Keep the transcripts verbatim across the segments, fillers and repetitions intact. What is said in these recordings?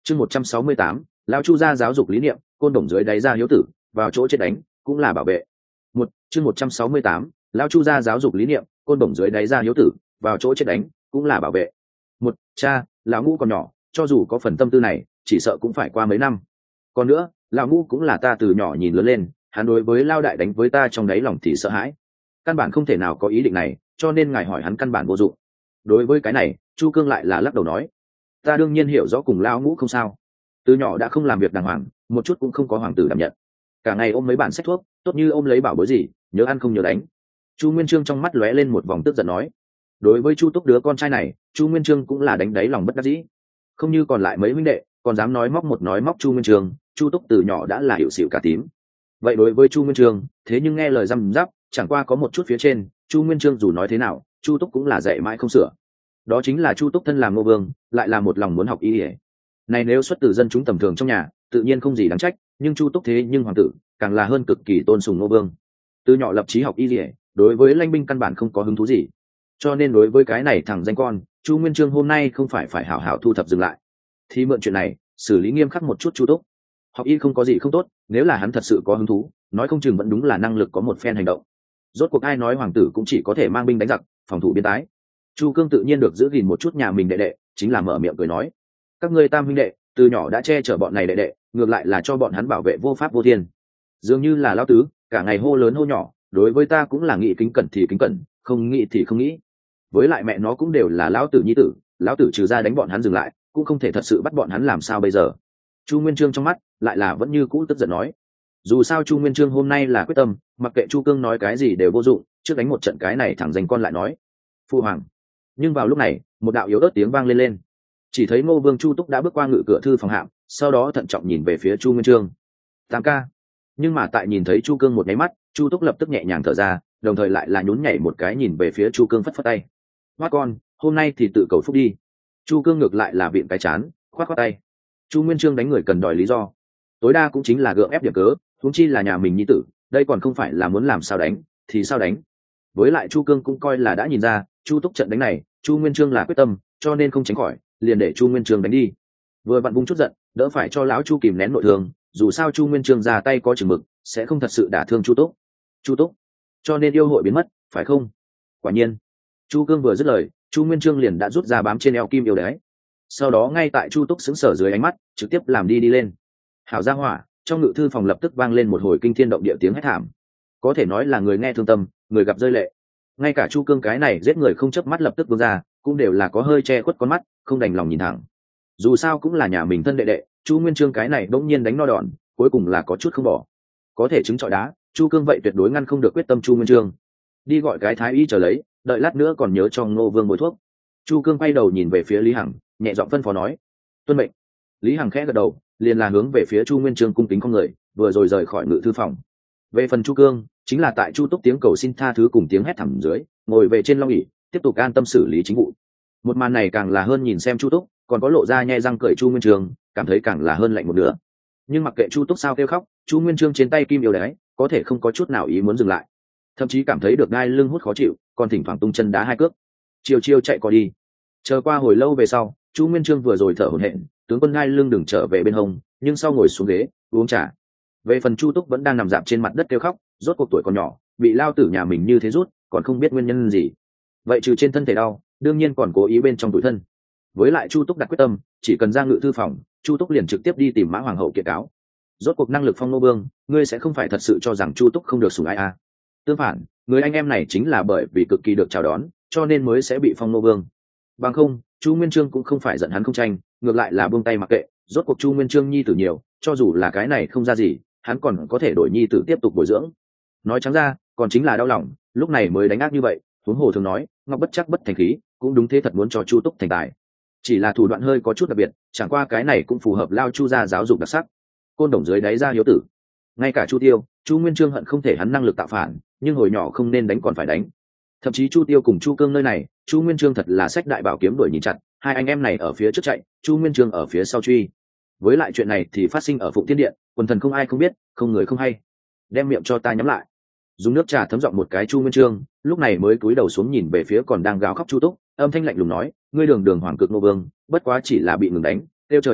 chương một trăm sáu mươi tám lao chu gia giáo dục lý niệm, côn đồng dưới đáy ra hiếu tử, vào chỗ chết đánh cũng là bảo vệ. Một chương một trăm sáu mươi tám lao chu gia giáo dục lý niệm, côn đồng dưới đáy ra hiếu tử, vào chỗ chết đánh cũng là bảo vệ. Một cha, lão ngũ còn nhỏ, cho dù có phần tâm tư này chỉ sợ cũng phải qua mấy năm. Còn nữa, lão ngũ cũng là ta từ nhỏ nhìn lớn lên, hắn đối với lao đại đánh với ta trong đáy lòng thì sợ hãi, căn bản không thể nào có ý định này, cho nên ngài hỏi hắn căn bản vô dụng. Đối với cái này, Chu Cương lại là lắc đầu nói, ta đương nhiên hiểu rõ cùng lao ngũ không sao, từ nhỏ đã không làm việc đàng hoàng, một chút cũng không có hoàng tử đảm nhận, cả ngày ôm mấy bản sách thuốc, tốt như ôm lấy bảo bối gì, nhớ ăn không nhớ đánh. Chu Nguyên Chương trong mắt lóe lên một vòng tức giận nói, đối với Chu Túc đứa con trai này, Chu Nguyên Chương cũng là đánh đáy lòng bất đắc dĩ, không như còn lại mấy huynh đệ còn dám nói móc một nói móc Chu Nguyên Chương, Chu Túc từ nhỏ đã là hiểu xỉu cả tím. Vậy đối với Chu Nguyên Chương, thế nhưng nghe lời răm rắp, chẳng qua có một chút phía trên, Chu Nguyên Chương dù nói thế nào, Chu Túc cũng là dạy mãi không sửa. Đó chính là Chu Túc thân làm nô vương, lại là một lòng muốn học y. Này nếu xuất từ dân chúng tầm thường trong nhà, tự nhiên không gì đáng trách, nhưng Chu Túc thế nhưng hoàng tử, càng là hơn cực kỳ tôn sùng nô vương. Từ nhỏ lập chí học y, đối với lãnh binh căn bản không có hứng thú gì. Cho nên đối với cái này thằng danh con, Chu Nguyên Chương hôm nay không phải phải hảo hảo thu thập dừng lại, thì mượn chuyện này xử lý nghiêm khắc một chút Chu Túc. Học y không có gì không tốt, nếu là hắn thật sự có hứng thú, nói không chừng vẫn đúng là năng lực có một phen hành động. Rốt cuộc ai nói hoàng tử cũng chỉ có thể mang binh đánh giặc, phòng thủ biên tái. Chu Cương tự nhiên được giữ gìn một chút nhà mình đệ đệ, chính là mở miệng cười nói, các ngươi tam huynh đệ từ nhỏ đã che chở bọn này đệ đệ, ngược lại là cho bọn hắn bảo vệ vô pháp vô thiên, dường như là lão tứ cả ngày hô lớn hô nhỏ, đối với ta cũng là nghĩ kính cẩn thì kính cẩn, không nghĩ thì không nghĩ. Với lại mẹ nó cũng đều là lão tử nhi tử, lão tử trừ ra đánh bọn hắn dừng lại, cũng không thể thật sự bắt bọn hắn làm sao bây giờ. Chu Nguyên Chương trong mắt lại là vẫn như cũ tức giận nói, dù sao Chu Nguyên Chương hôm nay là quyết tâm, mặc kệ Chu Cương nói cái gì đều vô dụng, trước đánh một trận cái này thẳng danh con lại nói, phu hoàng. Nhưng vào lúc này, một đạo yếu ớt tiếng vang lên lên, chỉ thấy Ngô Vương Chu Túc đã bước qua ngự cửa thư phòng hạm, sau đó thận trọng nhìn về phía Chu Nguyên Chương. Tam ca. Nhưng mà tại nhìn thấy Chu Cương một cái mắt, Chu Túc lập tức nhẹ nhàng thở ra, đồng thời lại là nhún nhảy một cái nhìn về phía Chu Cương phất phất tay. Hoa con, hôm nay thì tự cầu phúc đi. Chu Cương ngược lại là viện cái chán, khoát khoát tay. Chu Nguyên Chương đánh người cần đòi lý do, tối đa cũng chính là gượng ép điểm cớ, huống chi là nhà mình nhi tử, đây còn không phải là muốn làm sao đánh thì sao đánh. Với lại Chu Cương cũng coi là đã nhìn ra, Chu Túc trận đánh này, Chu Nguyên Chương là quyết tâm, cho nên không tránh khỏi, liền để Chu Nguyên Chương đánh đi. Vừa vặn bung chút giận, đỡ phải cho lão Chu kìm nén nội thương, dù sao Chu Nguyên Chương ra tay có chừng mực, sẽ không thật sự đả thương Chu Túc. Chu Túc, cho nên yêu hội biến mất, phải không? Quả nhiên. Chu Cương vừa dứt lời, Chu Nguyên Chương liền đã rút ra bám trên eo kim yêu đấy. Sau đó ngay tại Chu Túc sững sờ dưới ánh mắt, trực tiếp làm đi đi lên. Hảo gia hỏa, trong ngự thư phòng lập tức vang lên một hồi kinh thiên động địa tiếng hét thảm. Có thể nói là người nghe thương tâm, người gặp rơi lệ. Ngay cả Chu Cương cái này giết người không chớp mắt lập tức vươn ra, cũng đều là có hơi che khuất con mắt, không đành lòng nhìn thẳng. Dù sao cũng là nhà mình thân đệ đệ, Chu Nguyên Chương cái này bỗng nhiên đánh no đòn, cuối cùng là có chút không bỏ. Có thể chứng trọi đá, Chu Cương vậy tuyệt đối ngăn không được quyết tâm Chu Nguyên Chương. Đi gọi cái thái y chờ lấy, đợi lát nữa còn nhớ cho Ngô Vương bôi thuốc. Chu Cương quay đầu nhìn về phía Lý Hằng, nhẹ giọng phân phó nói, tuân mệnh. Lý Hằng khẽ gật đầu, liền là hướng về phía Chu Nguyên Chương cung kính không người, vừa rồi rời khỏi ngự thư phòng. Về phần Chu Cương, chính là tại Chu Túc tiếng cầu xin tha thứ cùng tiếng hét thảm dưới, ngồi về trên long ỷ, tiếp tục an tâm xử lý chính vụ. Một màn này càng là hơn nhìn xem Chu Túc, còn có lộ ra nhe răng cười Chu Nguyên Chương, cảm thấy càng là hơn lạnh một nửa. Nhưng mặc kệ Chu Túc sao kêu khóc, Chu Nguyên Chương trên tay kim yêu đấy, có thể không có chút nào ý muốn dừng lại, thậm chí cảm thấy được gai lưng hút khó chịu, còn thỉnh thoảng tung chân đá hai cước, chiều chiều chạy qua đi. Chờ qua hồi lâu về sau, Chu Nguyên Chương vừa rồi thở hổn hển, tướng quân gai lưng đừng trở về bên hông, nhưng sau ngồi xuống ghế uống trà. Về phần Chu Túc vẫn đang nằm dạp trên mặt đất kêu khóc, rốt cuộc tuổi còn nhỏ, bị lao tử nhà mình như thế rút, còn không biết nguyên nhân gì. Vậy trừ trên thân thể đau, đương nhiên còn cố ý bên trong tủi thân. Với lại Chu Túc đặt quyết tâm, chỉ cần ra ngự thư phòng, Chu Túc liền trực tiếp đi tìm Mã Hoàng hậu kiện cáo. Rốt cuộc năng lực phong nô vương, ngươi sẽ không phải thật sự cho rằng Chu Túc không được sủng ái à? Tương phản, người anh em này chính là bởi vì cực kỳ được chào đón, cho nên mới sẽ bị phong nô vương. Bằng không, Chu Nguyên Chương cũng không phải giận hắn không tranh, ngược lại là buông tay mặc kệ. Rốt cuộc Chu Nguyên Chương nhi tử nhiều, cho dù là cái này không ra gì, hắn còn có thể đổi nhi tử tiếp tục bồi dưỡng. Nói trắng ra, còn chính là đau lòng, lúc này mới đánh ác như vậy. Huống hồ thường nói, ngọc bất chắc bất thành khí, cũng đúng thế thật muốn cho Chu Túc thành tài. Chỉ là thủ đoạn hơi có chút đặc biệt, chẳng qua cái này cũng phù hợp lao Chu gia giáo dục đặc sắc. Côn đồng dưới đáy ra hiếu tử. Ngay cả Chu Tiêu, Chu Nguyên Chương hận không thể hắn năng lực tạo phản, nhưng hồi nhỏ không nên đánh còn phải đánh. Thậm chí Chu Tiêu cùng Chu Cương nơi này, Chu Nguyên Chương thật là sách đại bảo kiếm đuổi nhìn chặt, hai anh em này ở phía trước chạy, Chu Nguyên Chương ở phía sau truy. Với lại chuyện này thì phát sinh ở Phụng Thiên Điện, quần thần không ai không biết, không người không hay. Đem miệng cho ta nhắm lại. Dùng nước trà thấm giọng một cái Chu Nguyên Chương, lúc này mới cúi đầu xuống nhìn về phía còn đang gào khóc Chu Túc, âm thanh lạnh lùng nói, ngươi đường đường hoàng cực nô vương, bất quá chỉ là bị ngừng đánh, tiêu trời trách đất,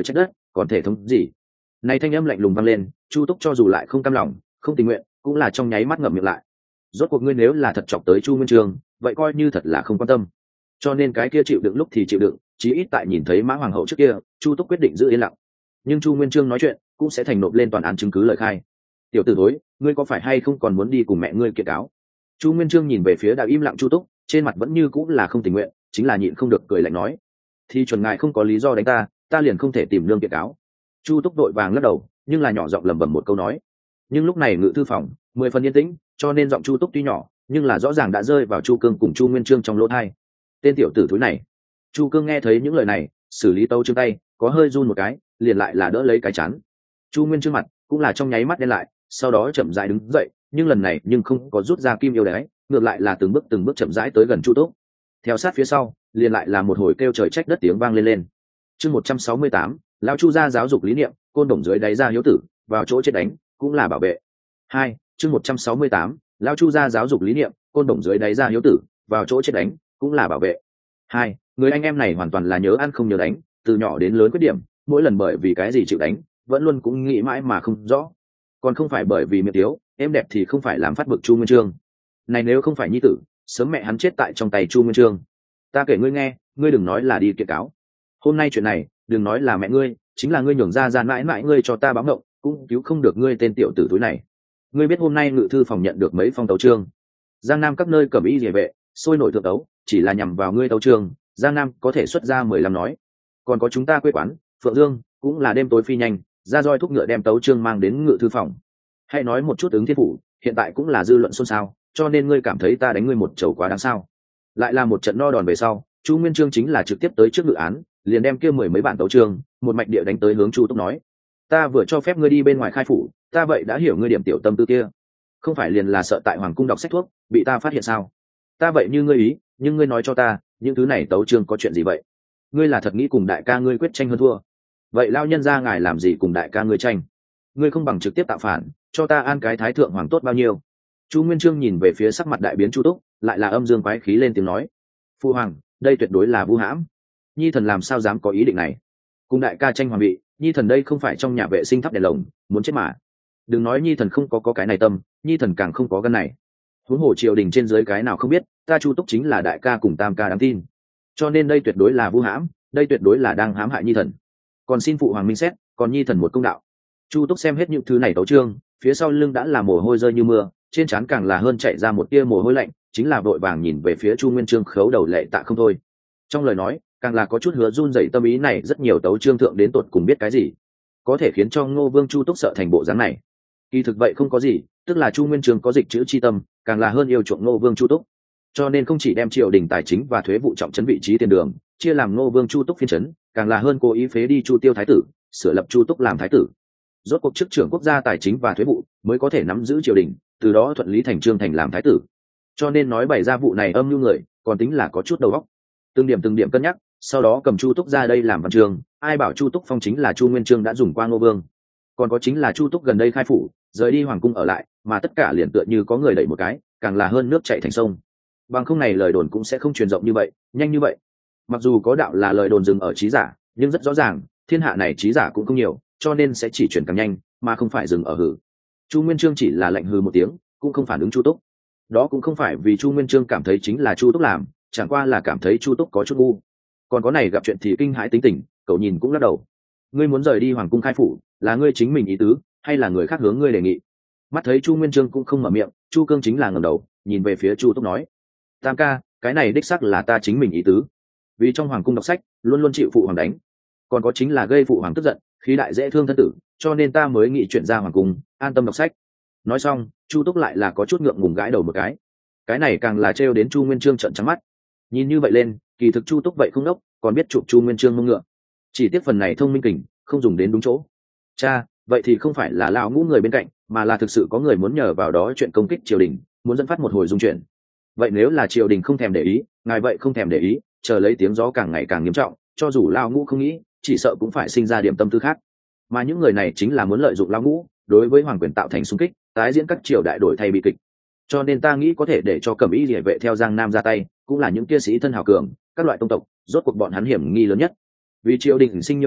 còn thể thống gì? Này thanh âm lạnh lùng vang lên, Chu Túc cho dù lại không cam lòng, không tình nguyện, cũng là trong nháy mắt ngậm miệng lại. Rốt cuộc ngươi nếu là thật chọc tới Chu Nguyên Chương, vậy coi như thật là không quan tâm. Cho nên cái kia chịu đựng lúc thì chịu đựng, chí ít tại nhìn thấy Mã Hoàng hậu trước kia, Chu Túc quyết định giữ yên lặng. Nhưng Chu Nguyên Chương nói chuyện, cũng sẽ thành nộp lên toàn án chứng cứ lời khai. Tiểu tử thối, ngươi có phải hay không còn muốn đi cùng mẹ ngươi kiện cáo? Chu Nguyên Chương nhìn về phía đã im lặng Chu Túc, trên mặt vẫn như cũng là không tình nguyện, chính là nhịn không được cười lạnh nói: thì chuẩn ngài không có lý do đánh ta, ta liền không thể tìm lương kiện cáo. Chu Túc đội vàng lắc đầu, nhưng là nhỏ giọng lẩm bẩm một câu nói. Nhưng lúc này ngự thư phòng mười phần yên tĩnh, cho nên giọng Chu Túc tuy nhỏ, nhưng là rõ ràng đã rơi vào Chu Cương cùng Chu Nguyên Chương trong lỗ tai. Tên tiểu tử thúi này. Chu Cương nghe thấy những lời này, xử lý tấu chương tay, có hơi run một cái, liền lại là đỡ lấy cái chán. Chu Nguyên Chương mặt cũng là trong nháy mắt đen lại, sau đó chậm rãi đứng dậy, nhưng lần này nhưng không có rút ra kim yêu đấy, ngược lại là từng bước từng bước chậm rãi tới gần Chu Túc. Theo sát phía sau, liền lại là một hồi kêu trời trách đất tiếng vang lên lên. Chương một trăm sáu mươi tám, lão Chu gia giáo dục lý niệm, côn đồng dưới đáy ra hiếu tử, vào chỗ chết đánh, cũng là bảo vệ. Hai, chương một trăm sáu mươi tám, lão Chu gia giáo dục lý niệm, côn đồng dưới đáy ra hiếu tử, vào chỗ chết đánh, cũng là bảo vệ. Hai, người anh em này hoàn toàn là nhớ ăn không nhớ đánh, từ nhỏ đến lớn khuyết điểm, mỗi lần bởi vì cái gì chịu đánh, vẫn luôn cũng nghĩ mãi mà không rõ. Còn không phải bởi vì miệng tiếu, em đẹp thì không phải làm phát bực Chu Nguyên Chương. Này nếu không phải nhi tử, sớm mẹ hắn chết tại trong tay Chu Nguyên Chương. Ta kể ngươi nghe, ngươi đừng nói là đi kiện cáo. Hôm nay chuyện này, đừng nói là mẹ ngươi, chính là ngươi nhường ra gian mãi mãi ngươi cho ta báo ngộng, cũng cứu không được ngươi tên tiểu tử túi này. Ngươi biết hôm nay ngự thư phòng nhận được mấy phong tấu chương. Giang Nam các nơi cẩm y liề vệ, sôi nổi thượng tấu, chỉ là nhằm vào ngươi tấu chương, Giang Nam có thể xuất ra mười lăm nói. Còn có chúng ta quê quán, Phượng Dương, cũng là đêm tối phi nhanh, ra roi thúc ngựa đem tấu chương mang đến ngự thư phòng. Hãy nói một chút ứng thiên phủ, hiện tại cũng là dư luận xôn xao, cho nên ngươi cảm thấy ta đánh ngươi một chầu quá đáng sao? Lại là một trận no đòn về sau, Chu Nguyên Chương chính là trực tiếp tới trước ngự án, liền đem kia mười mấy bản tấu chương, một mạch địa đánh tới hướng Chu Túc nói: ta vừa cho phép ngươi đi bên ngoài khai phủ, ta vậy đã hiểu ngươi điểm tiểu tâm tư kia, không phải liền là sợ tại hoàng cung đọc sách thuốc bị ta phát hiện sao? Ta vậy như ngươi ý, nhưng ngươi nói cho ta, những thứ này tấu chương có chuyện gì vậy? Ngươi là thật nghĩ cùng đại ca ngươi quyết tranh hơn thua? Vậy lao nhân ra ngài làm gì cùng đại ca ngươi tranh? Ngươi không bằng trực tiếp tạo phản, cho ta an cái thái thượng hoàng tốt bao nhiêu? Chu Nguyên Chương nhìn về phía sắc mặt đại biến Chu Túc, lại là âm dương quái khí lên tiếng nói: phu hoàng, đây tuyệt đối là vu hãm. Nhi thần làm sao dám có ý định này? Cùng đại ca tranh hoàng vị, Nhi thần đây không phải trong nhà vệ sinh thắp đèn lồng, muốn chết mà. Đừng nói Nhi thần không có có cái này tâm, Nhi thần càng không có gân này. Huống hồ triều đình trên dưới cái nào không biết, ta Chu Túc chính là đại ca cùng tam ca đáng tin. Cho nên đây tuyệt đối là vu hãm, đây tuyệt đối là đang hãm hại Nhi thần. Còn xin phụ hoàng minh xét, còn Nhi thần một công đạo. Chu Túc xem hết những thứ này tấu chương, phía sau lưng đã là mồ hôi rơi như mưa, trên trán càng là hơn chạy ra một tia mồ hôi lạnh, chính là vội vàng nhìn về phía Chu Nguyên Chương khấu đầu lệ tạ không thôi. Trong lời nói, càng là có chút hứa run rẩy tâm ý này, rất nhiều tấu chương thượng đến tột cùng biết cái gì, có thể khiến cho Ngô Vương Chu Túc sợ thành bộ dáng này. Kỳ thực vậy không có gì, tức là Chu Nguyên Chương có dịch chữ chi tâm, càng là hơn yêu chuộng Ngô Vương Chu Túc, cho nên không chỉ đem triều đình tài chính và thuế vụ trọng trấn vị trí tiền đường, chia làm Ngô Vương Chu Túc phiên trấn, càng là hơn cố ý phế đi Chu Tiêu thái tử, sửa lập Chu Túc làm thái tử. Rốt cuộc chức trưởng quốc gia tài chính và thuế vụ mới có thể nắm giữ triều đình, từ đó thuận lý thành trương thành làm thái tử. Cho nên nói bày ra vụ này âm mưu người, còn tính là có chút đầu óc. Từng điểm từng điểm cân nhắc, sau đó cầm Chu Túc ra đây làm văn trường, ai bảo Chu Túc phong chính là Chu Nguyên Chương đã dùng qua Ngô Vương. Còn có chính là Chu Túc gần đây khai phủ, rời đi hoàng cung ở lại, mà tất cả liền tựa như có người đẩy một cái, càng là hơn nước chảy thành sông. Bằng không này lời đồn cũng sẽ không truyền rộng như vậy, nhanh như vậy. Mặc dù có đạo là lời đồn dừng ở trí giả, nhưng rất rõ ràng, thiên hạ này trí giả cũng không nhiều, cho nên sẽ chỉ truyền càng nhanh, mà không phải dừng ở hử. Chu Nguyên Chương chỉ là lạnh hừ một tiếng, cũng không phản ứng Chu Túc. Đó cũng không phải vì Chu Nguyên Chương cảm thấy chính là Chu Túc làm, chẳng qua là cảm thấy Chu Túc có chút ngu. Còn có này gặp chuyện thì kinh hãi tính tình, cậu nhìn cũng lắc đầu. Ngươi muốn rời đi hoàng cung khai phủ, là ngươi chính mình ý tứ, hay là người khác hướng ngươi đề nghị? Mắt thấy Chu Nguyên Chương cũng không mở miệng, Chu Cương chính là ngẩng đầu, nhìn về phía Chu Túc nói: tam ca, cái này đích xác là ta chính mình ý tứ. Vì trong hoàng cung đọc sách, luôn luôn chịu phụ hoàng đánh, còn có chính là gây phụ hoàng tức giận, khí đại dễ thương thân tử, cho nên ta mới nghị chuyện ra hoàng cung, an tâm đọc sách. Nói xong, Chu Túc lại là có chút ngượng ngùng gãi đầu một cái. Cái này càng là trêu đến Chu Nguyên Chương trợn trắng mắt. Nhìn như vậy lên, kỳ thực Chu Túc vậy không đốc, còn biết chụp Chu Nguyên Chương mông ngựa. Chỉ tiếc phần này thông minh kình, không dùng đến đúng chỗ. Cha, vậy thì không phải là lão ngũ người bên cạnh, mà là thực sự có người muốn nhờ vào đó chuyện công kích triều đình, muốn dẫn phát một hồi dung chuyện. Vậy nếu là triều đình không thèm để ý, ngài vậy không thèm để ý, chờ lấy tiếng gió càng ngày càng nghiêm trọng, cho dù lão ngũ không nghĩ, chỉ sợ cũng phải sinh ra điểm tâm tư khác. Mà những người này chính là muốn lợi dụng lão ngũ, đối với hoàng quyền tạo thành xung kích, tái diễn các triều đại đổi thay bi kịch. Cho nên ta nghĩ có thể để cho Cẩm Y Liề vệ theo Giang Nam ra tay, cũng là những kia sĩ thân hào cường, các loại tông tộc, rốt cuộc bọn hắn hiểm nghi lớn nhất. Vì triều đình sinh nhiễu loạn,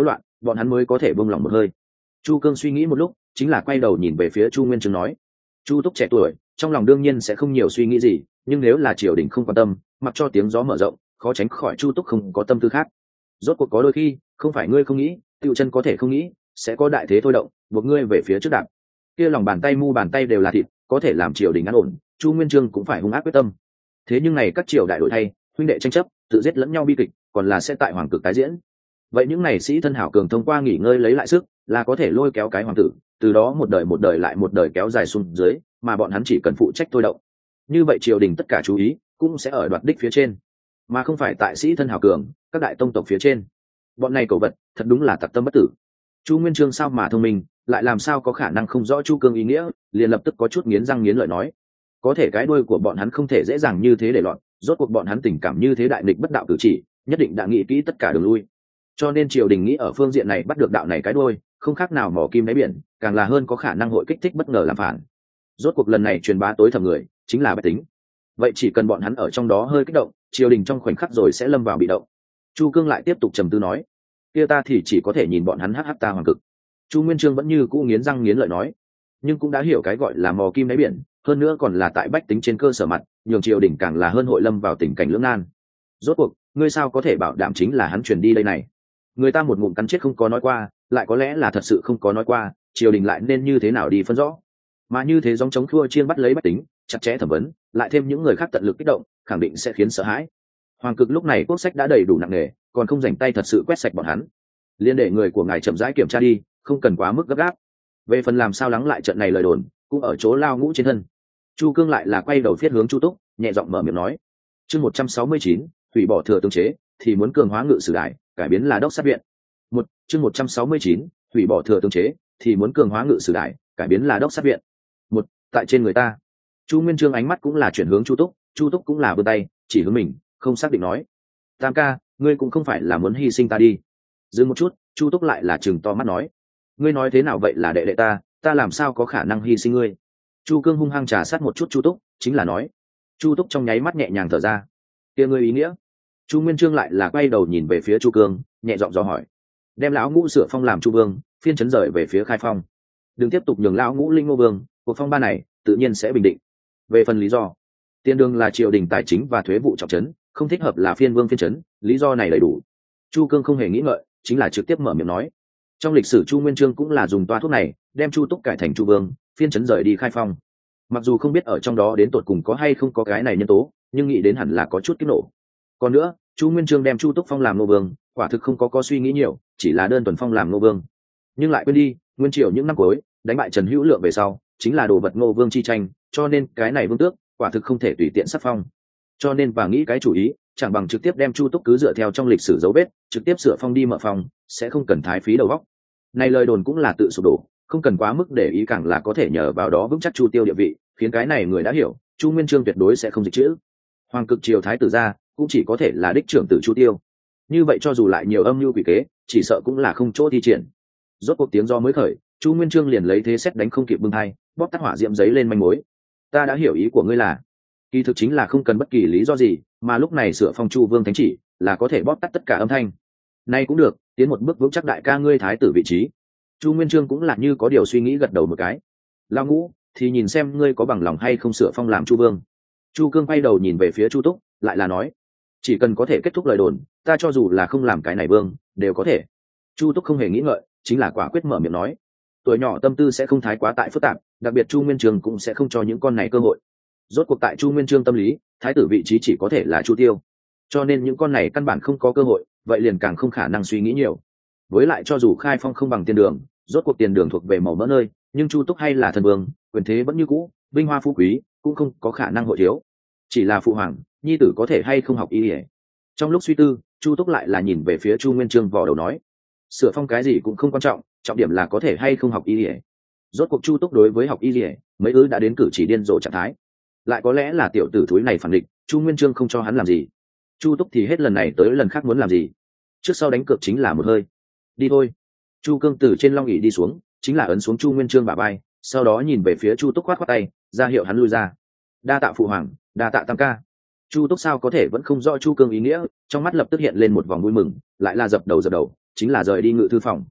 bọn hắn mới có thể buông lòng một hơi. Chu Cương suy nghĩ một lúc, chính là quay đầu nhìn về phía Chu Nguyên Chương nói: Chu Túc trẻ tuổi, trong lòng đương nhiên sẽ không nhiều suy nghĩ gì, nhưng nếu là triều đình không quan tâm, mặc cho tiếng gió mở rộng, khó tránh khỏi Chu Túc không có tâm tư khác. Rốt cuộc có đôi khi, không phải ngươi không nghĩ, Tiêu Chân có thể không nghĩ, sẽ có đại thế thôi động, buộc ngươi về phía trước đạp. Kia lòng bàn tay mu bàn tay đều là thịt, có thể làm triều đình an ổn, Chu Nguyên Chương cũng phải hung ác quyết tâm. Thế nhưng này các triều đại đổi thay, huynh đệ tranh chấp, tự giết lẫn nhau bi kịch, còn là sẽ tại hoàng cực tái diễn. Vậy những này sĩ thân hảo cường thông qua nghỉ ngơi lấy lại sức, là có thể lôi kéo cái hoàng tử, từ đó một đời một đời lại một đời kéo dài xuống dưới, mà bọn hắn chỉ cần phụ trách thôi động. Như vậy triều đình tất cả chú ý cũng sẽ ở đoạt đích phía trên, mà không phải tại sĩ thân hảo cường, các đại tông tộc phía trên. Bọn này cầu vật, thật đúng là tặc tâm bất tử. Chu Nguyên Chương sao mà thông minh, lại làm sao có khả năng không rõ Chu Cương ý nghĩa, liền lập tức có chút nghiến răng nghiến lợi nói: có thể cái đuôi của bọn hắn không thể dễ dàng như thế để loạn, rốt cuộc bọn hắn tình cảm như thế đại nghịch bất đạo cử chỉ, nhất định đã nghĩ kỹ tất cả đường lui. Cho nên triều đình nghĩ ở phương diện này bắt được đạo này cái đuôi, không khác nào mỏ kim đáy biển, càng là hơn có khả năng hội kích thích bất ngờ làm phản. Rốt cuộc lần này truyền bá tối thầm người chính là bách tính, vậy chỉ cần bọn hắn ở trong đó hơi kích động, triều đình trong khoảnh khắc rồi sẽ lâm vào bị động. Chu Cương lại tiếp tục trầm tư nói: kia ta thì chỉ có thể nhìn bọn hắn hắc hắc ta hoàng cực. Chu Nguyên Chương vẫn như cũ nghiến răng nghiến lợi nói, nhưng cũng đã hiểu cái gọi là mò kim đáy biển, hơn nữa còn là tại bách tính trên cơ sở mặt, nhường triều đình càng là hơn hội lâm vào tình cảnh lưỡng nan. Rốt cuộc ngươi sao có thể bảo đảm chính là hắn truyền đi đây này? Người ta một ngụm cắn chết không có nói qua, lại có lẽ là thật sự không có nói qua, triều đình lại nên như thế nào đi phân rõ? Mà như thế giống chống thua chiên bắt lấy bách tính, chặt chẽ thẩm vấn, lại thêm những người khác tận lực kích động, khẳng định sẽ khiến sợ hãi. Hoàng cực lúc này quốc sách đã đầy đủ nặng nề, còn không rảnh tay thật sự quét sạch bọn hắn. Liên để người của ngài chậm rãi kiểm tra đi, không cần quá mức gấp gáp. Về phần làm sao lắng lại trận này lời đồn, cũng ở chỗ lao ngũ trên thân. Chu Cương lại là quay đầu phiết hướng Chu Túc, nhẹ giọng mở miệng nói: chương một trăm sáu mươi chín, hủy bỏ thừa tướng chế, thì muốn cường hóa ngự sử đài, cải biến là đốc sát viện. Một chương một trăm sáu mươi chín, hủy bỏ thừa tướng chế, thì muốn cường hóa ngự sử đài, cải biến là đốc sát viện. Một tại trên người ta. Chu Nguyên Chương ánh mắt cũng là chuyển hướng Chu Túc, Chu Túc cũng là vươn tay chỉ hướng mình, không xác định nói: Tam ca, ngươi cũng không phải là muốn hy sinh ta đi. Dừng một chút, Chu Túc lại là chừng to mắt nói: ngươi nói thế nào vậy là đệ đệ ta, ta làm sao có khả năng hy sinh ngươi? Chu Cương hung hăng trà sát một chút Chu Túc, chính là nói. Chu Túc trong nháy mắt nhẹ nhàng thở ra. Kia ngươi ý nghĩa? Chu Nguyên Chương lại là quay đầu nhìn về phía Chu Cương, nhẹ giọng dò hỏi: đem lão ngũ sửa phong làm Chu Vương, phiên chấn rời về phía Khai Phong, đừng tiếp tục nhường lão ngũ linh ngô vương, cuộc phong ba này tự nhiên sẽ bình định. Về phần lý do, Tiên Đường là triều đình tài chính và thuế vụ trọng trấn, không thích hợp là phiên vương phiên trấn, lý do này đầy đủ. Chu Cương không hề nghĩ ngợi, chính là trực tiếp mở miệng nói. Trong lịch sử Chu Nguyên Chương cũng là dùng toa thuốc này, đem Chu Túc cải thành Chu Vương, phiên trấn rời đi Khai Phong. Mặc dù không biết ở trong đó đến tột cùng có hay không có cái này nhân tố, nhưng nghĩ đến hẳn là có chút kích nổ. Còn nữa, Chu Nguyên Chương đem Chu Túc phong làm nô vương, quả thực không có có suy nghĩ nhiều, chỉ là đơn thuần phong làm nô vương. Nhưng lại quên đi, nguyên triều những năm cuối, đánh bại Trần Hữu Lượng về sau, chính là đồ vật nô vương chi tranh, cho nên cái này vương tước, quả thực không thể tùy tiện sắc phong. Cho nên và nghĩ cái chủ ý, chẳng bằng trực tiếp đem Chu Túc cứ dựa theo trong lịch sử dấu vết, trực tiếp sửa phong đi mở phong, sẽ không cần thái phí đầu óc. Này lời đồn cũng là tự sụp đổ, không cần quá mức để ý, càng là có thể nhờ vào đó vững chắc Chu Tiêu địa vị, khiến cái này người đã hiểu, Chu Nguyên Chương tuyệt đối sẽ không dịch chữ. Hoàng cực triều thái tử gia cũng chỉ có thể là đích trưởng tử Chu Tiêu. Như vậy cho dù lại nhiều âm mưu quỷ kế, chỉ sợ cũng là không chỗ thi triển. Rốt cuộc tiếng do mới khởi, Chu Nguyên Chương liền lấy thế xét đánh không kịp bưng hai, bóp tắt hỏa diệm giấy lên manh mối. Ta đã hiểu ý của ngươi là, kỳ thực chính là không cần bất kỳ lý do gì, mà lúc này sửa phong Chu Vương thánh chỉ là có thể bóp tắt tất cả âm thanh. Nay cũng được, tiến một bước vững chắc đại ca ngươi thái tử vị trí. Chu Nguyên Chương cũng là như có điều suy nghĩ gật đầu một cái. Lao ngũ, thì nhìn xem ngươi có bằng lòng hay không sửa phong làm Chu Vương. Chu Cương quay đầu nhìn về phía Chu Túc, lại là nói: chỉ cần có thể kết thúc lời đồn, ta cho dù là không làm cái này vương, đều có thể. Chu Túc không hề nghĩ ngợi, chính là quả quyết mở miệng nói. Tuổi nhỏ tâm tư sẽ không thái quá tại phức tạp, đặc biệt Chu Nguyên Chương cũng sẽ không cho những con này cơ hội. Rốt cuộc tại Chu Nguyên Chương tâm lý, thái tử vị trí chỉ có thể là Chu Tiêu, cho nên những con này căn bản không có cơ hội, vậy liền càng không khả năng suy nghĩ nhiều. Với lại cho dù Khai Phong không bằng Tiền Đường, rốt cuộc Tiền Đường thuộc về màu mỡ nơi, nhưng Chu Túc hay là thần vương, quyền thế vẫn như cũ, vinh hoa phú quý cũng không có khả năng hội thiếu. Chỉ là phụ hoàng, nhi tử có thể hay không học y. Trong lúc suy tư, Chu Túc lại là nhìn về phía Chu Nguyên Chương vò đầu nói: sửa phong cái gì cũng không quan trọng, trọng điểm là có thể hay không học y. Rốt cuộc Chu Túc đối với học y mấy ư đã đến cử chỉ điên rồ trạng thái. Lại có lẽ là tiểu tử thúi này phản định, Chu Nguyên Chương không cho hắn làm gì. Chu Túc thì hết lần này tới lần khác muốn làm gì. Trước sau đánh cược chính là một hơi. Đi thôi. Chu Cương từ trên long ỷ đi xuống, chính là ấn xuống Chu Nguyên Chương bả vai, sau đó nhìn về phía Chu Túc khoát khoát tay, ra hiệu hắn lui ra. Đa tạ phụ hoàng, đa tạ tam ca. Chu Túc sao có thể vẫn không rõ Chu Cương ý nghĩa, trong mắt lập tức hiện lên một vòng vui mừng, lại là dập đầu dập đầu, chính là rời đi ngự thư phòng,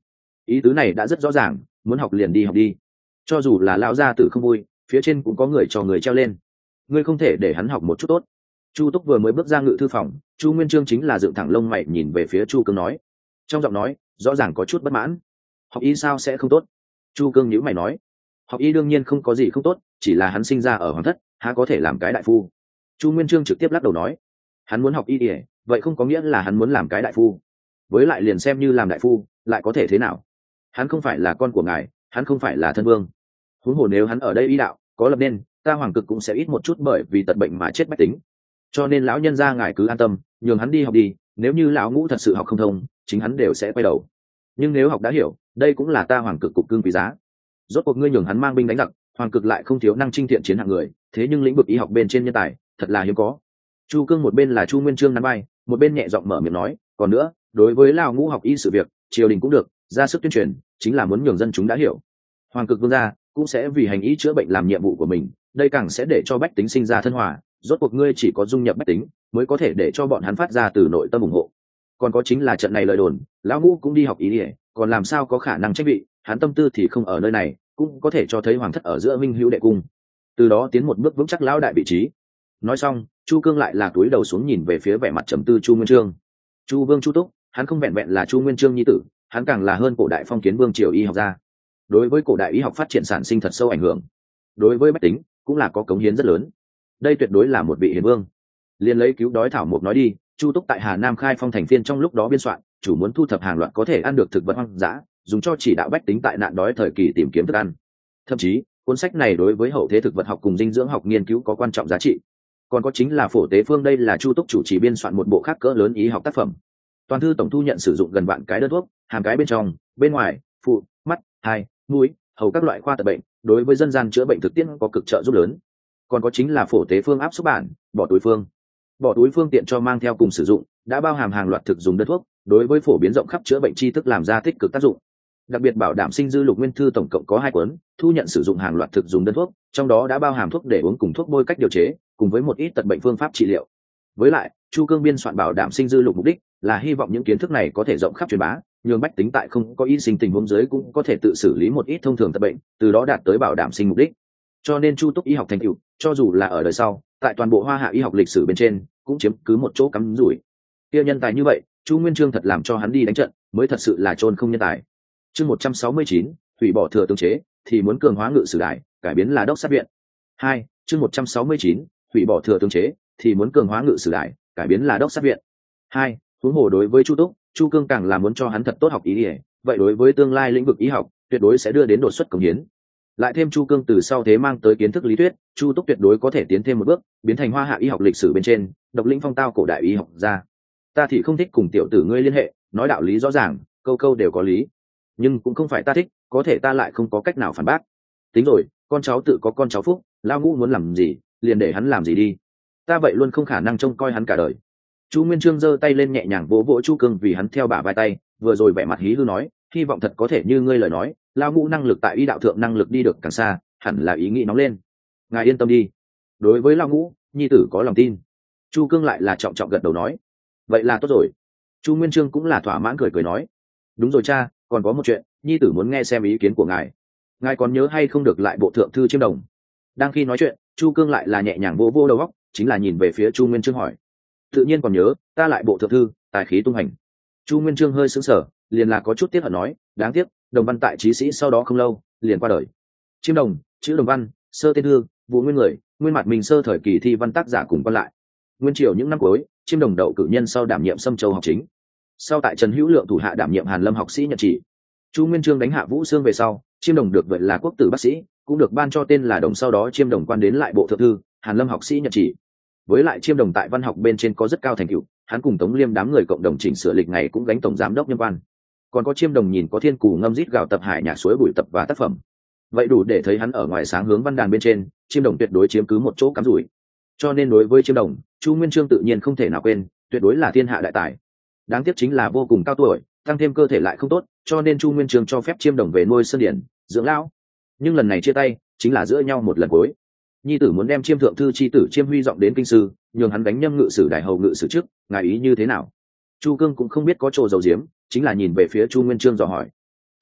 ý tứ này đã rất rõ ràng, muốn học liền đi học đi, cho dù là lão gia tử không vui, phía trên cũng có người cho người treo lên, ngươi không thể để hắn học một chút tốt. Chu Túc vừa mới bước ra ngự thư phòng, Chu Nguyên Chương chính là dựng thẳng lông mày nhìn về phía Chu Cương nói, trong giọng nói rõ ràng có chút bất mãn. Học y sao sẽ không tốt? Chu Cương nhíu mày nói, học y đương nhiên không có gì không tốt, chỉ là hắn sinh ra ở hoàng thất, há có thể làm cái đại phu. Chu Nguyên Chương trực tiếp lắc đầu nói, hắn muốn học y ỉa, vậy không có nghĩa là hắn muốn làm cái đại phu. Với lại liền xem như làm đại phu, lại có thể thế nào? Hắn không phải là con của ngài, hắn không phải là thân vương. Huống hồ nếu hắn ở đây y đạo có lập nên, ta hoàng cực cũng sẽ ít một chút bởi vì tật bệnh mà chết bách tính. Cho nên lão nhân gia ngài cứ an tâm, nhường hắn đi học đi, nếu như lão ngũ thật sự học không thông, chính hắn đều sẽ quay đầu. Nhưng nếu học đã hiểu, đây cũng là ta hoàng cực cục cưng quý giá. Rốt cuộc ngươi nhường hắn mang binh đánh giặc, hoàng cực lại không thiếu năng chinh thiện chiến hạng người, thế nhưng lĩnh vực y học bên trên nhân tài thật là hiếm có. Chu Cương một bên là Chu Nguyên Chương nắn bay, một bên nhẹ giọng mở miệng nói, còn nữa, đối với lão ngũ học y sự việc, triều đình cũng được ra sức tuyên truyền, chính là muốn nhường dân chúng đã hiểu. Hoàng cực vương gia cũng sẽ vì hành y chữa bệnh làm nhiệm vụ của mình, đây càng sẽ để cho bách tính sinh ra thân hòa. Rốt cuộc ngươi chỉ có dung nhập bách tính mới có thể để cho bọn hắn phát ra từ nội tâm ủng hộ. Còn có chính là trận này lời đồn, lão ngũ cũng đi học ý ỉa, còn làm sao có khả năng trách vị, hắn tâm tư thì không ở nơi này, cũng có thể cho thấy hoàng thất ở giữa minh hữu đệ cung, từ đó tiến một bước vững chắc lão đại vị trí. Nói xong, Chu Cương lại là túi đầu xuống nhìn về phía vẻ mặt trầm tư Chu Nguyên Chương. Chu Vương Chu Túc, hắn không vẹn vẹn là Chu Nguyên Chương nhi tử, hắn càng là hơn cổ đại phong kiến vương triều y học gia, đối với cổ đại y học phát triển sản sinh thật sâu ảnh hưởng, đối với bách tính cũng là có cống hiến rất lớn. Đây tuyệt đối là một vị hiền vương. Liên lấy cứu đói thảo mộc nói đi, Chu Túc tại Hà Nam khai phong thành phiên trong lúc đó biên soạn, chủ muốn thu thập hàng loạt có thể ăn được thực vật hoang dã, dùng cho chỉ đạo bách tính tại nạn đói thời kỳ tìm kiếm thức ăn. Thậm chí, cuốn sách này đối với hậu thế thực vật học cùng dinh dưỡng học nghiên cứu có quan trọng giá trị. Còn có chính là Phổ Tế Phương, đây là Chu Túc chủ trì biên soạn một bộ khác cỡ lớn y học tác phẩm. Toàn thư tổng thu nhận sử dụng gần vạn cái đơn thuốc, hàm cái bên trong, bên ngoài, phụ, mắt, tai, mũi, hầu các loại khoa tật bệnh, đối với dân gian chữa bệnh thực tiễn có cực trợ giúp lớn. Còn có chính là Phổ Tế Phương áp xuất bản, bỏ túi phương. Bỏ túi phương tiện cho mang theo cùng sử dụng, đã bao hàm hàng loạt thực dùng đơn thuốc, đối với phổ biến rộng khắp chữa bệnh tri thức làm ra tích cực tác dụng. Đặc biệt bảo đảm sinh dư lục nguyên thư tổng cộng có hai cuốn, thu nhận sử dụng hàng loạt thực dùng đơn thuốc, trong đó đã bao hàm thuốc để uống cùng thuốc bôi cách điều chế, cùng với một ít tật bệnh phương pháp trị liệu. Với lại, Chu Cương biên soạn bảo đảm sinh dư lục mục đích là hy vọng những kiến thức này có thể rộng khắp truyền bá, nhường bách tính tại không có y sinh tình huống dưới cũng có thể tự xử lý một ít thông thường tật bệnh, từ đó đạt tới bảo đảm sinh mục đích. Cho nên Chu Túc y học thành tựu, cho dù là ở đời sau, tại toàn bộ Hoa Hạ y học lịch sử bên trên, cũng chiếm cứ một chỗ cắm rủi. Kia nhân tài như vậy, Chu Nguyên Chương thật làm cho hắn đi đánh trận, mới thật sự là chôn không nhân tài. Chương một trăm sáu mươi chín, hủy bỏ thừa tướng chế, thì muốn cường hóa ngự sử đài, cải biến là đốc sát viện. Hai, chương một trăm sáu mươi chín, hủy bỏ thừa tướng chế, thì muốn cường hóa ngự sử đài, cải biến là đốc sát viện. Hai, huống hồ đối với Chu Túc, Chu Cương càng là muốn cho hắn thật tốt học ý y, vậy đối với tương lai lĩnh vực y học, tuyệt đối sẽ đưa đến đột xuất cống hiến. Lại thêm Chu Cương từ sau thế mang tới kiến thức lý thuyết, Chu Túc tuyệt đối có thể tiến thêm một bước, biến thành Hoa Hạ y học lịch sử bên trên độc lĩnh phong tao cổ đại y học gia. Ta thì không thích cùng tiểu tử ngươi liên hệ, nói đạo lý rõ ràng, câu câu đều có lý, nhưng cũng không phải ta thích, có thể ta lại không có cách nào phản bác. Tính rồi, con cháu tự có con cháu phúc, lao ngũ muốn làm gì liền để hắn làm gì đi, ta vậy luôn không khả năng trông coi hắn cả đời. Chu Nguyên Chương giơ tay lên nhẹ nhàng vỗ vỗ Chu Cương vì hắn theo bả vai tay, vừa rồi vẻ mặt hí hư nói, hy vọng thật có thể như ngươi lời nói, lao ngũ năng lực tại y đạo thượng năng lực đi được càng xa, hẳn là ý nghĩ nóng lên. Ngài yên tâm đi, đối với lao ngũ, nhi tử có lòng tin. Chu Cương lại là trọng trọng gật đầu nói, vậy là tốt rồi. Chu Nguyên Chương cũng là thỏa mãn cười cười nói, đúng rồi cha, còn có một chuyện, nhi tử muốn nghe xem ý kiến của ngài. Ngài còn nhớ hay không được lại bộ thượng thư Chiêm Đồng? Đang khi nói chuyện, Chu Cương lại là nhẹ nhàng vô vô đầu óc, chính là nhìn về phía Chu Nguyên Chương hỏi, tự nhiên còn nhớ, ta lại bộ thượng thư, tài khí tung hành. Chu Nguyên Chương hơi sững sờ, liền là có chút tiếc hận nói, đáng tiếc, Đồng Văn tại trí sĩ sau đó không lâu liền qua đời. Chiêm Đồng, chữ Đồng Văn, sơ tên hương, vụ nguyên người, nguyên mặt mình sơ thời kỳ thi văn tác giả cùng quan lại. Nguyên triều những năm cuối, Chiêm Đồng đậu cử nhân sau đảm nhiệm Sâm Châu học chính, sau tại Trần Hữu Lượng thủ hạ đảm nhiệm Hàn Lâm học sĩ nhận chỉ. Chu Nguyên Chương đánh hạ Vũ Xương về sau, Chiêm Đồng được gọi là quốc tử bác sĩ, cũng được ban cho tên là Đồng, sau đó Chiêm Đồng quan đến lại bộ thượng thư, Hàn Lâm học sĩ nhận chỉ. Với lại Chiêm Đồng tại văn học bên trên có rất cao thành tựu, hắn cùng Tống Liêm đám người cộng đồng chỉnh sửa lịch ngày cũng gánh tổng giám đốc nhân quan. Còn có Chiêm Đồng nhìn có thiên cù ngâm rít gào tập hải nhạc suối bụi tập và tác phẩm, vậy đủ để thấy hắn ở ngoài sáng hướng văn đàn bên trên, Chiêm Đồng tuyệt đối chiếm cứ một chỗ cắm rủi. Cho nên đối với Chiêm Đồng, Chu Nguyên Chương tự nhiên không thể nào quên, tuyệt đối là thiên hạ đại tài. Đáng tiếc chính là vô cùng cao tuổi, tăng thêm cơ thể lại không tốt, cho nên Chu Nguyên Chương cho phép Chiêm Đồng về nuôi sơn điển, dưỡng lão. Nhưng lần này chia tay, chính là giữa nhau một lần cuối. Nhi tử muốn đem Chiêm thượng thư chi tử Chiêm Huy giọng đến kinh sư, nhường hắn đánh nhâm ngự sử đại hầu ngự sử trước, ngài ý như thế nào? Chu Cương cũng không biết có chỗ dầu diếm, chính là nhìn về phía Chu Nguyên Chương dò hỏi.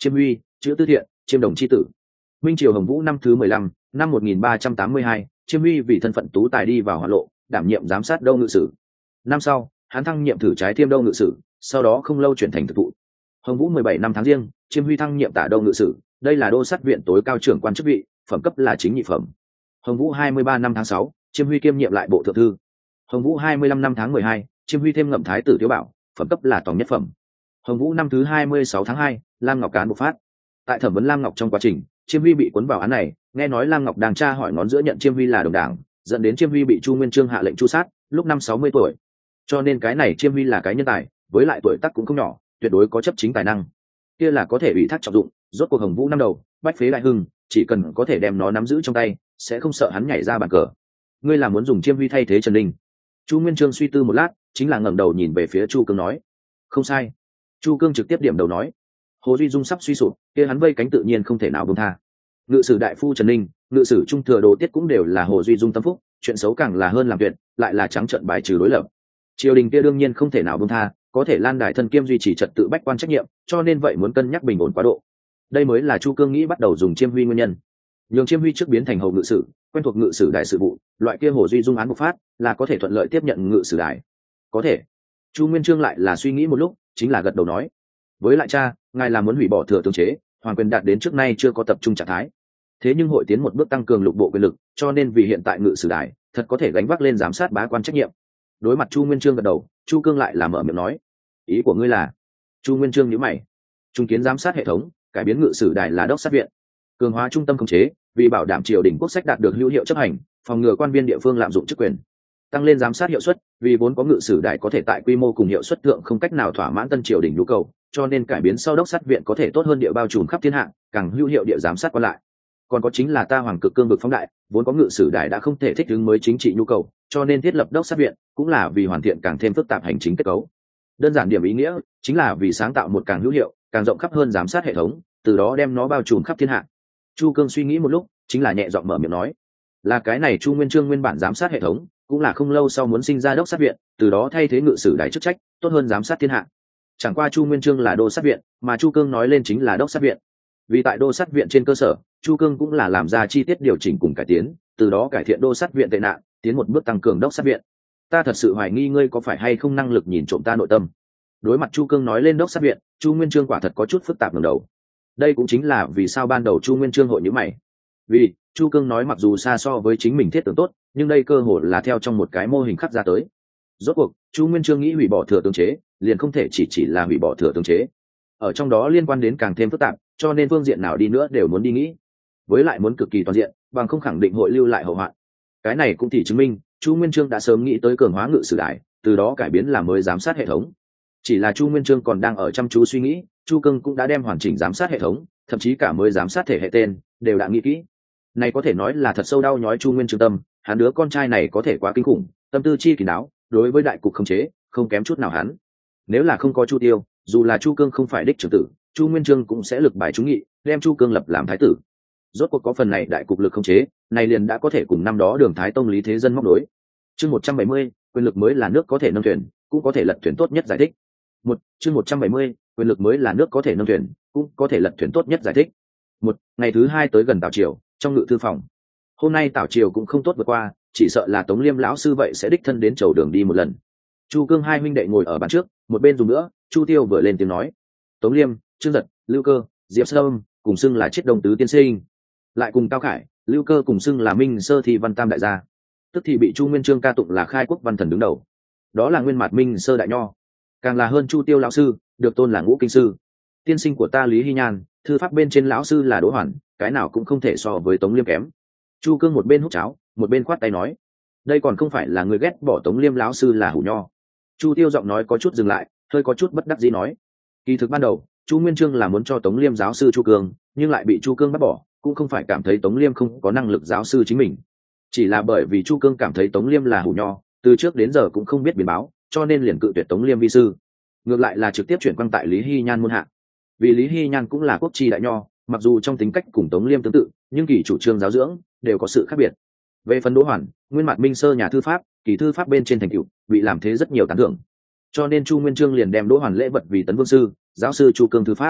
chiêm huy, chữ tư thiện, chiêm đồng chi tử. Minh triều Hồng Vũ năm thứ mười lăm, năm một nghìn ba trăm tám mươi hai, chiêm huy vì thân phận tú tài đi vào Hoa Lộ, đảm nhiệm giám sát Đâu Ngự sử. Năm sau, hắn thăng nhiệm thử trái Thiêm Đâu Ngự sử, sau đó không lâu chuyển thành thực thụ. Hồng Vũ mười bảy năm tháng Giêng, chiêm huy thăng nhiệm Tả Đâu Ngự sử, đây là đô sát viện tối cao trưởng quan chức vị, phẩm cấp là chính nhị phẩm. Hồng Vũ hai mươi ba năm tháng sáu, chiêm huy kiêm nhiệm lại bộ thượng thư. Hồng Vũ hai mươi lăm năm tháng mười hai, chiêm huy thêm ngậm thái tử thiếu bảo, phẩm cấp là tòng nhất phẩm. Hồng Vũ năm thứ hai mươi sáu tháng hai, Lam Ngọc Cán bộc phát. Tại thẩm vấn Lam Ngọc trong quá trình, chiêm huy bị cuốn vào án này, nghe nói Lam Ngọc đang tra hỏi ngón giữa nhận chiêm huy là đồng đảng, dẫn đến chiêm huy bị Chu Nguyên Chương hạ lệnh tru sát, lúc năm sáu mươi tuổi. Cho nên cái này chiêm huy là cái nhân tài, với lại tuổi tác cũng không nhỏ, tuyệt đối có chấp chính tài năng. Kia là có thể ủy thác trọng dụng, rốt cuộc Hồng Vũ năm đầu, bách phế đại hưng, chỉ cần có thể đem nó nắm giữ trong tay, sẽ không sợ hắn nhảy ra bàn cờ. Ngươi là muốn dùng chiêm huy thay thế Trần Ninh? Chu Nguyên Chương suy tư một lát, chính là ngẩng đầu nhìn về phía Chu Cương nói. Không sai. Chu Cương trực tiếp điểm đầu nói. Hồ Duy Dung sắp suy sụp, kia hắn vây cánh tự nhiên không thể nào buông tha. Ngự sử đại phu Trần Ninh, ngự sử trung thừa đồ tiết cũng đều là Hồ Duy Dung tâm phúc, chuyện xấu càng là hơn làm tuyệt, lại là trắng trợn bài trừ đối lập. Triều đình kia đương nhiên không thể nào buông tha, có thể lan đài thân kiêm duy trì trật tự bách quan trách nhiệm, cho nên vậy muốn cân nhắc bình ổn quá độ. Đây mới là Chu Cương nghĩ bắt đầu dùng chiêm huy nguyên nhân. Nhường chiêm huy trước biến thành hầu ngự sử, quen thuộc ngự sử đại sự vụ, loại kia Hồ Duy Dung án bộc phát, là có thể thuận lợi tiếp nhận ngự sử đại. Có thể. Chu Nguyên Chương lại là suy nghĩ một lúc, chính là gật đầu nói. Với lại cha, ngài là muốn hủy bỏ thừa tướng chế, hoàng quyền đạt đến trước nay chưa có tập trung trạng thái. Thế nhưng hội tiến một bước tăng cường lục bộ quyền lực, cho nên vì hiện tại ngự sử đại, thật có thể gánh vác lên giám sát bá quan trách nhiệm. Đối mặt Chu Nguyên Chương gật đầu, Chu Cương lại là mở miệng nói. Ý của ngươi là? Chu Nguyên Chương nhíu mày. Trung kiến giám sát hệ thống, cải biến ngự sử đài là đốc sát viện, cường hóa trung tâm khống chế, vì bảo đảm triều đình quốc sách đạt được hữu hiệu chấp hành, phòng ngừa quan viên địa phương lạm dụng chức quyền, tăng lên giám sát hiệu suất, vì vốn có ngự sử đài có thể tại quy mô cùng hiệu suất thượng không cách nào thỏa mãn tân triều đình nhu cầu, cho nên cải biến sau đốc sát viện có thể tốt hơn địa bao trùm khắp thiên hạ, càng hữu hiệu địa giám sát quan lại. Còn có chính là ta hoàng cực cương vực phóng đại, vốn có ngự sử đài đã không thể thích ứng mới chính trị nhu cầu, cho nên thiết lập đốc sát viện cũng là vì hoàn thiện càng thêm phức tạp hành chính kết cấu. Đơn giản điểm ý nghĩa chính là vì sáng tạo một càng hữu hiệu, càng rộng khắp hơn giám sát hệ thống, từ đó đem nó bao trùm khắp thiên hạ. Chu Cương suy nghĩ một lúc, chính là nhẹ giọng mở miệng nói, là cái này Chu Nguyên Chương nguyên bản giám sát hệ thống, cũng là không lâu sau muốn sinh ra đốc sát viện, từ đó thay thế ngự sử đài chức trách, tốt hơn giám sát thiên hạ. Chẳng qua Chu Nguyên Chương là đô sát viện, mà Chu Cương nói lên chính là đốc sát viện. Vì tại đô sát viện trên cơ sở, Chu Cương cũng là làm ra chi tiết điều chỉnh cùng cải tiến, từ đó cải thiện đô sát viện tệ nạn, tiến một bước tăng cường đốc sát viện. Ta thật sự hoài nghi ngươi có phải hay không năng lực nhìn trộm ta nội tâm. Đối mặt Chu Cương nói lên đốc sát viện, Chu Nguyên Chương quả thật có chút phức tạp ngẩng đầu. Đây cũng chính là vì sao ban đầu Chu Nguyên Chương hội nhíu mày. Vì Chu Cương nói mặc dù xa so với chính mình thiết tưởng tốt, nhưng đây cơ hội là theo trong một cái mô hình khắc ra tới. Rốt cuộc, Chu Nguyên Chương nghĩ hủy bỏ thừa tướng chế, liền không thể chỉ chỉ là hủy bỏ thừa tướng chế. Ở trong đó liên quan đến càng thêm phức tạp, cho nên phương diện nào đi nữa đều muốn đi nghĩ. Với lại muốn cực kỳ toàn diện, bằng không khẳng định hội lưu lại hậu hoạn. Cái này cũng thì chứng minh, Chu Nguyên Chương đã sớm nghĩ tới cường hóa ngự sử đài, từ đó cải biến làm mới giám sát hệ thống. Chỉ là Chu Nguyên Chương còn đang ở chăm chú suy nghĩ, Chu Cương cũng đã đem hoàn chỉnh giám sát hệ thống, thậm chí cả mới giám sát thể hệ tên đều đã nghĩ kỹ. Này có thể nói là thật sâu đau nhói Chu Nguyên Chương tâm, hắn đứa con trai này có thể quá kinh khủng, tâm tư chi kỳ đáo, đối với đại cục khống chế không kém chút nào hắn. Nếu là không có Chu Tiêu, dù là Chu Cương không phải đích trưởng tử, Chu Nguyên Chương cũng sẽ lực bài trúng nghị, đem Chu Cương lập làm thái tử. Rốt cuộc có phần này đại cục lực khống chế, này liền đã có thể cùng năm đó Đường Thái Tông Lý Thế Dân móc đối. Chương một trăm bảy mươi, quyền lực mới là nước có thể nâng thuyền, cũng có thể lật thuyền tốt nhất giải thích. Một, chương một trăm bảy mươi, quyền lực mới là nước có thể nâng thuyền, cũng có thể lật thuyền tốt nhất giải thích. Một, ngày thứ hai tới gần Tảo Triều, trong ngự thư phòng. Hôm nay Tảo Triều cũng không tốt vượt qua, chỉ sợ là Tống Liêm lão sư vậy sẽ đích thân đến chầu đường đi một lần. Chu Cương hai huynh đệ ngồi ở bàn trước, một bên dùng nữa, Chu Tiêu vừa lên tiếng nói: Tống Liêm, Trương Giật, Lưu Cơ, Diệp Sâm cùng xưng là Chiết Đồng tứ tiên sinh, lại cùng Cao Khải, Lưu Cơ cùng xưng là Minh Sơ Thi Văn Tam đại gia, tức thì bị Chu Nguyên Chương ca tụng là khai quốc văn thần đứng đầu. Đó là nguyên mạt Minh Sơ đại nho, càng là hơn Chu Tiêu lão sư, được tôn là ngũ kinh sư. Tiên sinh của ta Lý Hy Nhan, thư pháp bên trên lão sư là Đỗ Hoàn, cái nào cũng không thể so với Tống Liêm kém. Chu Cương một bên hút cháo, một bên khoát tay nói: đây còn không phải là người ghét bỏ Tống Liêm lão sư là hủ nho. Chu Tiêu giọng nói có chút dừng lại, hơi có chút bất đắc dĩ nói: kỳ thực ban đầu Chu Nguyên Chương là muốn cho Tống Liêm giáo sư Chu Cương, nhưng lại bị Chu Cương bắt bỏ, cũng không phải cảm thấy Tống Liêm không có năng lực giáo sư chính mình, chỉ là bởi vì Chu Cương cảm thấy Tống Liêm là hủ nho, từ trước đến giờ cũng không biết biến báo, cho nên liền cự tuyệt Tống Liêm vi sư, ngược lại là trực tiếp chuyển quang tại Lý Hy Nhan môn hạ. Vì Lý Hy Nhan cũng là quốc tri đại nho, mặc dù trong tính cách cùng Tống Liêm tương tự, nhưng kỳ chủ trương giáo dưỡng đều có sự khác biệt. Về phần Đỗ Hoàn, nguyên mặt Minh Sơ nhà thư pháp, kỳ thư pháp bên trên thành tựu bị làm thế rất nhiều tán thưởng, cho nên Chu Nguyên Chương liền đem Đỗ Hoàn lễ vật vì tấn vương sư, giáo sư Chu Cương thư pháp.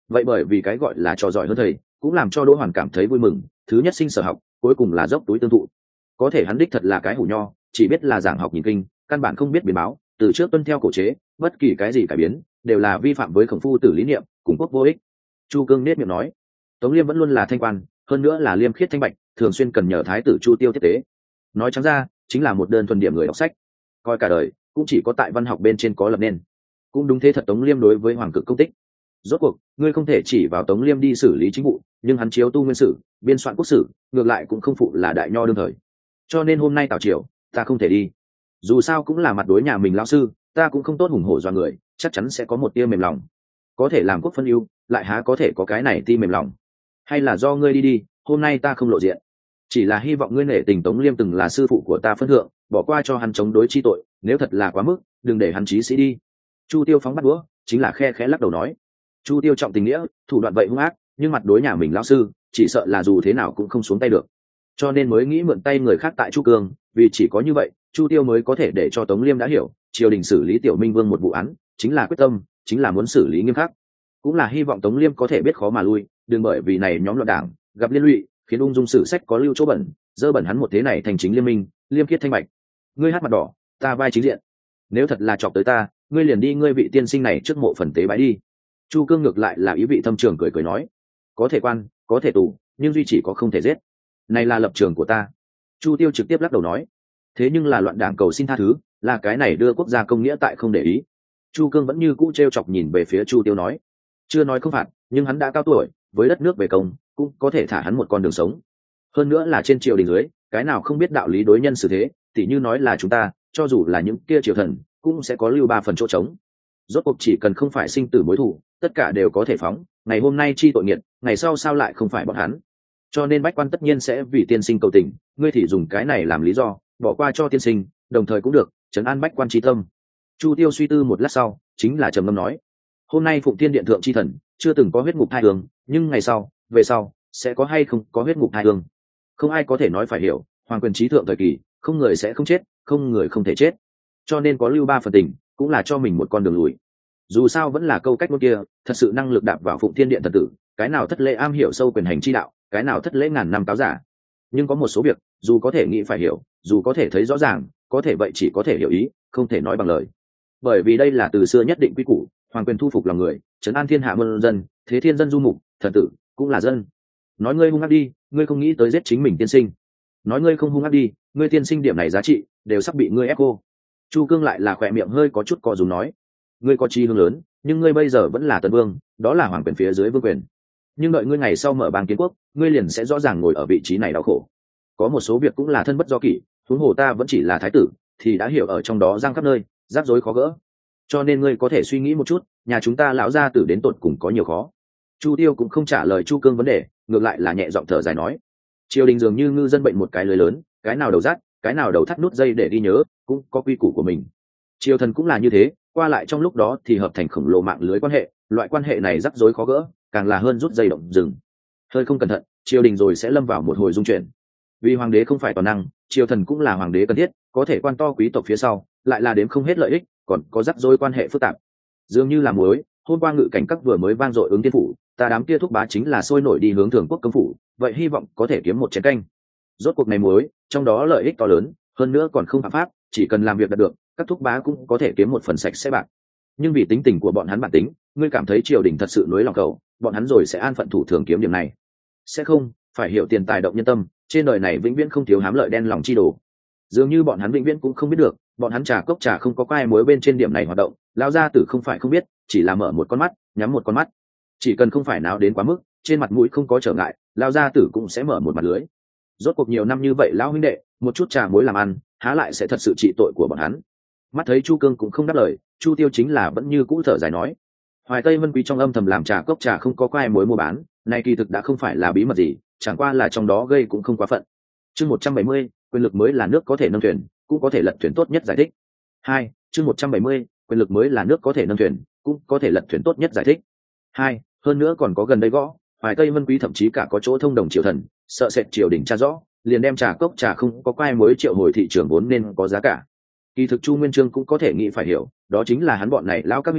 vậy bởi vì cái gọi là trò giỏi hơn thầy cũng làm cho Đỗ Hoàn cảm thấy vui mừng. Thứ nhất sinh sở học, cuối cùng là dốc túi tương thụ. Có thể hắn đích thật là cái hủ nho, chỉ biết là giảng học nhìn kinh, căn bản không biết biến báo, từ trước tuân theo cổ chế, bất kỳ cái gì cải biến đều là vi phạm với Khổng Phu Tử lý niệm, cùng quốc vô ích. Chu Cương nết miệng nói, Tống Liêm vẫn luôn là thanh quan, hơn nữa là liêm khiết thanh bạch, thường xuyên cần nhờ thái tử Chu Tiêu tiếp tế. Nói trắng ra, chính là một đơn thuần điểm người đọc sách, coi cả đời cũng chỉ có tại văn học bên trên có lập nên. Cũng đúng thế thật, Tống Liêm đối với hoàng cực công tích. Rốt cuộc, ngươi không thể chỉ vào Tống Liêm đi xử lý chính vụ, nhưng hắn chiếu tu nguyên sử, biên soạn quốc sử, ngược lại cũng không phụ là đại nho đương thời. Cho nên hôm nay tào triều, ta không thể đi. Dù sao cũng là mặt đối nhà mình lão sư, ta cũng không tốt hùng hổ do người, chắc chắn sẽ có một tia mềm lòng. Có thể làm quốc phân ưu, lại há có thể có cái này ti mềm lòng. Hay là do ngươi đi đi, hôm nay ta không lộ diện, chỉ là hy vọng ngươi nể tình Tống Liêm từng là sư phụ của ta phân thượng, bỏ qua cho hắn chống đối chi tội, nếu thật là quá mức, đừng để hắn chí sĩ đi. Chu Tiêu phóng bắt đũa, chính là khe khẽ lắc đầu nói. Chu Tiêu trọng tình nghĩa, thủ đoạn vậy hung ác, nhưng mặt đối nhà mình lão sư, chỉ sợ là dù thế nào cũng không xuống tay được, cho nên mới nghĩ mượn tay người khác tại Chu Cương, vì chỉ có như vậy Chu Tiêu mới có thể để cho Tống Liêm đã hiểu triều đình xử lý Tiểu Minh Vương một vụ án chính là quyết tâm, chính là muốn xử lý nghiêm khắc, cũng là hy vọng Tống Liêm có thể biết khó mà lui, đừng bởi vì này nhóm loạn đảng gặp liên lụy, khiến ung dung sử sách có lưu chỗ bẩn, dơ bẩn hắn một thế này thành chính liên minh liêm khiết thanh bạch. Ngươi hát mặt đỏ, ta vai chính diện, nếu thật là chọc tới ta, ngươi liền đi ngươi vị tiên sinh này trước mộ phần tế bái đi. Chu Cương ngược lại là ý vị thâm trường cười cười nói, có thể quan, có thể tù, nhưng duy chỉ có không thể giết, này là lập trường của ta. Chu Tiêu trực tiếp lắc đầu nói, thế nhưng là loạn đảng cầu xin tha thứ, là cái này đưa quốc gia công nghĩa tại không để ý. Chu Cương vẫn như cũ t r e o chọc nhìn về phía Chu Tiêu nói, chưa nói không phạt, nhưng hắn đã cao tuổi, với đất nước về công, cũng có thể thả hắn một con đường sống. Hơn nữa là trên triều đình dưới, cái nào không biết đạo lý đối nhân xử thế, tỉ như nói là chúng ta, cho dù là những kia triều thần, cũng sẽ có lưu ba phần chỗ trống. Rốt cuộc chỉ cần không phải sinh tử mối thù, tất cả đều có thể phóng, ngày hôm nay chi tội nghiệt, ngày sau sao lại không phải bọn hắn. Cho nên bách quan tất nhiên sẽ vì tiên sinh cầu tình, ngươi thì dùng cái này làm lý do, bỏ qua cho tiên sinh, đồng thời cũng được trấn an bách quan trí tâm. Chu Tiêu suy tư một lát sau, chính là trầm ngâm nói, hôm nay Phụng Thiên Điện thượng chi thần chưa từng có huyết ngục hai hương, nhưng ngày sau, về sau sẽ có hay không có huyết ngục hai hương, không ai có thể nói phải hiểu. Hoàng quyền trí thượng thời kỳ, không người sẽ không chết, không người không thể chết, cho nên có lưu ba phần tình, cũng là cho mình một con đường lùi. Dù sao vẫn là câu cách ngôn kia, thật sự năng lực đạp vào Phụng Thiên Điện thần tử, cái nào thất lễ am hiểu sâu quyền hành chi đạo, cái nào thất lễ ngàn năm cáo giả. Nhưng có một số việc, dù có thể nghĩ phải hiểu, dù có thể thấy rõ ràng, có thể vậy chỉ có thể hiểu ý, không thể nói bằng lời. Bởi vì đây là từ xưa nhất định quy củ, hoàng quyền thu phục lòng người, trấn an thiên hạ muôn dân, thế thiên dân du mục, thần tử cũng là dân. Nói ngươi hung ác đi, ngươi không nghĩ tới giết chính mình tiên sinh. Nói ngươi không hung ác đi, ngươi tiên sinh điểm này giá trị đều sắp bị ngươi ép cô. Chu Cương lại là khỏe miệng hơi có chút co rúm nói, ngươi có chi hướng lớn, nhưng ngươi bây giờ vẫn là tần vương, đó là hoàng quyền phía dưới vương quyền. Nhưng đợi ngươi ngày sau mở bang kiến quốc, ngươi liền sẽ rõ ràng ngồi ở vị trí này đau khổ. Có một số việc cũng là thân bất do kỷ, huống hồ ta vẫn chỉ là thái tử, thì đã hiểu ở trong đó giang khắp nơi, rắc rối khó gỡ. Cho nên ngươi có thể suy nghĩ một chút, nhà chúng ta lão gia tử đến tột cùng có nhiều khó. Chu Tiêu cũng không trả lời Chu Cương vấn đề, ngược lại là nhẹ giọng thở dài nói, triều đình dường như ngư dân bệnh một cái lưới lớn, cái nào đầu rắt, cái nào đầu thắt nút dây để đi nhớ, cũng có quy củ của mình. Triều thần cũng là như thế, qua lại trong lúc đó thì hợp thành khổng lồ mạng lưới quan hệ, loại quan hệ này rắc rối khó gỡ, càng là hơn rút dây động rừng. Hơi không cẩn thận, triều đình rồi sẽ lâm vào một hồi dung chuyển. Vì hoàng đế không phải toàn năng, triều thần cũng là hoàng đế cần thiết, có thể quan to quý tộc phía sau, lại là đếm không hết lợi ích, còn có rắc rối quan hệ phức tạp. Dường như là muối, hôm qua ngự cảnh các vừa mới vang dội ứng tiên phủ, ta đám kia thúc bá chính là sôi nổi đi hướng thường quốc cấm phủ, vậy hy vọng có thể kiếm một chén canh. Rốt cuộc này muối, trong đó lợi ích to lớn, hơn nữa còn không phạm pháp, chỉ cần làm việc đạt được, các thúc bá cũng có thể kiếm một phần sạch sẽ bạc. Nhưng vì tính tình của bọn hắn bản tính, ngươi cảm thấy triều đình thật sự nối lòng cầu, bọn hắn rồi sẽ an phận thủ thường kiếm điểm này? Sẽ không, phải hiểu tiền tài động nhân tâm, trên đời này vĩnh viễn không thiếu hám lợi đen lòng chi đồ. Dường như bọn hắn vĩnh viễn cũng không biết được, bọn hắn trà cốc trà không có quai muối bên trên điểm này hoạt động, lão gia tử không phải không biết, chỉ là mở một con mắt, nhắm một con mắt. Chỉ cần không phải nào đến quá mức, trên mặt mũi không có trở ngại, lão gia tử cũng sẽ mở một mặt lưới. Rốt cuộc nhiều năm như vậy lão huynh đệ, một chút trà muối làm ăn, há lại sẽ thật sự trị tội của bọn hắn. Mắt thấy Chu Cương cũng không đáp lời, Chu Tiêu chính là vẫn như cũ thở dài nói, Hoài Tây Vân Quý trong âm thầm làm trà cốc trà không có quai muối mua bán, này kỳ thực đã không phải là bí mật gì, chẳng qua là trong đó gây cũng không quá phận. Chương một trăm bảy mươi, quyền lực mới là nước có thể nâng thuyền, cũng có thể lật thuyền tốt nhất giải thích. Hai, chương một trăm bảy mươi, quyền lực mới là nước có thể nâng thuyền, cũng có thể lật thuyền tốt nhất giải thích. Hai, hơn nữa còn có gần đây gõ, Hoài Tây Vân Quý thậm chí cả có chỗ thông đồng triều thần, sợ sệt triều đình tra rõ, liền đem trà cốc trà không có quai muối triệu hồi thị trường vốn nên có giá cả. Kỳ thực Chu Nguyên Chương cũng có thể nghĩ phải hiểu, đó chính là hắn bọn này lão các minh đệ,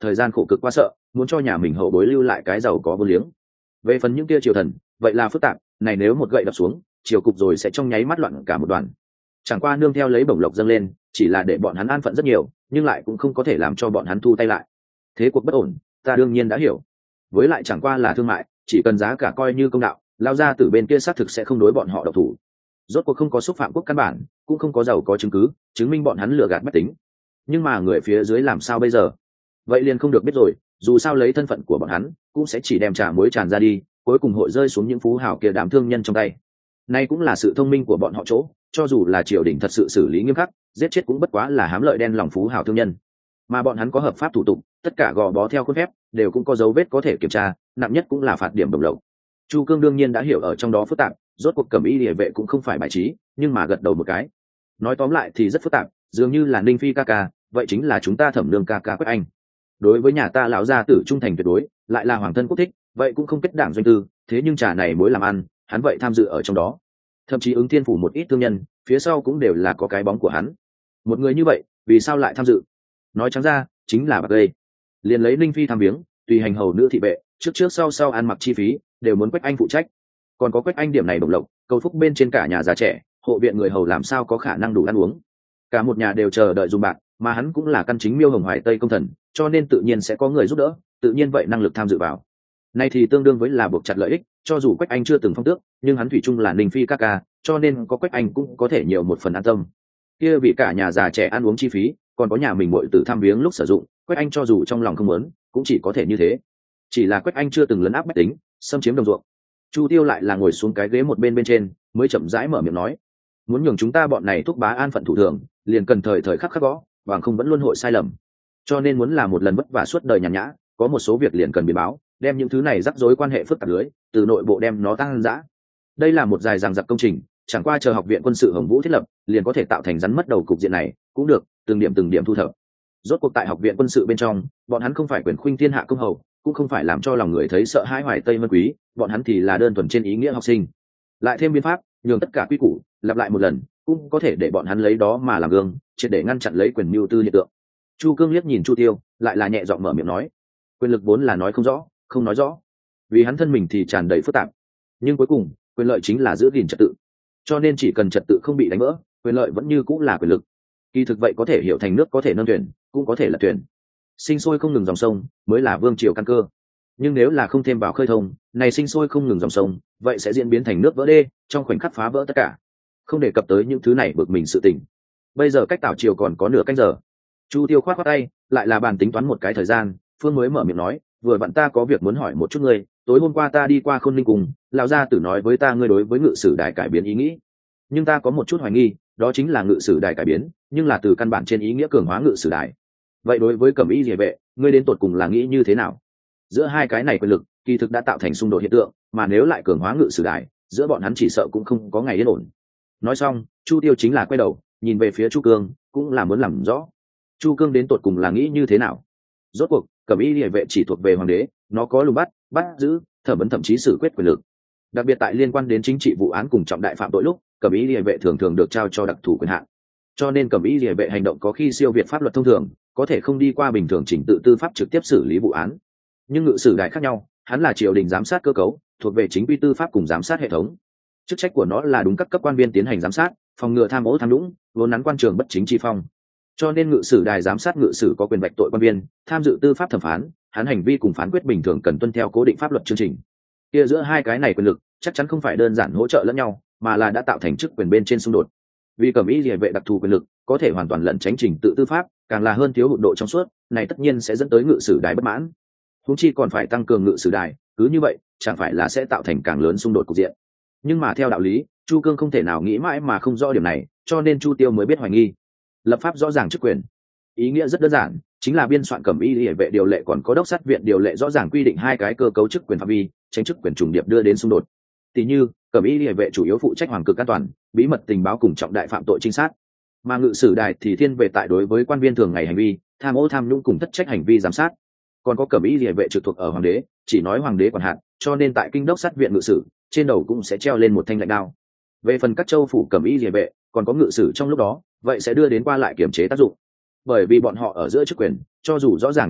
thời gian khổ cực quá sợ, muốn cho nhà mình hậu bối lưu lại cái giàu có vô liếng. Về phần những kia triều thần, vậy là phức tạp, này nếu một gậy đập xuống, triều cục rồi sẽ trong nháy mắt loạn cả một đoàn. Chẳng qua nương theo lấy bổng lộc dâng lên, chỉ là để bọn hắn an phận rất nhiều, nhưng lại cũng không có thể làm cho bọn hắn thu tay lại. Thế cuộc bất ổn, ta đương nhiên đã hiểu. Với lại chẳng qua là thương mại, chỉ cần giá cả coi như công đạo, lao ra từ bên kia xác thực sẽ không đối bọn họ độc thủ. Rốt cuộc không có xúc phạm quốc căn bản, cũng không có giàu có chứng cứ chứng minh bọn hắn lừa gạt bách tính. Nhưng mà người phía dưới làm sao bây giờ? Vậy liền không được biết rồi, dù sao lấy thân phận của bọn hắn cũng sẽ chỉ đem trà muối tràn ra đi, cuối cùng hội rơi xuống những phú hào kia đám thương nhân trong tay. Nay cũng là sự thông minh của bọn họ chỗ, cho dù là triều đình thật sự xử lý nghiêm khắc, giết chết cũng bất quá là hám lợi đen lòng phú hào thương nhân. Mà bọn hắn có hợp pháp thủ tục, tất cả gò bó theo khuôn phép, đều cũng có dấu vết có thể kiểm tra, nặng nhất cũng là phạt điểm đồng lộc. Chu Cương đương nhiên đã hiểu ở trong đó phức tạp, rốt cuộc Cẩm Y Liễu vệ cũng không phải bài trí, nhưng mà gật đầu một cái. Nói tóm lại thì rất phức tạp, dường như là Ninh Phi ca ca, vậy chính là chúng ta Thẩm Nương ca ca Quách Anh. Đối với nhà ta lão gia tử trung thành tuyệt đối, lại là hoàng thân quốc thích, vậy cũng không kết đảng doanh tư, thế nhưng trà này mối làm ăn, hắn vậy tham dự ở trong đó. Thậm chí ứng thiên phủ một ít thương nhân, phía sau cũng đều là có cái bóng của hắn. Một người như vậy, vì sao lại tham dự? Nói trắng ra, chính là bạc gây. Liền lấy Ninh Phi tham viếng, tùy hành hầu nữ thị vệ, trước trước sau sau ăn mặc chi phí, đều muốn Quách Anh phụ trách. Còn có Quách Anh điểm này đồng lộc, cầu phúc bên trên cả nhà già trẻ, hộ viện người hầu làm sao có khả năng đủ ăn uống. Cả một nhà đều chờ đợi dùng bạc, mà hắn cũng là căn chính Miêu Hồng Hoài Tây công thần, cho nên tự nhiên sẽ có người giúp đỡ, tự nhiên vậy năng lực tham dự vào. Nay thì tương đương với là buộc chặt lợi ích, cho dù Quách Anh chưa từng phong tước, nhưng hắn thủy chung là Ninh Phi ca ca, cho nên có Quách Anh cũng có thể nhiều một phần an tâm. Kia vì cả nhà già trẻ ăn uống chi phí, còn có nhà mình muội tử thăm viếng lúc sử dụng, Quách Anh cho dù trong lòng không muốn, cũng chỉ có thể như thế. Chỉ là Quách Anh chưa từng lấn áp bách tính, xâm chiếm đồng ruộng. Chu Tiêu lại là ngồi xuống cái ghế một bên bên trên, mới chậm rãi mở miệng nói: muốn nhường chúng ta bọn này thúc bá an phận thủ thường, liền cần thời thời khắc khắc gõ, bằng không vẫn luôn hội sai lầm. Cho nên muốn làm một lần vất vả suốt đời nhàn nhã, có một số việc liền cần biến báo, đem những thứ này rắc rối quan hệ phức tạp lưới, từ nội bộ đem nó tăng dã. Đây là một dài dằng dặc công trình, chẳng qua chờ học viện quân sự Hồng Vũ thiết lập, liền có thể tạo thành rắn mất đầu cục diện này, cũng được, từng điểm từng điểm thu thập. Rốt cuộc tại học viện quân sự bên trong, bọn hắn không phải quyền khuynh thiên hạ công hầu, cũng không phải làm cho lòng người thấy sợ hãi Hoài Tây mân quý, bọn hắn thì là đơn thuần trên ý nghĩa học sinh. Lại thêm biện pháp, nhường tất cả quy củ lặp lại một lần, cũng có thể để bọn hắn lấy đó mà làm gương, triệt để ngăn chặn lấy quyền mưu tư hiện tượng. Chu Cương liếc nhìn Chu Tiêu, lại là nhẹ giọng mở miệng nói: quyền lực vốn là nói không rõ, không nói rõ. Vì hắn thân mình thì tràn đầy phức tạp, nhưng cuối cùng, quyền lợi chính là giữ gìn trật tự. Cho nên chỉ cần trật tự không bị đánh vỡ, quyền lợi vẫn như cũng là quyền lực. Kỳ thực vậy có thể hiểu thành nước có thể nâng thuyền, cũng có thể là thuyền. Sinh sôi không ngừng dòng sông, mới là vương triều căn cơ. Nhưng nếu là không thêm vào khơi thông, này sinh sôi không ngừng dòng sông, vậy sẽ diễn biến thành nước vỡ đê, trong khoảnh khắc phá vỡ tất cả. Không đề cập tới những thứ này bực mình sự tình. Bây giờ cách tảo triều còn có nửa canh giờ. Chu Tiêu khoát khoát tay, lại là bàn tính toán một cái thời gian, Phương mới mở miệng nói: vừa vặn ta có việc muốn hỏi một chút ngươi, tối hôm qua ta đi qua Khôn Ninh cùng, lão gia tử nói với ta ngươi đối với ngự sử đài cải biến ý nghĩ. Nhưng ta có một chút hoài nghi, đó chính là ngự sử đài cải biến, nhưng là từ căn bản trên ý nghĩa cường hóa ngự sử đài. Vậy đối với Cẩm Y Liễu vệ, ngươi đến tột cùng là nghĩ như thế nào? Giữa hai cái này quyền lực, kỳ thực đã tạo thành xung đột hiện tượng, mà nếu lại cường hóa ngự sử đài, giữa bọn hắn chỉ sợ cũng không có ngày yên ổn. Nói xong, Chu Tiêu chính là quay đầu, nhìn về phía Chu Cương, cũng là muốn làm rõ. Chu Cương đến tột cùng là nghĩ như thế nào? Rốt cuộc, Cẩm Y Liễu vệ chỉ thuộc về hoàng đế, nó có lùng bắt, bắt giữ, thẩm vấn thậm chí xử quyết quyền lực. Đặc biệt tại liên quan đến chính trị vụ án cùng trọng đại phạm tội lúc, Cẩm Y Liễu vệ thường thường được trao cho đặc thù quyền hạn. Cho nên Cẩm Y Liễu vệ hành động có khi siêu việt pháp luật thông thường, có thể không đi qua bình thường trình tự tư pháp trực tiếp xử lý vụ án. Nhưng ngự sử đài khác nhau, hắn là triều đình giám sát cơ cấu, thuộc về chính quy tư pháp cùng giám sát hệ thống. Chức trách của nó là đúng các cấp quan viên tiến hành giám sát, phòng ngừa tham ô tham nhũng, vốn nắn quan trường bất chính chi phong. Cho nên ngự sử đài giám sát ngự sử có quyền vạch tội quan viên, tham dự tư pháp thẩm phán, hắn hành vi cùng phán quyết bình thường cần tuân theo cố định pháp luật chương trình. Kia giữa hai cái này quyền lực chắc chắn không phải đơn giản hỗ trợ lẫn nhau, mà là đã tạo thành chức quyền bên trên xung đột. Vì Cẩm Y Liễu vệ đặc thù quyền lực, có thể hoàn toàn lẩn tránh trình tự tư pháp, càng là hơn thiếu hụt độ trong suốt, này tất nhiên sẽ dẫn tới ngự sử đài bất mãn. Huống chi còn phải tăng cường ngự sử đài, cứ như vậy, chẳng phải là sẽ tạo thành càng lớn xung đột cục diện. Nhưng mà theo đạo lý, Chu Cương không thể nào nghĩ mãi mà không rõ điểm này, cho nên Chu Tiêu mới biết hoài nghi. Lập pháp rõ ràng chức quyền, ý nghĩa rất đơn giản, chính là biên soạn Cẩm Y Liễu vệ điều lệ còn có đốc sát viện điều lệ rõ ràng quy định hai cái cơ cấu chức quyền phạm vi, tránh chức quyền trùng điệp đưa đến xung đột. Tỷ như, Cẩm Y Liễu vệ chủ yếu phụ trách hoàng cực an toàn, bí mật tình báo cùng trọng đại phạm tội trinh sát, mà ngự sử đài thì thiên về tại đối với quan viên thường ngày hành vi, tham ô tham nhũng cùng thất trách hành vi giám sát. Còn có Cẩm Y Liễu vệ trực thuộc ở hoàng đế, chỉ nói hoàng đế quản hạt, cho nên tại kinh đốc sát viện ngự sử, trên đầu cũng sẽ treo lên một thanh lạnh đao. Về phần các châu phủ Cẩm Y Liễu vệ, còn có ngự sử trong lúc đó, vậy sẽ đưa đến qua lại kiểm chế tác dụng. Bởi vì bọn họ ở giữa chức quyền, cho dù rõ ràng quy định,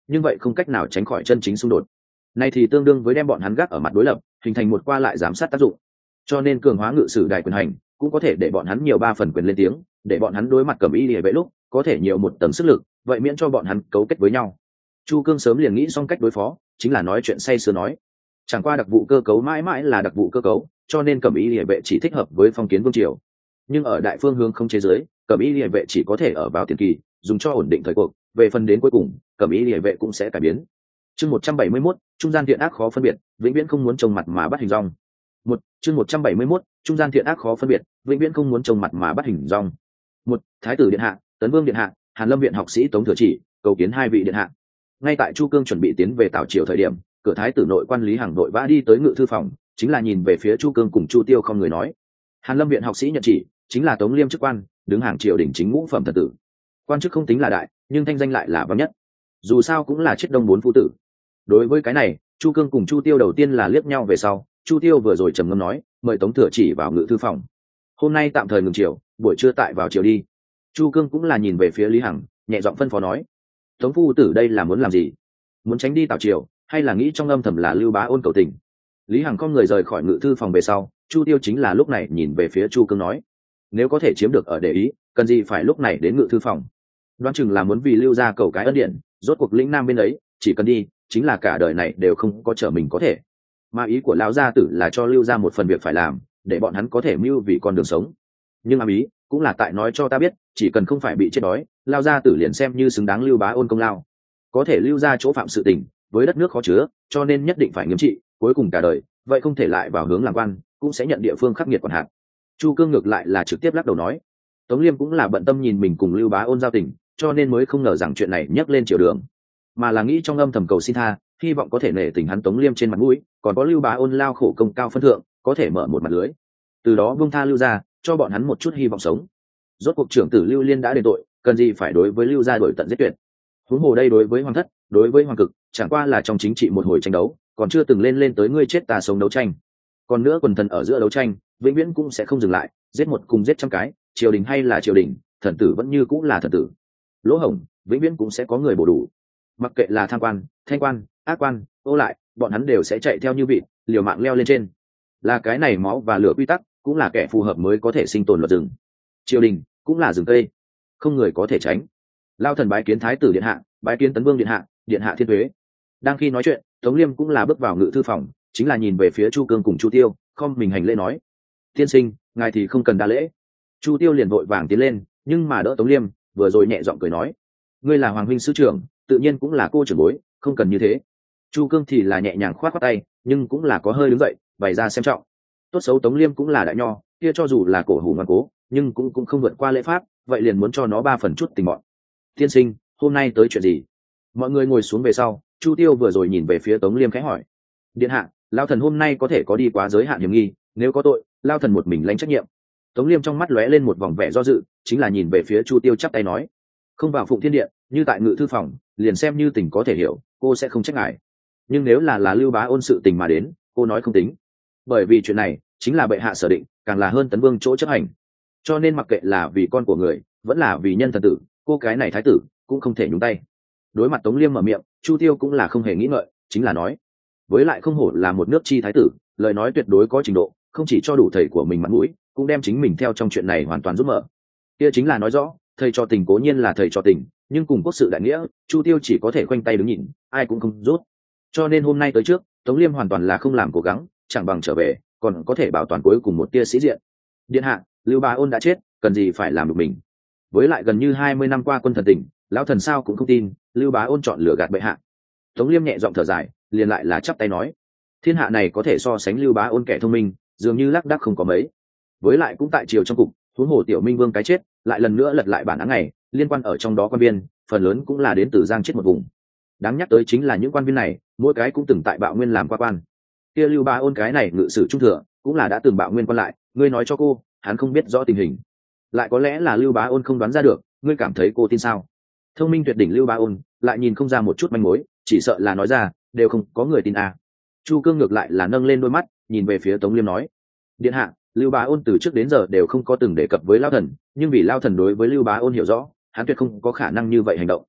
nhưng vậy không cách nào tránh khỏi chân chính xung đột. Này thì tương đương với đem bọn hắn gác ở mặt đối lập, hình thành một qua lại giám sát tác dụng. Cho nên cường hóa ngự sử đài quyền hành cũng có thể để bọn hắn nhiều ba phần quyền lên tiếng, để bọn hắn đối mặt Cẩm Y Liễu vệ lúc có thể nhiều một tầng sức lực, vậy miễn cho bọn hắn cấu kết với nhau. Chu Cương sớm liền nghĩ xong cách đối phó, chính là nói chuyện say sưa nói. Chẳng qua đặc vụ cơ cấu mãi mãi là đặc vụ cơ cấu, cho nên Cẩm Y Liễu vệ chỉ thích hợp với phong kiến vương triều. Nhưng ở đại phương hướng không chế giới, Cẩm Y Liễu vệ chỉ có thể ở vào tiền kỳ, dùng cho ổn định thời cuộc, về phần đến cuối cùng, Cẩm Y Liễu vệ cũng sẽ cải biến. Chương một trăm bảy mươi mốt, trung gian thiện ác khó phân biệt, vĩnh viễn không muốn trông mặt mà bắt hình dong. Một, chương một trăm bảy mươi mốt, trung gian thiện ác khó phân biệt, vĩnh viễn không muốn trông mặt mà bắt hình dong. Một, thái tử điện hạ, tấn vương điện hạ, Hàn Lâm viện học sĩ Tống Thừa Chỉ, cầu kiến hai vị điện hạ. Ngay tại Chu Cương chuẩn bị tiến về Tào triều thời điểm, cửa thái tử nội quan Lý Hằng đội vã đi tới ngự thư phòng, chính là nhìn về phía Chu Cương cùng Chu Tiêu không người nói. Hàn Lâm viện học sĩ nhận chỉ, chính là Tống Liêm chức quan, đứng hàng triều đình chính ngũ phẩm thần tử. Quan chức không tính là đại, nhưng thanh danh lại là vang nhất. Dù sao cũng là chiết đông bốn phu tử. Đối với cái này, Chu Cương cùng Chu Tiêu đầu tiên là liếc nhau về sau, Chu Tiêu vừa rồi trầm ngâm nói, mời Tống Thừa Chỉ vào ngự thư phòng. Hôm nay tạm thời ngừng triều, buổi trưa tại vào triều đi. Chu Cương cũng là nhìn về phía Lý Hằng, nhẹ giọng phân phó nói, Tống phu tử đây là muốn làm gì? Muốn tránh đi Tào triều, hay là nghĩ trong âm thầm là Lưu Bá Ôn cầu tình? Lý Hằng con người rời khỏi ngự thư phòng về sau, Chu Tiêu chính là lúc này nhìn về phía Chu Cương nói, nếu có thể chiếm được ở để ý, cần gì phải lúc này đến ngự thư phòng? Đoán chừng là muốn vì Lưu gia cầu cái ân điển, rốt cuộc lĩnh nam bên ấy, chỉ cần đi, chính là cả đời này đều không có trở mình có thể. Mà ý của lão gia tử là cho Lưu gia một phần việc phải làm, để bọn hắn có thể mưu vì con đường sống. Nhưng ám ý cũng là tại nói cho ta biết, chỉ cần không phải bị chết đói, lão gia tử liền xem như xứng đáng Lưu Bá Ôn công lao. Có thể Lưu gia chỗ phạm sự tình, với đất nước khó chứa, cho nên nhất định phải nghiêm trị, cuối cùng cả đời, vậy không thể lại vào hướng làm quan, cũng sẽ nhận địa phương khắc nghiệt quản hạt. Chu Cương ngược lại là trực tiếp lắc đầu nói, Tống Liêm cũng là bận tâm nhìn mình cùng Lưu Bá Ôn giao tình, cho nên mới không ngờ rằng chuyện này nhắc lên triều đường, mà là nghĩ trong âm thầm cầu xin tha, hy vọng có thể nể tình hắn Tống Liêm trên mặt mũi, còn có Lưu Bá Ôn lao khổ công cao phân thượng, có thể mở một mặt lưới, từ đó buông tha Lưu gia, cho bọn hắn một chút hy vọng sống. Rốt cuộc trưởng tử Lưu Liên đã đền tội, cần gì phải đối với Lưu gia đổi tận giết tuyệt? Huống hồ đây đối với hoàng thất, đối với hoàng cực, chẳng qua là trong chính trị một hồi tranh đấu, còn chưa từng lên lên tới ngươi chết ta sống đấu tranh. Còn nữa quần thần ở giữa đấu tranh, vĩnh viễn cũng sẽ không dừng lại, giết một cùng giết trăm cái, triều đình hay là triều đình, thần tử vẫn như cũng là thần tử. Lỗ hổng, vĩnh viễn cũng sẽ có người bổ đủ. Mặc kệ là tham quan, thanh quan, ác quan, ô lại, bọn hắn đều sẽ chạy theo như vịt, liều mạng leo lên trên. Là cái này máu và lửa quy tắc, cũng là kẻ phù hợp mới có thể sinh tồn luật rừng. Triều đình cũng là rừng cây, không người có thể tránh. Lao thần bái kiến thái tử điện hạ, bái kiến tấn vương điện hạ, điện hạ thiên thuế. Đang khi nói chuyện, Tống Liêm cũng là bước vào ngự thư phòng, chính là nhìn về phía Chu Cương cùng Chu Tiêu, không mình hành lễ nói, tiên sinh, ngài thì không cần đa lễ. Chu Tiêu liền vội vàng tiến lên, nhưng mà đỡ Tống Liêm, vừa rồi nhẹ giọng cười nói, ngươi là hoàng huynh sư trưởng, tự nhiên cũng là cô trưởng bối, không cần như thế. Chu Cương thì là nhẹ nhàng khoát khoát tay, nhưng cũng là có hơi đứng dậy, bày ra xem trọng. Tốt xấu Tống Liêm cũng là đại nho, kia cho dù là cổ hủ ngoan cố, nhưng cũng cũng không vượt qua lễ pháp, vậy liền muốn cho nó ba phần chút tình mọn. Tiên sinh, hôm nay tới chuyện gì? Mọi người ngồi xuống về sau, Chu Tiêu vừa rồi nhìn về phía Tống Liêm khẽ hỏi, điện hạ, lao thần hôm nay có thể có đi quá giới hạn hiểm nghi, nếu có tội, lao thần một mình lãnh trách nhiệm. Tống Liêm trong mắt lóe lên một vòng vẻ do dự, chính là nhìn về phía Chu Tiêu chắp tay nói, không vào Phụng Thiên Điện, như tại ngự thư phòng, liền xem như tình có thể hiểu, cô sẽ không trách ngài. Nhưng nếu là là Lưu Bá Ôn sự tình mà đến, cô nói không tính, bởi vì chuyện này chính là bệ hạ sở định, càng là hơn tấn vương chỗ chấp hành, cho nên mặc kệ là vì con của người, vẫn là vì nhân thần tử, cô cái này thái tử cũng không thể nhúng tay. Đối mặt Tống Liêm mở miệng, Chu Tiêu cũng là không hề nghĩ ngợi, chính là nói, với lại không hổ là một nước chi thái tử, lời nói tuyệt đối có trình độ, không chỉ cho đủ thầy của mình mặt mũi, cũng đem chính mình theo trong chuyện này hoàn toàn giúp mở. Kia chính là nói rõ, thầy cho tình cố nhiên là thầy cho tình, nhưng cùng quốc sự đại nghĩa, Chu Tiêu chỉ có thể khoanh tay đứng nhìn, ai cũng không rút. Cho nên hôm nay tới trước, Tống Liêm hoàn toàn là không làm cố gắng, chẳng bằng trở về, còn có thể bảo toàn cuối cùng một tia sĩ diện. Điện hạ, Lưu Bá Ôn đã chết, cần gì phải làm được mình? Với lại gần như hai mươi năm qua quân thần tỉnh, lão thần sao cũng không tin Lưu Bá Ôn chọn lựa gạt bệ hạ. Tống Liêm nhẹ giọng thở dài, liền lại là chắp tay nói, thiên hạ này có thể so sánh Lưu Bá Ôn kẻ thông minh, dường như lác đác không có mấy. Với lại cũng tại triều trong cục, huống hồ tiểu Minh Vương cái chết, lại lần nữa lật lại bản án này, liên quan ở trong đó quan viên, phần lớn cũng là đến từ Giang chết một vùng. Đáng nhắc tới chính là những quan viên này, mỗi cái cũng từng tại Bạo Nguyên làm qua quan. Kia Lưu Bá Ôn cái này ngự sử trung thừa, cũng là đã từng Bạo Nguyên quan lại, ngươi nói cho cô, hắn không biết rõ tình hình. Lại có lẽ là Lưu Bá Ôn không đoán ra được, ngươi cảm thấy cô tin sao? Thông minh tuyệt đỉnh Lưu Bá Ôn, lại nhìn không ra một chút manh mối, chỉ sợ là nói ra, đều không có người tin à. Chu Cương ngược lại là nâng lên đôi mắt, nhìn về phía Tống Liêm nói, điện hạ, Lưu Bá Ôn từ trước đến giờ đều không có từng đề cập với Lao Thần, nhưng vì Lao Thần đối với Lưu Bá Ôn hiểu rõ, hắn tuyệt không có khả năng như vậy hành động.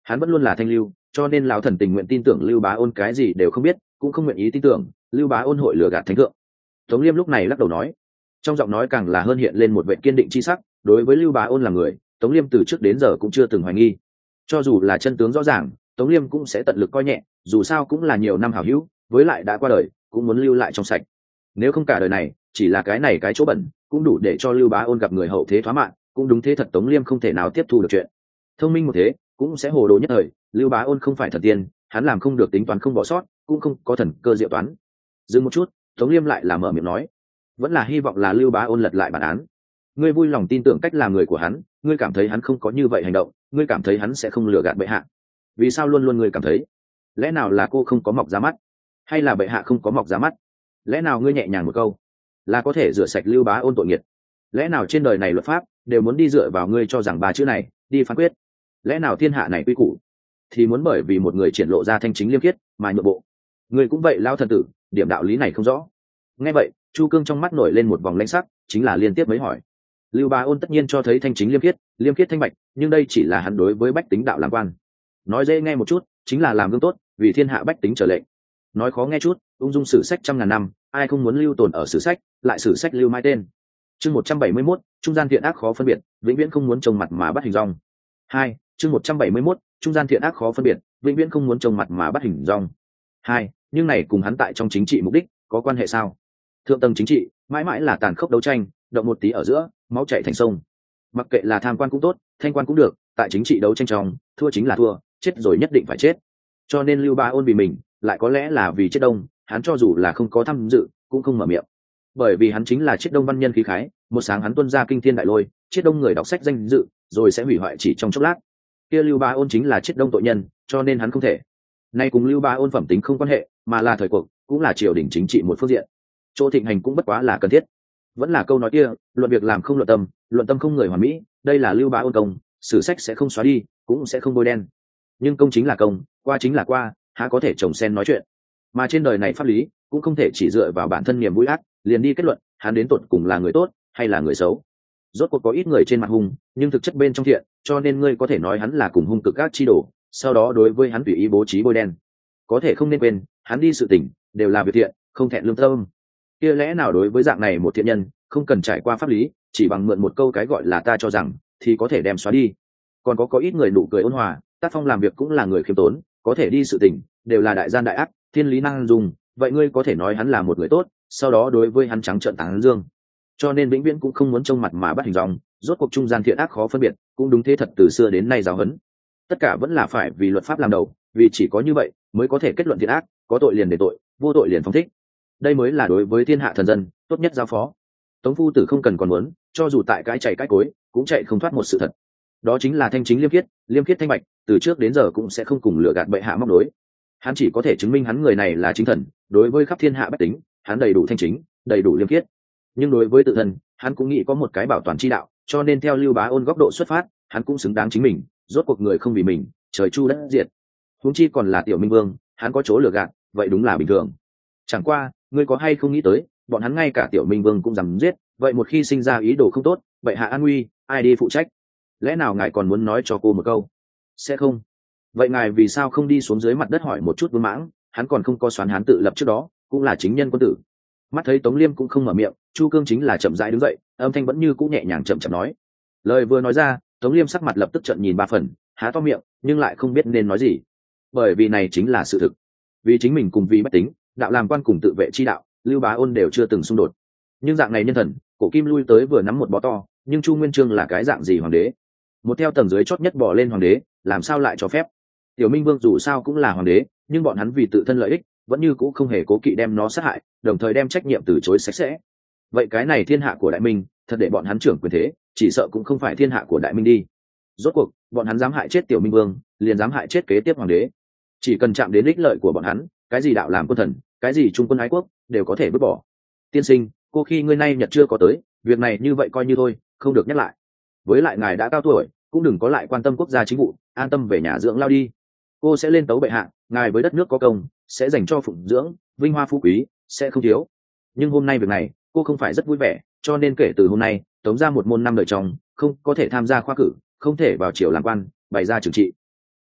hắn vẫn luôn là thanh lưu, cho nên lão thần tình nguyện tin tưởng lưu bá ôn cái gì đều không biết, cũng không nguyện ý tin tưởng lưu bá ôn hội lừa gạt thánh thượng. Tống Liêm lúc này lắc đầu nói, trong giọng nói càng là hơn hiện lên một vẻ kiên định chi sắc. Đối với lưu bá ôn là người, Tống Liêm từ trước đến giờ cũng chưa từng hoài nghi. Cho dù là chân tướng rõ ràng, Tống Liêm cũng sẽ tận lực coi nhẹ, dù sao cũng là nhiều năm hảo hữu, với lại đã qua đời, cũng muốn lưu lại trong sạch. Nếu không cả đời này, chỉ là cái này cái chỗ bẩn, cũng đủ để cho lưu bá ôn gặp người hậu thế thoá mạng, cũng đúng thế thật Tống Liêm không thể nào tiếp thu được chuyện. Thông minh một thế, cũng sẽ hồ đồ nhất thời, lưu bá ôn không phải thần tiên, hắn làm không được tính toán không bỏ sót, cũng không có thần cơ diệu toán. Dừng một chút, Tống Liêm lại là mở miệng nói, vẫn là hy vọng là lưu bá ôn lật lại bản án. Ngươi vui lòng tin tưởng cách làm người của hắn, ngươi cảm thấy hắn không có như vậy hành động, ngươi cảm thấy hắn sẽ không lừa gạt bệ hạ. Vì sao luôn luôn ngươi cảm thấy? Lẽ nào là cô không có mọc ra mắt, hay là bệ hạ không có mọc ra mắt? Lẽ nào ngươi nhẹ nhàng một câu là có thể rửa sạch lưu bá ôn tội nghiệt? Lẽ nào trên đời này luật pháp đều muốn đi dựa vào ngươi cho rằng ba chữ này đi phán quyết? Lẽ nào thiên hạ này quy củ thì muốn bởi vì một người triển lộ ra thanh chính liêm khiết mà nhượng bộ? Ngươi cũng vậy lao thần tử, điểm đạo lý này không rõ. Nghe vậy, Chu Cương trong mắt nổi lên một vòng lãnh sắc, chính là liên tiếp mấy hỏi. Lưu Bá Ôn tất nhiên cho thấy thanh chính liêm khiết, liêm khiết thanh bạch, nhưng đây chỉ là hắn đối với bách tính đạo làm quan. Nói dễ nghe một chút, chính là làm gương tốt, vì thiên hạ bách tính trở lệnh. Nói khó nghe chút, ung dung sử sách trăm ngàn năm, ai không muốn lưu tồn ở sử sách, lại sử sách lưu mai tên. Chương một trăm bảy mươi mốt, trung gian thiện ác khó phân biệt, vĩnh viễn không muốn trông mặt mà bắt hình dong. Hai, chương một trăm bảy mươi mốt, trung gian thiện ác khó phân biệt, vĩnh viễn không muốn trông mặt mà bắt hình dong. Hai, nhưng này cùng hắn tại trong chính trị mục đích có quan hệ sao? Thượng tầng chính trị mãi mãi là tàn khốc đấu tranh, động một tí ở giữa máu chảy thành sông. Mặc kệ là tham quan cũng tốt, thanh quan cũng được, tại chính trị đấu tranh trong thua chính là thua, chết rồi nhất định phải chết. Cho nên Lưu Bá Ôn vì mình, lại có lẽ là vì chết đông, hắn cho dù là không có tham dự cũng không mở miệng, bởi vì hắn chính là chết đông văn nhân khí khái. Một sáng hắn tuân ra kinh thiên đại lôi, chết đông người đọc sách danh dự rồi sẽ hủy hoại chỉ trong chốc lát. Kia Lưu Bá Ôn chính là chết đông tội nhân, cho nên hắn không thể. Nay cùng Lưu Bá Ôn phẩm tính không quan hệ, mà là thời cuộc, cũng là triều đình chính trị một phương diện. Chỗ thịnh hành cũng bất quá là cần thiết. Vẫn là câu nói kia, luận việc làm không luận tâm, luận tâm không người hoàn mỹ, đây là Lưu Bá Ôn công, sử sách sẽ không xóa đi, cũng sẽ không bôi đen. Nhưng công chính là công, qua chính là qua, há có thể trồng sen nói chuyện. Mà trên đời này pháp lý cũng không thể chỉ dựa vào bản thân niềm vui ác liền đi kết luận hắn đến tột cùng là người tốt hay là người xấu. Rốt cuộc có ít người trên mặt hung, nhưng thực chất bên trong thiện, cho nên ngươi có thể nói hắn là cùng hung cực ác chi đổ, sau đó đối với hắn tùy ý bố trí bôi đen. Có thể không nên quên, hắn đi sự tình đều là việc thiện, không thẹn lương tâm. Kia lẽ nào đối với dạng này một thiện nhân, không cần trải qua pháp lý, chỉ bằng mượn một câu cái gọi là ta cho rằng thì có thể đem xóa đi? Còn có có ít người nụ cười ôn hòa, tác phong làm việc cũng là người khiêm tốn, có thể đi sự tình đều là đại gian đại ác, thiên lý năng dùng, vậy ngươi có thể nói hắn là một người tốt, sau đó đối với hắn trắng trợn tán dương. Cho nên vĩnh viễn cũng không muốn trông mặt mà bắt hình dong, rốt cuộc trung gian thiện ác khó phân biệt, cũng đúng thế thật từ xưa đến nay giáo huấn. Tất cả vẫn là phải vì luật pháp làm đầu, vì chỉ có như vậy mới có thể kết luận thiện ác, có tội liền để tội, vô tội liền phóng thích. Đây mới là đối với thiên hạ thần dân tốt nhất giao phó. Tống phu tử không cần còn muốn, cho dù tại cái chạy cái cối, cũng chạy không thoát một sự thật. Đó chính là thanh chính liêm khiết, liêm khiết thanh bạch, từ trước đến giờ cũng sẽ không cùng lừa gạt bệ hạ móc đối. Hắn chỉ có thể chứng minh hắn người này là chính thần, đối với khắp thiên hạ bách tính, hắn đầy đủ thanh chính, đầy đủ liêm khiết. Nhưng đối với tự thân, hắn cũng nghĩ có một cái bảo toàn chi đạo, cho nên theo Lưu Bá Ôn góc độ xuất phát, hắn cũng xứng đáng chính mình, rốt cuộc người không vì mình, trời chu đất diệt. Huống chi còn là tiểu minh vương, hắn có chỗ lừa gạt, vậy đúng là bình thường. Chẳng qua, ngươi có hay không nghĩ tới, bọn hắn ngay cả tiểu minh vương cũng dám giết, vậy một khi sinh ra ý đồ không tốt, bệ hạ an nguy, ai đi phụ trách? Lẽ nào ngài còn muốn nói cho cô một câu? Sẽ không. Vậy ngài vì sao không đi xuống dưới mặt đất hỏi một chút Vương Mãng, hắn còn không có xoán hán tự lập trước đó, cũng là chính nhân quân tử. Mắt thấy Tống Liêm cũng không mở miệng, Chu Cương chính là chậm rãi đứng dậy, âm thanh vẫn như cũ nhẹ nhàng chậm chậm nói. Lời vừa nói ra, Tống Liêm sắc mặt lập tức trợn nhìn ba phần, há to miệng, nhưng lại không biết nên nói gì. Bởi vì này chính là sự thực. Vì chính mình cùng vì bách tính, đạo làm quan cùng tự vệ chi đạo, Lưu Bá Ôn đều chưa từng xung đột. Nhưng dạng này nhân thần, Cổ Kim lui tới vừa nắm một bó to, nhưng Chu Nguyên Chương là cái dạng gì hoàng đế? Một theo tầng dưới chót nhất bỏ lên hoàng đế, làm sao lại cho phép? Tiểu Minh Vương dù sao cũng là hoàng đế, nhưng bọn hắn vì tự thân lợi ích, vẫn như cũ không hề cố kỵ đem nó sát hại, đồng thời đem trách nhiệm từ chối sạch sẽ. Vậy cái này thiên hạ của Đại Minh, thật để bọn hắn trưởng quyền thế, chỉ sợ cũng không phải thiên hạ của Đại Minh đi. Rốt cuộc, bọn hắn dám hại chết Tiểu Minh Vương, liền dám hại chết kế tiếp hoàng đế. Chỉ cần chạm đến ích lợi của bọn hắn, cái gì đạo làm quân thần, cái gì trung quân ái quốc, đều có thể vứt bỏ. Tiên sinh, cô khi ngươi nay nhật chưa có tới, việc này như vậy coi như thôi, không được nhắc lại. Với lại ngài đã cao tuổi, cũng đừng có lại quan tâm quốc gia chính vụ, an tâm về nhà dưỡng lao đi. Cô sẽ lên tấu bệ hạ, ngài với đất nước có công, sẽ dành cho phụng dưỡng, vinh hoa phú quý, sẽ không thiếu. Nhưng hôm nay việc này, cô không phải rất vui vẻ, cho nên kể từ hôm nay, tống ra một môn năm đời trong, không có thể tham gia khoa cử, không thể vào triều làm quan, bày ra trừng trị.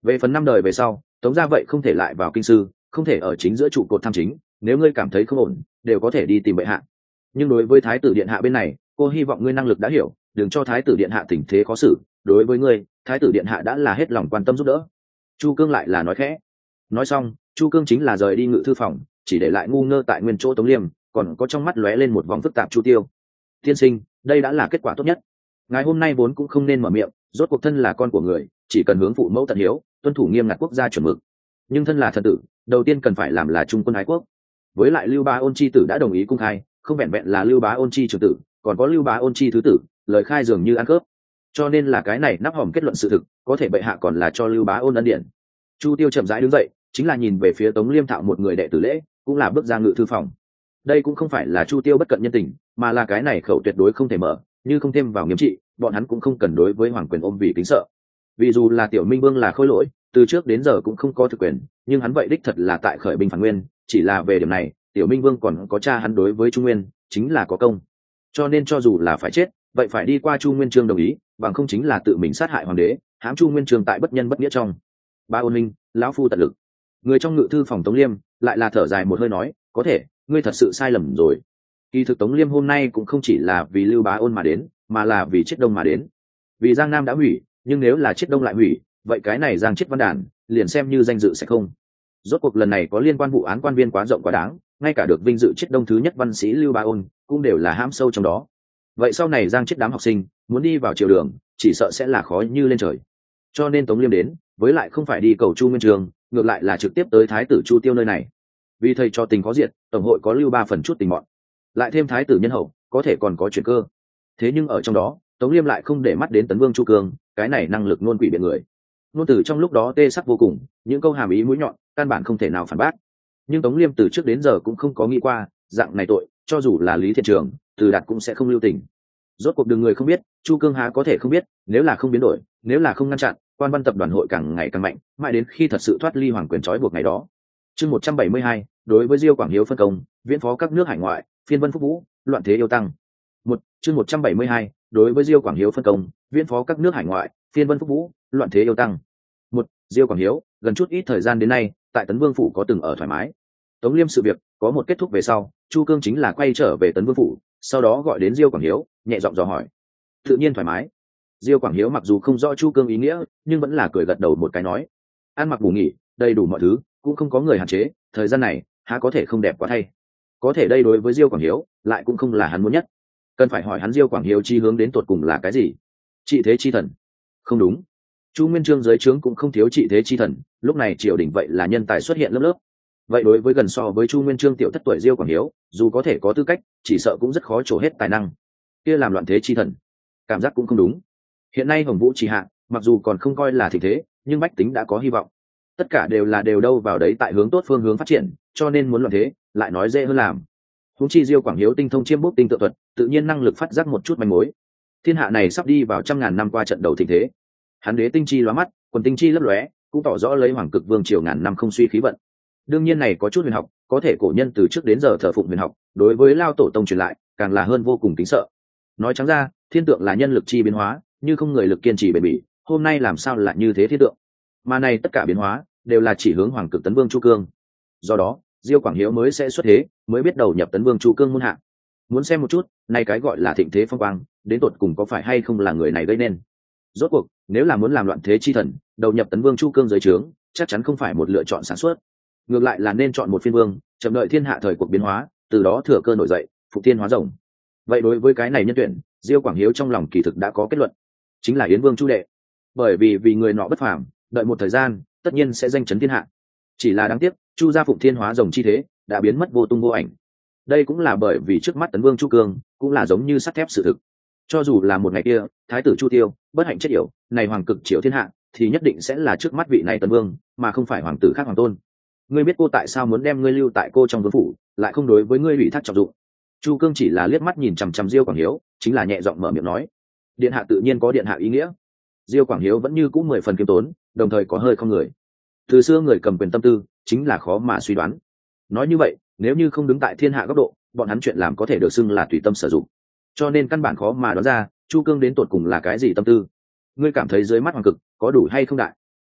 Về phần năm đời về sau, tống gia vậy không thể lại vào kinh sư, không thể ở chính giữa trụ cột tham chính, nếu ngươi cảm thấy không ổn đều có thể đi tìm bệ hạ. Nhưng đối với thái tử điện hạ bên này, cô hy vọng ngươi năng lực đã hiểu, đừng cho thái tử điện hạ tình thế khó xử. Đối với ngươi, thái tử điện hạ đã là hết lòng quan tâm giúp đỡ. Chu Cương lại là nói khẽ. Nói xong, Chu Cương chính là rời đi ngự thư phòng, chỉ để lại ngu ngơ tại nguyên chỗ Tống Liêm, còn có trong mắt lóe lên một vòng phức tạp Chu Tiêu. Tiên sinh, đây đã là kết quả tốt nhất. Ngài hôm nay vốn cũng không nên mở miệng, rốt cuộc thân là con của người, chỉ cần hướng phụ mẫu tận hiếu, tuân thủ nghiêm ngặt quốc gia chuẩn mực. Nhưng thân là thần tử, đầu tiên cần phải làm là trung quân ái quốc. Với lại Lưu Bá Ôn chi tử đã đồng ý cung khai, không vẹn vẹn là Lưu Bá Ôn chi trưởng tử, còn có Lưu Bá Ôn chi thứ tử, lời khai dường như ăn cướp. Cho nên là cái này nắp hòm kết luận sự thực, có thể bệ hạ còn là cho Lưu Bá Ôn ân điển. Chu Tiêu chậm rãi đứng dậy, chính là nhìn về phía Tống Liêm Thạo một người đệ tử lễ, cũng là bước ra ngự thư phòng. Đây cũng không phải là Chu Tiêu bất cận nhân tình, mà là cái này khẩu tuyệt đối không thể mở, như không thêm vào nghiêm trị, bọn hắn cũng không cần đối với hoàng quyền ôm vì kính sợ. Vì dù là Tiểu Minh Vương là khôi lỗi, từ trước đến giờ cũng không có thực quyền, nhưng hắn vậy đích thật là tại khởi binh phản nguyên, chỉ là về điểm này, Tiểu Minh Vương còn có cha hắn đối với Trung Nguyên, chính là có công. Cho nên cho dù là phải chết, vậy phải đi qua Chu Nguyên Chương đồng ý, bằng không chính là tự mình sát hại hoàng đế, hãm Chu Nguyên Chương tại bất nhân bất nghĩa trong. Ba Ôn Minh, lão phu tận lực. Người trong ngự thư phòng Tống Liêm lại là thở dài một hơi nói, có thể, ngươi thật sự sai lầm rồi. Kỳ thực Tống Liêm hôm nay cũng không chỉ là vì Lưu Bá Ôn mà đến, mà là vì Chiết Đông mà đến. Vì Giang Nam đã hủy, nhưng nếu là Chiết Đông lại hủy, vậy cái này Giang Chiết Văn Đàn liền xem như danh dự sẽ không. Rốt cuộc lần này có liên quan vụ án quan viên quá rộng quá đáng, ngay cả được vinh dự Chiết Đông thứ nhất văn sĩ Lưu Bá Ôn cũng đều là hãm sâu trong đó. Vậy sau này Giang Chiết đám học sinh muốn đi vào triều đường, chỉ sợ sẽ là khó như lên trời. Cho nên Tống Liêm đến, với lại không phải đi cầu Chu Nguyên Chương, ngược lại là trực tiếp tới thái tử Chu Tiêu nơi này. Vì thầy cho tình có diện, tổng hội có lưu ba phần chút tình bọn, lại thêm thái tử nhân hậu, có thể còn có chuyện cơ. Thế nhưng ở trong đó, Tống Liêm lại không để mắt đến Tấn Vương Chu Cương, cái này năng lực ngôn quỷ biện người. Ngôn từ trong lúc đó tê sắc vô cùng, những câu hàm ý mũi nhọn, căn bản không thể nào phản bác. Nhưng Tống Liêm từ trước đến giờ cũng không có nghĩ qua, dạng này tội, cho dù là Lý Thiện Trường, Từ Đạt cũng sẽ không lưu tình. Rốt cuộc đường người không biết, Chu Cương há có thể không biết, nếu là không biến đổi, nếu là không ngăn chặn, quan văn tập đoàn hội càng ngày càng mạnh, mãi đến khi thật sự thoát ly hoàng quyền trói buộc ngày đó. Chương một trăm bảy mươi hai, đối với Diêu Quảng Hiếu phân công, viễn phó các nước hải ngoại, phiên vân phúc vũ, loạn thế yêu tăng. Một, chương một trăm bảy mươi hai, đối với Diêu Quảng Hiếu phân công, viễn phó các nước hải ngoại, phiên vân phúc vũ, loạn thế yêu tăng. Một, Diêu Quảng Hiếu, gần chút ít thời gian đến nay, tại Tấn Vương phủ có từng ở thoải mái. Tống Liêm sự việc có một kết thúc về sau, Chu Cương chính là quay trở về Tấn Vương phủ, sau đó gọi đến Diêu Quảng Hiếu, nhẹ giọng dò hỏi. Tự nhiên thoải mái. Diêu Quảng Hiếu mặc dù không rõ Chu Cương ý nghĩa, nhưng vẫn là cười gật đầu một cái nói, ăn mặc ngủ nghỉ, đầy đủ mọi thứ, cũng không có người hạn chế, thời gian này há có thể không đẹp quá thay. Có thể đây đối với Diêu Quảng Hiếu lại cũng không là hắn muốn nhất, cần phải hỏi hắn Diêu Quảng Hiếu chi hướng đến tột cùng là cái gì. Trị thế chi thần? Không đúng, Chu Nguyên Chương dưới trướng cũng không thiếu trị thế chi thần, lúc này triều đình vậy là nhân tài xuất hiện lớp lớp. Vậy đối với gần so với Chu Nguyên Chương tiểu thất tuổi Diêu Quảng Hiếu, dù có thể có tư cách, chỉ sợ cũng rất khó trổ hết tài năng. Kia làm loạn thế chi thần, cảm giác cũng không đúng. Hiện nay Hồng Vũ trì hạ, mặc dù còn không coi là thịnh thế, nhưng bách tính đã có hy vọng. Tất cả đều là đều đâu vào đấy tại hướng tốt phương hướng phát triển, cho nên muốn loạn thế, lại nói dễ hơn làm. Huống chi Diêu Quảng Hiếu tinh thông chiêm bút tinh tự thuật, tự nhiên năng lực phát giác một chút manh mối. Thiên hạ này sắp đi vào trăm ngàn năm qua trận đầu thịnh thế. Hắn đế tinh chi lóa mắt, quần tinh chi lấp lóe, cũng tỏ rõ lấy hoàng cực vương triều ngàn năm không suy khí vận. Đương nhiên này có chút huyền học, có thể cổ nhân từ trước đến giờ thờ phụng huyền học, đối với lao tổ tông truyền lại, càng là hơn vô cùng kính sợ. Nói trắng ra, thiên tượng là nhân lực chi biến hóa, như không người lực kiên trì bền bỉ, hôm nay làm sao lại như thế thiên tượng. Mà này tất cả biến hóa đều là chỉ hướng hoàng cực Tấn Vương Chu Cương. Do đó, Diêu Quảng Hiếu mới sẽ xuất thế, mới biết đầu nhập Tấn Vương Chu Cương muôn hạng. Muốn xem một chút, này cái gọi là thịnh thế phong quang, đến tột cùng có phải hay không là người này gây nên. Rốt cuộc, nếu là muốn làm loạn thế chi thần, đầu nhập Tấn Vương Chu Cương dưới trướng, chắc chắn không phải một lựa chọn sáng suốt. Ngược lại là nên chọn một phiên vương, chậm đợi thiên hạ thời cuộc biến hóa, từ đó thừa cơ nổi dậy, phục thiên hóa rồng. Vậy đối với cái này nhân tuyển, Diêu Quảng Hiếu trong lòng kỳ thực đã có kết luận, chính là Yến Vương Chu Đệ. Bởi vì vì người nọ bất phàm, đợi một thời gian, tất nhiên sẽ danh chấn thiên hạ. Chỉ là đáng tiếc, Chu gia phụng thiên hóa rồng chi thế, đã biến mất vô tung vô ảnh. Đây cũng là bởi vì trước mắt Tấn Vương Chu Cương, cũng là giống như sắt thép sự thực. Cho dù là một ngày kia, thái tử Chu Tiêu bất hạnh chết yểu, này hoàng cực triệu thiên hạ, thì nhất định sẽ là trước mắt vị này Tấn Vương, mà không phải hoàng tử khác hoàng tôn. Ngươi biết cô tại sao muốn đem ngươi lưu tại cô trong vương phủ, lại không đối với ngươi ủy thác trọng dụng. Chu Cương chỉ là liếc mắt nhìn chằm chằm Diêu Quảng Hiếu, chính là nhẹ giọng mở miệng nói, điện hạ tự nhiên có điện hạ ý nghĩa. Diêu Quảng Hiếu vẫn như cũ mười phần kiêm tốn, đồng thời có hơi không người. Từ xưa người cầm quyền tâm tư chính là khó mà suy đoán. Nói như vậy, nếu như không đứng tại thiên hạ góc độ, bọn hắn chuyện làm có thể được xưng là tùy tâm sử dụng. Cho nên căn bản khó mà đoán ra Chu Cương đến tột cùng là cái gì tâm tư. Ngươi cảm thấy dưới mắt hoàng cực có đủ hay không đại?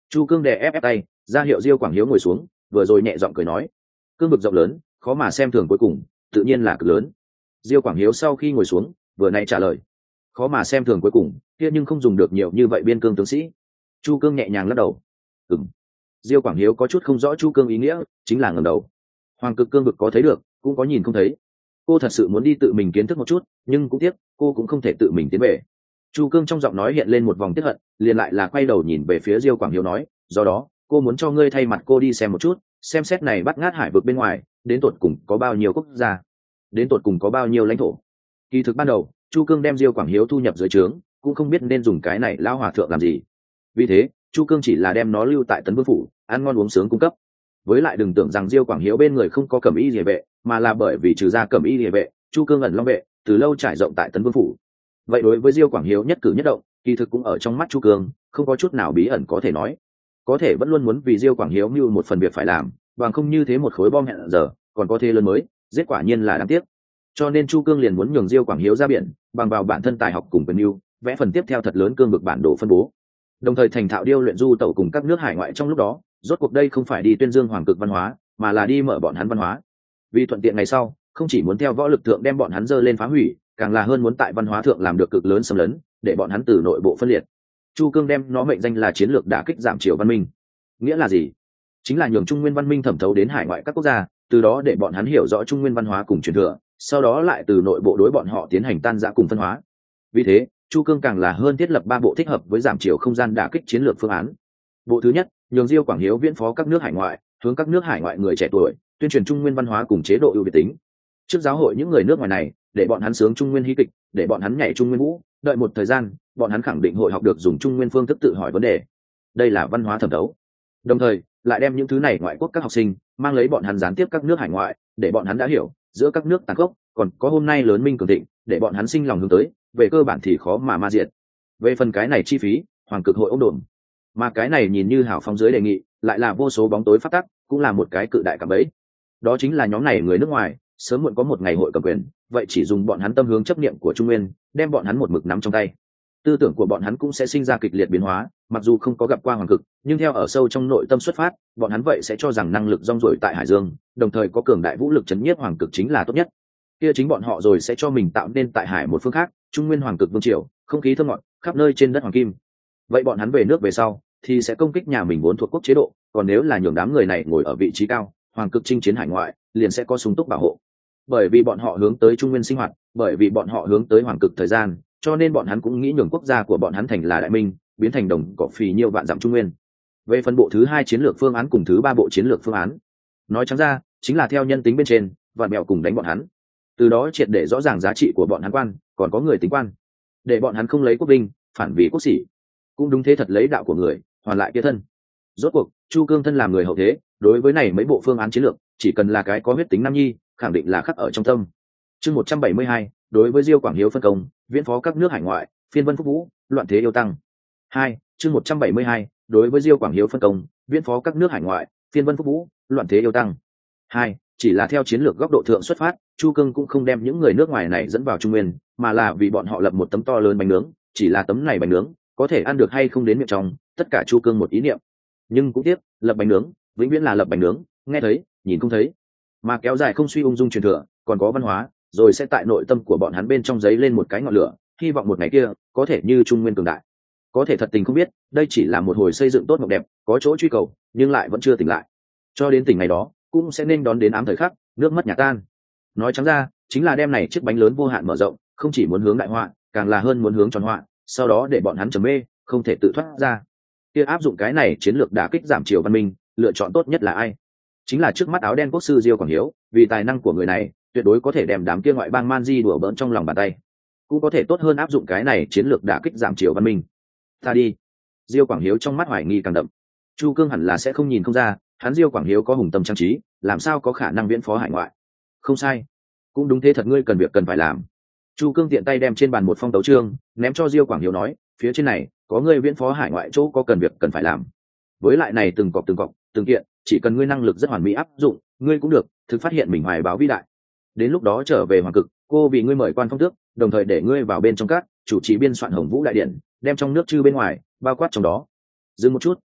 Chu Cương đè ép ép tay ra hiệu Diêu Quảng Hiếu ngồi xuống, vừa rồi nhẹ giọng cười nói, cương vực rộng lớn khó mà xem thường, cuối cùng tự nhiên là cực lớn. Diêu Quảng Hiếu sau khi ngồi xuống vừa nãy trả lời, khó mà xem thường cuối cùng kia nhưng không dùng được nhiều như vậy biên cương tướng sĩ. Chu Cương nhẹ nhàng lắc đầu. Ừm. Diêu Quảng Hiếu có chút không rõ Chu Cương ý nghĩa, chính là ngẩng đầu. Hoàng cực cương vực có thấy được, cũng có nhìn không thấy. Cô thật sự muốn đi tự mình kiến thức một chút, nhưng cũng tiếc cô cũng không thể tự mình tiến về. Chu Cương trong giọng nói hiện lên một vòng tiếc hận, liền lại là quay đầu nhìn về phía Diêu Quảng Hiếu nói, do đó cô muốn cho ngươi thay mặt cô đi xem một chút, xem xét này bắt ngát hải vực bên ngoài đến tột cùng có bao nhiêu quốc gia, đến tột cùng có bao nhiêu lãnh thổ. Kỳ thực ban đầu Chu Cương đem Diêu Quảng Hiếu thu nhập dưới trướng, cũng không biết nên dùng cái này lao hòa thượng làm gì. Vì thế Chu Cương chỉ là đem nó lưu tại Tấn Vương phủ, ăn ngon uống sướng cung cấp. Với lại đừng tưởng rằng Diêu Quảng Hiếu bên người không có cẩm y liề vệ, mà là bởi vì trừ ra cẩm y liề vệ, Chu Cương ẩn long vệ từ lâu trải rộng tại Tấn Vương phủ. Vậy đối với Diêu Quảng Hiếu nhất cử nhất động, kỳ thực cũng ở trong mắt Chu Cương, không có chút nào bí ẩn có thể nói. Có thể vẫn luôn muốn vì Diêu Quảng Hiếu mưu một phần việc phải làm, bằng không như thế một khối bom hẹn giờ, còn có thế lớn mới, giết quả nhiên là đáng tiếc. Cho nên Chu Cương liền muốn nhường Diêu Quảng Hiếu ra biển, bằng vào bản thân tài học cùng quyền mưu, vẽ phần tiếp theo thật lớn cương vực bản đồ phân bố. Đồng thời thành thạo điêu luyện du tẩu cùng các nước hải ngoại trong lúc đó, rốt cuộc đây không phải đi tuyên dương hoàng cực văn hóa, mà là đi mở bọn hắn văn hóa. Vì thuận tiện ngày sau, không chỉ muốn theo võ lực thượng đem bọn hắn dơ lên phá hủy, càng là hơn muốn tại văn hóa thượng làm được cực lớn xâm lấn, để bọn hắn từ nội bộ phân liệt. Chu Cương đem nó mệnh danh là chiến lược đả kích giảm chiều văn minh. Nghĩa là gì? Chính là nhường Trung Nguyên văn minh thẩm thấu đến hải ngoại các quốc gia, từ đó để bọn hắn hiểu rõ Trung Nguyên văn hóa cùng truyền thừa, sau đó lại từ nội bộ đối bọn họ tiến hành tan rã cùng phân hóa. Vì thế, Chu Cương càng là hơn thiết lập ba bộ thích hợp với giảm chiều không gian đả kích chiến lược phương án. Bộ thứ nhất, nhường Diêu Quảng Hiếu viễn phó các nước hải ngoại, hướng các nước hải ngoại người trẻ tuổi tuyên truyền Trung Nguyên văn hóa cùng chế độ ưu việt tính. Trước giáo hội những người nước ngoài này, để bọn hắn sướng Trung Nguyên hí kịch, để bọn hắn nhảy Trung Nguyên vũ, đợi một thời gian, bọn hắn khẳng định hội học được dùng Trung Nguyên phương thức tự hỏi vấn đề. Đây là văn hóa thẩm thấu. Đồng thời, lại đem những thứ này ngoại quốc các học sinh mang lấy bọn hắn gián tiếp các nước hải ngoại, để bọn hắn đã hiểu giữa các nước tàn khốc, còn có hôm nay lớn minh cường thịnh, để bọn hắn sinh lòng hướng tới, về cơ bản thì khó mà ma diệt. Về phần cái này chi phí, hoàng cực hội ôm đồn, mà cái này nhìn như hảo phóng dưới đề nghị, lại là vô số bóng tối phát tắc, cũng là một cái cự đại cạm bẫy. Đó chính là nhóm này người nước ngoài sớm muộn có một ngày hội cầm quyền, vậy chỉ dùng bọn hắn tâm hướng chấp niệm của Trung Nguyên, đem bọn hắn một mực nắm trong tay. Tư tưởng của bọn hắn cũng sẽ sinh ra kịch liệt biến hóa, mặc dù không có gặp qua hoàng cực, nhưng theo ở sâu trong nội tâm xuất phát, bọn hắn vậy sẽ cho rằng năng lực rong ruổi tại hải dương, đồng thời có cường đại vũ lực chấn nhiếp hoàng cực chính là tốt nhất. Kia chính bọn họ rồi sẽ cho mình tạo nên tại hải một phương khác, Trung Nguyên hoàng cực vương triều, không khí thơm ngọt khắp nơi trên đất hoàng kim. Vậy bọn hắn về nước về sau thì sẽ công kích nhà mình vốn thuộc quốc chế độ, còn nếu là nhường đám người này ngồi ở vị trí cao, hoàng cực chinh chiến hải ngoại liền sẽ có súng túc bảo hộ. Bởi vì bọn họ hướng tới Trung Nguyên sinh hoạt, bởi vì bọn họ hướng tới hoàng cực thời gian, cho nên bọn hắn cũng nghĩ nhường quốc gia của bọn hắn thành là đại minh, biến thành đồng cỏ phì nhiêu vạn dặm Trung Nguyên. Về phần bộ thứ hai chiến lược phương án cùng thứ ba bộ chiến lược phương án, nói trắng ra chính là theo nhân tính bên trên vạn mẹo cùng đánh bọn hắn, từ đó triệt để rõ ràng giá trị của bọn hắn quan, còn có người tính quan, để bọn hắn không lấy quốc binh phản vì quốc sĩ, cũng đúng thế thật lấy đạo của người hoàn lại kia thân. Rốt cuộc Chu Cương thân làm người hậu thế, đối với này mấy bộ phương án chiến lược chỉ cần là cái có huyết tính nam nhi, khẳng định là khắc ở trong tâm. Chương một trăm bảy mươi hai, đối với Diêu Quảng Hiếu phân công, viễn phó các nước hải ngoại, phiên vân phúc vũ, loạn thế yêu tăng. Hai, chương một trăm bảy mươi hai, đối với Diêu Quảng Hiếu phân công, viễn phó các nước hải ngoại, phiên vân phúc vũ, loạn thế yêu tăng. Hai, chỉ là theo chiến lược góc độ thượng xuất phát, Chu Cương cũng không đem những người nước ngoài này dẫn vào Trung Nguyên, mà là vì bọn họ lập một tấm to lớn bánh nướng, chỉ là tấm này bánh nướng có thể ăn được hay không đến miệng trong, tất cả Chu Cương một ý niệm. Nhưng cũng tiếc, lập bánh nướng vĩnh viễn là lập bánh nướng, nghe thấy nhìn không thấy, mà kéo dài không suy ung dung truyền thừa, còn có văn hóa, rồi sẽ tại nội tâm của bọn hắn bên trong giấy lên một cái ngọn lửa, hy vọng một ngày kia có thể như Trung Nguyên cường đại. Có thể thật tình không biết, đây chỉ là một hồi xây dựng tốt mộng đẹp, có chỗ truy cầu, nhưng lại vẫn chưa tỉnh lại. Cho đến tỉnh ngày đó, cũng sẽ nên đón đến ám thời khắc, nước mất nhà tan. Nói trắng ra, chính là đem này chiếc bánh lớn vô hạn mở rộng, không chỉ muốn hướng đại họa, càng là hơn muốn hướng tròn họa, sau đó để bọn hắn trầm mê, không thể tự thoát ra. Kia áp dụng cái này chiến lược đả kích giảm chiều văn minh, lựa chọn tốt nhất là ai? Chính là trước mắt áo đen quốc sư Diêu Quảng Hiếu, vì tài năng của người này, tuyệt đối có thể đem đám kia ngoại bang man di đùa bỡn trong lòng bàn tay, cũng có thể tốt hơn áp dụng cái này chiến lược đả kích giảm chiều văn minh. Ta đi. Diêu Quảng Hiếu trong mắt hoài nghi càng đậm. Chu Cương hẳn là sẽ không nhìn không ra, hắn Diêu Quảng Hiếu có hùng tâm trang trí, làm sao có khả năng viễn phó hải ngoại. Không sai, cũng đúng thế thật, ngươi cần việc cần phải làm. Chu Cương tiện tay đem trên bàn một phong tấu chương ném cho Diêu Quảng Hiếu, nói, phía trên này có ngươi viễn phó hải ngoại chỗ có cần việc cần phải làm. Với lại này từng cọc từng cọc từng kiện, chỉ cần ngươi năng lực rất hoàn mỹ áp dụng, ngươi cũng được thực phát hiện mình hoài báo vĩ đại. Đến lúc đó trở về hoàng cực, cô vì ngươi mời quan phong tước, đồng thời để ngươi vào bên trong các chủ trì biên soạn Hồng Vũ đại điện, đem trong nước chư bên ngoài bao quát trong đó. Dừng một chút,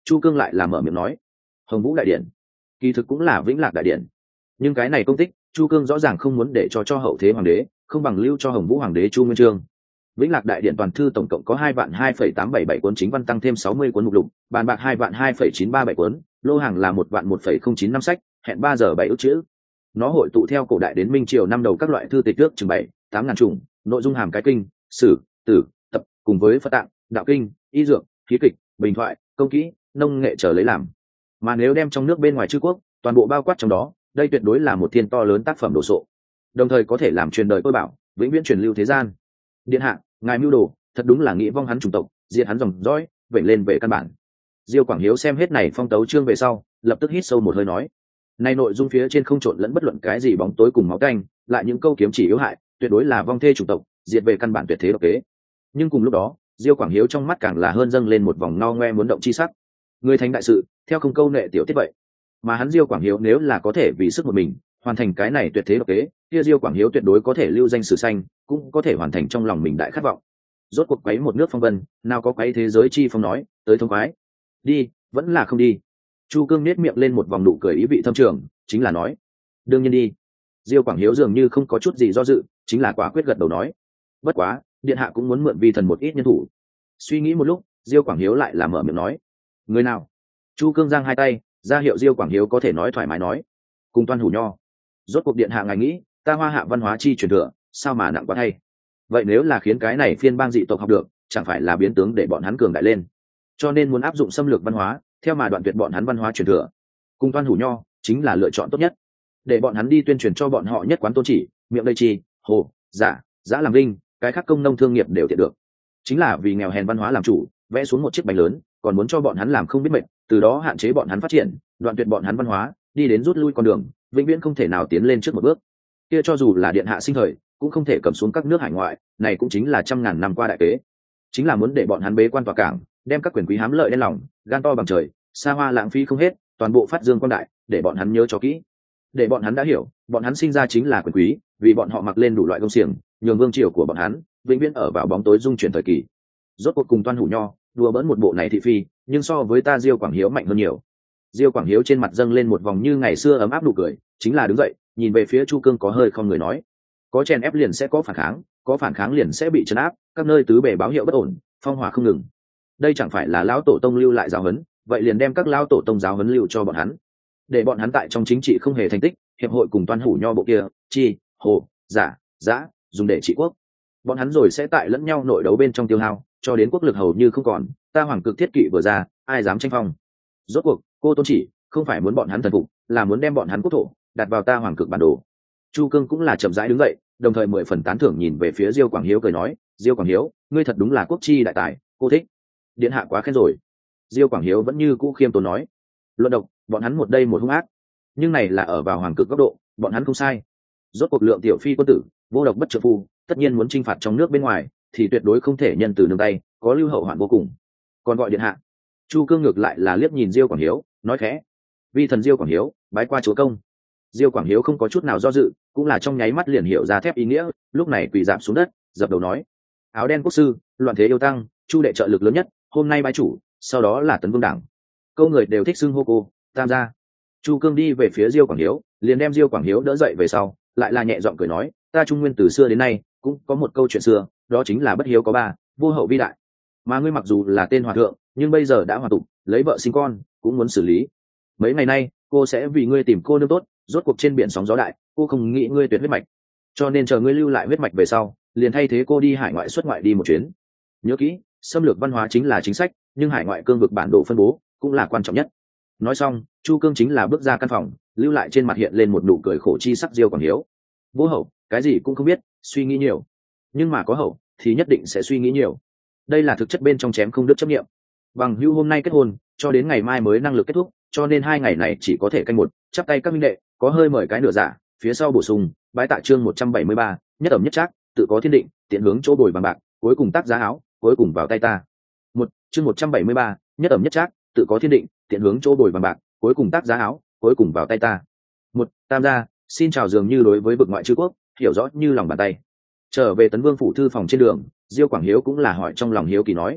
Chu Cương lại là mở miệng nói, Hồng Vũ đại điện kỳ thực cũng là Vĩnh Lạc đại điện, nhưng cái này công tích Chu Cương rõ ràng không muốn để cho cho hậu thế hoàng đế, không bằng lưu cho Hồng Vũ hoàng đế Chu Nguyên Chương. Vĩnh Lạc đại điện toàn thư tổng cộng có hai vạn hai phẩy tám bảy bảy cuốn chính văn tăng thêm sáu mươi cuốn mục lục, bàn bạc hai vạn hai phẩy chín ba bảy cuốn, lô hàng là một vạn một phẩy không chín năm sách, hẹn ba giờ bảy ức chữ. Nó hội tụ theo cổ đại đến minh triều năm đầu các loại thư tịch trước chừng bảy tám ngàn chủng, nội dung hàm cái kinh, sử, tử, tập cùng với Phật tạng, đạo kinh, y dược, khí kịch, bình thoại, công kỹ, nông nghệ trở lấy làm. Mà nếu đem trong nước bên ngoài chư quốc toàn bộ bao quát trong đó, đây tuyệt đối là một thiên to lớn tác phẩm đồ sộ, đồng thời có thể làm truyền đời tôi bảo, vĩnh viễn truyền lưu thế gian. Điện hạ, ngài mưu đồ thật đúng là nghĩ vong hắn chủng tộc, diệt hắn dòng dõi, vậy lên về căn bản. Diêu Quảng Hiếu xem hết này phong tấu chương về sau, lập tức hít sâu một hơi nói, này nội dung phía trên không trộn lẫn bất luận cái gì bóng tối cùng máu canh, lại những câu kiếm chỉ yếu hại, tuyệt đối là vong thê chủng tộc, diệt về căn bản tuyệt thế độc kế. Nhưng cùng lúc đó, Diêu Quảng Hiếu trong mắt càng là hơn dâng lên một vòng ngao ngoe muốn động chi sắc. Người thành đại sự, theo không câu nệ tiểu tiết vậy. Mà hắn Diêu Quảng Hiếu nếu là có thể vì sức một mình hoàn thành cái này tuyệt thế độc kế, kia Diêu Quảng Hiếu tuyệt đối có thể lưu danh sử xanh, cũng có thể hoàn thành trong lòng mình đại khát vọng. Rốt cuộc quấy một nước phong vân, nào có quấy thế giới chi phong nói, tới thông quái. Đi, vẫn là không đi. Chu Cương nét miệng lên một vòng nụ cười ý vị thâm trường, chính là nói, đương nhiên đi. Diêu Quảng Hiếu dường như không có chút gì do dự, chính là quả quyết gật đầu nói, bất quá, điện hạ cũng muốn mượn vi thần một ít nhân thủ. Suy nghĩ một lúc, Diêu Quảng Hiếu lại là mở miệng nói, người nào? Chu Cương giang hai tay, ra hiệu Diêu Quảng Hiếu có thể nói thoải mái nói, cùng Toan Hủ Nho. Rốt cuộc điện hạ ngài nghĩ, ta Hoa Hạ văn hóa chi truyền thừa, sao mà nặng quá thay? Vậy nếu là khiến cái này phiên bang dị tộc học được, chẳng phải là biến tướng để bọn hắn cường đại lên? Cho nên muốn áp dụng xâm lược văn hóa, theo mà đoạn tuyệt bọn hắn văn hóa truyền thừa, cùng Toan Hủ Nho chính là lựa chọn tốt nhất. Để bọn hắn đi tuyên truyền cho bọn họ nhất quán tôn chỉ, miệng đây chi, hồ, giả, giã làm linh, cái khác công nông thương nghiệp đều tiện được. Chính là vì nghèo hèn văn hóa làm chủ, vẽ xuống một chiếc bánh lớn, còn muốn cho bọn hắn làm không biết mệt, từ đó hạn chế bọn hắn phát triển, đoạn tuyệt bọn hắn văn hóa, đi đến rút lui con đường, vĩnh viễn không thể nào tiến lên trước một bước. Kia cho dù là điện hạ sinh thời, cũng không thể cầm xuống các nước hải ngoại, này cũng chính là trăm ngàn năm qua đại kế. Chính là muốn để bọn hắn bế quan tòa cảng, đem các quyền quý hám lợi đen lòng, gan to bằng trời, xa hoa lãng phí không hết, toàn bộ phát dương quan đại, để bọn hắn nhớ cho kỹ. Để bọn hắn đã hiểu, bọn hắn sinh ra chính là quyền quý, vì bọn họ mặc lên đủ loại công xiềng, nhường vương triều của bọn hắn vĩnh viễn ở vào bóng tối dung chuyển thời kỳ. Rốt cuộc cùng Toan Hủ Nho đùa bỡn một bộ này thị phi, nhưng so với ta Diêu Quảng Hiếu mạnh hơn nhiều. Diêu Quảng Hiếu trên mặt dâng lên một vòng như ngày xưa ấm áp nụ cười, chính là đứng dậy, nhìn về phía Chu Cương có hơi không người nói, có chèn ép liền sẽ có phản kháng, có phản kháng liền sẽ bị trấn áp, các nơi tứ bề báo hiệu bất ổn, phong hỏa không ngừng. Đây chẳng phải là lão tổ tông lưu lại giáo huấn, vậy liền đem các lão tổ tông giáo huấn lưu cho bọn hắn, để bọn hắn tại trong chính trị không hề thành tích, hiệp hội cùng Toan Hủ Nho bộ kia, chi, hồ, giả, giã, dùng để trị quốc. Bọn hắn rồi sẽ tại lẫn nhau nội đấu bên trong tiêu hao, cho đến quốc lực hầu như không còn, ta hoàng cực thiết kỵ vừa ra, ai dám tranh phong? Rốt cuộc, cô tôn chỉ không phải muốn bọn hắn thần phục, là muốn đem bọn hắn quốc thổ đặt vào ta hoàng cực bản đồ. Chu Cương cũng là chậm rãi đứng dậy, đồng thời mười phần tán thưởng nhìn về phía Diêu Quảng Hiếu cười nói, Diêu Quảng Hiếu, ngươi thật đúng là quốc chi đại tài, cô thích. Điện hạ quá khen rồi. Diêu Quảng Hiếu vẫn như cũ khiêm tốn nói, luận độc, bọn hắn một đây một hung ác, nhưng này là ở vào hoàng cực góc độ, bọn hắn không sai. Rốt cuộc lượng tiểu phi quân tử, vô độc bất trợ phu, tất nhiên muốn chinh phạt trong nước bên ngoài, thì tuyệt đối không thể nhân từ nương tay, có lưu hậu hoạn vô cùng. Còn gọi điện hạ. Chu Cương ngược lại là liếc nhìn Diêu Quảng Hiếu, nói khẽ, vi thần Diêu Quảng Hiếu bái qua chúa công. Diêu Quảng Hiếu không có chút nào do dự, cũng là trong nháy mắt liền hiểu ra thép ý nghĩa, lúc này quỳ dạp xuống đất, dập đầu nói, áo đen quốc sư, loạn thế yêu tăng, Chu đệ trợ lực lớn nhất, hôm nay bái chủ, sau đó là Tấn Vương đảng. Câu người đều thích xưng hô cô tam gia. Chu Cương đi về phía Diêu Quảng Hiếu, liền đem Diêu Quảng Hiếu đỡ dậy về sau, lại là nhẹ giọng cười nói, ta Trung Nguyên từ xưa đến nay cũng có một câu chuyện xưa, đó chính là bất hiếu có ba, vô hậu vi đại. Mà ngươi mặc dù là tên hòa thượng, nhưng bây giờ đã hòa tục, lấy vợ sinh con, cũng muốn xử lý. Mấy ngày nay, cô sẽ vì ngươi tìm cô nương tốt, rốt cuộc trên biển sóng gió đại, cô không nghĩ ngươi tuyệt huyết mạch, cho nên chờ ngươi lưu lại huyết mạch về sau, liền thay thế cô đi hải ngoại xuất ngoại đi một chuyến. Nhớ kỹ, xâm lược văn hóa chính là chính sách, nhưng hải ngoại cương vực bản đồ phân bố cũng là quan trọng nhất. Nói xong, Chu Cương chính là bước ra căn phòng, lưu lại trên mặt hiện lên một nụ cười khổ chi sắc. Diêu Quảng Hiếu, vô hậu, cái gì cũng không biết, suy nghĩ nhiều, nhưng mà có hậu thì nhất định sẽ suy nghĩ nhiều. Đây là thực chất bên trong chém không được chấp niệm. Bằng hữu hôm nay kết hôn, cho đến ngày mai mới năng lực kết thúc, cho nên hai ngày này chỉ có thể canh một, chắp tay các minh đệ, có hơi mời cái nửa giả, phía sau bổ sung, bái tạ chương một trăm bảy mươi ba, nhất ẩm nhất trác, tự có thiên định, tiện hướng chỗ bồi bằng bạc, cuối cùng tác giá áo, cuối cùng vào tay ta. Một, chương một trăm bảy mươi ba, nhất ẩm nhất trác, tự có thiên định, tiện hướng chỗ bồi bằng bạc, cuối cùng tác giá áo, cuối cùng vào tay ta. Một, tam gia, xin chào. Dường như đối với vực ngoại chư quốc hiểu rõ như lòng bàn tay. Trở về Tấn Vương phủ thư phòng trên đường, Diêu Quảng Hiếu cũng là hỏi trong lòng hiếu kỳ nói,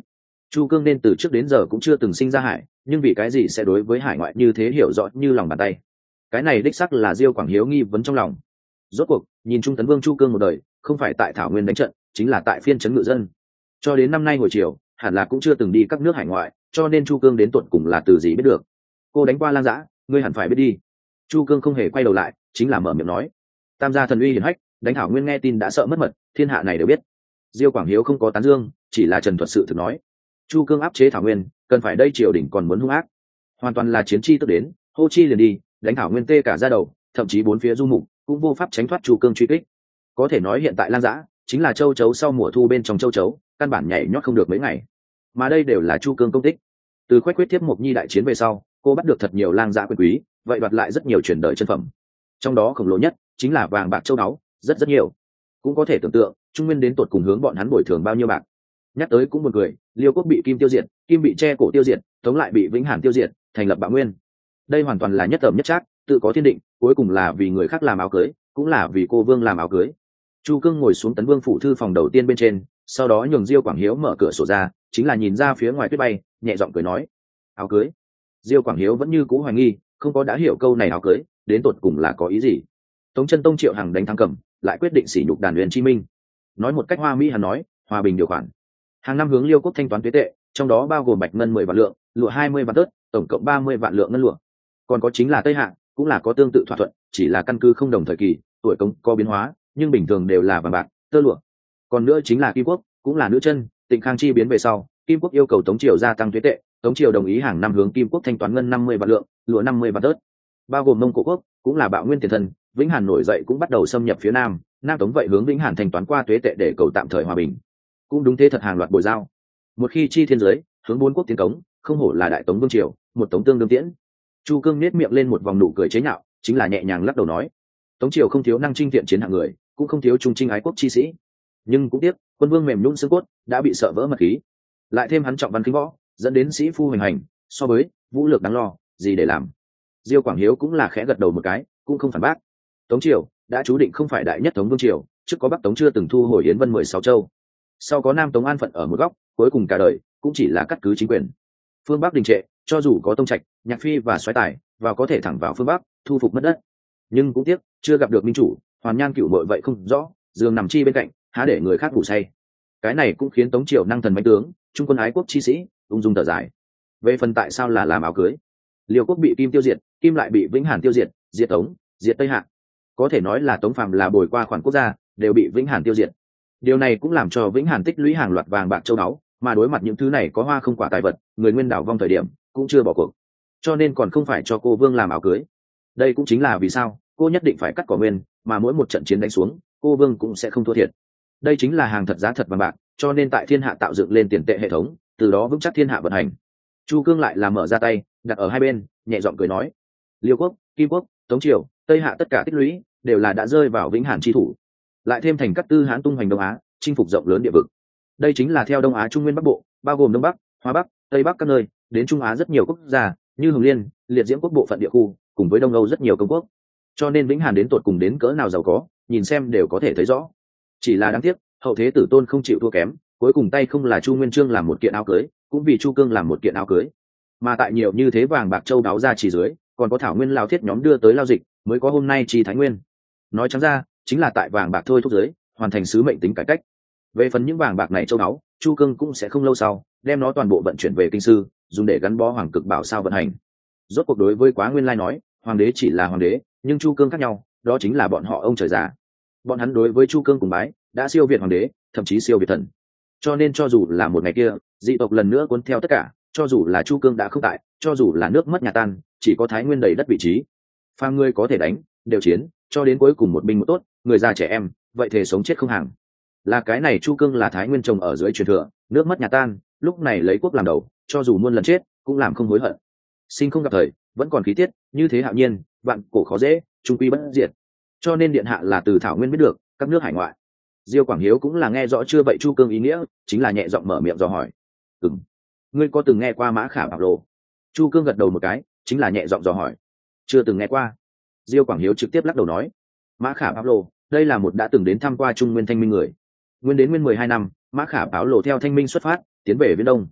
Chu Cương nên từ trước đến giờ cũng chưa từng sinh ra hải, nhưng vì cái gì sẽ đối với hải ngoại như thế hiểu rõ như lòng bàn tay? Cái này đích sắc là Diêu Quảng Hiếu nghi vấn trong lòng. Rốt cuộc nhìn Trung Tấn Vương Chu Cương một đời, không phải tại thảo nguyên đánh trận, chính là tại phiên trấn ngự dân. Cho đến năm nay hồi chiều, hẳn là cũng chưa từng đi các nước hải ngoại, cho nên Chu Cương đến tuột cùng là từ gì biết được. Cô đánh qua Lang Dã, ngươi hẳn phải biết đi. Chu Cương không hề quay đầu lại, chính là mở miệng nói: Tam gia thần uy hiển hách, đánh thảo nguyên nghe tin đã sợ mất mật, thiên hạ này đều biết. Diêu Quảng Hiếu không có tán dương, chỉ là trần thuật sự thực nói. Chu Cương áp chế thảo nguyên, cần phải đây triều đình còn muốn hung ác, hoàn toàn là chiến chi tức đến, hô chi liền đi, đánh thảo nguyên tê cả ra đầu, thậm chí bốn phía du mục cũng vô pháp tránh thoát Chu Cương truy kích. Có thể nói hiện tại Lang Dã chính là châu chấu sau mùa thu bên trong châu chấu, căn bản nhảy nhót không được mấy ngày, mà đây đều là Chu Cương công tích. Từ khoách quyết thiếp Mộc Nhi đại chiến về sau, cô bắt được thật nhiều Lang Dã quyền quý, vậy đoạt lại rất nhiều truyền đời chân phẩm, trong đó khổng lồ nhất chính là vàng bạc châu báu, rất rất nhiều. Cũng có thể tưởng tượng Trung Nguyên đến tột cùng hướng bọn hắn bồi thường bao nhiêu bạc. Nhắc tới cũng buồn cười, Liêu quốc bị Kim tiêu diệt, Kim bị che cổ tiêu diệt, Tống lại bị Vĩnh Hàn tiêu diệt, thành lập Bạo Nguyên. Đây hoàn toàn là nhất tầm nhất trác, tự có thiên định, cuối cùng là vì người khác làm áo cưới, cũng là vì cô vương làm áo cưới. Chu Cương ngồi xuống Tấn Vương phủ thư phòng đầu tiên bên trên, sau đó nhường Diêu Quảng Hiếu mở cửa sổ ra, chính là nhìn ra phía ngoài tuyết bay, nhẹ giọng cười nói: áo cưới. Diêu Quảng Hiếu vẫn như cũ hoài nghi, không có đã hiểu câu này áo cưới đến tột cùng là có ý gì. Tống Chân Tông Triệu Hằng đánh thắng cầm, lại quyết định sỉ nhục đàn huyền chi minh. Nói một cách hoa mỹ hắn nói, hòa bình điều khoản. Hàng năm hướng Liêu quốc thanh toán tuế tệ, trong đó bao gồm bạch ngân mười vạn lượng, lụa hai mươi vạn tớt, tổng cộng ba mươi vạn lượng ngân lụa. Còn có chính là Tây Hạ, cũng là có tương tự thỏa thuận, chỉ là căn cứ không đồng thời kỳ, tuổi công có biến hóa, nhưng bình thường đều là vàng bạc, tơ lụa. Còn nữa chính là Kim quốc, cũng là nữ chân, Tịnh Khang chi biến về sau, Kim quốc yêu cầu Tống triều gia tăng tuế tệ, Tống triều đồng ý hàng năm hướng Kim quốc thanh toán ngân năm mươi vạn lượng, lụa năm mươi vạn tớt. Bao gồm Mông Cổ quốc, cũng là Bạo Nguyên tiền thân, Vĩnh Hàn nổi dậy cũng bắt đầu xâm nhập phía Nam, Nam Tống vậy hướng Vĩnh Hàn thanh toán qua tuế tệ để cầu tạm thời hòa bình. Cũng đúng thế thật hàng loạt bồi giao. Một khi chi thiên giới, hướng bốn quốc tiến cống, không hổ là đại Tống vương triều, một Tống tương đương tiễn. Chu Cương nét miệng lên một vòng nụ cười chế nhạo, chính là nhẹ nhàng lắc đầu nói: Tống triều không thiếu năng chinh thiện chiến hạng người, cũng không thiếu trung trinh ái quốc chi sĩ, nhưng cũng tiếc quân vương mềm nhũn xương cốt, đã bị sợ vỡ mật khí. Lại thêm hắn trọng văn khinh võ, dẫn đến sĩ phu hoành hành, so với vũ lược đáng lo, gì để làm. Diêu Quảng Hiếu cũng là khẽ gật đầu một cái, cũng không phản bác. Tống triều đã chú định không phải đại nhất Tống vương triều, trước có Bắc Tống chưa từng thu hồi Yến Vân mười sáu châu, sau có Nam Tống an phận ở một góc, cuối cùng cả đời cũng chỉ là cắt cứ chính quyền. Phương Bắc đình trệ, cho dù có Tông Trạch, Nhạc Phi và Soái Tài vào có thể thẳng vào phương Bắc, thu phục mất đất, nhưng cũng tiếc chưa gặp được minh chủ, Hoàn Nhan cửu muội vậy không rõ, giường nằm chi bên cạnh, há để người khác ngủ say. Cái này cũng khiến Tống triều năng thần bánh tướng, trung quân ái quốc chi sĩ ung dung thở dài. Về phần tại sao là làm áo cưới, Liêu quốc bị Kim tiêu diệt, Kim lại bị Vĩnh Hàn tiêu diệt, diệt Tống, diệt Tây Hạ, có thể nói là Tống phàm là bồi qua khoản quốc gia, đều bị Vĩnh Hàn tiêu diệt. Điều này cũng làm cho Vĩnh Hàn tích lũy hàng loạt vàng bạc châu báu, mà đối mặt những thứ này có hoa không quả tài vật, người nguyên đảo vong thời điểm cũng chưa bỏ cuộc, cho nên còn không phải cho cô vương làm áo cưới. Đây cũng chính là vì sao cô nhất định phải cắt cỏ nguyên, mà mỗi một trận chiến đánh xuống, cô vương cũng sẽ không thua thiệt. Đây chính là hàng thật giá thật vàng bạc, cho nên tại thiên hạ tạo dựng lên tiền tệ hệ thống, từ đó vững chắc thiên hạ vận hành. Chu Cương lại là mở ra tay, đặt ở hai bên, nhẹ giọng cười nói: Liêu quốc, Kim quốc, Tống triều, Tây Hạ tất cả tích lũy đều là đã rơi vào Vĩnh Hàn chi thủ, lại thêm thành các tư hãn tung hoành Đông Á, chinh phục rộng lớn địa vực. Đây chính là theo Đông Á Trung Nguyên Bắc Bộ, bao gồm Đông Bắc, Hoa Bắc, Tây Bắc các nơi, đến Trung Á rất nhiều quốc gia, như Hồng Liên, Liệt Diễm quốc bộ phận địa khu, cùng với Đông Âu rất nhiều công quốc. Cho nên Vĩnh Hàn đến tột cùng đến cỡ nào giàu có, nhìn xem đều có thể thấy rõ. Chỉ là đáng tiếc, hậu thế tử tôn không chịu thua kém, cuối cùng tay không là Chu Nguyên Chương làm một kiện áo cưới, cũng vì Chu Cương làm một kiện áo cưới. Mà tại nhiều như thế vàng bạc châu đáo ra chỉ dưới, còn có thảo nguyên lao thiết nhóm đưa tới lao dịch, mới có hôm nay chi Thái Nguyên. Nói trắng ra, chính là tại vàng bạc thôi thúc dưới, hoàn thành sứ mệnh tính cải cách. Về phần những vàng bạc này châu đáo, Chu Cương cũng sẽ không lâu sau đem nó toàn bộ vận chuyển về kinh sư, dùng để gắn bó hoàng cực bảo sao vận hành. Rốt cuộc đối với Quá Nguyên Lai nói, hoàng đế chỉ là hoàng đế, nhưng Chu Cương khác nhau, đó chính là bọn họ ông trời già. Bọn hắn đối với Chu Cương cùng bái đã siêu việt hoàng đế, thậm chí siêu việt thần. Cho nên cho dù là một ngày kia dị tộc lần nữa cuốn theo tất cả, cho dù là Chu Cương đã không tại, cho dù là nước mất nhà tan, chỉ có Thái Nguyên đầy đất vị trí, phàm người có thể đánh đều chiến, cho đến cuối cùng một binh một tốt, người già trẻ em vậy thể sống chết không hàng. Là cái này Chu Cương là Thái Nguyên trồng ở dưới truyền thừa, nước mất nhà tan, lúc này lấy quốc làm đầu, cho dù muôn lần chết cũng làm không hối hận. Sinh không gặp thời, vẫn còn khí tiết, như thế hạo nhiên, vạn cổ khó dễ, trung quy bất diệt. Cho nên điện hạ là từ Thảo Nguyên biết được các nước hải ngoại. Diêu Quảng Hiếu cũng là nghe rõ chưa vậy Chu Cương ý nghĩa, chính là nhẹ giọng mở miệng dò hỏi: "Ừm, ngươi có từng nghe qua Mã Khả Bảo Lộ?" Chu Cương gật đầu một cái, chính là nhẹ giọng dò hỏi: "Chưa từng nghe qua." Diêu Quảng Hiếu trực tiếp lắc đầu nói: "Mã Khả Bảo Lộ, đây là một đã từng đến thăm qua Trung Nguyên Thanh Minh người. Nguyên đến nguyên mười hai năm, Mã Khả Bảo Lộ theo Thanh Minh xuất phát, tiến về Viễn Đông.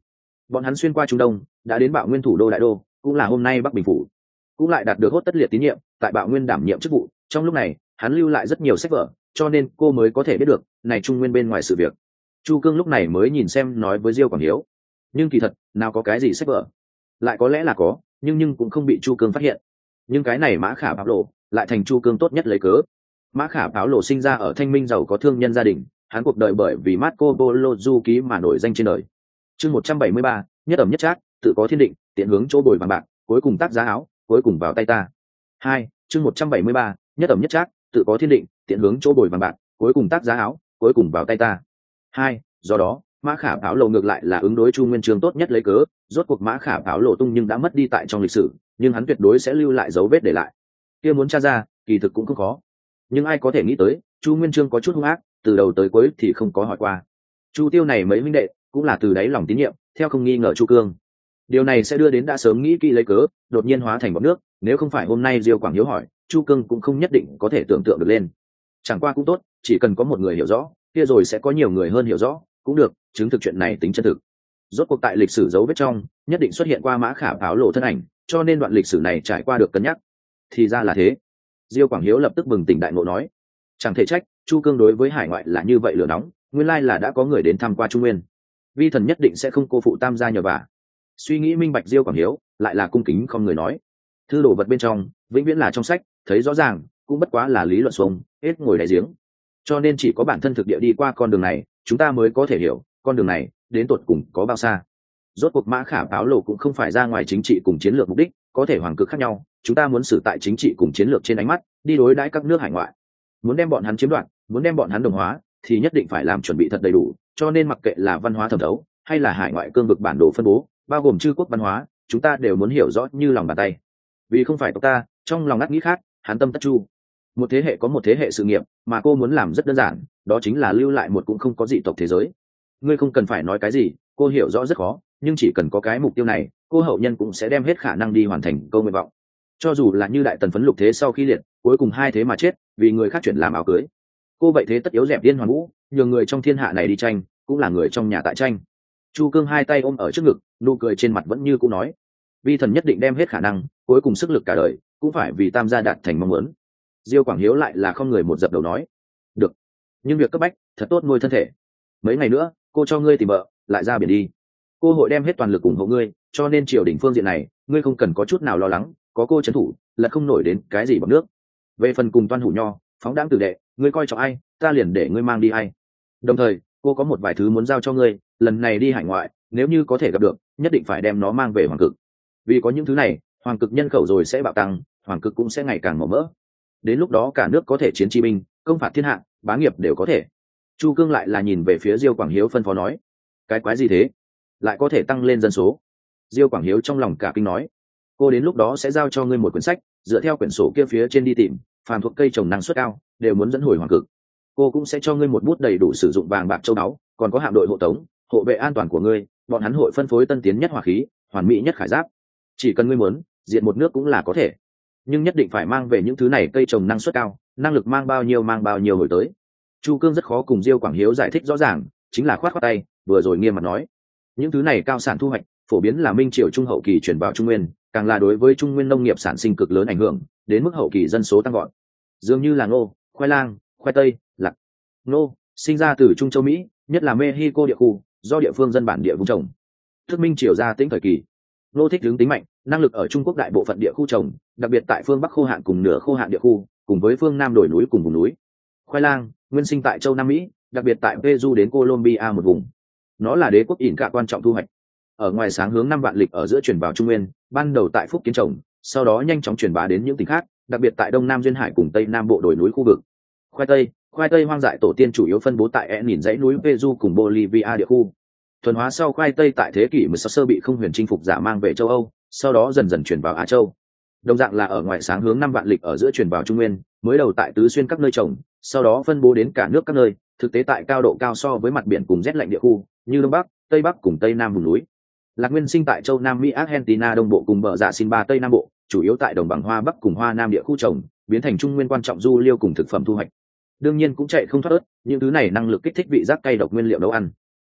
bọn hắn xuyên qua trung đông đã đến bạo nguyên thủ đô đại đô, cũng là hôm nay bắc bình phủ, cũng lại đạt được hốt tất liệt tín nhiệm, tại bạo nguyên đảm nhiệm chức vụ. Trong lúc này hắn lưu lại rất nhiều sách vở, cho nên cô mới có thể biết được này trung nguyên bên ngoài sự việc. Chu Cương lúc này mới nhìn xem nói với Diêu Quảng Hiếu, nhưng kỳ thật nào có cái gì sách vở, lại có lẽ là có, nhưng nhưng cũng không bị Chu Cương phát hiện. Nhưng cái này Mã Khả Báo Lộ lại thành Chu Cương tốt nhất lấy cớ. Mã Khả Báo Lộ sinh ra ở Thanh Minh giàu có thương nhân gia đình, hắn cuộc đời bởi vì Marco Polo du ký mà nổi danh trên đời. Chương một trăm bảy mươi ba, nhất ẩm nhất trác, tự có thiên định, tiện hướng chỗ bồi vàng bạc, cuối cùng tác giá áo, cuối cùng vào tay ta. Hai, chương một trăm bảy mươi ba, nhất ẩm nhất trác, tự có thiên định, tiện hướng chỗ bồi vàng bạc, cuối cùng tác giá áo, cuối cùng vào tay ta. Hai, do đó, Mã Khả Báo Lộ ngược lại là ứng đối Chu Nguyên Chương tốt nhất lấy cớ, rốt cuộc Mã Khả Báo Lộ tung nhưng đã mất đi tại trong lịch sử, nhưng hắn tuyệt đối sẽ lưu lại dấu vết để lại. Kia muốn tra ra, kỳ thực cũng không khó. Nhưng ai có thể nghĩ tới, Chu Nguyên Chương có chút hung ác, từ đầu tới cuối thì không có hỏi qua. Chu Tiêu này mấy huynh đệ cũng là từ đáy lòng tín nhiệm, theo không nghi ngờ Chu Cương. Điều này sẽ đưa đến đã sớm nghĩ kỹ lấy cớ, đột nhiên hóa thành bọt nước, nếu không phải hôm nay Diêu Quảng Hiếu hỏi, Chu Cương cũng không nhất định có thể tưởng tượng được lên. Chẳng qua cũng tốt, chỉ cần có một người hiểu rõ, kia rồi sẽ có nhiều người hơn hiểu rõ, cũng được, chứng thực chuyện này tính chân thực. Rốt cuộc tại lịch sử dấu vết trong, nhất định xuất hiện qua Mã Khả Báo Lộ thân ảnh, cho nên đoạn lịch sử này trải qua được cân nhắc. Thì ra là thế. Diêu Quảng Hiếu lập tức bừng tỉnh đại ngộ nói, chẳng thể trách Chu Cương đối với hải ngoại là như vậy lửa nóng, nguyên lai là đã có người đến thăm qua Trung Nguyên. Vi thần nhất định sẽ không cô phụ tam gia nhờ vả. Suy nghĩ minh bạch Diêu Quảng Hiếu lại là cung kính không người nói, thư đồ vật bên trong vĩnh viễn là trong sách, thấy rõ ràng cũng bất quá là lý luận xuông, hết ngồi đáy giếng. Cho nên chỉ có bản thân thực địa đi qua con đường này, chúng ta mới có thể hiểu con đường này đến tột cùng có bao xa. Rốt cuộc Mã Khả Báo Lộ cũng không phải ra ngoài chính trị cùng chiến lược mục đích, có thể hoàng cực khác nhau, chúng ta muốn xử tại chính trị cùng chiến lược trên ánh mắt đi đối đãi các nước hải ngoại. Muốn đem bọn hắn chiếm đoạt, muốn đem bọn hắn đồng hóa, thì nhất định phải làm chuẩn bị thật đầy đủ, cho nên mặc kệ là văn hóa thẩm thấu hay là hải ngoại cương vực bản đồ phân bố, bao gồm chư quốc văn hóa, chúng ta đều muốn hiểu rõ như lòng bàn tay. Vì không phải tộc ta, trong lòng ngắt nghĩ khác, hắn tâm tất chu. Một thế hệ có một thế hệ sự nghiệp, mà cô muốn làm rất đơn giản, đó chính là lưu lại một cũng không có dị tộc thế giới. Ngươi không cần phải nói cái gì, cô hiểu rõ rất khó, nhưng chỉ cần có cái mục tiêu này, cô hậu nhân cũng sẽ đem hết khả năng đi hoàn thành câu nguyện vọng. Cho dù là như đại tần phấn lục thế sau khi liệt, cuối cùng hai thế mà chết, vì người khác chuyển làm áo cưới. Cô vậy thế tất yếu dẹp điên hoàn vũ, nhường người trong thiên hạ này đi tranh, cũng là người trong nhà tại tranh. Chu Cương hai tay ôm ở trước ngực, nụ cười trên mặt vẫn như cũ nói, vi thần nhất định đem hết khả năng, cuối cùng sức lực cả đời, cũng phải vì tam gia đạt thành mong muốn. Diêu Quảng Hiếu lại là không người một dập đầu nói, được, nhưng việc cấp bách thật tốt nuôi thân thể. Mấy ngày nữa cô cho ngươi tìm vợ, lại ra biển đi. Cô hội đem hết toàn lực ủng hộ ngươi, cho nên triều đình phương diện này ngươi không cần có chút nào lo lắng, có cô trấn thủ là không nổi đến cái gì bằng nước. Về phần cùng Toan Hủ Nho phóng đãng tử đệ, ngươi coi trọng ai, ta liền để ngươi mang đi ai. Đồng thời cô có một vài thứ muốn giao cho ngươi, lần này đi hải ngoại nếu như có thể gặp được, nhất định phải đem nó mang về hoàng cực. Vì có những thứ này, hoàng cực nhân khẩu rồi sẽ bạo tăng, hoàng cực cũng sẽ ngày càng màu mỡ. Đến lúc đó cả nước có thể chiến chi binh, công phạt thiên hạ, bá nghiệp đều có thể. Chu Cương lại là nhìn về phía Diêu Quảng Hiếu phân phó nói, cái quái gì thế, lại có thể tăng lên dân số. Diêu Quảng Hiếu trong lòng cả kinh nói, cô đến lúc đó sẽ giao cho ngươi một quyển sách, dựa theo quyển sổ kia phía trên đi tìm, phàm thuộc cây trồng năng suất cao đều muốn dẫn hồi hoàng cực. Cô cũng sẽ cho ngươi một bút đầy đủ sử dụng vàng bạc châu báu, còn có hạm đội hộ tống, hộ vệ an toàn của ngươi, bọn hắn hội phân phối tân tiến nhất hỏa khí, hoàn mỹ nhất khải giáp. Chỉ cần ngươi muốn, diện một nước cũng là có thể, nhưng nhất định phải mang về những thứ này cây trồng năng suất cao, năng lực mang bao nhiêu mang bao nhiêu hồi tới. Chu Cương rất khó cùng Diêu Quảng Hiếu giải thích rõ ràng, chính là khoát khoát tay, vừa rồi nghiêm mặt nói, những thứ này cao sản thu hoạch phổ biến là minh triều trung hậu kỳ chuyển vào Trung Nguyên, càng là đối với Trung Nguyên nông nghiệp sản sinh cực lớn ảnh hưởng, đến mức hậu kỳ dân số tăng gọn. Dường như là ngô, khoai lang, khoai tây, lạc. Ngô sinh ra từ Trung Châu Mỹ, nhất là Mexico địa khu, do địa phương dân bản địa vùng trồng. Thức minh triều ra tĩnh thời kỳ, ngô thích ứng tính mạnh, năng lực ở Trung Quốc đại bộ phận địa khu trồng, đặc biệt tại phương Bắc khô hạn cùng nửa khô hạn địa khu, cùng với phương Nam đồi núi cùng vùng núi. Khoai lang nguyên sinh tại châu Nam Mỹ, đặc biệt tại Peru đến Colombia một vùng. Nó là đế quốc ỉn cả quan trọng thu hoạch. Ở ngoài sáng hướng năm vạn lịch ở giữa truyền vào Trung Nguyên, ban đầu tại Phúc Kiến trồng, sau đó nhanh chóng truyền bá đến những tỉnh khác, đặc biệt tại Đông Nam duyên hải cùng Tây Nam bộ đồi núi khu vực. Khoai tây, khoai tây hoang dại tổ tiên chủ yếu phân bố tại e nhìn dãy núi Peru cùng Bolivia địa khu. Thuần hóa sau khoai tây tại thế kỷ mười sáu sơ bị không huyền chinh phục giả mang về châu Âu, sau đó dần dần truyền vào Á Châu. Đồng dạng là ở ngoài sáng hướng năm vạn lịch ở giữa truyền vào Trung Nguyên, mới đầu tại tứ xuyên các nơi trồng, sau đó phân bố đến cả nước các nơi, thực tế tại cao độ cao so với mặt biển cùng rét lạnh địa khu, như Đông Bắc, Tây Bắc cùng Tây Nam vùng núi. Lạc nguyên sinh tại châu Nam Mỹ Argentina đông bộ cùng bờ dạ xin ba Tây Nam bộ, chủ yếu tại đồng bằng Hoa Bắc cùng Hoa Nam địa khu trồng, biến thành Trung Nguyên quan trọng du liêu cùng thực phẩm thu hoạch. Đương nhiên cũng chạy không thoát ớt, những thứ này năng lực kích thích vị giác cay độc nguyên liệu nấu ăn.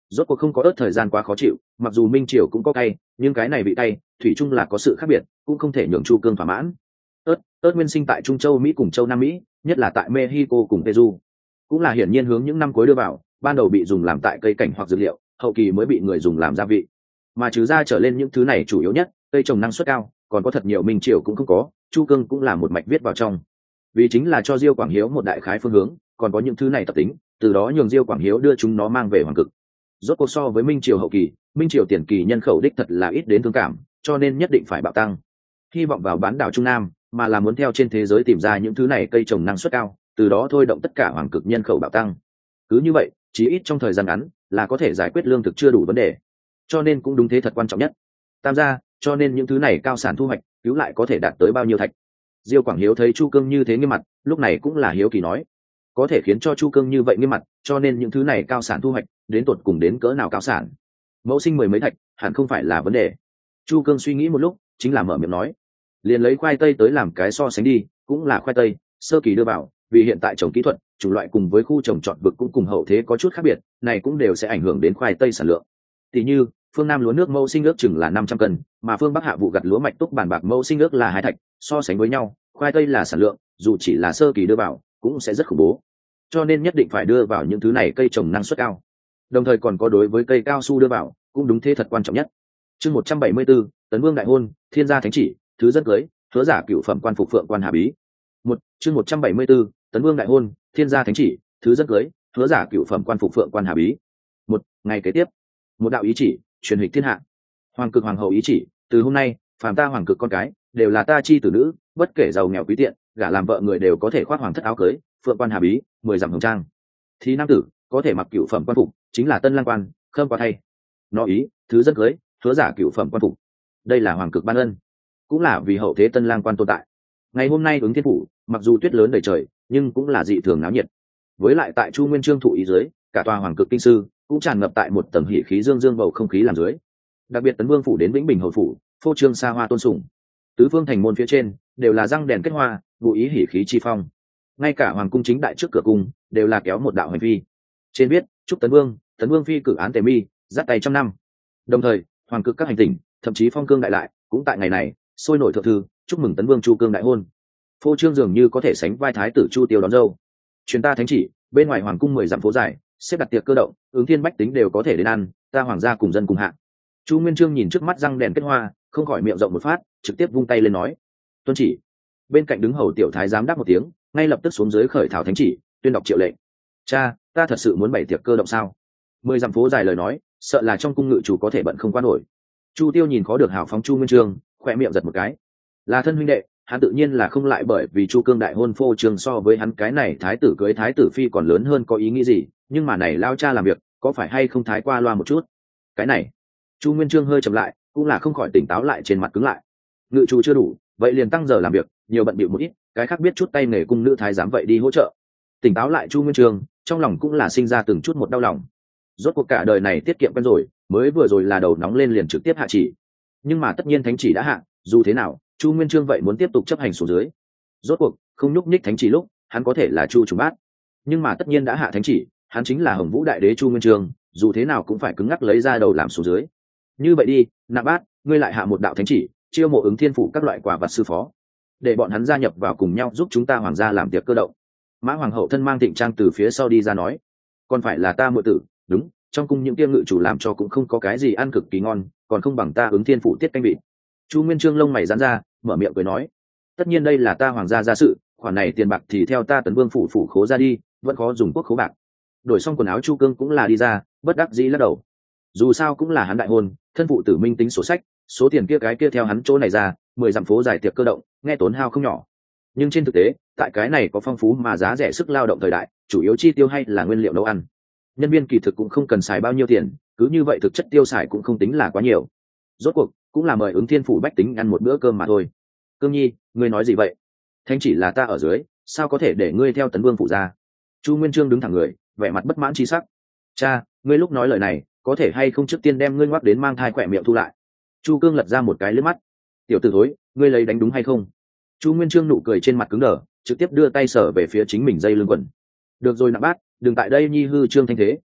rốt cuộc không có ớt thời gian quá khó chịu, mặc dù minh triều cũng có cay nhưng cái này vị cay thủy chung là có sự khác biệt, cũng không thể nhường chu cương thỏa mãn. ớt ớt nguyên sinh tại trung châu Mỹ cùng châu Nam Mỹ, nhất là tại Mexico cùng Peru, cũng là hiển nhiên hướng những năm cuối đưa vào, ban đầu bị dùng làm tại cây cảnh hoặc dược liệu, hậu kỳ mới bị người dùng làm gia vị. Mà trừ ra trở lên những thứ này chủ yếu nhất, cây trồng năng suất cao, còn có thật nhiều minh triều cũng không có, chu cương cũng là một mạch viết vào trong, vì chính là cho Diêu Quảng Hiếu một đại khái phương hướng, còn có những thứ này tập tính, từ đó nhường Diêu Quảng Hiếu đưa chúng nó mang về hoàng cực. Rốt cuộc so với minh triều hậu kỳ, minh triều tiền kỳ nhân khẩu đích thật là ít đến thương cảm, cho nên nhất định phải bạo tăng, hy vọng vào bán đảo Trung Nam, mà là muốn theo trên thế giới tìm ra những thứ này cây trồng năng suất cao, từ đó thôi động tất cả hoàng cực nhân khẩu bạo tăng. Cứ như vậy, chí ít trong thời gian ngắn là có thể giải quyết lương thực chưa đủ vấn đề, cho nên cũng đúng thế thật quan trọng nhất. Tam gia, cho nên những thứ này cao sản thu hoạch cứu lại có thể đạt tới bao nhiêu thạch? Diêu Quảng Hiếu thấy chu cương như thế nghiêm mặt, lúc này cũng là hiếu kỳ nói, có thể khiến cho chu cương như vậy nghiêm mặt, cho nên những thứ này cao sản thu hoạch đến tột cùng đến cỡ nào cao sản? Mẫu sinh mười mấy thạch hẳn không phải là vấn đề. Chu cương suy nghĩ một lúc, chính là mở miệng nói, liền lấy khoai tây tới làm cái so sánh đi, cũng là khoai tây sơ kỳ đưa vào, vì hiện tại trồng kỹ thuật chủng loại cùng với khu trồng trọt vực cũng cùng hậu thế có chút khác biệt, này cũng đều sẽ ảnh hưởng đến khoai tây sản lượng. Tỷ như phương Nam lúa nước mẫu sinh ước chừng là năm trăm cân, mà phương Bắc hạ vụ gặt lúa mạch túc bản bạc mẫu sinh ước là hai thạch, so sánh với nhau, khoai tây là sản lượng dù chỉ là sơ kỳ đưa vào cũng sẽ rất khủng bố, cho nên nhất định phải đưa vào những thứ này cây trồng năng suất cao, đồng thời còn có đối với cây cao su đưa vào cũng đúng thế thật quan trọng nhất. Chương một trăm bảy mươi 174, Tấn Vương đại hôn, thiên gia thánh chỉ, thứ dân cưới, hứa giả cửu phẩm quan phục phượng quan hà bí. Một chương một trăm bảy mươi 174, Tấn Vương đại hôn, thiên gia thánh chỉ, thứ dân cưới, hứa giả cửu phẩm quan phục phượng quan hà bí. Một ngày kế tiếp, một đạo ý chỉ truyền hịch thiên hạ. Hoàng cực hoàng hậu ý chỉ, từ hôm nay phàm ta hoàng cực con cái đều là ta chi tử nữ, bất kể giàu nghèo quý tiện, gả làm vợ người đều có thể khoác hoàng thất áo cưới, phượng quan hà bí, mười dặm hồng trang. Thì nam tử có thể mặc cửu phẩm quan phục, chính là tân lang quan, khâm qua thay. Nó ý, thứ dân cưới, hứa giả cửu phẩm quan phục. Đây là hoàng cực ban ân, cũng là vì hậu thế tân lang quan tồn tại. Ngày hôm nay ứng thiên phủ, mặc dù tuyết lớn đầy trời, nhưng cũng là dị thường náo nhiệt. Với lại tại Chu Nguyên Chương thụ ý dưới, cả tòa hoàng cực kinh sư cũng tràn ngập tại một tầng hỉ khí dương dương bầu không khí làm dưới. Đặc biệt Tấn Vương phủ đến Vĩnh Bình hầu phủ, phô trương xa hoa tôn sùng, tứ phương thành môn phía trên đều là răng đèn kết hoa, vụ ý hỉ khí chi phong. Ngay cả hoàng cung chính đại trước cửa cung đều là kéo một đạo hành phi, trên viết chúc Tấn Vương, Tấn Vương phi cử án tề mi, dắt tay trăm năm. Đồng thời hoàng cực các hành tỉnh, thậm chí phong cương đại lại cũng tại ngày này sôi nổi thượng thư chúc mừng Tấn Vương Chu Cương đại hôn. Phô trương dường như có thể sánh vai thái tử Chu Tiêu đón dâu. Truyền ta thánh chỉ, bên ngoài hoàng cung mười dặm phố dài xếp đặt tiệc cơ động, ứng thiên bách tính đều có thể đến ăn, ta hoàng gia cùng dân cùng hạ. Chu Nguyên Chương nhìn trước mắt răng đèn kết hoa, không khỏi miệng rộng một phát, trực tiếp vung tay lên nói, tuân chỉ. Bên cạnh đứng hầu tiểu thái giám đáp một tiếng, ngay lập tức xuống dưới khởi thảo thánh chỉ, tuyên đọc triệu lệnh. Cha, ta thật sự muốn bày tiệc cơ động sao? Mười dặm phố dài lời nói, sợ là trong cung ngự chủ có thể bận không qua nổi. Chu Tiêu nhìn khó được hào phóng Chu Nguyên Chương, khỏe miệng giật một cái. Là thân huynh đệ, hắn tự nhiên là không lại bởi vì Chu Cương đại hôn phô trương so với hắn cái này thái tử cưới thái tử phi còn lớn hơn có ý nghĩ gì, nhưng mà này lao cha làm việc, có phải hay không thái qua loa một chút? Cái này, Chu Nguyên Chương hơi chậm lại, cũng là không khỏi tỉnh táo lại, trên mặt cứng lại. Ngự chủ chưa đủ, vậy liền tăng giờ làm việc, nhiều bận bịu một ít, cái khác biết chút tay nghề cung nữ thái giám vậy đi hỗ trợ. Tỉnh táo lại Chu Nguyên Chương, trong lòng cũng là sinh ra từng chút một đau lòng. Rốt cuộc cả đời này tiết kiệm quen rồi, mới vừa rồi là đầu nóng lên liền trực tiếp hạ chỉ. Nhưng mà tất nhiên thánh chỉ đã hạ, dù thế nào, Chu Nguyên Chương vậy muốn tiếp tục chấp hành xuống dưới. Rốt cuộc không nhúc nhích thánh chỉ lúc, hắn có thể là Chu Trùng Bát, nhưng mà tất nhiên đã hạ thánh chỉ, hắn chính là Hồng Vũ đại đế Chu Nguyên Chương, dù thế nào cũng phải cứng ngắc lấy ra đầu làm xuống dưới. Như vậy đi, Nạp Bát, ngươi lại hạ một đạo thánh chỉ, chiêu mộ ứng thiên phủ các loại quả vật sư phó, để bọn hắn gia nhập vào cùng nhau giúp chúng ta hoàng gia làm tiệc cơ động. Mã hoàng hậu thân mang Tịnh Trang từ phía sau đi ra nói, còn phải là ta muội tử, đúng, trong cung những tiên ngự chủ làm cho cũng không có cái gì ăn cực kỳ ngon, còn không bằng ta ứng thiên phủ tiết canh vị. Chu Nguyên Chương lông mày giãn ra, mở miệng cười nói, tất nhiên đây là ta hoàng gia gia sự, khoản này tiền bạc thì theo ta Tấn Vương phủ phủ khố ra đi, vẫn khó dùng quốc khố bạc. Đổi xong quần áo Chu Cương cũng là đi ra, bất đắc dĩ lắc đầu. Dù sao cũng là hắn đại hôn, thân phụ tử minh tính sổ sách, số tiền kia cái kia theo hắn chỗ này ra, mười dặm phố dài tiệc cơ động, nghe tốn hao không nhỏ. Nhưng trên thực tế, tại cái này có phong phú mà giá rẻ sức lao động thời đại, chủ yếu chi tiêu hay là nguyên liệu nấu ăn. Nhân viên kỳ thực cũng không cần xài bao nhiêu tiền, cứ như vậy thực chất tiêu xài cũng không tính là quá nhiều. Rốt cuộc cũng là mời ứng thiên phủ bách tính ăn một bữa cơm mà thôi. Cương Nhi, ngươi nói gì vậy? Thánh chỉ là ta ở dưới, sao có thể để ngươi theo Tấn Vương phủ ra? Chu Nguyên Chương đứng thẳng người, vẻ mặt bất mãn chi sắc. Cha, ngươi lúc nói lời này, có thể hay không trước tiên đem ngươi ngoắc đến mang thai khỏe miệng thu lại? Chu Cương lật ra một cái liếc mắt. Tiểu tử thối, ngươi lấy đánh đúng hay không? Chu Nguyên Chương nụ cười trên mặt cứng đờ, trực tiếp đưa tay sở về phía chính mình dây lưng quần. Được rồi Nạp Bát, đừng tại đây nhi hư trương thanh thế,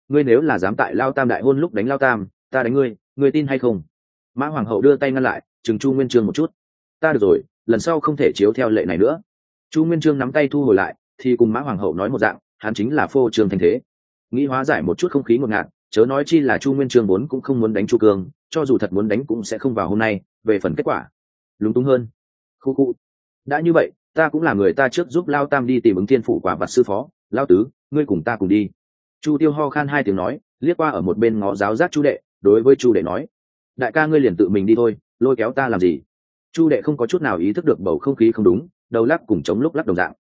ngươi nếu là dám tại lao tam đại hôn lúc đánh lao tam, ta đánh ngươi, ngươi tin hay không? Mã hoàng hậu đưa tay ngăn lại, chừng Chu Nguyên Chương một chút. Ta được rồi, lần sau không thể chiếu theo lệ này nữa. Chu Nguyên Chương nắm tay thu hồi lại, thì cùng Mã hoàng hậu nói một dạng, hắn chính là phô trương thành thế, nghĩ hóa giải một chút không khí ngột ngạt. Chớ nói chi là Chu Nguyên Chương vốn cũng không muốn đánh Chu Cương, cho dù thật muốn đánh cũng sẽ không vào hôm nay. Về phần kết quả, lúng túng hơn. Khu khu. Đã như vậy, ta cũng là người ta trước giúp lao tam đi tìm ứng thiên phủ quả vật sư phó. Lao tứ, ngươi cùng ta cùng đi. Chu Tiêu ho khan hai tiếng nói, liếc qua ở một bên ngó giáo giác Chu đệ, đối với Chu đệ nói: đại ca ngươi liền tự mình đi thôi, lôi kéo ta làm gì? Chu đệ không có chút nào ý thức được bầu không khí không đúng, đầu lắc cùng chống lúc lắc đồng dạng.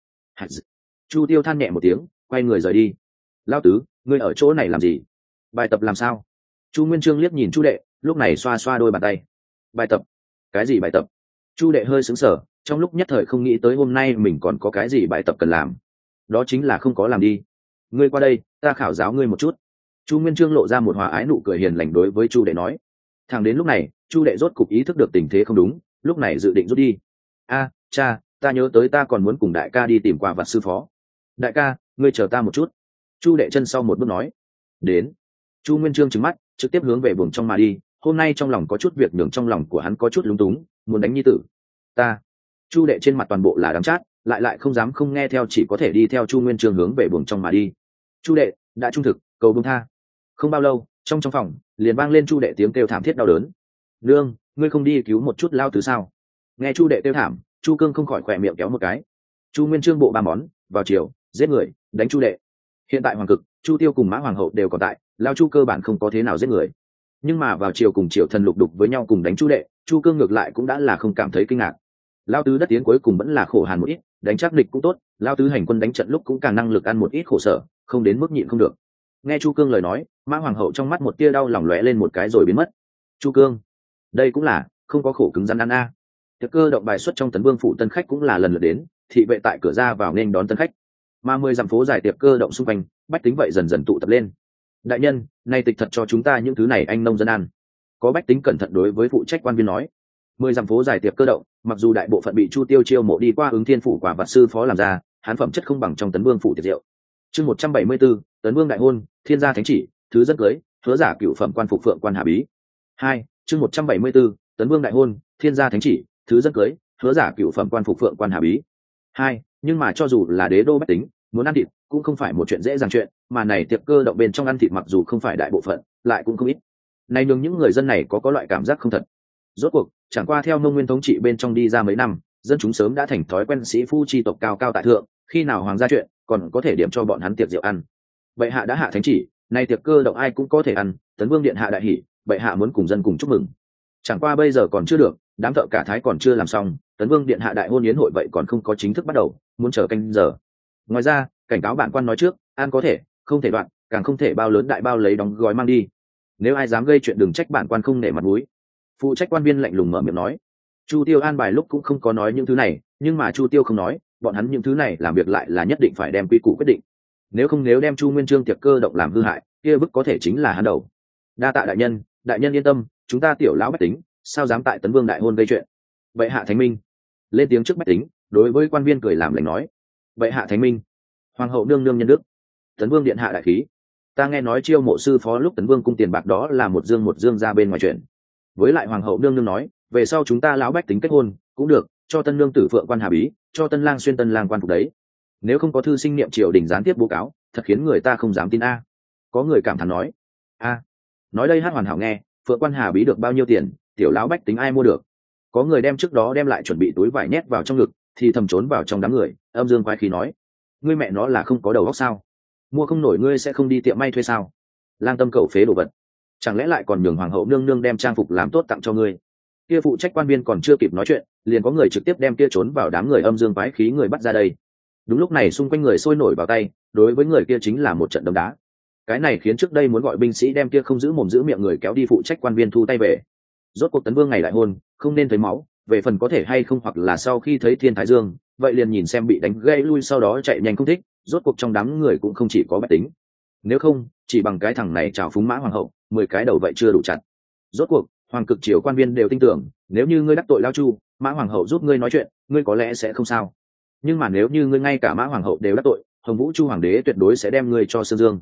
Chu Tiêu than nhẹ một tiếng, quay người rời đi. Lao tứ, ngươi ở chỗ này làm gì? Bài tập làm sao? Chu Nguyên Chương liếc nhìn Chu đệ, lúc này xoa xoa đôi bàn tay. Bài tập? Cái gì bài tập? Chu đệ hơi sững sờ, trong lúc nhất thời không nghĩ tới hôm nay mình còn có cái gì bài tập cần làm. Đó chính là không có làm đi. Ngươi qua đây, ta khảo giáo ngươi một chút. Chu Nguyên Chương lộ ra một hòa ái nụ cười hiền lành đối với Chu đệ nói. Thẳng đến lúc này, Chu đệ rốt cục ý thức được tình thế không đúng, lúc này dự định rút đi. A, cha, ta nhớ tới ta còn muốn cùng đại ca đi tìm qua vặt sư phó. Đại ca, ngươi chờ ta một chút. Chu đệ chân sau một bước nói. Đến. Chu Nguyên Chương trừng mắt, trực tiếp hướng về buồng trong mà đi. Hôm nay trong lòng có chút việc nhường trong lòng của hắn có chút lúng túng, muốn đánh nhi tử. Ta. Chu đệ trên mặt toàn bộ là đắng chát, lại lại không dám không nghe theo, chỉ có thể đi theo Chu Nguyên Chương hướng về buồng trong mà đi. Chu đệ đã trung thực, cầu buông tha. Không bao lâu, trong trong phòng liền vang lên Chu đệ tiếng kêu thảm thiết đau đớn. Nương, ngươi không đi cứu một chút lao tứ sao? Nghe Chu đệ kêu thảm, Chu Cương không khỏi khỏe miệng kéo một cái. Chu Nguyên Chương bộ ba món, vào chiều, giết người, đánh Chu đệ. Hiện tại hoàng cực, Chu Tiêu cùng Mã hoàng hậu đều còn tại, lao Chu cơ bản không có thế nào giết người. Nhưng mà vào chiều cùng Triệu Thần lục đục với nhau cùng đánh Chu đệ, Chu Cương ngược lại cũng đã là không cảm thấy kinh ngạc. Lao tứ đất tiến cuối cùng vẫn là khổ hàn một ít, đánh chắc địch cũng tốt, lao tứ hành quân đánh trận lúc cũng càng năng lực ăn một ít khổ sở, không đến mức nhịn không được. Nghe Chu Cương lời nói, Mã hoàng hậu trong mắt một tia đau lòng lóe lên một cái rồi biến mất. Chu Cương, đây cũng là không có khổ cứng rắn ăn a. À. Tiệc cơ động bài xuất trong Tấn Vương phủ tân khách cũng là lần lượt đến, thị vệ tại cửa ra vào nên đón tân khách. Mà mười dặm phố dài tiệc cơ động xung quanh, bách tính vậy dần dần tụ tập lên. Đại nhân, nay tịch thật cho chúng ta những thứ này anh nông dân ăn. Có bách tính cẩn thận đối với phụ trách quan viên nói. Mười dặm phố dài tiệc cơ động, mặc dù đại bộ phận bị Chu Tiêu chiêu mộ đi qua ứng thiên phủ quả vật sư phó làm ra, hán phẩm chất không bằng trong Tấn Vương phủ tiệc rượu. Chương một trăm bảy mươi 174, Tấn Vương đại hôn, thiên gia thánh chỉ, thứ dân cưới, hứa giả cựu phẩm quan phục phượng quan hà bí. Hai, chương một trăm bảy mươi 174, Tấn Vương đại hôn, thiên gia thánh chỉ, thứ dân cưới, hứa giả cựu phẩm quan phục phượng quan hà bí. Hai, nhưng mà cho dù là đế đô bách tính, muốn ăn thịt cũng không phải một chuyện dễ dàng chuyện, mà này tiệc cơ động bên trong ăn thịt mặc dù không phải đại bộ phận, lại cũng không ít. Này nhường những người dân này có có loại cảm giác không thật. Rốt cuộc, chẳng qua theo Mông Nguyên thống trị bên trong đi ra mấy năm, dân chúng sớm đã thành thói quen sĩ phu chi tộc cao cao tại thượng, khi nào hoàng gia chuyện, còn có thể điểm cho bọn hắn tiệc rượu ăn. Bệ hạ đã hạ thánh chỉ, nay tiệc cơ động ai cũng có thể ăn, Tấn Vương điện hạ đại hỉ, bệ hạ muốn cùng dân cùng chúc mừng. Chẳng qua bây giờ còn chưa được, đám thợ cả thái còn chưa làm xong, Tấn Vương điện hạ đại hôn yến hội vậy còn không có chính thức bắt đầu, muốn chờ canh giờ. Ngoài ra, cảnh cáo bản quan nói trước, ăn có thể, không thể đoạn, càng không thể bao lớn đại bao lấy đóng gói mang đi. Nếu ai dám gây chuyện đừng trách bản quan không nể mặt mũi. Phụ trách quan viên lạnh lùng mở miệng nói. Chu Tiêu an bài lúc cũng không có nói những thứ này, nhưng mà Chu Tiêu không nói, bọn hắn những thứ này làm việc lại là nhất định phải đem quy củ quyết định. Nếu không nếu đem Chu Nguyên Chương tiệc cơ động làm hư hại, kia bức có thể chính là hắn đầu. Đa tạ đại nhân, đại nhân yên tâm, chúng ta tiểu lão bách tính, sao dám tại Tấn Vương đại hôn gây chuyện. Bệ hạ thánh minh. Lên tiếng trước bách tính, đối với quan viên cười làm lành nói. Bệ hạ thánh minh. Hoàng hậu nương nương nhân đức. Tấn Vương điện hạ đại khí. Ta nghe nói chiêu mộ sư phó lúc Tấn Vương cung tiền bạc đó là một dương một dương ra bên ngoài chuyện. Với lại hoàng hậu nương nương nói, về sau chúng ta lão bách tính kết hôn cũng được, cho tân nương tử phượng quan hà bí, cho tân lang xuyên tân lang quan phục đấy. Nếu không có thư sinh niệm triều đình gián tiếp bố cáo, thật khiến người ta không dám tin a. Có người cảm thán nói. A, nói đây hát hoàn hảo nghe, phượng quan hà bí được bao nhiêu tiền, tiểu lão bách tính ai mua được. Có người đem trước đó đem lại chuẩn bị túi vải nhét vào trong ngực, thì thầm trốn vào trong đám người, âm dương quái khí nói. Ngươi mẹ nó là không có đầu óc sao? Mua không nổi ngươi sẽ không đi tiệm may thuê sao? Lang tâm cầu phế đồ vật. Chẳng lẽ lại còn nhường hoàng hậu nương nương đem trang phục làm tốt tặng cho ngươi? Kia phụ trách quan viên còn chưa kịp nói chuyện, liền có người trực tiếp đem kia trốn vào đám người âm dương quái khí người bắt ra đây. Đúng lúc này xung quanh người sôi nổi vào tay, đối với người kia chính là một trận đấm đá. Cái này khiến trước đây muốn gọi binh sĩ đem kia không giữ mồm giữ miệng người kéo đi phụ trách quan viên thu tay về. Rốt cuộc Tấn Vương ngày đại hôn, không nên thấy máu, về phần có thể hay không hoặc là sau khi thấy thiên thái dương, vậy liền nhìn xem bị đánh gây lui sau đó chạy nhanh không thích. Rốt cuộc trong đám người cũng không chỉ có bách tính. Nếu không, chỉ bằng cái thằng này chào phúng Mã hoàng hậu, mười cái đầu vậy chưa đủ chặt. Rốt cuộc, hoàng cực triều quan viên đều tin tưởng, nếu như ngươi đắc tội lao Chu, Mã hoàng hậu giúp ngươi nói chuyện, ngươi có lẽ sẽ không sao. Nhưng mà nếu như ngươi ngay cả Mã hoàng hậu đều đắc tội, Hồng Vũ Chu hoàng đế tuyệt đối sẽ đem ngươi cho Sơn Dương.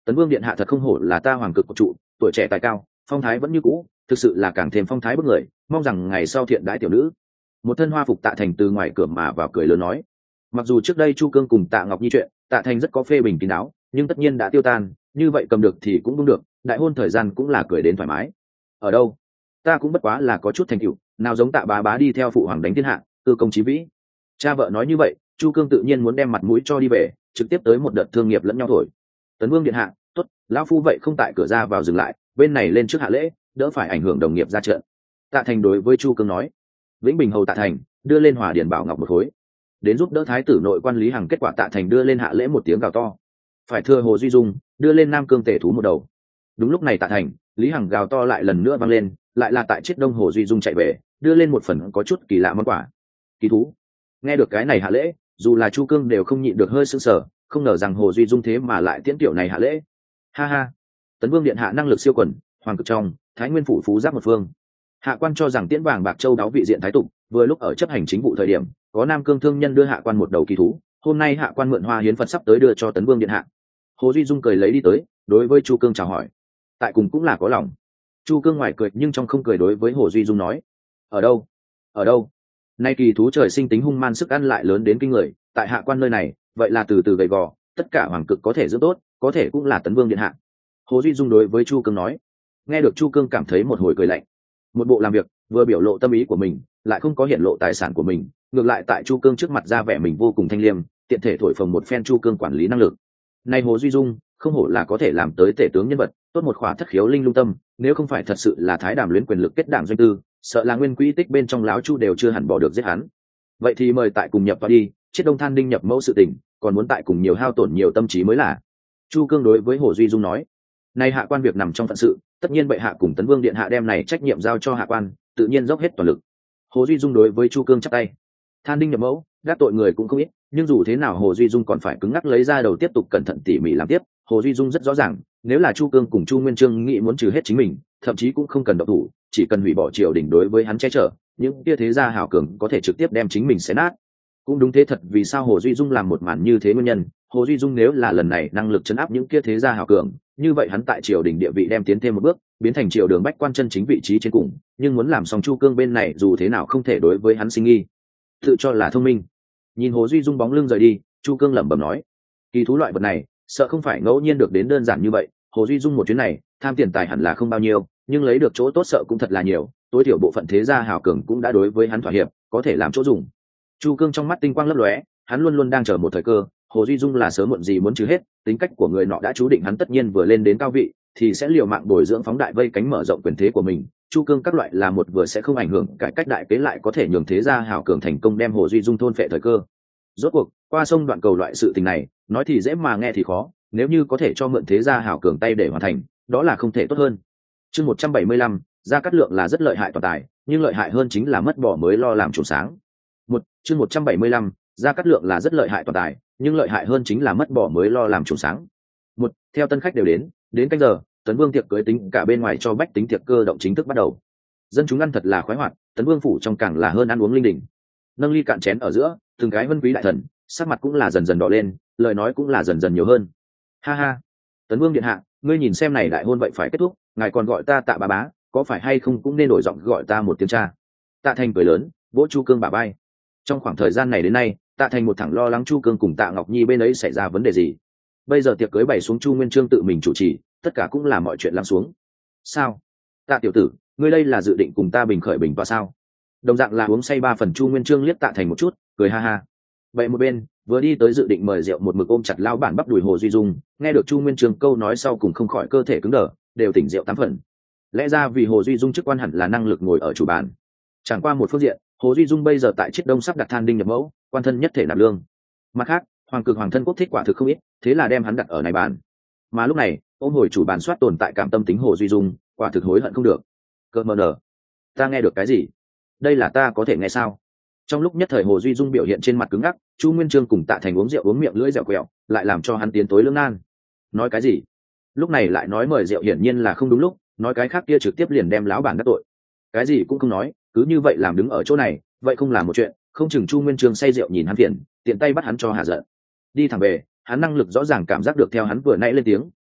Tấn Vương điện hạ thật không hổ là ta hoàng cực của trụ, tuổi trẻ tài cao, phong thái vẫn như cũ, thực sự là càng thêm phong thái bức người, mong rằng ngày sau thiện đãi tiểu nữ. Một thân hoa phục Tạ Thành từ ngoài cửa mà vào cười lớn nói. Mặc dù trước đây Chu Cương cùng Tạ Ngọc Nhi chuyện, Tạ Thành rất có phê bình kín đáo, nhưng tất nhiên đã tiêu tan, như vậy cầm được thì cũng đúng được, đại hôn thời gian cũng là cười đến thoải mái. Ở đâu? Ta cũng bất quá là có chút thành tựu, nào giống Tạ bá bá đi theo phụ hoàng đánh thiên hạ, tư công chí vĩ. Cha vợ nói như vậy, Chu Cương tự nhiên muốn đem mặt mũi cho đi về, trực tiếp tới một đợt thương nghiệp lẫn nhau thổi. Tấn Vương điện hạ, tốt, lão phu vậy không tại cửa ra vào dừng lại, bên này lên trước hạ lễ, đỡ phải ảnh hưởng đồng nghiệp ra trận. Tạ Thành đối với Chu Cương nói. Vĩnh Bình hầu Tạ Thành đưa lên Hòa Điền Bảo Ngọc một khối, đến giúp đỡ thái tử nội quan Lý Hằng. Kết quả Tạ Thành đưa lên hạ lễ một tiếng gào to. Phải thưa Hồ Duy Dung đưa lên Nam Cương tể thú một đầu. Đúng lúc này Tạ Thành, Lý Hằng gào to lại lần nữa vang lên, lại là tại chiết đông Hồ Duy Dung chạy về, đưa lên một phần có chút kỳ lạ món quà. Kỳ thú. Nghe được cái này hạ lễ, dù là Chu Cương đều không nhịn được hơi sững sờ, không ngờ rằng Hồ Duy Dung thế mà lại tiễn tiểu này hạ lễ. Ha ha, Tấn Vương điện hạ năng lực siêu quần, hoàng cực trong, Thái Nguyên phủ phú giáp một phương. Hạ quan cho rằng tiễn vàng bạc châu đáo vị diện thái tục, vừa lúc ở chấp hành chính vụ thời điểm, có Nam Cương thương nhân đưa hạ quan một đầu kỳ thú, hôm nay hạ quan mượn hoa hiến Phật sắp tới đưa cho Tấn Vương điện hạ. Hồ Duy Dung cười lấy đi tới, đối với Chu Cương chào hỏi. Tại cùng cũng là có lòng. Chu Cương ngoài cười nhưng trong không cười đối với Hồ Duy Dung nói. Ở đâu? Ở đâu? Nay kỳ thú trời sinh tính hung man, sức ăn lại lớn đến kinh người, tại hạ quan nơi này, vậy là từ từ gầy gò, tất cả hoàng cực có thể giữ tốt, có thể cũng là Tấn Vương điện hạ. Hồ Duy Dung đối với Chu Cương nói. Nghe được Chu Cương cảm thấy một hồi cười lạnh. Một bộ làm việc, vừa biểu lộ tâm ý của mình, lại không có hiện lộ tài sản của mình, ngược lại tại Chu Cương trước mặt ra vẻ mình vô cùng thanh liêm, tiện thể thổi phồng một phen Chu Cương quản lý năng lực. Này Hồ Duy Dung, không hổ là có thể làm tới tể tướng nhân vật, tốt một khỏa thất khiếu linh lung tâm, nếu không phải thật sự là thái đàm luyến quyền lực kết đảng doanh tư, sợ là nguyên quỹ tích bên trong lão Chu đều chưa hẳn bỏ được giết hắn. Vậy thì mời tại cùng nhập vào đi, chiết đông than đinh nhập mẫu sự tình, còn muốn tại cùng nhiều hao tổn nhiều tâm trí mới là. Chu Cương đối với Hồ Duy Dung nói. Này hạ quan việc nằm trong phận sự, tất nhiên bệ hạ cùng Tấn Vương điện hạ đem này trách nhiệm giao cho hạ quan, tự nhiên dốc hết toàn lực. Hồ Duy Dung đối với Chu Cương chắp tay. Than đinh nhập mẫu, gác tội người cũng không ít, nhưng dù thế nào Hồ Duy Dung còn phải cứng ngắc lấy ra đầu tiếp tục cẩn thận tỉ mỉ làm tiếp. Hồ Duy Dung rất rõ ràng, nếu là Chu Cương cùng Chu Nguyên Chương nghĩ muốn trừ hết chính mình, thậm chí cũng không cần động thủ, chỉ cần hủy bỏ triều đình đối với hắn che chở, những kia thế gia hảo cường có thể trực tiếp đem chính mình xé nát. Cũng đúng thế thật, vì sao Hồ Duy Dung làm một màn như thế nguyên nhân. Hồ Duy Dung nếu là lần này năng lực chấn áp những kia thế gia hảo cường, như vậy hắn tại triều đình địa vị đem tiến thêm một bước, biến thành triều đường bách quan chân chính vị trí trên cùng. Nhưng muốn làm xong Chu Cương bên này dù thế nào không thể đối với hắn sinh nghi, tự cho là thông minh. Nhìn Hồ Duy Dung bóng lưng rời đi, Chu Cương lẩm bẩm nói: kỳ thú loại vật này, sợ không phải ngẫu nhiên được đến đơn giản như vậy. Hồ Duy Dung một chuyến này, tham tiền tài hẳn là không bao nhiêu, nhưng lấy được chỗ tốt sợ cũng thật là nhiều. Tối thiểu bộ phận thế gia hảo cường cũng đã đối với hắn thỏa hiệp, có thể làm chỗ dùng. Chu Cương trong mắt tinh quang lấp lóe, hắn luôn luôn đang chờ một thời cơ. Hồ Duy Dung là sớm muộn gì muốn trừ hết, tính cách của người nọ đã chú định hắn tất nhiên vừa lên đến cao vị thì sẽ liều mạng bồi dưỡng phóng đại vây cánh mở rộng quyền thế của mình. Chu Cương các loại là một vừa sẽ không ảnh hưởng cải cách đại kế, lại có thể nhường thế gia hảo cường thành công đem Hồ Duy Dung thôn phệ thời cơ. Rốt cuộc qua sông đoạn cầu loại sự tình này, nói thì dễ mà nghe thì khó, nếu như có thể cho mượn thế gia hảo cường tay để hoàn thành, đó là không thể tốt hơn. Chương một trăm bảy mươi lăm, Gia Cát Lượng là rất lợi hại toàn tài, nhưng lợi hại hơn chính là mất bỏ mới lo làm trùng sáng. Một chương một trăm bảy mươi lăm, Gia Cát Lượng là rất lợi hại toàn tài, nhưng lợi hại hơn chính là mất bỏ mới lo làm trùng sáng. Một theo tân khách đều đến, đến canh giờ, Tấn Vương tiệc cưới tính cả bên ngoài cho bách tính tiệc cơ động chính thức bắt đầu. Dân chúng ăn thật là khoái hoạt, Tấn Vương phủ trong càng là hơn ăn uống linh đình. Nâng ly cạn chén ở giữa, từng cái vân quý đại thần, sắc mặt cũng là dần dần đỏ lên, lời nói cũng là dần dần nhiều hơn. Ha ha, Tấn Vương điện hạ, ngươi nhìn xem này đại hôn vậy phải kết thúc, ngài còn gọi ta Tạ bá bá, có phải hay không cũng nên đổi giọng gọi ta một tiếng cha. Tạ Thành cười lớn, vỗ Chu Cương bả vai. Trong khoảng thời gian này đến nay, Tạ Thành một thẳng lo lắng Chu Cương cùng Tạ Ngọc Nhi bên ấy xảy ra vấn đề gì. Bây giờ tiệc cưới bày xuống, Chu Nguyên Chương tự mình chủ trì, tất cả cũng là mọi chuyện lắng xuống. Sao? Tạ tiểu tử, ngươi đây là dự định cùng ta bình khởi bình tọa sao? Đồng dạng là uống say ba phần, Chu Nguyên Chương liếc Tạ Thành một chút, cười ha ha. Vậy một bên vừa đi tới dự định mời rượu một mực ôm chặt lao bản bắp đùi Hồ Duy Dung, nghe được Chu Nguyên Chương câu nói sau cùng không khỏi cơ thể cứng đờ, đều tỉnh rượu tám phần. Lẽ ra vì Hồ Duy Dung chức quan hẳn là năng lực ngồi ở chủ bàn, chẳng qua một phương diện, Hồ Duy Dung bây giờ tại Chiết Đông sắp đặt than đinh nhập mẫu, quan thân nhất thể nạp lương. Mặt khác, hoàng cực hoàng thân quốc thích quả thực không ít, thế là đem hắn đặt ở này bàn. Mà lúc này, ôm hồi chủ bàn soát tồn tại cảm tâm tính Hồ Duy Dung, quả thực hối hận không được. Cơ mờ nở, ta nghe được cái gì? Đây là ta có thể nghe sao? Trong lúc nhất thời Hồ Duy Dung biểu hiện trên mặt cứng ngắc, Chu Nguyên Chương cùng Tạ Thành uống rượu uống miệng lưỡi dẻo quẹo, lại làm cho hắn tiến tối lưỡng nan. Nói cái gì? Lúc này lại nói mời rượu hiển nhiên là không đúng lúc, nói cái khác kia trực tiếp liền đem lão bản đắc tội. Cái gì cũng không nói, cứ như vậy làm đứng ở chỗ này, vậy không làm một chuyện, không chừng Chu Nguyên Chương say rượu nhìn hắn phiền, tiện tay bắt hắn cho hạ giận. Đi thẳng về, hắn năng lực rõ ràng cảm giác được theo hắn vừa nãy lên tiếng,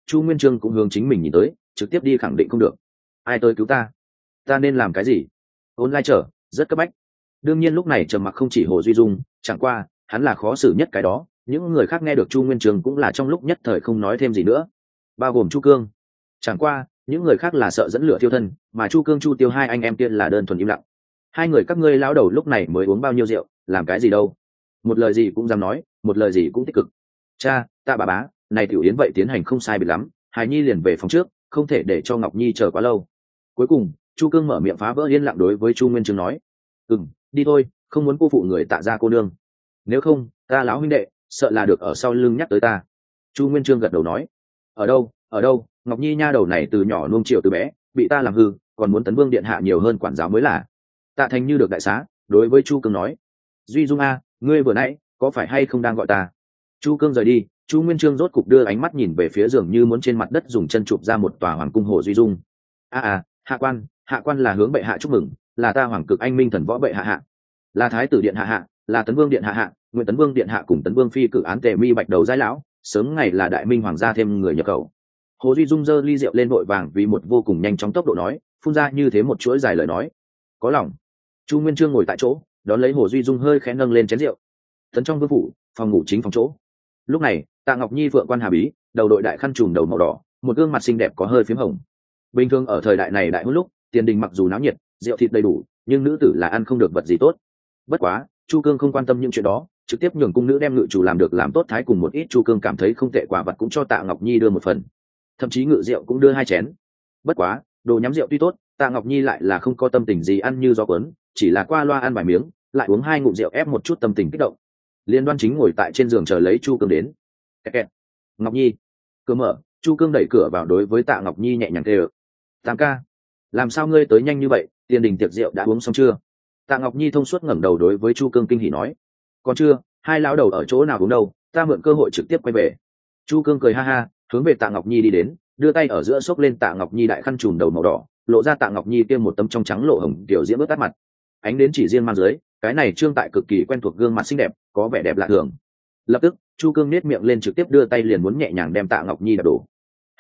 Chu Nguyên Chương cũng hướng chính mình nhìn tới, trực tiếp đi khẳng định không được. Ai tới cứu ta? Ta nên làm cái gì? Ôn lai trở, rất cấp bách. Đương nhiên lúc này trầm mặc không chỉ Hồ Duy Dung, chẳng qua hắn là khó xử nhất cái đó, những người khác nghe được Chu Nguyên Chương cũng là trong lúc nhất thời không nói thêm gì nữa, bao gồm Chu Cương. Chẳng qua những người khác là sợ dẫn lửa thiêu thân, mà Chu Cương Chu Tiêu hai anh em kia là đơn thuần im lặng. Hai người các ngươi lão đầu lúc này mới uống bao nhiêu rượu, làm cái gì đâu? Một lời gì cũng dám nói, một lời gì cũng tích cực. Cha, ta bà bá, này tiểu yến vậy tiến hành không sai biệt lắm, Hải Nhi liền về phòng trước, không thể để cho Ngọc Nhi chờ quá lâu. Cuối cùng Chu Cương mở miệng phá vỡ yên lặng đối với Chu Nguyên Chương nói: "Ừm, đi thôi, không muốn cô phụ người Tạ gia cô nương. Nếu không, ta lão huynh đệ sợ là được ở sau lưng nhắc tới ta." Chu Nguyên Chương gật đầu nói: "Ở đâu, ở đâu, Ngọc Nhi nha đầu này từ nhỏ nuông chiều từ bé, bị ta làm hư, còn muốn Tấn Vương điện hạ nhiều hơn quản giáo mới là." Tạ Thành như được đại xá, đối với Chu Cương nói: "Duy Dung a, ngươi vừa nãy có phải hay không đang gọi ta?" Chu Cương rời đi, Chu Nguyên Chương rốt cục đưa ánh mắt nhìn về phía giường như muốn trên mặt đất dùng chân chụp ra một tòa hoàng cung Hồ Duy Dung. "A à, hạ quan, hạ quan là hướng bệ hạ chúc mừng, là ta hoàng cực anh minh thần võ bệ hạ hạ, là thái tử điện hạ hạ, là Tấn Vương điện hạ hạ, Nguyễn Tấn Vương điện hạ cùng Tấn Vương phi cử án tề mi bạch đầu giai lão, sớm ngày là đại minh hoàng gia thêm người nhập khẩu." Hồ Duy Dung giơ ly rượu lên vội vàng vì một vô cùng nhanh chóng tốc độ nói, phun ra như thế một chuỗi dài lời nói. "Có lòng." Chu Nguyên Chương ngồi tại chỗ, đón lấy Hồ Duy Dung hơi khẽ nâng lên chén rượu. Tấn trong vương phủ, phòng ngủ chính phòng chỗ. Lúc này Tạ Ngọc Nhi vượng quan hà bí, đầu đội đại khăn trùm đầu màu đỏ, một gương mặt xinh đẹp có hơi phím hồng. Bình thường ở thời đại này đại hôn lúc, tiền đình mặc dù náo nhiệt, rượu thịt đầy đủ, nhưng nữ tử là ăn không được vật gì tốt. Bất quá Chu Cương không quan tâm những chuyện đó, trực tiếp nhường cung nữ đem ngự chủ làm được làm tốt thái cùng một ít Chu Cương cảm thấy không tệ quả vật cũng cho Tạ Ngọc Nhi đưa một phần, thậm chí ngự rượu cũng đưa hai chén. Bất quá đồ nhắm rượu tuy tốt, Tạ Ngọc Nhi lại là không có tâm tình gì ăn như gió cuốn, chỉ là qua loa ăn vài miếng, lại uống hai ngụm rượu ép một chút tâm tình kích động. Liên Đoan Chính ngồi tại trên giường chờ lấy Chu Cương đến. Kẹt kẹt. Ngọc Nhi. Cửa mở, Chu Cương đẩy cửa vào đối với Tạ Ngọc Nhi nhẹ nhàng kêu: "Tam ca, làm sao ngươi tới nhanh như vậy, tiền đình tiệc rượu đã uống xong chưa?" Tạ Ngọc Nhi thông suốt ngẩng đầu đối với Chu Cương kinh hỉ nói: "Còn chưa, hai lão đầu ở chỗ nào uống đâu, ta mượn cơ hội trực tiếp quay về." Chu Cương cười ha ha, hướng về Tạ Ngọc Nhi đi đến, đưa tay ở giữa xốc lên Tạ Ngọc Nhi đại khăn trùm đầu màu đỏ, lộ ra Tạ Ngọc Nhi kia một tấm trong trắng lộ hồng tiểu diễm ướt tắt mặt. Ánh đến chỉ riêng mang dưới, cái này trương tại cực kỳ quen thuộc gương mặt xinh đẹp, có vẻ đẹp lạ thường. Lập tức Chu Cương nết miệng lên trực tiếp đưa tay liền muốn nhẹ nhàng đem Tạ Ngọc Nhi đập đổ.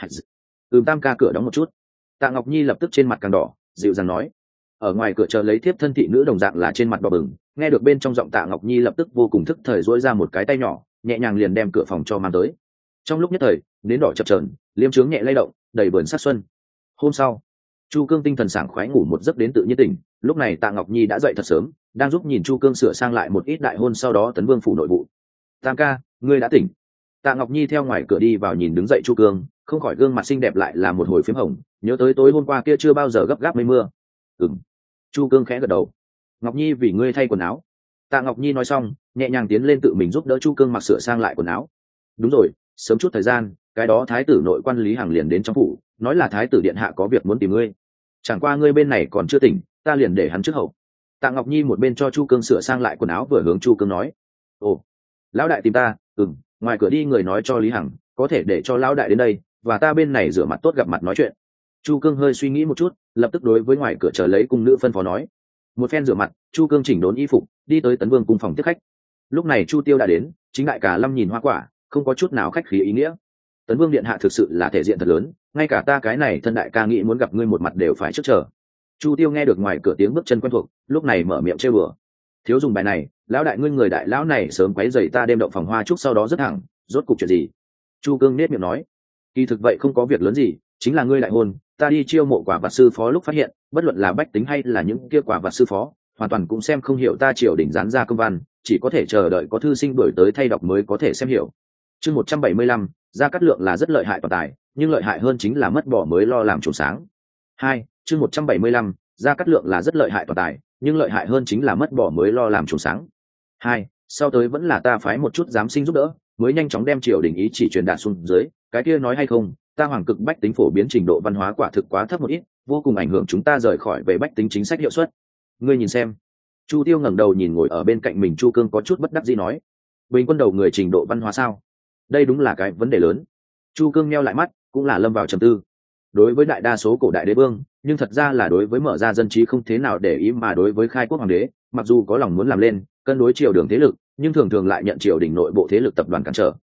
Ừm, tam ca cửa đóng một chút. Tạ Ngọc Nhi lập tức trên mặt càng đỏ, dịu dàng nói. Ở ngoài cửa chờ lấy tiếp thân thị nữ đồng dạng là trên mặt đỏ bừng, nghe được bên trong giọng Tạ Ngọc Nhi lập tức vô cùng thức thời duỗi ra một cái tay nhỏ, nhẹ nhàng liền đem cửa phòng cho mang tới. Trong lúc nhất thời, nến đỏ chập chờn, liêm trướng nhẹ lay động, đầy vườn sát xuân. Hôm sau, Chu Cương tinh thần sảng khoái ngủ một giấc đến tự nhiên tỉnh, lúc này Tạ Ngọc Nhi đã dậy thật sớm, đang giúp nhìn Chu Cương sửa sang lại một ít đại hôn sau đó Tấn Vương phủ nội vụ. "Tam ca, ngươi đã tỉnh." Tạ Ngọc Nhi theo ngoài cửa đi vào nhìn đứng dậy Chu Cương, không khỏi gương mặt xinh đẹp lại là một hồi phím hồng, nhớ tới tối hôm qua kia chưa bao giờ gấp gáp mây mưa. "Ừm." Chu Cương khẽ gật đầu. "Ngọc Nhi vì ngươi thay quần áo." Tạ Ngọc Nhi nói xong, nhẹ nhàng tiến lên tự mình giúp đỡ Chu Cương mặc sửa sang lại quần áo. "Đúng rồi, sớm chút thời gian, cái đó thái tử nội quan Lý Hằng liền đến trong phủ, nói là thái tử điện hạ có việc muốn tìm ngươi. Chẳng qua ngươi bên này còn chưa tỉnh, ta liền để hắn trước hậu." Tạ Ngọc Nhi một bên cho Chu Cương sửa sang lại quần áo vừa hướng Chu Cương nói: "Ồ, lão đại tìm ta?" "Ừm, ngoài cửa đi người nói cho Lý Hằng, có thể để cho lão đại đến đây, và ta bên này rửa mặt tốt gặp mặt nói chuyện." Chu Cương hơi suy nghĩ một chút, lập tức đối với ngoài cửa chờ lấy cung nữ phân phó nói. Một phen rửa mặt, Chu Cương chỉnh đốn y phục, đi tới Tấn Vương cung phòng tiếp khách. Lúc này Chu Tiêu đã đến, chính đại cả Lâm nhìn hoa quả, không có chút nào khách khí ý nghĩa. "Tấn Vương điện hạ thực sự là thể diện thật lớn, ngay cả ta cái này thân đại ca nghĩ muốn gặp ngươi một mặt đều phải trước chờ." Chu Tiêu nghe được ngoài cửa tiếng bước chân quen thuộc, lúc này mở miệng trêu bừa: "Thiếu dùng bài này, lão đại ngươi người đại lão này sớm quấy rầy ta đêm động phòng hoa chúc sau đó rất thẳng, rốt cục chuyện gì?" Chu Cương nết miệng nói: "Kỳ thực vậy không có việc lớn gì, chính là ngươi đại hôn, ta đi chiêu mộ quả vật sư phó lúc phát hiện, bất luận là bách tính hay là những kia quả vật sư phó, hoàn toàn cũng xem không hiểu ta triều đình dán ra công văn, chỉ có thể chờ đợi có thư sinh đổi tới thay đọc mới có thể xem hiểu." Chương một trăm bảy mươi lăm, Gia Cát Lượng là rất lợi hại toàn tài, nhưng lợi hại hơn chính là mất bỏ mới lo làm trùng sáng. Hai, chương một trăm bảy mươi lăm, Gia Cát Lượng là rất lợi hại toàn tài, nhưng lợi hại hơn chính là mất bỏ mới lo làm trùng sáng. Hai, sau tới vẫn là ta phái một chút giám sinh giúp đỡ, mới nhanh chóng đem triều đình ý chỉ truyền đạt xuống dưới, cái kia nói hay không, ta hoàng cực bách tính phổ biến trình độ văn hóa quả thực quá thấp một ít, vô cùng ảnh hưởng chúng ta rời khỏi về bách tính chính sách hiệu suất. Ngươi nhìn xem. Chu Tiêu ngẩng đầu nhìn ngồi ở bên cạnh mình Chu Cương có chút bất đắc dĩ nói: "Bình quân đầu người trình độ văn hóa sao? Đây đúng là cái vấn đề lớn." Chu Cương nheo lại mắt, cũng là lâm vào trầm tư. Đối với đại đa số cổ đại đế vương, nhưng thật ra là đối với mở ra dân trí không thế nào để ý, mà đối với khai quốc hoàng đế, mặc dù có lòng muốn làm lên, cân đối triều đường thế lực, nhưng thường thường lại nhận triều đình nội bộ thế lực tập đoàn cản trở.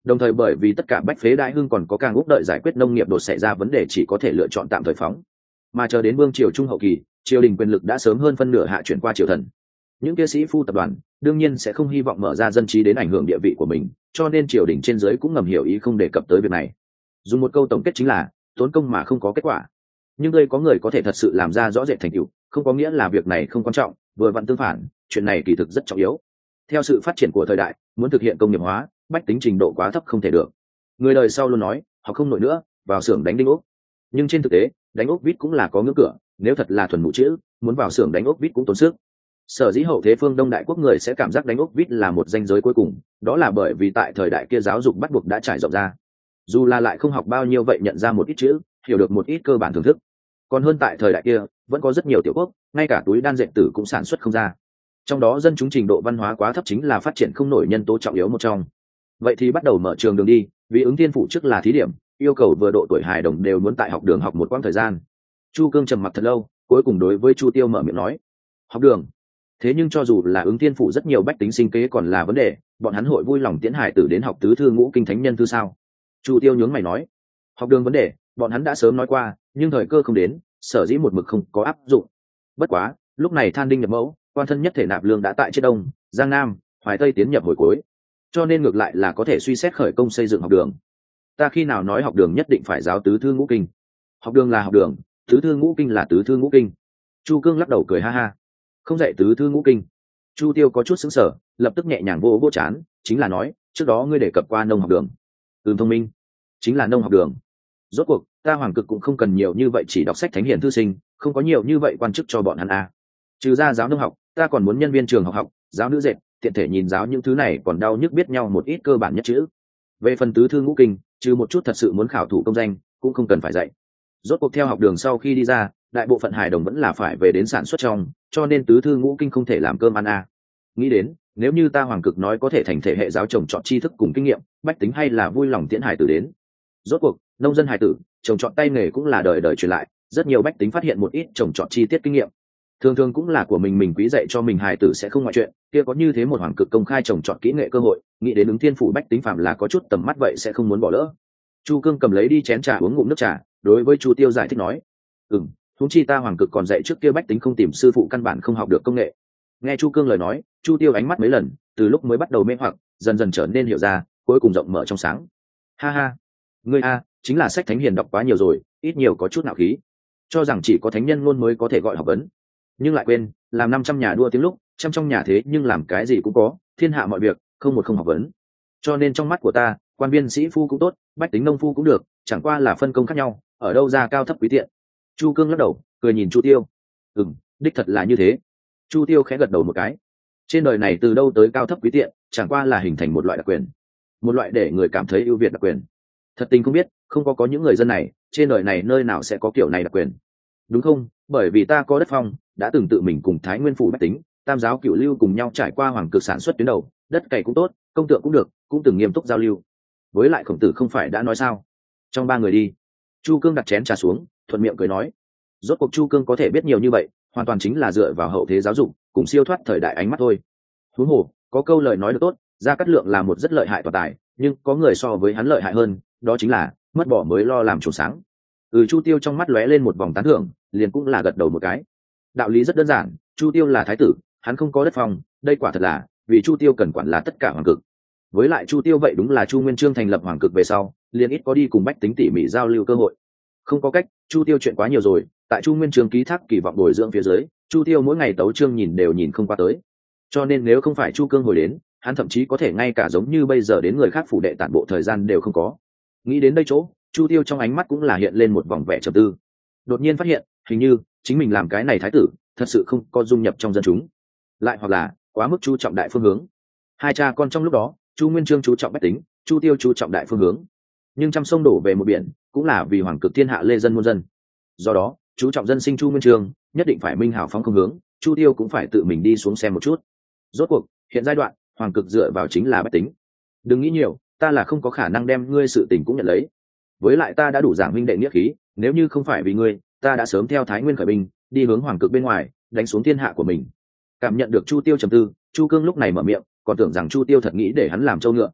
đồng thời bởi vì tất cả bách phế đại hưng còn có càng úc đợi giải quyết nông nghiệp đột xảy ra vấn đề chỉ có thể lựa chọn tạm thời phóng, mà chờ đến vương triều trung hậu kỳ triều đình quyền lực đã sớm hơn phân nửa hạ chuyển qua triều thần. Những kia sĩ phu tập đoàn đương nhiên sẽ không hy vọng mở ra dân trí đến ảnh hưởng địa vị của mình, cho nên triều đình trên dưới cũng ngầm hiểu ý không đề cập tới việc này. Dùng một câu tổng kết chính là tốn công mà không có kết quả. Nhưng đây có người có thể thật sự làm ra rõ rệt thành tựu, không có nghĩa là việc này không quan trọng, vừa vặn tương phản, chuyện này kỳ thực rất trọng yếu. Theo sự phát triển của thời đại, muốn thực hiện công nghiệp hóa, bách tính trình độ quá thấp không thể được. Người đời sau luôn nói họ không nổi nữa, vào xưởng đánh đinh ốc. Nhưng trên thực tế, đánh ốc vít cũng là có ngưỡng cửa, nếu thật là thuần mụ chữ, muốn vào xưởng đánh ốc vít cũng tốn sức. Sở dĩ hậu thế phương Đông đại quốc người sẽ cảm giác đánh ốc vít là một ranh giới cuối cùng, đó là bởi vì tại thời đại kia giáo dục bắt buộc đã trải rộng ra. Dù là lại không học bao nhiêu vậy nhận ra một ít chữ, hiểu được một ít cơ bản thưởng thức. Còn hơn tại thời đại kia, vẫn có rất nhiều tiểu quốc, ngay cả túi đan dệt tử cũng sản xuất không ra. Trong đó dân chúng trình độ văn hóa quá thấp chính là phát triển không nổi nhân tố trọng yếu một trong. Vậy thì bắt đầu mở trường đường đi, vì ứng thiên phụ trước là thí điểm, yêu cầu vừa độ tuổi hài đồng đều muốn tại học đường học một quãng thời gian. Chu Cương trầm mặc thật lâu, cuối cùng đối với Chu Tiêu mở miệng nói: học đường. Thế nhưng cho dù là ứng thiên phụ rất nhiều bách tính sinh kế còn là vấn đề, bọn hắn hội vui lòng tiễn hải tử đến học tứ thư ngũ kinh thánh nhân thư sao? Chu Tiêu nhướng mày nói: học đường vấn đề bọn hắn đã sớm nói qua, nhưng thời cơ không đến, sở dĩ một mực không có áp dụng. Bất quá lúc này than đinh nhập mẫu, quan thân nhất thể nạp lương đã tại chiết đông, giang nam, hoài tây tiến nhập hồi cuối, cho nên ngược lại là có thể suy xét khởi công xây dựng học đường. Ta khi nào nói học đường nhất định phải giáo tứ thư ngũ kinh? Học đường là học đường, tứ thư ngũ kinh là tứ thư ngũ kinh. Chu Cương lắc đầu cười ha ha: không dạy tứ thư ngũ kinh. Chu Tiêu có chút sững sờ, lập tức nhẹ nhàng vô vô chán, chính là nói trước đó ngươi đề cập qua nông học đường. Ừm, thông minh, chính là nông học đường. Rốt cuộc ta hoàng cực cũng không cần nhiều như vậy chỉ đọc sách thánh hiển thư sinh, không có nhiều như vậy quan chức cho bọn hắn a. Trừ ra giáo nông học, ta còn muốn nhân viên trường học học, giáo nữ dệt, tiện thể nhìn giáo những thứ này còn đau nhức biết nhau một ít cơ bản nhất chữ. Về phần tứ thư ngũ kinh, trừ một chút thật sự muốn khảo thủ công danh, cũng không cần phải dạy. Rốt cuộc theo học đường sau khi đi ra, đại bộ phận hài đồng vẫn là phải về đến sản xuất trong, cho nên tứ thư ngũ kinh không thể làm cơm ăn a. Nghĩ đến, nếu như ta hoàng cực nói có thể thành thể hệ giáo trồng chọn tri thức cùng kinh nghiệm, bách tính hay là vui lòng tiễn hài tử đến. Rốt cuộc nông dân hài tử trồng trọt tay nghề cũng là đời đời truyền lại, rất nhiều bách tính phát hiện một ít trồng trọt chi tiết kinh nghiệm, thường thường cũng là của mình mình quý dạy cho mình hài tử sẽ không ngoại chuyện, kia có như thế một hoàng cực công khai trồng trọt kỹ nghệ cơ hội, nghĩ đến ứng thiên phủ bách tính phạm là có chút tầm mắt vậy sẽ không muốn bỏ lỡ. Chu Cương cầm lấy đi chén trà uống ngụm nước trà, đối với Chu Tiêu giải thích nói: ừm, huống chi ta hoàng cực còn dạy trước kia bách tính không tìm sư phụ căn bản không học được công nghệ. Nghe Chu Cương lời nói, Chu Tiêu ánh mắt mấy lần, từ lúc mới bắt đầu mê hoặc dần dần trở nên hiểu ra, cuối cùng rộng mở trong sáng. Ha ha, ngươi a chính là sách thánh hiền đọc quá nhiều rồi, ít nhiều có chút nạo khí, cho rằng chỉ có thánh nhân luôn mới có thể gọi học vấn, nhưng lại quên làm năm trăm nhà đua tiếng lúc trăm trong nhà thế nhưng làm cái gì cũng có, thiên hạ mọi việc không một không học vấn. Cho nên trong mắt của ta, quan viên sĩ phu cũng tốt, bách tính nông phu cũng được, chẳng qua là phân công khác nhau, ở đâu ra cao thấp quý tiện. Chu Cương lắc đầu cười nhìn Chu Tiêu: ừm, đích thật là như thế. Chu Tiêu khẽ gật đầu một cái. Trên đời này từ đâu tới cao thấp quý tiện, chẳng qua là hình thành một loại đặc quyền, một loại để người cảm thấy ưu việt đặc quyền. Thật tình không biết, không có có những người dân này, trên đời này nơi nào sẽ có kiểu này đặc quyền, đúng không? Bởi vì ta có đất phong, đã từng tự mình cùng Thái Nguyên phủ bách tính, tam giáo cửu lưu cùng nhau trải qua hoàng cực sản xuất tuyến đầu, đất cày cũng tốt, công tượng cũng được, cũng từng nghiêm túc giao lưu. Với lại Khổng Tử không phải đã nói sao? Trong ba người đi. Chu Cương đặt chén trà xuống, thuận miệng cười nói: rốt cuộc Chu Cương có thể biết nhiều như vậy, hoàn toàn chính là dựa vào hậu thế giáo dục cùng siêu thoát thời đại ánh mắt thôi. Huống hồ có câu lời nói được tốt, Gia Cát Lượng là một rất lợi hại toàn tài, nhưng có người so với hắn lợi hại hơn, đó chính là mất bỏ mới lo làm trốn sáng. Ừ, Chu Tiêu trong mắt lóe lên một vòng tán thưởng, liền cũng là gật đầu một cái. Đạo lý rất đơn giản, Chu Tiêu là thái tử, hắn không có đất phòng, đây quả thật là vì Chu Tiêu cần quản là tất cả hoàng cực. Với lại Chu Tiêu vậy đúng là Chu Nguyên Chương thành lập hoàng cực về sau, liền ít có đi cùng bách tính tỉ mỉ giao lưu cơ hội. Không có cách, Chu Tiêu chuyện quá nhiều rồi, tại Chu Nguyên Chương ký thác kỳ vọng bồi dưỡng phía dưới, Chu Tiêu mỗi ngày tấu chương nhìn đều nhìn không qua tới. Cho nên nếu không phải Chu Cương hồi đến, hắn thậm chí có thể ngay cả giống như bây giờ đến người khác phủ đệ tản bộ thời gian đều không có. Nghĩ đến đây chỗ, Chu Tiêu trong ánh mắt cũng là hiện lên một vòng vẻ trầm tư. Đột nhiên phát hiện, hình như chính mình làm cái này thái tử, thật sự không có dung nhập trong dân chúng, lại hoặc là quá mức chú trọng đại phương hướng. Hai cha con trong lúc đó, Chu Nguyên Chương chú trọng bách tính, Chu Tiêu chú trọng đại phương hướng. Nhưng trăm sông đổ về một biển, cũng là vì hoàng cực thiên hạ lê dân muôn dân. Do đó, chú trọng dân sinh Chu Nguyên Chương nhất định phải minh hảo phóng không hướng, Chu Tiêu cũng phải tự mình đi xuống xem một chút. Rốt cuộc, hiện giai đoạn, hoàng cực dựa vào chính là bách tính. Đừng nghĩ nhiều, ta là không có khả năng đem ngươi sự tình cũng nhận lấy. Với lại ta đã đủ giảng minh đệ nghĩa khí, nếu như không phải vì ngươi, ta đã sớm theo Thái Nguyên khởi binh, đi hướng hoàng cực bên ngoài, đánh xuống thiên hạ của mình. Cảm nhận được Chu Tiêu trầm tư, Chu Cương lúc này mở miệng, còn tưởng rằng Chu Tiêu thật nghĩ để hắn làm trâu ngựa.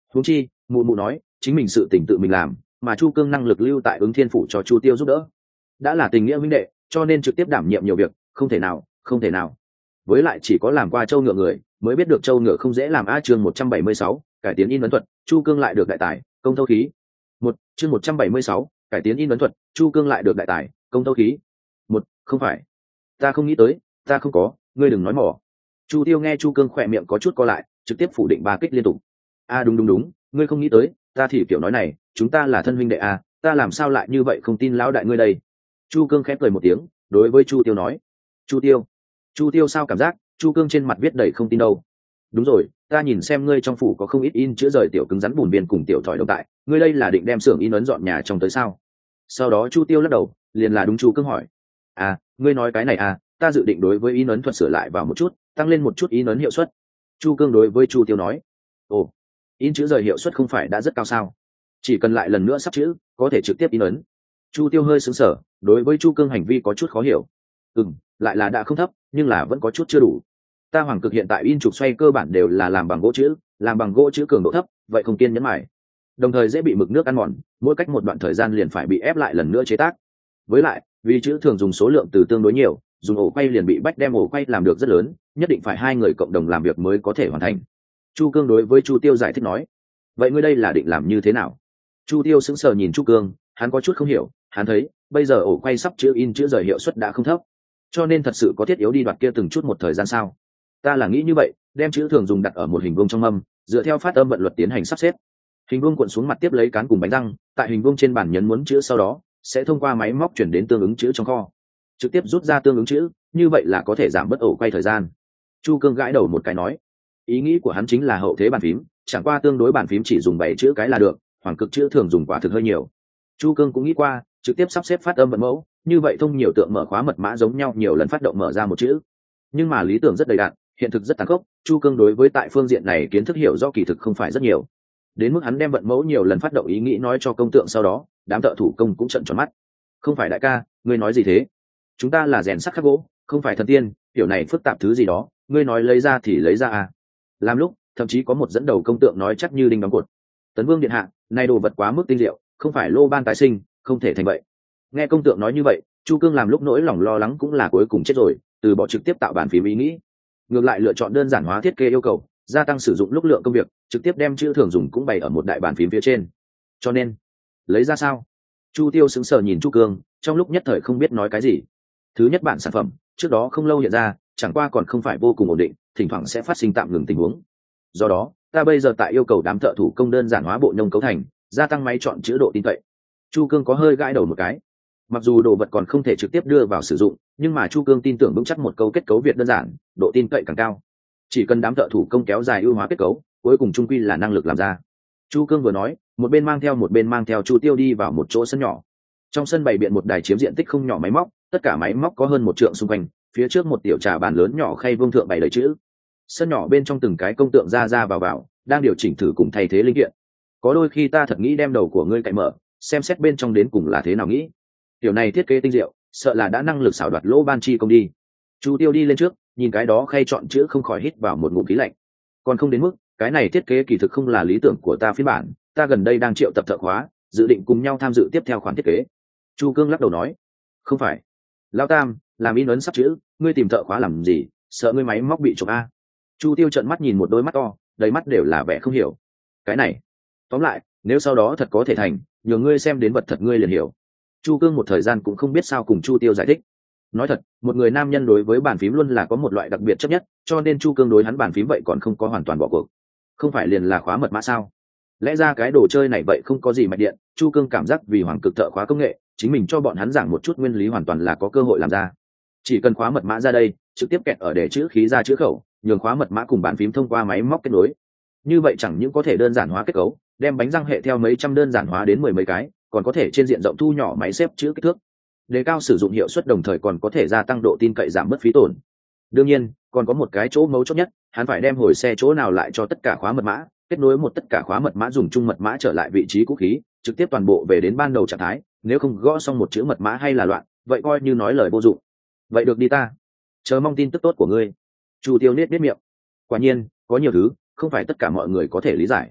huống chi mụ mụ nói chính mình sự tỉnh tự mình làm, mà chu cương năng lực lưu tại ứng thiên phủ cho chu tiêu giúp đỡ, đã là tình nghĩa huynh đệ, cho nên trực tiếp đảm nhiệm nhiều việc không thể nào không thể nào. Với lại chỉ có làm qua châu ngựa người mới biết được châu ngựa không dễ làm. A chương một trăm bảy mươi sáu, cải tiến in ấn thuật, chu cương lại được đại tài công thâu khí. Một chương một trăm bảy mươi sáu, cải tiến in ấn thuật, chu cương lại được đại tài công thâu khí. Một không phải, ta không nghĩ tới, ta không có, ngươi đừng nói mỏ. Chu tiêu nghe chu cương khỏe miệng có chút co lại, trực tiếp phủ định ba kích liên tục. A đúng đúng đúng, ngươi không nghĩ tới, ta thì kiểu nói này, chúng ta là thân huynh đệ a, ta làm sao lại như vậy không tin lão đại ngươi đây. Chu cương khép cười một tiếng, đối với chu tiêu nói. Chu tiêu chu tiêu sao cảm giác chu cương trên mặt viết đầy không tin đâu. Đúng rồi, ta nhìn xem ngươi trong phủ có không ít in chữ rời tiểu cứng rắn bùn biên cùng tiểu thỏi đồng tại, ngươi đây là định đem xưởng in ấn dọn nhà trong tới sao? Sau đó chu tiêu lắc đầu, liền là đúng. Chu cương hỏi. À, ngươi nói cái này à, ta dự định đối với in ấn thuật sửa lại vào một chút, tăng lên một chút in ấn hiệu suất. Chu cương đối với chu tiêu nói. Ồ, in chữ rời hiệu suất không phải đã rất cao sao? Chỉ cần lại lần nữa sắp chữ có thể trực tiếp in ấn. Chu tiêu hơi sững sờ, đối với chu cương hành vi có chút khó hiểu. Ừm, lại là đã không thấp, nhưng là vẫn có chút chưa đủ. Ta hoàng cực hiện tại in trục xoay cơ bản đều là làm bằng gỗ chữ, làm bằng gỗ chữ cường độ thấp, vậy không kiên nhẫn mài, đồng thời dễ bị mực nước ăn mòn, mỗi cách một đoạn thời gian liền phải bị ép lại lần nữa chế tác. Với lại vì chữ thường dùng số lượng từ tương đối nhiều, dùng ổ quay liền bị bách đem ổ quay làm được rất lớn, nhất định phải hai người cộng đồng làm việc mới có thể hoàn thành. Chu cương đối với chu tiêu giải thích nói. Vậy ngươi đây là định làm như thế nào? Chu tiêu sững sờ nhìn chu cương, hắn có chút không hiểu. Hắn thấy bây giờ ổ quay sắp chữ in chữ rời hiệu suất đã không thấp, cho nên thật sự có thiết yếu đi đoạt kia từng chút một thời gian sao? Ta là nghĩ như vậy, đem chữ thường dùng đặt ở một hình vuông trong mâm, dựa theo phát âm vận luật tiến hành sắp xếp. Hình vuông cuộn xuống mặt tiếp lấy cán cùng bánh răng, tại hình vuông trên bàn nhấn muốn chữ, sau đó sẽ thông qua máy móc chuyển đến tương ứng chữ trong kho, trực tiếp rút ra tương ứng chữ, như vậy là có thể giảm bớt ổ quay thời gian. Chu cương gãi đầu một cái nói. Ý nghĩ của hắn chính là hậu thế bàn phím, chẳng qua tương đối bàn phím chỉ dùng bảy chữ cái là được, hoàng cực chữ thường dùng quả thực hơi nhiều. Chu cương cũng nghĩ qua trực tiếp sắp xếp phát âm vận mẫu, như vậy thông nhiều tượng mở khóa mật mã giống nhau nhiều lần phát động mở ra một chữ. Nhưng mà lý tưởng rất đầy đặn, hiện thực rất tàn khốc, chu cương đối với tại phương diện này kiến thức hiểu do kỳ thực không phải rất nhiều, đến mức hắn đem vận mẫu nhiều lần phát động ý nghĩ nói cho công tượng, sau đó đám thợ thủ công cũng trợn tròn mắt. Không phải đại ca, ngươi nói gì thế? Chúng ta là rèn sắt khắc gỗ, không phải thần tiên, kiểu này phức tạp thứ gì đó, ngươi nói lấy ra thì lấy ra à? Làm lúc thậm chí có một dẫn đầu công tượng nói chắc như đinh đóng cột. Tấn vương điện hạ, này đồ vật quá mức tinh diệu, không phải lô ban tái sinh, không thể thành vậy. Nghe công tượng nói như vậy, chu cương làm lúc nỗi lòng lo lắng cũng là cuối cùng chết rồi, từ bỏ trực tiếp tạo bản phím ý nghĩ, ngược lại lựa chọn đơn giản hóa thiết kế yêu cầu, gia tăng sử dụng lúc lượng công việc, trực tiếp đem chữ thường dùng cũng bày ở một đại bản phím phía trên. Cho nên lấy ra sao? Chu tiêu sững sờ nhìn chu cương, trong lúc nhất thời không biết nói cái gì. Thứ nhất bản sản phẩm trước đó không lâu hiện ra, chẳng qua còn không phải vô cùng ổn định, thỉnh thoảng sẽ phát sinh tạm ngừng tình huống. Do đó ta bây giờ tại yêu cầu đám thợ thủ công đơn giản hóa bộ nhông cấu thành, gia tăng máy chọn chữ độ tin cậy. Chu cương có hơi gãi đầu một cái. Mặc dù đồ vật còn không thể trực tiếp đưa vào sử dụng, nhưng mà chu cương tin tưởng vững chắc một câu kết cấu việt đơn giản, độ tin cậy càng cao. Chỉ cần đám thợ thủ công kéo dài ưu hóa kết cấu, cuối cùng trung quy là năng lực làm ra. Chu cương vừa nói, một bên mang theo một bên mang theo chu tiêu đi vào một chỗ sân nhỏ. Trong sân bày biện một đài chiếm diện tích không nhỏ máy móc, tất cả máy móc có hơn một trượng xung quanh, phía trước một tiểu trà bàn lớn nhỏ khay vương thượng bày đầy chữ. Sân nhỏ bên trong từng cái công tượng ra ra vào vào, đang điều chỉnh thử cùng thay thế linh kiện. Có đôi khi ta thật nghĩ đem đầu của ngươi cạy mở, xem xét bên trong đến cùng là thế nào nghĩ. Tiểu này thiết kế tinh diệu, sợ là đã năng lực xảo đoạt lỗ ban chi công đi. Chu tiêu đi lên trước, nhìn cái đó khay chọn chữ không khỏi hít vào một ngụm khí lạnh. Còn không đến mức, cái này thiết kế kỳ thực không là lý tưởng của ta phiên bản, ta gần đây đang triệu tập thợ khóa, dự định cùng nhau tham dự tiếp theo khoản thiết kế. Chu cương lắc đầu nói. Không phải lão tam, làm in ấn sắp chữ, ngươi tìm thợ khóa làm gì, sợ ngươi máy móc bị trộm a? Chu tiêu trợn mắt nhìn một đôi mắt to, đầy mắt đều là vẻ không hiểu. Cái này tóm lại, nếu sau đó thật có thể thành, nhờ ngươi xem đến vật thật ngươi liền hiểu. Chu cương một thời gian cũng không biết sao cùng chu tiêu giải thích. Nói thật, một người nam nhân đối với bàn phím luôn là có một loại đặc biệt chấp nhất, cho nên chu cương đối hắn bàn phím vậy còn không có hoàn toàn bỏ cuộc. Không phải liền là khóa mật mã sao? Lẽ ra cái đồ chơi này vậy không có gì mạch điện. Chu cương cảm giác vì hoàng cực thợ khóa công nghệ, chính mình cho bọn hắn giảng một chút nguyên lý hoàn toàn là có cơ hội làm ra. Chỉ cần khóa mật mã ra đây, trực tiếp kẹt ở để chữ khí ra chữ khẩu, nhường khóa mật mã cùng bàn phím thông qua máy móc kết nối. Như vậy chẳng những có thể đơn giản hóa kết cấu, đem bánh răng hệ theo mấy trăm đơn giản hóa đến mười mấy cái, còn có thể trên diện rộng thu nhỏ máy xếp chữ kích thước, đề cao sử dụng hiệu suất, đồng thời còn có thể gia tăng độ tin cậy, giảm bớt phí tổn. Đương nhiên còn có một cái chỗ mấu chốt nhất, hắn phải đem hồi xe chỗ nào lại cho tất cả khóa mật mã, kết nối một tất cả khóa mật mã dùng chung mật mã trở lại vị trí cũ khí, trực tiếp toàn bộ về đến ban đầu trạng thái, nếu không gõ xong một chữ mật mã hay là loạn, vậy coi như nói lời vô dụng. Vậy được đi, ta chờ mong tin tức tốt của ngươi. Chu tiêu nết nết miệng. Quả nhiên có nhiều thứ không phải tất cả mọi người có thể lý giải.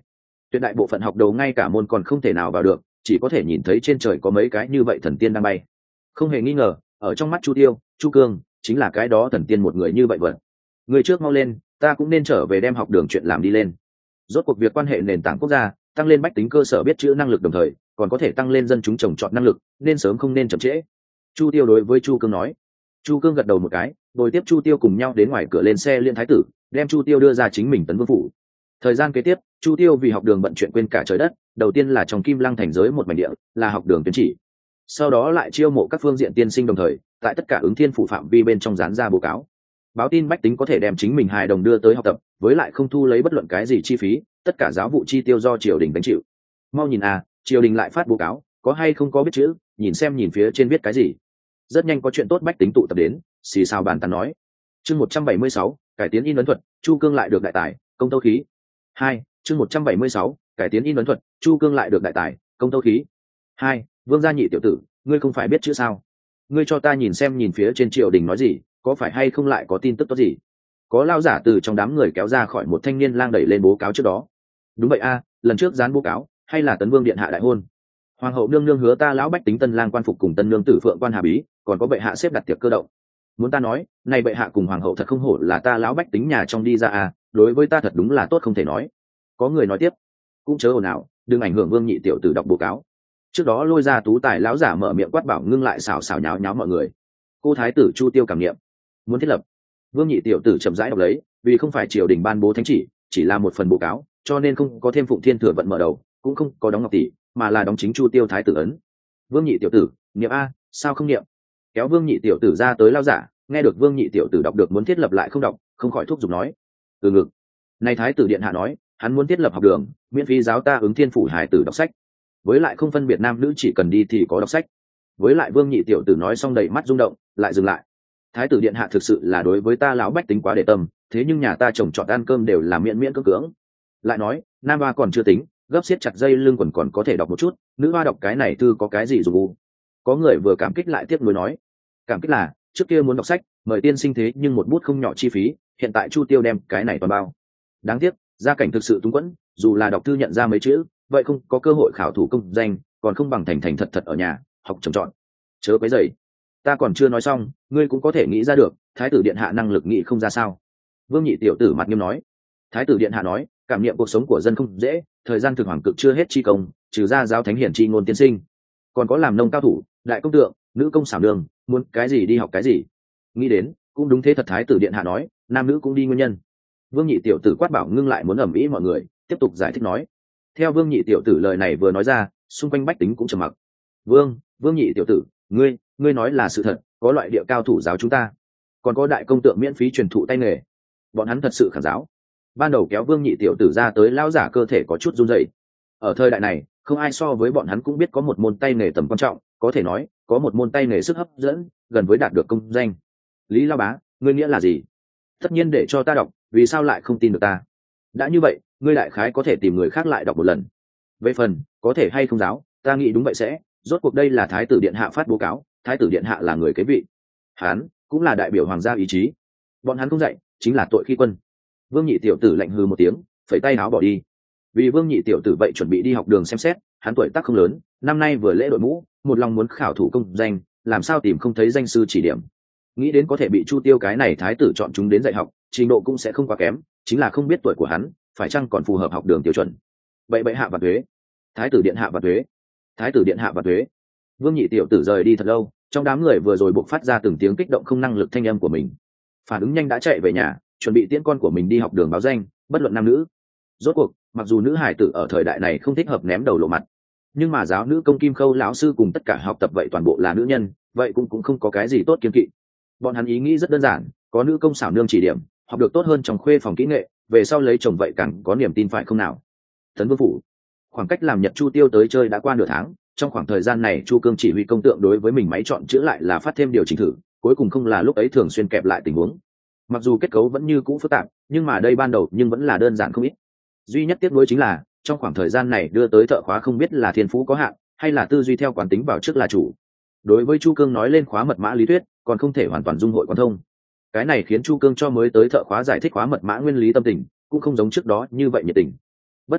tuyệt đại bộ phận học đầu ngay cả môn còn không thể nào vào được, chỉ có thể nhìn thấy trên trời có mấy cái như vậy thần tiên đang bay. Không hề nghi ngờ, ở trong mắt Chu Tiêu, Chu Cương chính là cái đó thần tiên một người như vậy vật. Người trước mau lên, ta cũng nên trở về đem học đường chuyện làm đi lên. Rốt cuộc việc quan hệ nền tảng quốc gia, tăng lên bách tính cơ sở biết chữ năng lực đồng thời còn có thể tăng lên dân chúng trồng trọt năng lực, nên sớm không nên chậm trễ. Chu Tiêu đối với Chu Cương nói. Chu Cương gật đầu một cái, rồi tiếp Chu Tiêu cùng nhau đến ngoài cửa lên xe liên thái tử, đem Chu Tiêu đưa ra chính mình Tấn Vương phủ. Thời gian kế tiếp, Chu Tiêu vì học đường bận chuyện quên cả trời đất, đầu tiên là trong Kim Lăng thành giới một mảnh địa, là học đường tuyến chỉ. Sau đó lại chiêu mộ các phương diện tiên sinh đồng thời, tại tất cả ứng thiên phủ phạm vi bên trong dán ra báo cáo. Báo tin bách tính có thể đem chính mình hài đồng đưa tới học tập, với lại không thu lấy bất luận cái gì chi phí, tất cả giáo vụ chi tiêu do triều đình gánh chịu. Mau nhìn à, triều đình lại phát báo cáo, có hay không có biết chữ, nhìn xem nhìn phía trên viết cái gì. Rất nhanh có chuyện tốt bách tính tụ tập đến, xì xào bàn tán nói. Chương một trăm bảy mươi sáu, cải tiến in ấn thuật, Chu Cương lại được đại tài, công tâu khí. Hai, chương một trăm bảy mươi sáu, cải tiến in ấn thuật, Chu Cương lại được đại tài, công tâu khí. Hai, Vương gia nhị tiểu tử, ngươi không phải biết chữ sao? Ngươi cho ta nhìn xem nhìn phía trên triều đình nói gì, có phải hay không lại có tin tức tốt gì? Có lao giả từ trong đám người kéo ra khỏi một thanh niên lang đẩy lên bố cáo trước đó. Đúng vậy a, lần trước dán bố cáo, hay là Tấn Vương điện hạ đại hôn. Hoàng hậu nương nương hứa ta lão bách tính tân lang quan phục cùng tân nương tử phượng quan hà bí, còn có bệ hạ xếp đặt tiệc cơ động. Muốn ta nói, này bệ hạ cùng hoàng hậu thật không hổ là ta lão bách tính nhà trong đi ra à, đối với ta thật đúng là tốt không thể nói. Có người nói tiếp, cũng chớ ồn ào, đừng ảnh hưởng Vương nhị tiểu tử đọc bố cáo. Trước đó lôi ra tú tài lão giả mở miệng quát bảo ngưng lại xào xào nháo nháo mọi người. Cô thái tử Chu Tiêu cảm nghiệm, muốn thiết lập. Vương nhị tiểu tử chậm rãi đọc lấy, vì không phải triều đình ban bố thánh chỉ, chỉ là một phần bố cáo, cho nên không có thêm phụng thiên thừa vận mở đầu, cũng không có đóng ngọc tỷ, mà là đóng chính Chu Tiêu thái tử ấn. Vương nhị tiểu tử, niệm a, sao không niệm? Kéo Vương nhị tiểu tử ra tới lao giả, nghe được Vương nhị tiểu tử đọc được muốn thiết lập lại không đọc, không khỏi thúc giục nói. Từ ngực. Này thái tử điện hạ nói, hắn muốn thiết lập học đường, miễn phí giáo ta ứng thiên phủ hải tử đọc sách. Với lại không phân biệt nam nữ, chỉ cần đi thì có đọc sách. Với lại Vương nhị tiểu tử nói xong đầy mắt rung động, lại dừng lại. Thái tử điện hạ thực sự là đối với ta lão bách tính quá để tâm, thế nhưng nhà ta trồng trọt ăn cơm đều là miễn miễn cưỡng cưỡng. Lại nói, nam hoa còn chưa tính, gấp xiết chặt dây lưng quần còn có thể đọc một chút, nữ hoa đọc cái này thư có cái gì dùng u? Có người vừa cảm kích lại tiếc nuối nói, cảm kích là trước kia muốn đọc sách, mời tiên sinh thế nhưng một bút không nhỏ chi phí, hiện tại Chu Tiêu đem cái này toàn bao. Đáng tiếc, gia cảnh thực sự túng quẫn, dù là đọc thư nhận ra mấy chữ, vậy không có cơ hội khảo thủ công danh, còn không bằng thành thành thật thật ở nhà học trồng trọt. Chớ quấy rầy, ta còn chưa nói xong, ngươi cũng có thể nghĩ ra được, thái tử điện hạ năng lực nghĩ không ra sao? Vương nhị tiểu tử mặt nghiêm nói. Thái tử điện hạ nói, cảm nghiệm cuộc sống của dân không dễ, thời gian thực hoàng cực chưa hết chi công, trừ ra giáo thánh hiển chi ngôn tiên sinh, còn có làm nông cao thủ, đại công tượng, nữ công xảo đường, muốn cái gì đi học cái gì. Nghĩ đến cũng đúng thế thật, thái tử điện hạ nói, nam nữ cũng đi nguyên nhân. Vương nhị tiểu tử quát bảo ngưng lại muốn ầm ĩ mọi người, tiếp tục giải thích nói. Theo Vương nhị tiểu tử lời này vừa nói ra, xung quanh bách tính cũng trầm mặc. Vương, Vương nhị tiểu tử, ngươi, ngươi nói là sự thật, có loại địa cao thủ giáo chúng ta, còn có đại công tượng miễn phí truyền thụ tay nghề, bọn hắn thật sự khả giáo. Ban đầu kéo Vương nhị tiểu tử ra tới lão giả cơ thể có chút run rẩy. Ở thời đại này, không ai so với bọn hắn cũng biết có một môn tay nghề tầm quan trọng, có thể nói có một môn tay nghề sức hấp dẫn, gần với đạt được công danh. Lý Lao Bá, ngươi nghĩa là gì? Tất nhiên để cho ta đọc, vì sao lại không tin được ta? Đã như vậy, ngươi đại khái có thể tìm người khác lại đọc một lần. Về phần có thể hay không giáo, ta nghĩ đúng vậy sẽ. Rốt cuộc đây là thái tử điện hạ phát báo cáo, thái tử điện hạ là người kế vị, hắn cũng là đại biểu hoàng gia ý chí, bọn hắn không dạy chính là tội khi quân. Vương nhị tiểu tử lạnh hừ một tiếng, phẩy tay áo bỏ đi. Vì Vương nhị tiểu tử vậy chuẩn bị đi học đường xem xét, hắn tuổi tác không lớn, năm nay vừa lễ đội mũ, một lòng muốn khảo thủ công danh, làm sao tìm không thấy danh sư chỉ điểm. Nghĩ đến có thể bị Chu Tiêu cái này thái tử chọn chúng đến dạy học, trình độ cũng sẽ không quá kém, chính là không biết tuổi của hắn phải chăng còn phù hợp học đường tiêu chuẩn. Vậy bệ hạ và thuế, thái tử điện hạ và thuế, thái tử điện hạ và thuế. Vương nhị tiểu tử rời đi thật lâu, trong đám người vừa rồi buộc phát ra từng tiếng kích động không năng lực thanh âm của mình. Phản ứng nhanh đã chạy về nhà, chuẩn bị tiễn con của mình đi học đường báo danh, bất luận nam nữ. Rốt cuộc, mặc dù nữ hải tử ở thời đại này không thích hợp ném đầu lộ mặt, nhưng mà giáo nữ công Kim Khâu lão sư cùng tất cả học tập vậy toàn bộ là nữ nhân, vậy cũng cũng không có cái gì tốt kiêng kỵ. Bọn hắn ý nghĩ rất đơn giản, có nữ công xảo nương chỉ điểm, học được tốt hơn trong khuê phòng kỹ nghệ, về sau lấy chồng vậy càng có niềm tin phải không nào? Tấn Vương phủ, khoảng cách làm Nhật Chu Tiêu tới chơi đã qua nửa tháng, trong khoảng thời gian này Chu Cương chỉ huy công tượng đối với mình máy chọn chữ lại là phát thêm điều chỉnh thử, cuối cùng không là lúc ấy thường xuyên kẹp lại tình huống. Mặc dù kết cấu vẫn như cũ phức tạp, nhưng mà đây ban đầu nhưng vẫn là đơn giản không ít. Duy nhất tiếc nuối chính là trong khoảng thời gian này đưa tới thợ khóa không biết là thiên phú có hạn hay là tư duy theo quán tính vào trước là chủ. Đối với Chu Cương nói lên khóa mật mã lý thuyết còn không thể hoàn toàn dung hội quan thông, cái này khiến Chu Cương cho mới tới thợ khóa giải thích khóa mật mã nguyên lý tâm tình cũng không giống trước đó như vậy nhiệt tình. Bất quá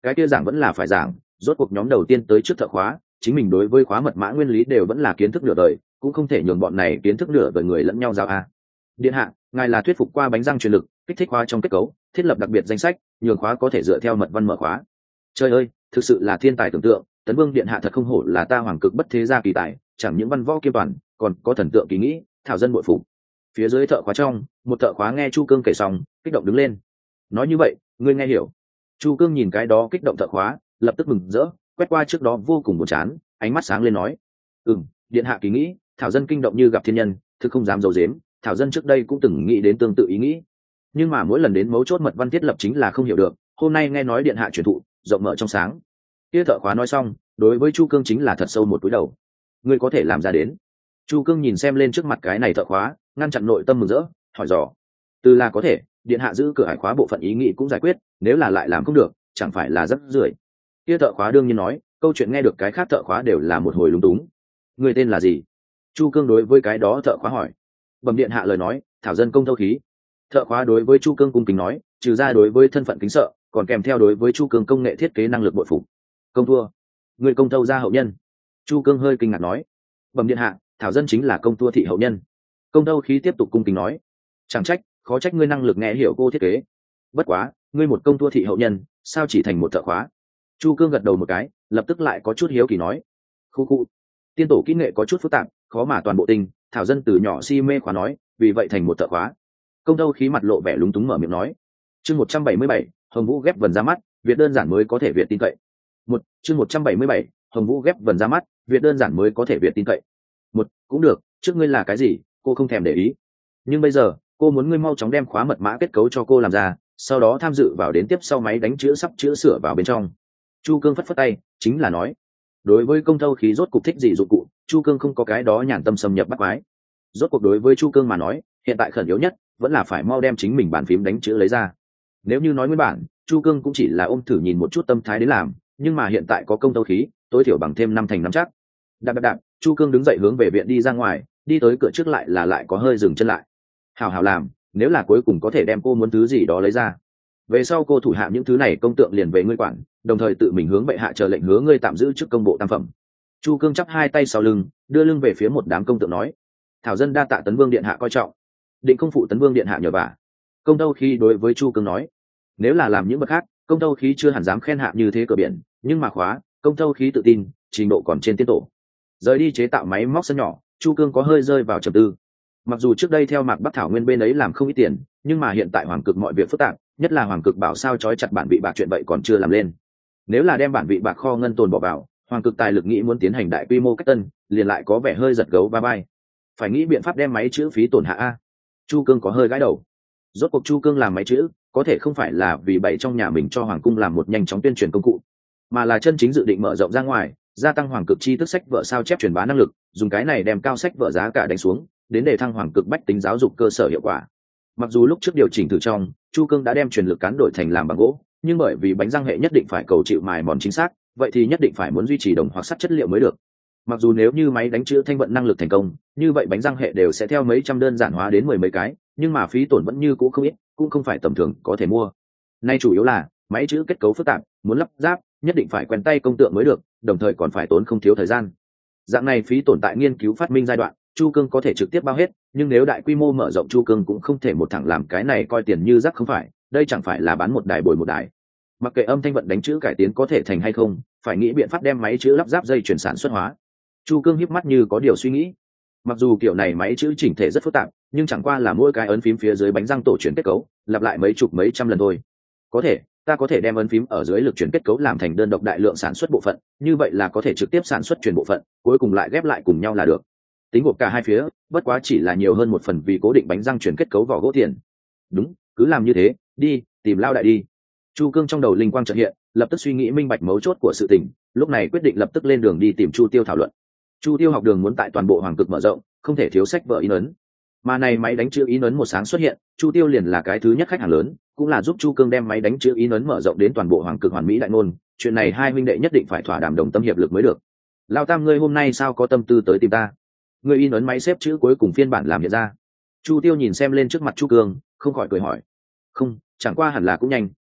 cái kia giảng vẫn là phải giảng, rốt cuộc nhóm đầu tiên tới trước thợ khóa, chính mình đối với khóa mật mã nguyên lý đều vẫn là kiến thức nửa đời, cũng không thể nhường bọn này kiến thức nửa đời người lẫn nhau giao a. Điện hạ, ngài là thuyết phục qua bánh răng truyền lực, kích thích khóa trong kết cấu, thiết lập đặc biệt danh sách, nhường khóa có thể dựa theo mật văn mở khóa. Trời ơi, thực sự là thiên tài tưởng tượng, Tấn Vương điện hạ thật không hổ là ta hoàng cực bất thế gia kỳ tài, chẳng những văn võ kiêm toàn, còn có thần tượng kỳ nghĩ, thảo dân bội phục. Phía dưới thợ khóa trong, một thợ khóa nghe Chu Cương kể xong, kích động đứng lên. Nói như vậy, ngươi nghe hiểu? Chu Cương nhìn cái đó kích động thợ khóa, lập tức mừng rỡ, quét qua trước đó vô cùng buồn chán, ánh mắt sáng lên nói: "Ừm, điện hạ kỳ nghĩ, thảo dân kinh động như gặp thiên nhân, thực không dám giấu giếm, thảo dân trước đây cũng từng nghĩ đến tương tự ý nghĩ, nhưng mà mỗi lần đến mấu chốt mật văn thiết lập chính là không hiểu được, hôm nay nghe nói điện hạ truyền thụ, rộng mở trong sáng." Kia thợ khóa nói xong, đối với Chu Cương chính là thật sâu một cúi đầu. "Ngươi có thể làm ra đến?" Chu Cương nhìn xem lên trước mặt cái này thợ khóa, ngăn chặn nội tâm mừng rỡ, hỏi dò: "Từ là có thể, điện hạ giữ cửa hải khóa bộ phận ý nghĩ cũng giải quyết, nếu là lại làm không được, chẳng phải là rất rưởi." Kia thợ khóa đương nhiên nói, câu chuyện nghe được cái khác thợ khóa đều là một hồi lúng túng. "Người tên là gì?" Chu Cương đối với cái đó thợ khóa hỏi. "Bẩm điện hạ lời nói, thảo dân Công Thâu Khí." Thợ khóa đối với Chu Cương cung kính nói, trừ ra đối với thân phận kính sợ, còn kèm theo đối với Chu Cương công nghệ thiết kế năng lực bội phục. "Công thua, người Công Thâu gia hậu nhân." Chu Cương hơi kinh ngạc nói. "Bẩm điện hạ, thảo dân chính là Công Thua thị hậu nhân." Công Thâu Khí tiếp tục cung kính nói. "Chẳng trách, khó trách ngươi năng lực nghe hiểu cô thiết kế. Bất quá, ngươi một Công Thua thị hậu nhân, sao chỉ thành một thợ khóa?" Chu Cương gật đầu một cái, lập tức lại có chút hiếu kỳ nói: "Khu khu, tiên tổ kỹ nghệ có chút phức tạp, khó mà toàn bộ tinh, thảo dân từ nhỏ si mê khóa nói, vì vậy thành một thợ khóa." Công Thâu Khí mặt lộ vẻ lúng túng mở miệng nói. Chương một trăm bảy mươi bảy, Hồng Vũ ghép vần ra mắt, việc đơn giản mới có thể việt tin cậy. Một, chương một trăm bảy mươi bảy, Hồng Vũ ghép vần ra mắt, việc đơn giản mới có thể việt tin cậy. Một, cũng được, trước ngươi là cái gì, cô không thèm để ý. Nhưng bây giờ, cô muốn ngươi mau chóng đem khóa mật mã kết cấu cho cô làm ra, sau đó tham dự vào đến tiếp sau máy đánh chữ sắp chữa sửa vào bên trong. Chu Cương phất phất tay, chính là nói. Đối với Công Thâu Khí rốt cục thích gì dụng cụ, Chu Cương không có cái đó nhàn tâm xâm nhập bắt quái. Rốt cuộc đối với Chu Cương mà nói, hiện tại khẩn yếu nhất vẫn là phải mau đem chính mình bàn phím đánh chữ lấy ra. Nếu như nói nguyên bản, Chu Cương cũng chỉ là ôm thử nhìn một chút tâm thái đến làm, nhưng mà hiện tại có Công Thâu Khí, tối thiểu bằng thêm năm thành năm chắc. Đạp đạp đạp, Chu Cương đứng dậy hướng về viện đi ra ngoài, đi tới cửa trước lại là lại có hơi dừng chân lại. Hảo hảo làm, nếu là cuối cùng có thể đem cô muốn thứ gì đó lấy ra, về sau cô thủ hạ những thứ này công tượng liền về ngươi quản, đồng thời tự mình hướng bệ hạ chờ lệnh hứa ngươi tạm giữ chức công bộ tam phẩm. Chu Cương chắp hai tay sau lưng, đưa lưng về phía một đám công tượng nói: "Thảo dân đa tạ Tấn Vương điện hạ coi trọng, định không phụ Tấn Vương điện hạ nhờ vả." Công Thâu Khí đối với Chu Cương nói. Nếu là làm những bậc khác, Công Thâu Khí chưa hẳn dám khen hạ như thế cửa biển, nhưng mà khóa, Công Thâu Khí tự tin, trình độ còn trên tiên tổ. Rời đi chế tạo máy móc sân nhỏ, Chu Cương có hơi rơi vào trầm tư. Mặc dù trước đây theo Mạc Bắc Thảo Nguyên bên ấy làm không ít tiền, nhưng mà hiện tại hoàng cực mọi việc phức tạp, nhất là hoàng cực bảo sao trói chặt bản vị bạc chuyện vậy còn chưa làm lên. Nếu là đem bản vị bạc kho ngân tồn bỏ vào, hoàng cực tài lực nghĩ muốn tiến hành đại quy mô cách tân, liền lại có vẻ hơi giật gấu ba bay. Phải nghĩ biện pháp đem máy chữ phí tổn hạ a. Chu Cương có hơi gãi đầu. Rốt cuộc Chu Cương làm máy chữ, có thể không phải là vì bày trong nhà mình cho hoàng cung làm một nhanh chóng tuyên truyền công cụ, mà là chân chính dự định mở rộng ra ngoài, gia tăng hoàng cực chi thức sách vở sao chép truyền bá năng lực, dùng cái này đem cao sách vở giá cả đánh xuống, đến để thăng hoàng cực bách tính giáo dục cơ sở hiệu quả. Mặc dù lúc trước điều chỉnh thử trong, Chu Cương đã đem truyền lực cán đổi thành làm bằng gỗ, nhưng bởi vì bánh răng hệ nhất định phải cầu chịu mài mòn chính xác, vậy thì nhất định phải muốn duy trì đồng hoặc sắt chất liệu mới được. Mặc dù nếu như máy đánh chữ thanh vận năng lực thành công, như vậy bánh răng hệ đều sẽ theo mấy trăm đơn giản hóa đến mười mấy cái, nhưng mà phí tổn vẫn như cũ không ít, cũng không phải tầm thường có thể mua. Nay chủ yếu là máy chữ kết cấu phức tạp, muốn lắp ráp nhất định phải quen tay công tượng mới được, đồng thời còn phải tốn không thiếu thời gian. Dạng này phí tổn tại nghiên cứu phát minh giai đoạn, Chu Cương có thể trực tiếp bao hết, nhưng nếu đại quy mô mở rộng, Chu Cương cũng không thể một thẳng làm cái này coi tiền như rác không phải, đây chẳng phải là bán một đài bồi một đài. Mặc kệ âm thanh vận đánh chữ cải tiến có thể thành hay không, phải nghĩ biện pháp đem máy chữ lắp ráp dây chuyển sản xuất hóa. Chu Cương híp mắt như có điều suy nghĩ. Mặc dù kiểu này máy chữ chỉnh thể rất phức tạp, nhưng chẳng qua là mỗi cái ấn phím phía dưới bánh răng tổ chuyển kết cấu, lặp lại mấy chục mấy trăm lần thôi. Có thể, ta có thể đem ấn phím ở dưới lực chuyển kết cấu làm thành đơn độc đại lượng sản xuất bộ phận, như vậy là có thể trực tiếp sản xuất chuyển bộ phận, cuối cùng lại ghép lại cùng nhau là được. Tính gộp cả hai phía, bất quá chỉ là nhiều hơn một phần vì cố định bánh răng chuyển kết cấu vỏ gỗ tiền. Đúng, cứ làm như thế, đi, tìm Lao đại đi. Chu Cương trong đầu linh quang chợt hiện, lập tức suy nghĩ minh bạch mấu chốt của sự tình, lúc này quyết định lập tức lên đường đi tìm Chu Tiêu thảo luận. Chu Tiêu học đường muốn tại toàn bộ hoàng cực mở rộng, không thể thiếu sách vở in ấn. Mà này máy đánh chữ in ấn một sáng xuất hiện, Chu Tiêu liền là cái thứ nhất khách hàng lớn, cũng là giúp Chu Cương đem máy đánh chữ in ấn mở rộng đến toàn bộ hoàng cực hoàn mỹ đại ngôn, chuyện này hai huynh đệ nhất định phải thỏa đàm đồng tâm hiệp lực mới được. Lao Tam ngươi hôm nay sao có tâm tư tới tìm ta? Ngươi in ấn máy xếp chữ cuối cùng phiên bản làm hiện ra. Chu Tiêu nhìn xem lên trước mặt Chu Cương, không khỏi cười hỏi. Không, chẳng qua hẳn là cũng nhanh,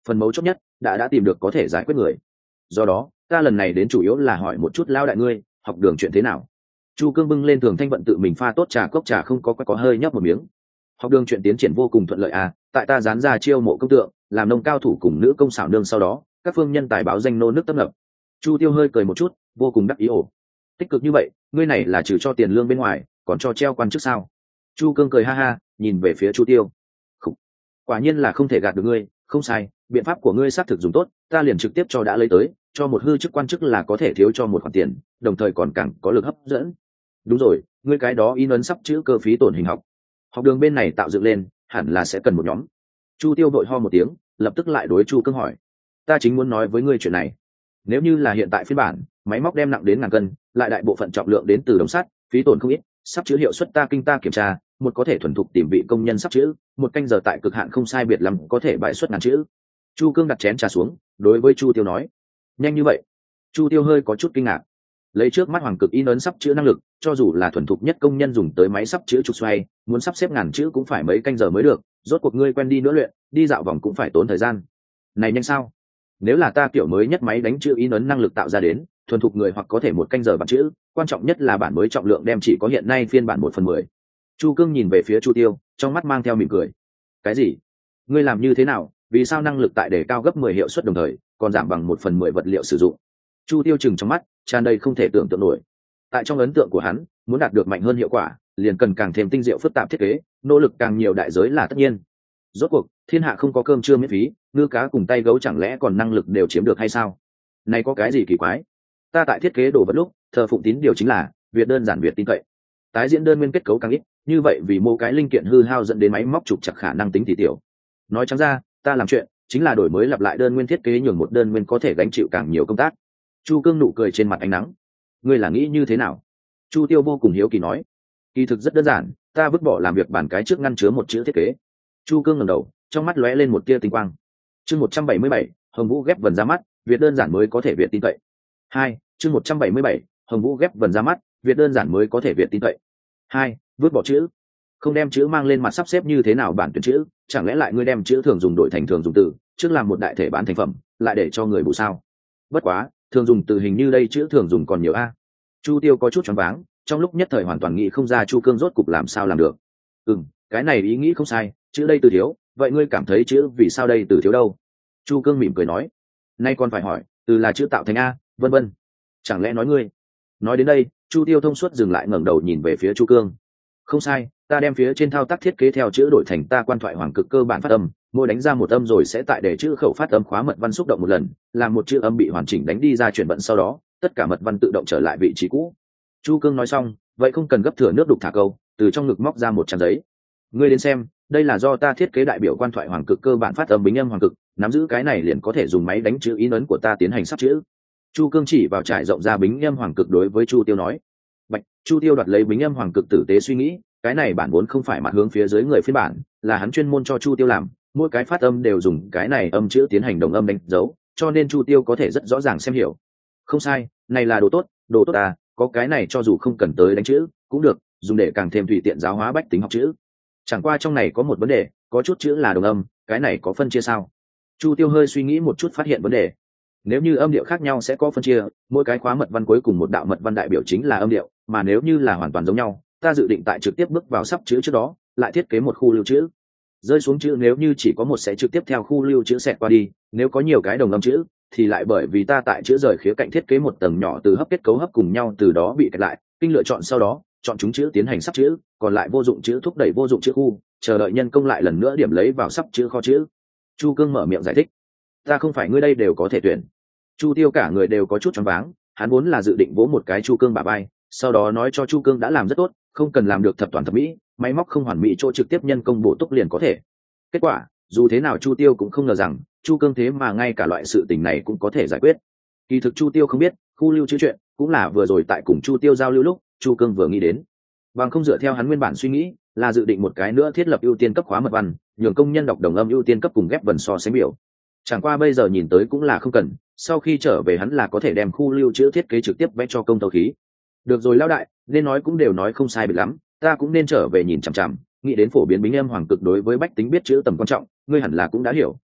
phần mấu chốt nhất đã đã tìm được có thể giải quyết người. Do đó ta lần này đến chủ yếu là hỏi một chút lao đại ngươi học đường chuyện thế nào. Chu Cương bưng lên Thường Thanh Vận tự mình pha tốt trà, cốc trà không có có hơi nhấp một miếng. Học đường chuyện tiến triển vô cùng thuận lợi à, tại ta dán ra chiêu mộ công tượng, làm nông cao thủ cùng nữ công xảo nương, sau đó các phương nhân tài báo danh nô nước tấp nập. Chu Tiêu hơi cười một chút, vô cùng đắc ý. Ổ tích cực như vậy, ngươi này là trừ cho tiền lương bên ngoài còn cho treo quan chức sao? Chu Cương cười ha ha, nhìn về phía Chu Tiêu. Khủ. Quả nhiên là không thể gạt được ngươi, không sai, biện pháp của ngươi xác thực dùng tốt, ta liền trực tiếp cho đã lấy tới, cho một hư chức quan chức là có thể thiếu cho một khoản tiền, đồng thời còn càng có lực hấp dẫn. Đúng rồi, ngươi cái đó in ấn sắp chữ cơ phí tổn hình học học đường bên này tạo dựng lên hẳn là sẽ cần một nhóm. Chu Tiêu vội ho một tiếng, lập tức lại đối Chu Cương hỏi, ta chính muốn nói với ngươi chuyện này. Nếu như là hiện tại phiên bản máy móc đem nặng đến ngàn cân, lại đại bộ phận trọng lượng đến từ đồng sắt, phí tổn không ít, sắp chữ hiệu suất ta kinh ta kiểm tra, một có thể thuần thục tìm vị công nhân sắp chữ, một canh giờ tại cực hạn không sai biệt lắm có thể bại suất ngàn chữ. Chu Cương đặt chén trà xuống, đối với Chu Tiêu nói, nhanh như vậy? Chu Tiêu hơi có chút kinh ngạc. Lấy trước mắt hoàng cực in ấn sắp chữ năng lực, cho dù là thuần thục nhất công nhân dùng tới máy sắp chữ trục xoay, muốn sắp xếp ngàn chữ cũng phải mấy canh giờ mới được, rốt cuộc ngươi quen đi nữa luyện, đi dạo vòng cũng phải tốn thời gian. Này nhanh sao? Nếu là ta kiểu mới nhất máy đánh chữ in ấn năng lực tạo ra đến, thuần thục người hoặc có thể một canh giờ bản chữ, quan trọng nhất là bản mới trọng lượng đem chỉ có hiện nay phiên bản một phần mười. Chu Cương nhìn về phía Chu Tiêu, trong mắt mang theo mỉm cười. Cái gì? Ngươi làm như thế nào? Vì sao năng lực tại đề cao gấp mười hiệu suất đồng thời còn giảm bằng một phần mười vật liệu sử dụng? Chu Tiêu chừng trong mắt, tràn đầy không thể tưởng tượng nổi. Tại trong ấn tượng của hắn, muốn đạt được mạnh hơn hiệu quả, liền cần càng thêm tinh diệu phức tạp thiết kế, nỗ lực càng nhiều đại giới là tất nhiên. Rốt cuộc, thiên hạ không có cơm trưa miễn phí, ngư cá cùng tay gấu chẳng lẽ còn năng lực đều chiếm được hay sao? Này có cái gì kỳ quái? Ta tại thiết kế đồ vật lúc, thờ phụng tín điều chính là việc đơn giản việc tin cậy. Tái diễn đơn nguyên kết cấu càng ít, như vậy vì mô cái linh kiện hư hao dẫn đến máy móc trục chặt khả năng tính tỷ tiểu. Nói trắng ra, ta làm chuyện chính là đổi mới lặp lại đơn nguyên thiết kế, nhường một đơn nguyên có thể gánh chịu càng nhiều công tác. Chu Cương nụ cười trên mặt ánh nắng. Ngươi là nghĩ như thế nào? Chu Tiêu vô cùng hiếu kỳ nói. Kỳ thực rất đơn giản, ta vứt bỏ làm việc bản cái trước ngăn chứa một chữ thiết kế. Chu Cương ngẩng đầu, trong mắt lóe lên một tia tinh quang. Chương một trăm bảy mươi bảy, Hồng Vũ ghép vần ra mắt, việc đơn giản mới có thể việt tin cậy. Hai, chương một trăm bảy mươi bảy, Hồng Vũ ghép vần ra mắt, việc đơn giản mới có thể việt tin cậy. Hai, vứt bỏ chữ. Không đem chữ mang lên mặt sắp xếp như thế nào bản tuyển chữ, chẳng lẽ lại ngươi đem chữ thường dùng đổi thành thường dùng từ, trước làm một đại thể bán thành phẩm, lại để cho người bù sao? Bất quá, thường dùng từ hình như đây chữ thường dùng còn nhiều a. Chu Tiêu có chút choáng váng, trong lúc nhất thời hoàn toàn nghĩ không ra Chu Cương rốt cục làm sao làm được. Ừm, cái này ý nghĩ không sai, chữ đây từ thiếu, vậy ngươi cảm thấy chữ vì sao đây từ thiếu đâu? Chu Cương mỉm cười nói, nay còn phải hỏi, từ là chữ tạo thành a, vân vân. Chẳng lẽ nói ngươi? Nói đến đây, Chu Tiêu thông suốt dừng lại, ngẩng đầu nhìn về phía Chu Cương. Không sai, ta đem phía trên thao tác thiết kế theo chữ đổi thành ta quan thoại hoàng cực cơ bản phát âm, mỗi đánh ra một âm rồi sẽ tại để chữ khẩu phát âm khóa mật văn xúc động một lần, làm một chữ âm bị hoàn chỉnh đánh đi ra chuyển vận, sau đó tất cả mật văn tự động trở lại vị trí cũ. Chu Cương nói xong, vậy không cần gấp thừa nước đục thả câu, từ trong ngực móc ra một trang giấy. Ngươi đến xem, đây là do ta thiết kế đại biểu quan thoại hoàng cực cơ bản phát âm bính âm hoàng cực, nắm giữ cái này liền có thể dùng máy đánh chữ in ấn của ta tiến hành sắp chữ. Chu Cương chỉ vào trải rộng ra bính âm hoàng cực đối với Chu Tiêu nói. Bạch, Chu Tiêu đoạt lấy bính âm hoàng cực tử tế suy nghĩ, cái này bản vốn không phải mặt hướng phía dưới người phiên bản, là hắn chuyên môn cho Chu Tiêu làm, mỗi cái phát âm đều dùng cái này âm chữ tiến hành đồng âm đánh dấu, cho nên Chu Tiêu có thể rất rõ ràng xem hiểu. Không sai, này là đồ tốt, đồ tốt à, có cái này cho dù không cần tới đánh chữ cũng được, dùng để càng thêm tùy tiện giáo hóa bách tính học chữ. Chẳng qua trong này có một vấn đề, có chút chữ là đồng âm, cái này có phân chia sao? Chu Tiêu hơi suy nghĩ một chút phát hiện vấn đề. Nếu như âm điệu khác nhau sẽ có phân chia, mỗi cái khóa mật văn cuối cùng một đạo mật văn đại biểu chính là âm điệu, mà nếu như là hoàn toàn giống nhau, ta dự định tại trực tiếp bước vào sắp chữ trước đó, lại thiết kế một khu lưu trữ. Rơi xuống chữ nếu như chỉ có một sẽ trực tiếp theo khu lưu trữ xẹt qua đi, nếu có nhiều cái đồng âm chữ thì lại bởi vì ta tại chữ rời khía cạnh thiết kế một tầng nhỏ từ hấp kết cấu hấp cùng nhau, từ đó bị kẹt lại, kinh lựa chọn sau đó chọn chúng chữ tiến hành sắp chữ, còn lại vô dụng chữ thúc đẩy vô dụng chữ khu, chờ đợi nhân công lại lần nữa điểm lấy vào sắp chữ kho chữ. Chu Cương mở miệng giải thích. Ta không phải ngươi đây đều có thể tuyển. Chu Tiêu cả người đều có chút choáng váng, hắn vốn là dự định vỗ một cái Chu Cương bả vai, sau đó nói cho Chu Cương đã làm rất tốt, không cần làm được thập toàn thập mỹ, máy móc không hoàn mỹ chỗ trực tiếp nhân công bổ túc liền có thể. Kết quả, dù thế nào Chu Tiêu cũng không ngờ rằng Chu Cương thế mà ngay cả loại sự tình này cũng có thể giải quyết. Kỳ thực Chu Tiêu không biết, khu lưu chữ chuyện cũng là vừa rồi tại cùng Chu Tiêu giao lưu lúc Chu Cương vừa nghĩ đến. Bằng không dựa theo hắn nguyên bản suy nghĩ, là dự định một cái nữa thiết lập ưu tiên cấp khóa mật văn, nhường công nhân đọc đồng âm ưu tiên cấp cùng ghép vần so sánh biểu. Chẳng qua bây giờ nhìn tới cũng là không cần, sau khi trở về hắn là có thể đem khu lưu trữ thiết kế trực tiếp vẽ cho công tấu khí. Được rồi lão đại, nên nói cũng đều nói không sai biệt lắm, ta cũng nên trở về nhìn chằm chằm, nghĩ đến phổ biến bính âm hoàng cực đối với bách tính biết chữ tầm quan trọng, ngươi hẳn là cũng đã hiểu,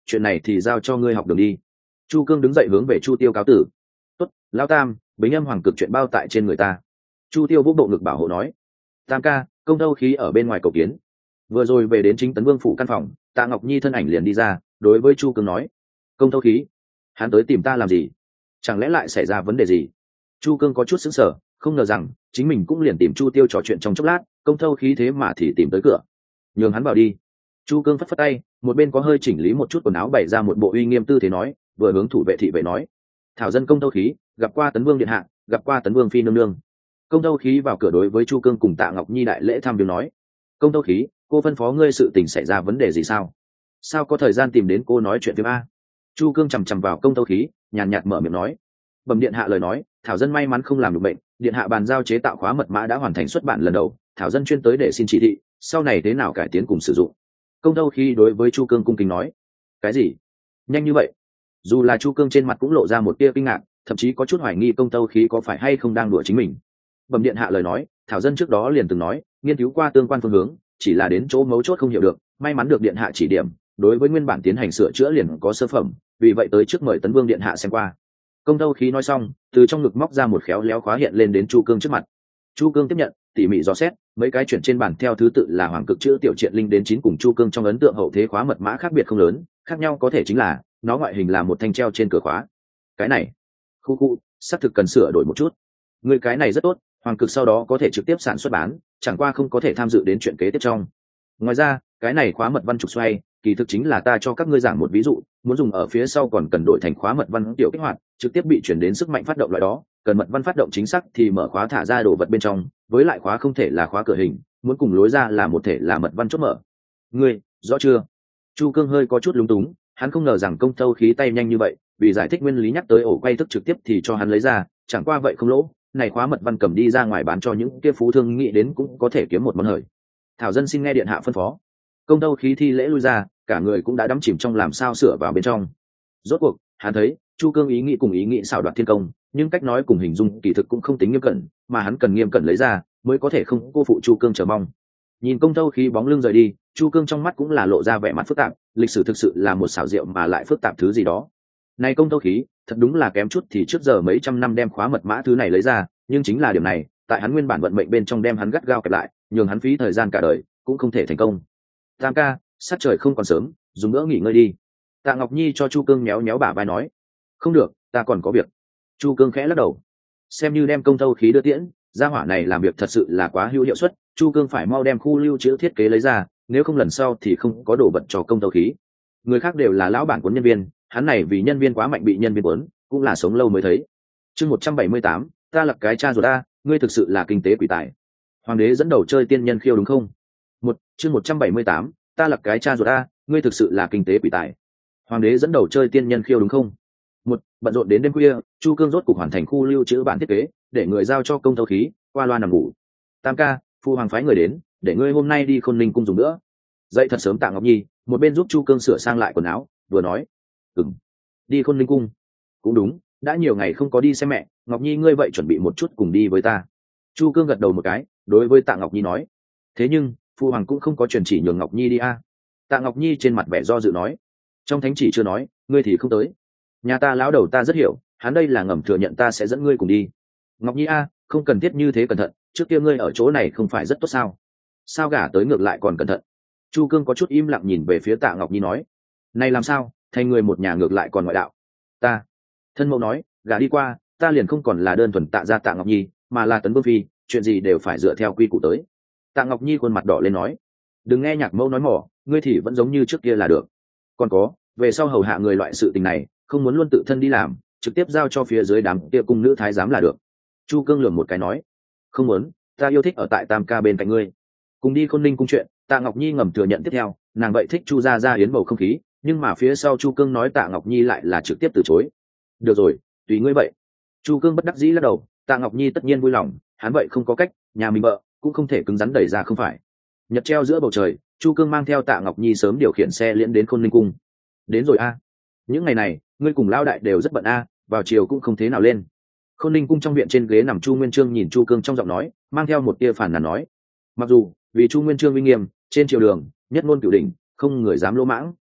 chuyện này thì giao cho ngươi học đường đi. Chu cương đứng dậy hướng về Chu tiêu cáo tử. Tốt, lao tam, bính âm hoàng cực chuyện bao tại trên người ta. Chu tiêu vũ bộ ngực bảo hộ nói. Tam ca, công tâu khí ở bên ngoài cầu kiến. Vừa rồi về đến chính tấn vương phủ căn phòng, Tạ Ngọc Nhi thân ảnh liền đi ra, đối với Chu cương nói. Công tâu khí, hắn tới tìm ta làm gì? Chẳng lẽ lại xảy ra vấn đề gì? Chu cương có chút sững sờ, không ngờ rằng chính mình cũng liền tìm Chu tiêu trò chuyện trong chốc lát, công tâu khí thế mà thì tìm tới cửa. Nhường hắn vào đi. Chu cương phất phất tay, một bên có hơi chỉnh lý một chút quần áo, bày ra một bộ uy nghiêm tư thế nói, vừa hướng thủ vệ thị vệ nói. Thảo dân công tâu khí gặp qua tấn vương điện hạ, gặp qua tấn vương phi nương nương. Công tâu khí vào cửa đối với Chu cương cùng Tạ Ngọc Nhi đại lễ thăm viếng nói. Công tâu khí, cô phân phó ngươi sự tình xảy ra vấn đề gì sao? Sao có thời gian tìm đến cô nói chuyện với a? Chu cương chằm chằm vào công tâu khí, nhàn nhạt mở miệng nói. Bẩm điện hạ lời nói, thảo dân may mắn không làm được bệnh, điện hạ bàn giao chế tạo khóa mật mã đã hoàn thành xuất bản lần đầu, thảo dân chuyên tới để xin chỉ thị, sau này thế nào cải tiến cùng sử dụng. Công tâu khí đối với Chu cương cung kính nói. Cái gì? Nhanh như vậy? Dù là Chu cương trên mặt cũng lộ ra một tia kinh ngạc, thậm chí có chút hoài nghi công tâu khí có phải hay không đang đùa chính mình. Bẩm điện hạ lời nói, thảo dân trước đó liền từng nói, nghiên cứu qua tương quan phương hướng, chỉ là đến chỗ mấu chốt không hiểu được, may mắn được điện hạ chỉ điểm, đối với nguyên bản tiến hành sửa chữa liền có sơ phẩm, vì vậy tới trước mời tấn vương điện hạ xem qua. Công tâu khí nói xong, từ trong ngực móc ra một khéo léo khóa hiện lên đến Chu cương trước mặt. Chu cương tiếp nhận, tỉ mỉ dò xét, mấy cái chuyển trên bản theo thứ tự là hoàng cực chữ tiểu triện linh đến chín, cùng Chu cương trong ấn tượng hậu thế khóa mật mã khác biệt không lớn, khác nhau có thể chính là nó ngoại hình là một thanh treo trên cửa khóa. Cái này, khu khu, xác thực cần sửa đổi một chút. Người cái này rất tốt, hoàng cực sau đó có thể trực tiếp sản xuất bán, chẳng qua không có thể tham dự đến chuyện kế tiếp trong. Ngoài ra, cái này khóa mật văn trục xoay, kỳ thực chính là ta cho các ngươi giảng một ví dụ, muốn dùng ở phía sau còn cần đổi thành khóa mật văn tiểu kích hoạt, trực tiếp bị chuyển đến sức mạnh phát động loại đó, cần mật văn phát động chính xác thì mở khóa thả ra đồ vật bên trong, với lại khóa không thể là khóa cửa hình, muốn cùng lối ra là một thể là mật văn chốt mở. Ngươi, rõ chưa? Chu cương hơi có chút lúng túng, hắn không ngờ rằng công tâu khí tay nhanh như vậy, vì giải thích nguyên lý nhắc tới ổ quay thức trực tiếp thì cho hắn lấy ra, chẳng qua vậy không lỗ, này khóa mật văn cầm đi ra ngoài bán cho những kia phú thương nghĩ đến cũng có thể kiếm một món hời. Thảo dân xin nghe điện hạ phân phó. Công tâu khí thi lễ lui ra, cả người cũng đã đắm chìm trong làm sao sửa vào bên trong. Rốt cuộc hắn thấy Chu cương ý nghĩ cùng ý nghĩ xảo đoạt thiên công, nhưng cách nói cùng hình dung kỳ thực cũng không tính nghiêm cẩn, mà hắn cần nghiêm cẩn lấy ra mới có thể không cô phụ Chu cương chờ mong. Nhìn công tâu khí bóng lưng rời đi, Chu cương trong mắt cũng là lộ ra vẻ mặt phức tạp, lịch sử thực sự là một xảo diệu mà lại phức tạp thứ gì đó. Này công tâu khí thật đúng là kém chút thì trước giờ mấy trăm năm đem khóa mật mã thứ này lấy ra, nhưng chính là điểm này, tại hắn nguyên bản vận mệnh bên trong đem hắn gắt gao kẹp lại, nhường hắn phí thời gian cả đời cũng không thể thành công. Tam ca, sát trời không còn sớm, dùng nữa nghỉ ngơi đi. Tạ Ngọc Nhi cho Chu cương méo méo bả vai nói. Không được, ta còn có việc. Chu cương khẽ lắc đầu. Xem như đem công tâu khí đưa tiễn, gia hỏa này làm việc thật sự là quá hữu hiệu suất, Chu cương phải mau đem khu lưu trữ thiết kế lấy ra, nếu không lần sau thì không có đồ vật cho công tâu khí. Người khác đều là lão bản cuốn nhân viên, hắn này vì nhân viên quá mạnh bị nhân viên cuốn, cũng là sống lâu mới thấy. Chương một trăm bảy mươi tám, ta lập cái cha ruột ta, ngươi thực sự là kinh tế quỷ tài. Hoàng đế dẫn đầu chơi tiên nhân khiêu đúng không? Một, chương một trăm bảy mươi tám, ta lập cái cha ruột ta, ngươi thực sự là kinh tế quỷ tài. Hoàng đế dẫn đầu chơi tiên nhân khiêu đúng không? Một, bận rộn đến đêm khuya, Chu cương rốt cục hoàn thành khu lưu trữ bản thiết kế, để người giao cho công tâu khí, qua loa nằm ngủ. Tam ca, phu hoàng phái người đến, để ngươi hôm nay đi Khôn Ninh cung dùng nữa. Dậy thật sớm Tạ Ngọc Nhi, một bên giúp Chu cương sửa sang lại quần áo, vừa nói. Ừm, đi Khôn Ninh cung. Cũng đúng, đã nhiều ngày không có đi xem mẹ, Ngọc Nhi ngươi vậy chuẩn bị một chút cùng đi với ta. Chu cương gật đầu một cái, đối với Tạ Ngọc Nhi nói. Thế nhưng phu hoàng cũng không có truyền chỉ nhường Ngọc Nhi đi a. À. Tạ Ngọc Nhi trên mặt vẻ do dự nói. Trong thánh chỉ chưa nói, ngươi thì không tới. Nhà ta lão đầu ta rất hiểu, hắn đây là ngầm thừa nhận ta sẽ dẫn ngươi cùng đi. Ngọc Nhi a, không cần thiết như thế cẩn thận, trước kia ngươi ở chỗ này không phải rất tốt sao? Sao gả tới ngược lại còn cẩn thận? Chu cương có chút im lặng nhìn về phía Tạ Ngọc Nhi nói. Này làm sao, thành người một nhà ngược lại còn ngoại đạo? Ta, thân mẫu nói, gả đi qua, ta liền không còn là đơn thuần Tạ gia Tạ Ngọc Nhi, mà là tấn vương phi, chuyện gì đều phải dựa theo quy củ tới. Tạ Ngọc Nhi khuôn mặt đỏ lên nói. Đừng nghe nhạc mẫu nói mỏ, ngươi thì vẫn giống như trước kia là được. Còn có, về sau hầu hạ người loại sự tình này, không muốn luôn tự thân đi làm, trực tiếp giao cho phía dưới đám kia cung nữ thái giám là được. Chu cương lườm một cái nói. Không muốn, ta yêu thích ở tại Tam ca bên cạnh ngươi. Cùng đi Khôn Ninh cung chuyện, Tạ Ngọc Nhi ngầm thừa nhận tiếp theo, nàng vậy thích Chu gia gia yến bầu không khí, nhưng mà phía sau Chu cương nói Tạ Ngọc Nhi lại là trực tiếp từ chối. Được rồi, tùy ngươi vậy. Chu cương bất đắc dĩ lắc đầu, Tạ Ngọc Nhi tất nhiên vui lòng, hắn vậy không có cách, nhà mình vợ cũng không thể cứng rắn đẩy ra không phải. Nhật treo giữa bầu trời, Chu cương mang theo Tạ Ngọc Nhi sớm điều khiển xe liễn đến Khôn Ninh cung. Đến rồi a. Những ngày này ngươi cùng lao đại đều rất bận a, vào chiều cũng không thế nào lên. Khôn Ninh cung trong viện trên ghế nằm Chu Nguyên Chương nhìn Chu cương trong giọng nói mang theo một tia phản nàn nói. Mặc dù vì Chu Nguyên Chương uy nghiêm trên triều đường nhất ngôn cửu đỉnh, không người dám lỗ mãng,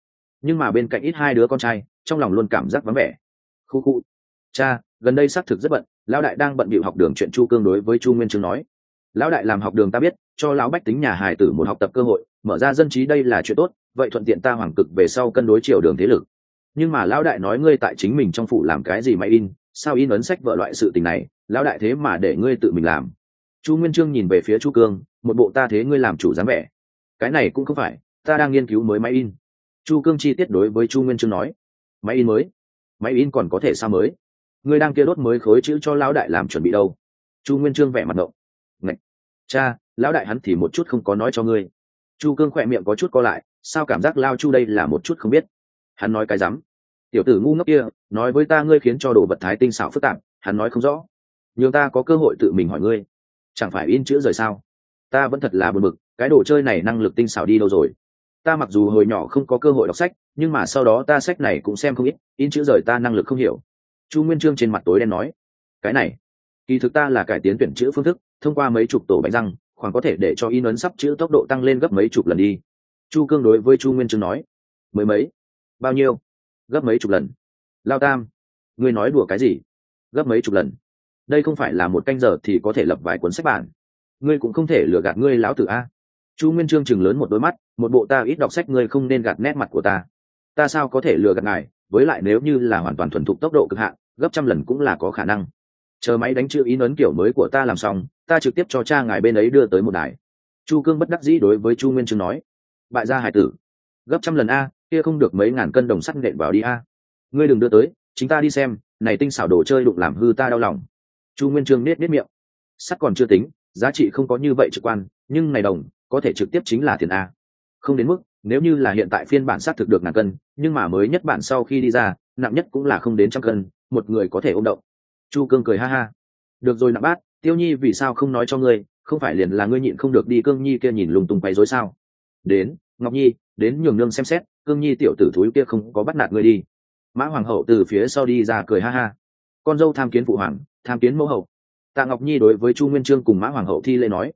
nhưng mà bên cạnh ít hai đứa con trai trong lòng luôn cảm giác vắng vẻ. Khu khu. Cha, gần đây xác thực rất bận, lão đại đang bận bịu học đường. Chuyện Chu Cương đối với Chu Nguyên Chương nói. Lão đại làm học đường ta biết, cho lão bách tính nhà hài tử một học tập cơ hội, mở ra dân trí đây là chuyện tốt, vậy thuận tiện ta hoàng cực về sau cân đối triều đường thế lực. Nhưng mà lão đại nói ngươi tại chính mình trong phủ làm cái gì mà in, sao in ấn sách vợ loại sự tình này, lão đại thế mà để ngươi tự mình làm. Chu Nguyên Chương nhìn về phía Chu Cương, một bộ ta thế ngươi làm chủ dáng vẻ. Cái này cũng không phải, ta đang nghiên cứu mới máy in. Chu Cương chi tiết đối với Chu Nguyên Chương nói. Máy in mới? Máy in còn có thể sao mới? Ngươi đang kia đốt mới khối chữ cho lão đại làm chuẩn bị đâu? Chu Nguyên Chương vẻ mặt ngộng. Ngạch, cha, lão đại hắn thì một chút không có nói cho ngươi. Chu Cương khỏe miệng có chút co lại, sao cảm giác Lao Chu đây là một chút không biết. Hắn nói cái rắm. Tiểu tử ngu ngốc kia nói với ta ngươi khiến cho đồ vật thái tinh xảo phức tạp, hắn nói không rõ, nhưng ta có cơ hội tự mình hỏi ngươi, chẳng phải in chữ rời sao? Ta vẫn thật là buồn bực, cái đồ chơi này năng lực tinh xảo đi đâu rồi? Ta mặc dù hồi nhỏ không có cơ hội đọc sách, nhưng mà sau đó ta sách này cũng xem không ít, in chữ rời ta năng lực không hiểu. Chu Nguyên Chương trên mặt tối đen nói, cái này kỳ thực ta là cải tiến tuyển chữ phương thức, thông qua mấy chục tổ bánh răng khoảng có thể để cho in ấn sắp chữ tốc độ tăng lên gấp mấy chục lần đi. Chu Cương đối với Chu Nguyên Chương nói. Mới mấy? Bao nhiêu? Gấp mấy chục lần? Lao Tam, ngươi nói đùa cái gì? Gấp mấy chục lần? Đây không phải là một canh giờ thì có thể lập vài cuốn sách bản. Ngươi cũng không thể lừa gạt ngươi lão tử a. Chu Nguyên Chương chừng lớn một đôi mắt, một bộ ta ít đọc sách ngươi không nên gạt nét mặt của ta. Ta sao có thể lừa gạt ngài, với lại nếu như là hoàn toàn thuần thục tốc độ cực hạn, gấp trăm lần cũng là có khả năng. Chờ máy đánh chữ in ấn kiểu mới của ta làm xong, ta trực tiếp cho cha ngài bên ấy đưa tới một đài. Chu Cương bất đắc dĩ đối với Chu Nguyên Chương nói. Bại gia hải tử, gấp trăm lần a, kia không được mấy ngàn cân đồng sắt nện vào đi a. Ngươi đừng đưa tới, chính ta đi xem, này tinh xảo đồ chơi đụng làm hư ta đau lòng. Chu Nguyên Chương nết nết miệng. Sắt còn chưa tính, giá trị không có như vậy trực quan, nhưng này đồng có thể trực tiếp chính là tiền a. Không đến mức, nếu như là hiện tại phiên bản sắt thực được ngàn cân, nhưng mà mới nhất bản sau khi đi ra, nặng nhất cũng là không đến trăm cân, một người có thể ôm động. Chu Cương cười ha ha. Được rồi nặng bát, Tiêu Nhi vì sao không nói cho ngươi, không phải liền là ngươi nhịn không được đi Cương Nhi kia nhìn lung tung quấy rối sao? Đến, Ngọc Nhi, đến nhường nương xem xét, Cương Nhi tiểu tử thúi kia không có bắt nạt ngươi đi. Mã Hoàng hậu từ phía sau đi ra cười ha ha. Con dâu tham kiến phụ hoàng, tham kiến mẫu hậu. Tạ Ngọc Nhi đối với Chu Nguyên Chương cùng Mã Hoàng hậu thi lễ nói.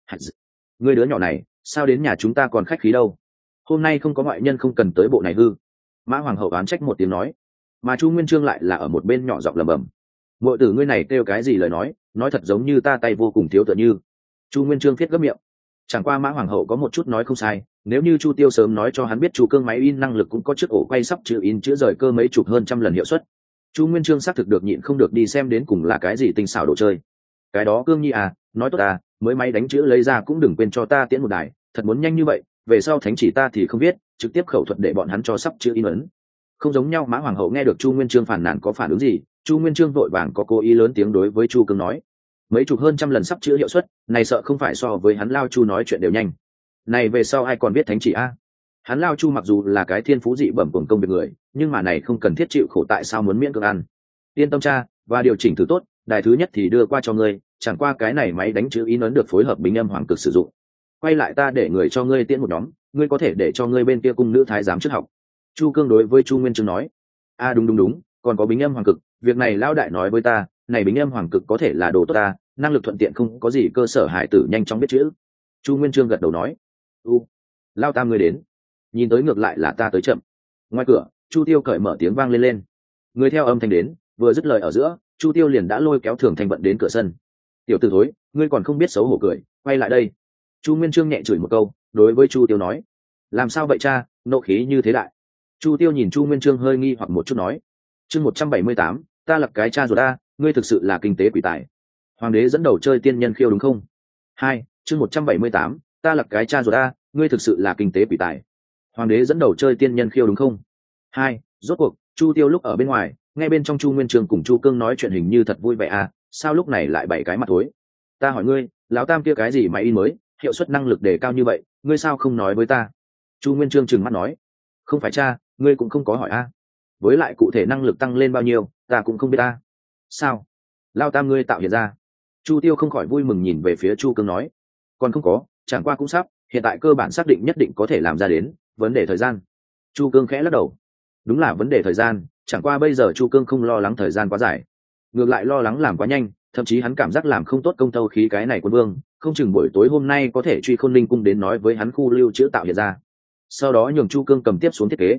Ngươi đứa nhỏ này, sao đến nhà chúng ta còn khách khí đâu? Hôm nay không có ngoại nhân không cần tới bộ này hư. Mã Hoàng hậu oán trách một tiếng nói, mà Chu Nguyên Chương lại là ở một bên nhỏ giọng lẩm bẩm. Muội tử ngươi này kêu cái gì lời nói, nói thật giống như ta tay vô cùng thiếu tựa như. Chu Nguyên Chương viết gấp miệng. Chẳng qua Mã Hoàng hậu có một chút nói không sai, nếu như Chu Tiêu sớm nói cho hắn biết Chu Cương máy in năng lực cũng có chiếc ổ quay sắp chữ in chữ rời cơ mấy chục hơn trăm lần hiệu suất. Chu Nguyên Chương xác thực được nhịn không được đi xem đến cùng là cái gì tinh xảo đồ chơi. Cái đó Cương Nhi à, nói tốt à, mới máy đánh chữ lấy ra cũng đừng quên cho ta tiễn một đài, thật muốn nhanh như vậy, về sau thánh chỉ ta thì không biết, trực tiếp khẩu thuật để bọn hắn cho sắp chữ in ấn. Không giống nhau. Mã Hoàng hậu nghe được Chu Nguyên Chương phản nàn có phản ứng gì, Chu Nguyên Chương vội vàng có cố ý lớn tiếng đối với Chu Cương nói, mấy chục hơn trăm lần sắp chữ hiệu suất, này sợ không phải so với hắn Lao Chu nói chuyện đều nhanh. Này về sau ai còn biết thánh chỉ a? Hắn Lao Chu mặc dù là cái thiên phú dị bẩm cuồng công việc người, nhưng mà này không cần thiết chịu khổ tại sao muốn miễn cưỡng ăn. Yên tâm cha, và điều chỉnh thử tốt, đài thứ nhất thì đưa qua cho ngươi, chẳng qua cái này máy đánh chữ in ấn được phối hợp bính âm hoàng cực sử dụng. Quay lại ta để người cho ngươi tiễn một nhóm, ngươi có thể để cho ngươi bên kia cung nữ thái giám trước học. Chu Cương đối với Chu Nguyên Chương nói. A đúng đúng đúng, còn có bính âm hoàng cực, việc này Lão đại nói với ta, này bính âm hoàng cực có thể là đồ tốt ta, năng lực thuận tiện không có gì cơ sở hải tử nhanh chóng biết chữ. Chu Nguyên Chương gật đầu nói. U, Lao Tam ngươi đến. Nhìn tới ngược lại là ta tới chậm. Ngoài cửa, Chu Tiêu cởi mở tiếng vang lên lên. Người theo âm thanh đến, vừa dứt lời ở giữa, Chu Tiêu liền đã lôi kéo Thường Thanh Vận đến cửa sân. Tiểu tử thối, ngươi còn không biết xấu hổ cười, quay lại đây. Chu Nguyên Chương nhẹ chửi một câu, đối với Chu Tiêu nói. Làm sao vậy cha, nộ khí như thế đại. Chu Tiêu nhìn Chu Nguyên Chương hơi nghi hoặc một chút nói. Chương một trăm bảy mươi tám, ta lập cái cha rồi ta, ngươi thực sự là kinh tế quỷ tài. Hoàng đế dẫn đầu chơi tiên nhân khiêu đúng không? Hai, chương một trăm bảy mươi tám, ta lập cái cha rồi ta, ngươi thực sự là kinh tế quỷ tài. Hoàng đế dẫn đầu chơi tiên nhân khiêu đúng không? Hai, rốt cuộc, Chu Tiêu lúc ở bên ngoài, nghe bên trong Chu Nguyên Chương cùng Chu Cương nói chuyện hình như thật vui vẻ à, sao lúc này lại bảy cái mặt thối? Ta hỏi ngươi, lão Tam kia cái gì mà in mới, hiệu suất năng lực đề cao như vậy, ngươi sao không nói với ta? Chu Nguyên Chương trừng mắt nói. Không phải cha, ngươi cũng không có hỏi a. À. Với lại cụ thể năng lực tăng lên bao nhiêu, ta cũng không biết ta. Sao? Lao Tam ngươi tạo hiện ra. Chu Tiêu không khỏi vui mừng nhìn về phía Chu Cương nói. Còn không có, chẳng qua cũng sắp, hiện tại cơ bản xác định nhất định có thể làm ra đến, vấn đề thời gian. Chu Cương khẽ lắc đầu. Đúng là vấn đề thời gian, chẳng qua bây giờ Chu Cương không lo lắng thời gian quá dài, ngược lại lo lắng làm quá nhanh, thậm chí hắn cảm giác làm không tốt công tâu khí cái này quân vương, không chừng buổi tối hôm nay có thể truy Khôn Linh cung đến nói với hắn khu lưu chữ tạo hiện ra. Sau đó nhường Chu Cương cầm tiếp xuống thiết kế.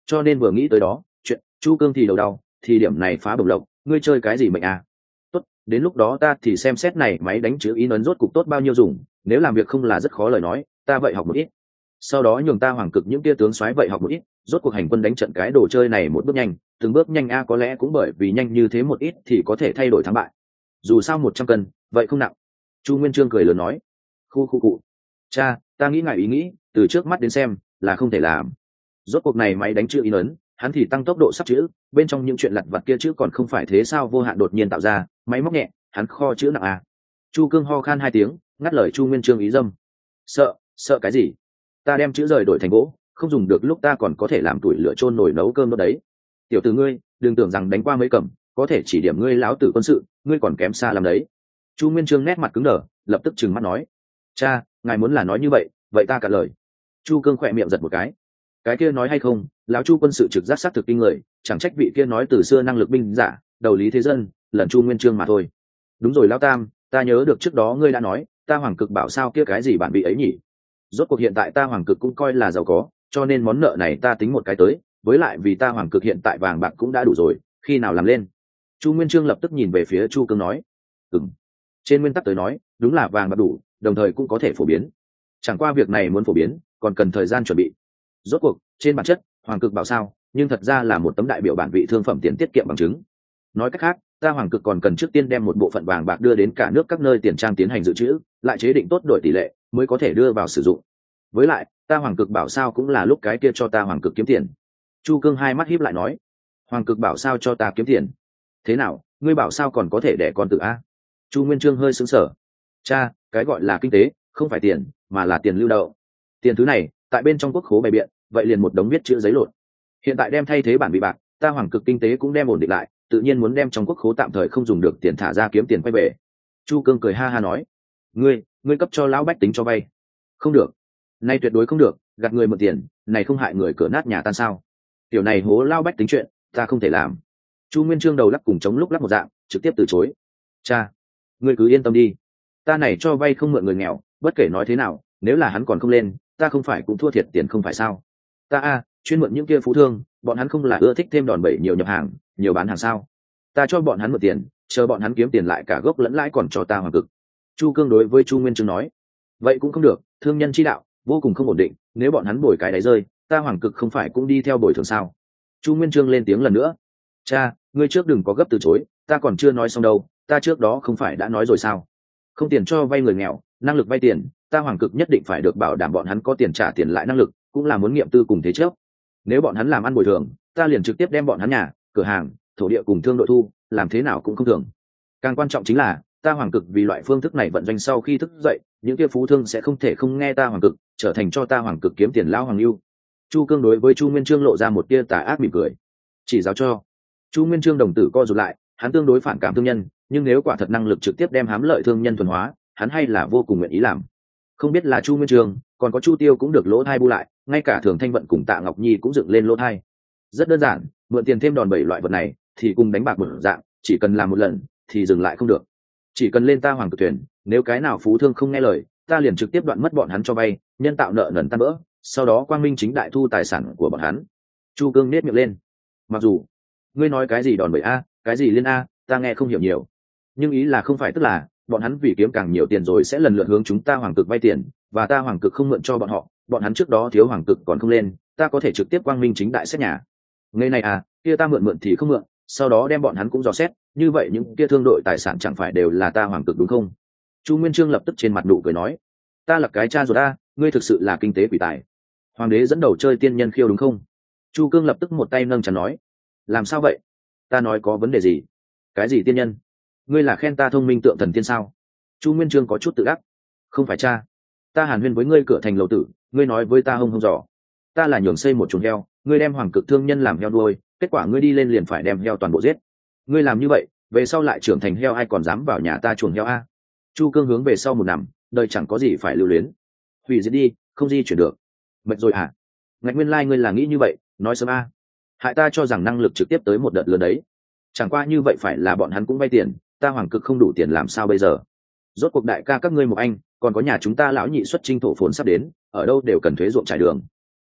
cho nên vừa nghĩ tới đó chuyện Chu Cương thì đầu đau, thì điểm này phá bổng lộc, ngươi chơi cái gì mệnh à? Tốt, đến lúc đó ta thì xem xét này máy đánh chữ ý ấn rốt cục tốt bao nhiêu dùng, nếu làm việc không là rất khó lời nói, ta vậy học một ít. Sau đó nhường ta hoàng cực những tia tướng soái vậy học một ít, rốt cuộc hành quân đánh trận cái đồ chơi này một bước nhanh, từng bước nhanh a có lẽ cũng bởi vì nhanh như thế một ít thì có thể thay đổi thắng bại. Dù sao một trăm cân, vậy không nặng. Chu Nguyên Chương cười lớn nói. Khu khu cụ. Cha, ta nghĩ ngài ý nghĩ, từ trước mắt đến xem là không thể làm. Rốt cuộc này máy đánh chữ in ấn, hắn thì tăng tốc độ sắp chữ, bên trong những chuyện lặt vặt kia chữ còn không phải thế sao vô hạn đột nhiên tạo ra, máy móc nhẹ, hắn kho chữ nặng à. Chu Cương ho khan hai tiếng, ngắt lời Chu Nguyên Chương ý dâm. Sợ, sợ cái gì? Ta đem chữ rời đổi thành gỗ, không dùng được lúc ta còn có thể làm tuổi lửa chôn nồi nấu cơm đó đấy. Tiểu tử ngươi, đừng tưởng rằng đánh qua mấy cầm, có thể chỉ điểm ngươi láo tử quân sự, ngươi còn kém xa làm đấy. Chu Nguyên Chương nét mặt cứng đờ, lập tức trừng mắt nói. Cha, ngài muốn là nói như vậy, vậy ta cạn lời. Chu Cương khỏe miệng giật một cái. Cái kia nói hay không, lão Chu quân sự trực giác xác thực kinh người, chẳng trách vị kia nói từ xưa năng lực binh giả, đầu lý thế dân, lần Chu Nguyên Chương mà thôi. Đúng rồi lão tam, ta nhớ được trước đó ngươi đã nói, ta hoàng cực bảo sao kia cái gì bản bị ấy nhỉ? Rốt cuộc hiện tại ta hoàng cực cũng coi là giàu có, cho nên món nợ này ta tính một cái tới, với lại vì ta hoàng cực hiện tại vàng bạc cũng đã đủ rồi, khi nào làm lên? Chu Nguyên Chương lập tức nhìn về phía Chu Cương nói. Ừm. Trên nguyên tắc tới nói, đúng là vàng bạc đủ, đồng thời cũng có thể phổ biến. Chẳng qua việc này muốn phổ biến, còn cần thời gian chuẩn bị. Rốt cuộc, trên bản chất, hoàng cực bảo sao, nhưng thật ra là một tấm đại biểu bản vị thương phẩm tiền tiết kiệm bằng chứng. Nói cách khác, ta hoàng cực còn cần trước tiên đem một bộ phận vàng bạc đưa đến cả nước các nơi tiền trang tiến hành dự trữ, lại chế định tốt đổi tỷ lệ, mới có thể đưa vào sử dụng. Với lại, ta hoàng cực bảo sao cũng là lúc cái kia cho ta hoàng cực kiếm tiền. Chu Cương hai mắt híp lại nói. Hoàng cực bảo sao cho ta kiếm tiền? Thế nào, ngươi bảo sao còn có thể đẻ con tự a? Chu Nguyên Chương hơi sững sờ. Cha, cái gọi là kinh tế, không phải tiền, mà là tiền lưu đậu. Tiền thứ này, tại bên trong quốc khố bày biện, vậy liền một đống viết chữ giấy lộn. Hiện tại đem thay thế bản bị bạc, ta hoàng cực kinh tế cũng đem ổn định lại, tự nhiên muốn đem trong quốc khố tạm thời không dùng được tiền thả ra kiếm tiền quay về. Chu Cương cười ha ha nói. Ngươi, ngươi cấp cho lão bách tính cho vay. Không được. Nay tuyệt đối không được, gạt người mượn tiền, này không hại người cửa nát nhà tan sao? Tiểu này hố lao bách tính chuyện, ta không thể làm. Chu Nguyên Chương đầu lắc cùng chống lúc lắc một dạng, trực tiếp từ chối. Cha, ngươi cứ yên tâm đi, ta này cho vay không mượn người nghèo, bất kể nói thế nào, nếu là hắn còn không lên, ta không phải cũng thua thiệt tiền không phải sao? Ta a, chuyên mượn những kia phú thương, bọn hắn không là ưa thích thêm đòn bẩy nhiều nhập hàng, nhiều bán hàng sao? Ta cho bọn hắn mượn tiền, chờ bọn hắn kiếm tiền lại cả gốc lẫn lãi còn cho ta hoàng cực. Chu Cương đối với Chu Nguyên Chương nói. Vậy cũng không được, thương nhân chi đạo vô cùng không ổn định, nếu bọn hắn bồi cái đáy rơi, ta hoàng cực không phải cũng đi theo bồi thường sao? Chu Nguyên Chương lên tiếng lần nữa. Cha, ngươi trước đừng có gấp từ chối, ta còn chưa nói xong đâu, ta trước đó không phải đã nói rồi sao? Không tiền cho vay người nghèo, năng lực vay tiền, ta hoàng cực nhất định phải được bảo đảm bọn hắn có tiền trả tiền lại năng lực, cũng là muốn nghiệm tư cùng thế trước. Nếu bọn hắn làm ăn bồi thường, ta liền trực tiếp đem bọn hắn nhà, cửa hàng, thổ địa cùng thương đội thu, làm thế nào cũng không thường. Càng quan trọng chính là, ta hoàng cực vì loại phương thức này vận doanh sau khi thức dậy, những kia phú thương sẽ không thể không nghe ta hoàng cực, trở thành cho ta hoàng cực kiếm tiền lao hoàng lưu. Chu Cương đối với Chu Nguyên Chương lộ ra một tia tà ác mỉm cười. Chỉ giáo cho. Chu Nguyên Chương đồng tử co rụt lại, hắn tương đối phản cảm thương nhân, nhưng nếu quả thật năng lực trực tiếp đem hám lợi thương nhân thuần hóa, hắn hay là vô cùng nguyện ý làm. Không biết là Chu Nguyên Chương, còn có Chu Tiêu cũng được lỗ thai bu lại, ngay cả Thường Thanh Vận cùng Tạ Ngọc Nhi cũng dựng lên lỗ thai. Rất đơn giản, mượn tiền thêm đòn bẩy loại vật này, thì cùng đánh bạc một dạng, chỉ cần làm một lần, thì dừng lại không được. Chỉ cần lên ta hoàng cực thuyền, nếu cái nào phú thương không nghe lời, ta liền trực tiếp đoạn mất bọn hắn cho vay, nhân tạo nợ nần tan vỡ, sau đó quang minh chính đại thu tài sản của bọn hắn. Chu Cương nét miệng lên. Mặc dù ngươi nói cái gì đòn bẩy a, cái gì liên a, ta nghe không hiểu nhiều, nhưng ý là không phải tức là bọn hắn vì kiếm càng nhiều tiền rồi sẽ lần lượt hướng chúng ta hoàng cực vay tiền, và ta hoàng cực không mượn cho bọn họ, bọn hắn trước đó thiếu hoàng cực còn không lên, ta có thể trực tiếp quang minh chính đại xét nhà. Ngày này à, kia ta mượn mượn thì không mượn, sau đó đem bọn hắn cũng dò xét, như vậy những kia thương đội tài sản chẳng phải đều là ta hoàng cực đúng không? Chu Nguyên Chương lập tức trên mặt nụ cười nói. Ta là cái cha rồi ta, ngươi thực sự là kinh tế quỷ tài. Hoàng đế dẫn đầu chơi tiên nhân khiêu đúng không? Chu Cương lập tức một tay nâng chắn nói. Làm sao vậy? Ta nói có vấn đề gì? Cái gì tiên nhân? Ngươi là khen ta thông minh tượng thần tiên sao? Chu Nguyên Chương có chút tự ác. Không phải cha, ta hàn huyên với ngươi cửa thành lầu tử, ngươi nói với ta hông hông dò. Ta là nhường xây một chuồng heo, ngươi đem hoàng cực thương nhân làm heo đuôi, kết quả ngươi đi lên liền phải đem heo toàn bộ giết. Ngươi làm như vậy, về sau lại trưởng thành heo ai còn dám vào nhà ta chuồng heo a? Chu Cương hướng về sau một nằm, đời chẳng có gì phải lưu luyến. Hủy diệt đi, không di chuyển được. Mệt rồi à? Ngạch nguyên lai like ngươi là nghĩ như vậy, nói sớm a. Hại ta cho rằng năng lực trực tiếp tới một đợt lớn đấy. Chẳng qua như vậy phải là bọn hắn cũng vay tiền, ta hoàng cực không đủ tiền làm sao bây giờ? Rốt cuộc đại ca các ngươi một anh, còn có nhà chúng ta lão nhị xuất chinh thổ phồn sắp đến, ở đâu đều cần thuế ruộng trải đường.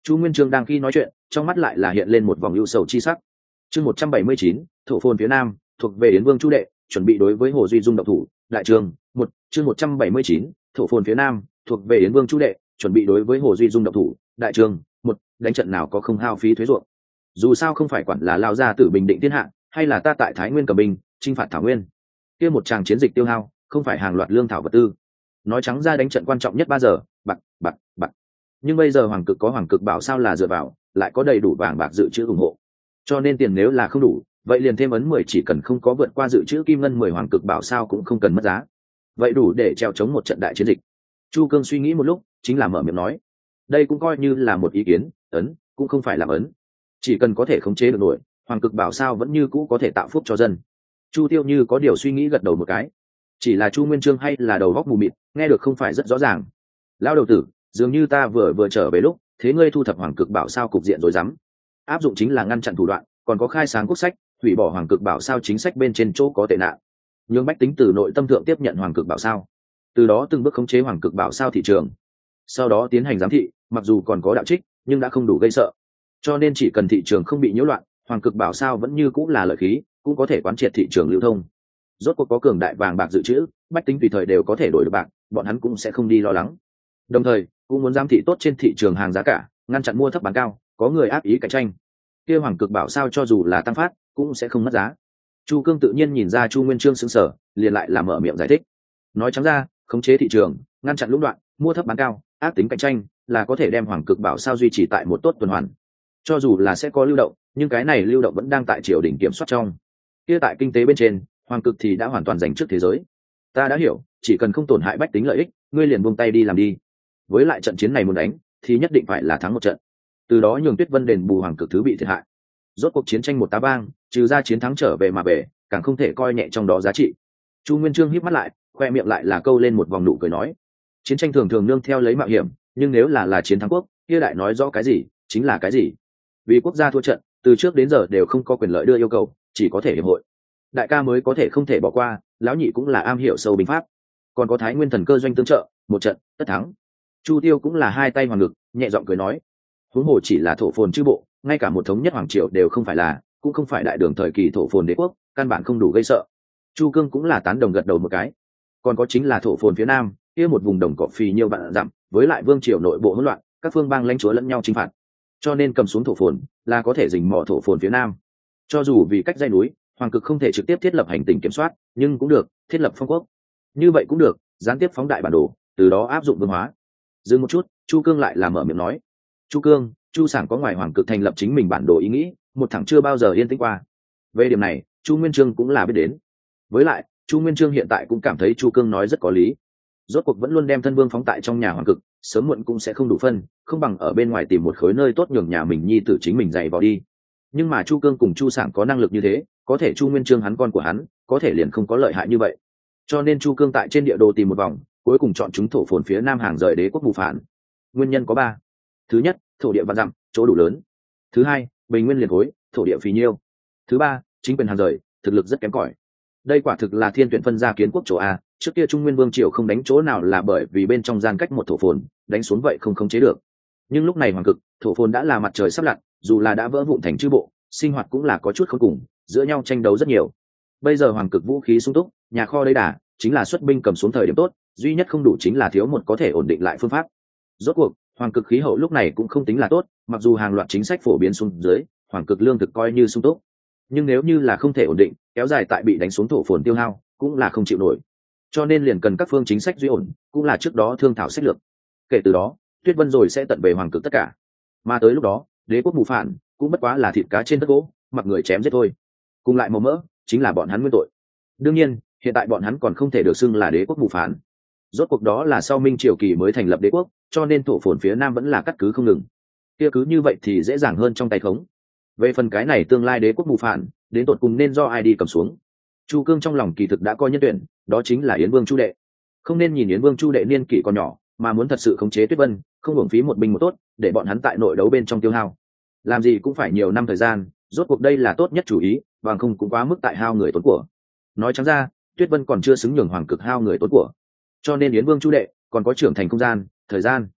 Chu Nguyên Chương đang khi nói chuyện, trong mắt lại là hiện lên một vòng ưu sầu chi sắc. Chương một trăm bảy mươi chín, thổ phồn phía nam, thuộc về Yến Vương Chu Đệ, chuẩn bị đối với Hồ Duy Dung động thủ. Đại trường, một, chương một trăm bảy mươi chín, thổ phồn phía nam, thuộc về Yến Vương Chu Đệ, chuẩn bị đối với Hồ Duy Dung động thủ. Đại trường, một, đánh trận nào có không hao phí thuế ruộng. Dù sao không phải quản là lao ra tử bình định thiên hạ, hay là ta tại Thái Nguyên cầm binh, chinh phạt Thảo Nguyên. Kia một tràng chiến dịch tiêu hao, không phải hàng loạt lương thảo vật tư. Nói trắng ra đánh trận quan trọng nhất ba giờ, bạc, bạc, bạc. Nhưng bây giờ hoàng cực có hoàng cực bảo sao là dựa vào, lại có đầy đủ vàng bạc dự trữ ủng hộ. Cho nên tiền nếu là không đủ, vậy liền thêm ấn mười, chỉ cần không có vượt qua dự trữ kim ngân mười hoàng cực bảo sao cũng không cần mất giá. Vậy đủ để treo chống một trận đại chiến dịch. Chu Cương suy nghĩ một lúc, chính là mở miệng nói, đây cũng coi như là một ý kiến, ấn cũng không phải làm ấn, chỉ cần có thể khống chế được nổi, hoàng cực bảo sao vẫn như cũ có thể tạo phúc cho dân. Chu Tiêu như có điều suy nghĩ gật đầu một cái, chỉ là Chu Nguyên Chương hay là đầu góc mù mịt, nghe được không phải rất rõ ràng. Lão đầu tử, dường như ta vừa vừa trở về lúc, thế ngươi thu thập hoàng cực bảo sao cục diện rồi dám áp dụng chính là ngăn chặn thủ đoạn, còn có khai sáng quốc sách, hủy bỏ hoàng cực bảo sao chính sách bên trên chỗ có tệ nạn, nhưng bách tính từ nội tâm thượng tiếp nhận hoàng cực bảo sao, từ đó từng bước khống chế hoàng cực bảo sao thị trường, sau đó tiến hành giám thị, mặc dù còn có đạo trích nhưng đã không đủ gây sợ, cho nên chỉ cần thị trường không bị nhiễu loạn, hoàng cực bảo sao vẫn như cũng là lợi khí, cũng có thể quán triệt thị trường lưu thông. Rốt cuộc có cường đại vàng bạc dự trữ, bách tính tùy thời đều có thể đổi được bạc, bọn hắn cũng sẽ không đi lo lắng. Đồng thời cũng muốn giám thị tốt trên thị trường hàng giá cả, ngăn chặn mua thấp bán cao, có người áp ý cạnh tranh, kia hoàng cực bảo sao cho dù là tăng phát cũng sẽ không mất giá. Chu Cương tự nhiên nhìn ra Chu Nguyên Chương sững sờ, liền lại làm mở miệng giải thích, nói trắng ra, khống chế thị trường, ngăn chặn lũng đoạn, mua thấp bán cao, ác tính cạnh tranh là có thể đem hoàng cực bảo sao duy trì tại một tốt tuần hoàn. Cho dù là sẽ có lưu động, nhưng cái này lưu động vẫn đang tại triều đình kiểm soát trong. Kia tại kinh tế bên trên, hoàng cực thì đã hoàn toàn giành trước thế giới. Ta đã hiểu, chỉ cần không tổn hại bách tính lợi ích, ngươi liền buông tay đi làm đi. Với lại trận chiến này muốn đánh, thì nhất định phải là thắng một trận. Từ đó nhường Tuyết Vân đền bù hoàng cực thứ bị thiệt hại. Rốt cuộc chiến tranh một tá bang, trừ ra chiến thắng trở về mà về, càng không thể coi nhẹ trong đó giá trị. Chu Nguyên Chương híp mắt lại, khoe miệng lại là câu lên một vòng nụ cười nói, chiến tranh thường thường nương theo lấy mạo hiểm, nhưng nếu là là chiến thắng quốc, kia đại nói rõ cái gì chính là cái gì. Vì quốc gia thua trận, từ trước đến giờ đều không có quyền lợi đưa yêu cầu, chỉ có thể hiệp hội. Đại ca mới có thể không thể bỏ qua, lão nhị cũng là am hiểu sâu binh pháp, còn có Thái Nguyên thần cơ doanh tương trợ, một trận tất thắng. Chu Tiêu cũng là hai tay hoàng ngực, nhẹ giọng cười nói, huống hồ chỉ là thổ phồn chư bộ, ngay cả một thống nhất hoàng triều đều không phải là, cũng không phải đại đường thời kỳ thổ phồn đế quốc, căn bản không đủ gây sợ. Chu Cương cũng là tán đồng gật đầu một cái. Còn có chính là thổ phồn phía nam, kia một vùng đồng cỏ phì nhiều vạn dặm, với lại vương triều nội bộ hỗn loạn, các phương bang lãnh chúa lẫn nhau chinh phạt, cho nên cầm xuống thổ phồn là có thể rình mò thổ phồn phía nam. Cho dù vì cách dãy núi, hoàng cực không thể trực tiếp thiết lập hành tình kiểm soát, nhưng cũng được thiết lập phong quốc, như vậy cũng được gián tiếp phóng đại bản đồ, từ đó áp dụng vương hóa. Dừng một chút, Chu Cương lại là mở miệng nói, Chu Cương, Chu Sảng có ngoài hoàng cực thành lập chính mình bản đồ ý nghĩ, một thằng chưa bao giờ yên tĩnh qua. Về điểm này, Chu Nguyên Chương cũng là biết đến. Với lại, Chu Nguyên Chương hiện tại cũng cảm thấy Chu Cương nói rất có lý. Rốt cuộc vẫn luôn đem thân vương phóng tại trong nhà hoàng cực, sớm muộn cũng sẽ không đủ phân, không bằng ở bên ngoài tìm một khối nơi tốt nhường nhà mình nhi tử chính mình dạy vào đi. Nhưng mà Chu Cương cùng Chu Sảng có năng lực như thế, có thể Chu Nguyên Chương hắn con của hắn, có thể liền không có lợi hại như vậy. Cho nên Chu Cương tại trên địa đồ tìm một vòng, cuối cùng chọn chúng thổ phồn phía nam hàng rời đế quốc bù phản. Nguyên nhân có ba. Thứ nhất, thổ địa vạn dặm, chỗ đủ lớn. Thứ hai, bình nguyên liền khối, thổ địa phì nhiêu. Thứ ba, chính quyền hàng rời, thực lực rất kém cỏi. Đây quả thực là thiên tuyển phân gia kiến quốc chỗ a. Trước kia Trung Nguyên Vương triều không đánh chỗ nào là bởi vì bên trong gian cách một thổ phồn, đánh xuống vậy không khống chế được. Nhưng lúc này hoàng cực, thổ phồn đã là mặt trời sắp lặn, dù là đã vỡ vụn thành chư bộ, sinh hoạt cũng là có chút không cùng, giữa nhau tranh đấu rất nhiều. Bây giờ hoàng cực vũ khí sung túc, nhà kho đầy đà, chính là xuất binh cầm xuống thời điểm tốt, duy nhất không đủ chính là thiếu một có thể ổn định lại phương pháp. Rốt cuộc, hoàng cực khí hậu lúc này cũng không tính là tốt, mặc dù hàng loạt chính sách phổ biến xuống dưới, hoàng cực lương thực coi như sung túc, nhưng nếu như là không thể ổn định, kéo dài tại bị đánh xuống thổ phồn tiêu hao, cũng là không chịu nổi. Cho nên liền cần các phương chính sách duy ổn, cũng là trước đó thương thảo sách lược. Kể từ đó, Tuyết Vân rồi sẽ tận về hoàng cực tất cả. Mà tới lúc đó, đế quốc mù phản cũng bất quá là thịt cá trên tất gỗ, mặc người chém giết thôi. Cùng lại màu mỡ, chính là bọn hắn nguyên tội. Đương nhiên, hiện tại bọn hắn còn không thể được xưng là đế quốc mù phản. Rốt cuộc đó là sau Minh triều kỳ mới thành lập đế quốc, cho nên thổ phồn phía nam vẫn là cắt cứ không ngừng. Kia cứ như vậy thì dễ dàng hơn trong tay khống. Về phần cái này tương lai đế quốc mù phản, đến tột cùng nên do ai đi cầm xuống. Chu Cương trong lòng kỳ thực đã coi nhân tuyển, đó chính là Yến Vương Chu Đệ. Không nên nhìn Yến Vương Chu Đệ niên kỷ còn nhỏ, mà muốn thật sự khống chế Tuyết Vân, không hưởng phí một binh một tốt, để bọn hắn tại nội đấu bên trong tiêu hao. Làm gì cũng phải nhiều năm thời gian, rốt cuộc đây là tốt nhất chủ ý, bằng không cũng quá mức tại hao người tốn của. Nói trắng ra, Tuyết Vân còn chưa xứng nhường hoàng cực hao người tốn của. Cho nên Yến Vương Chu Đệ còn có trưởng thành không gian, thời gian.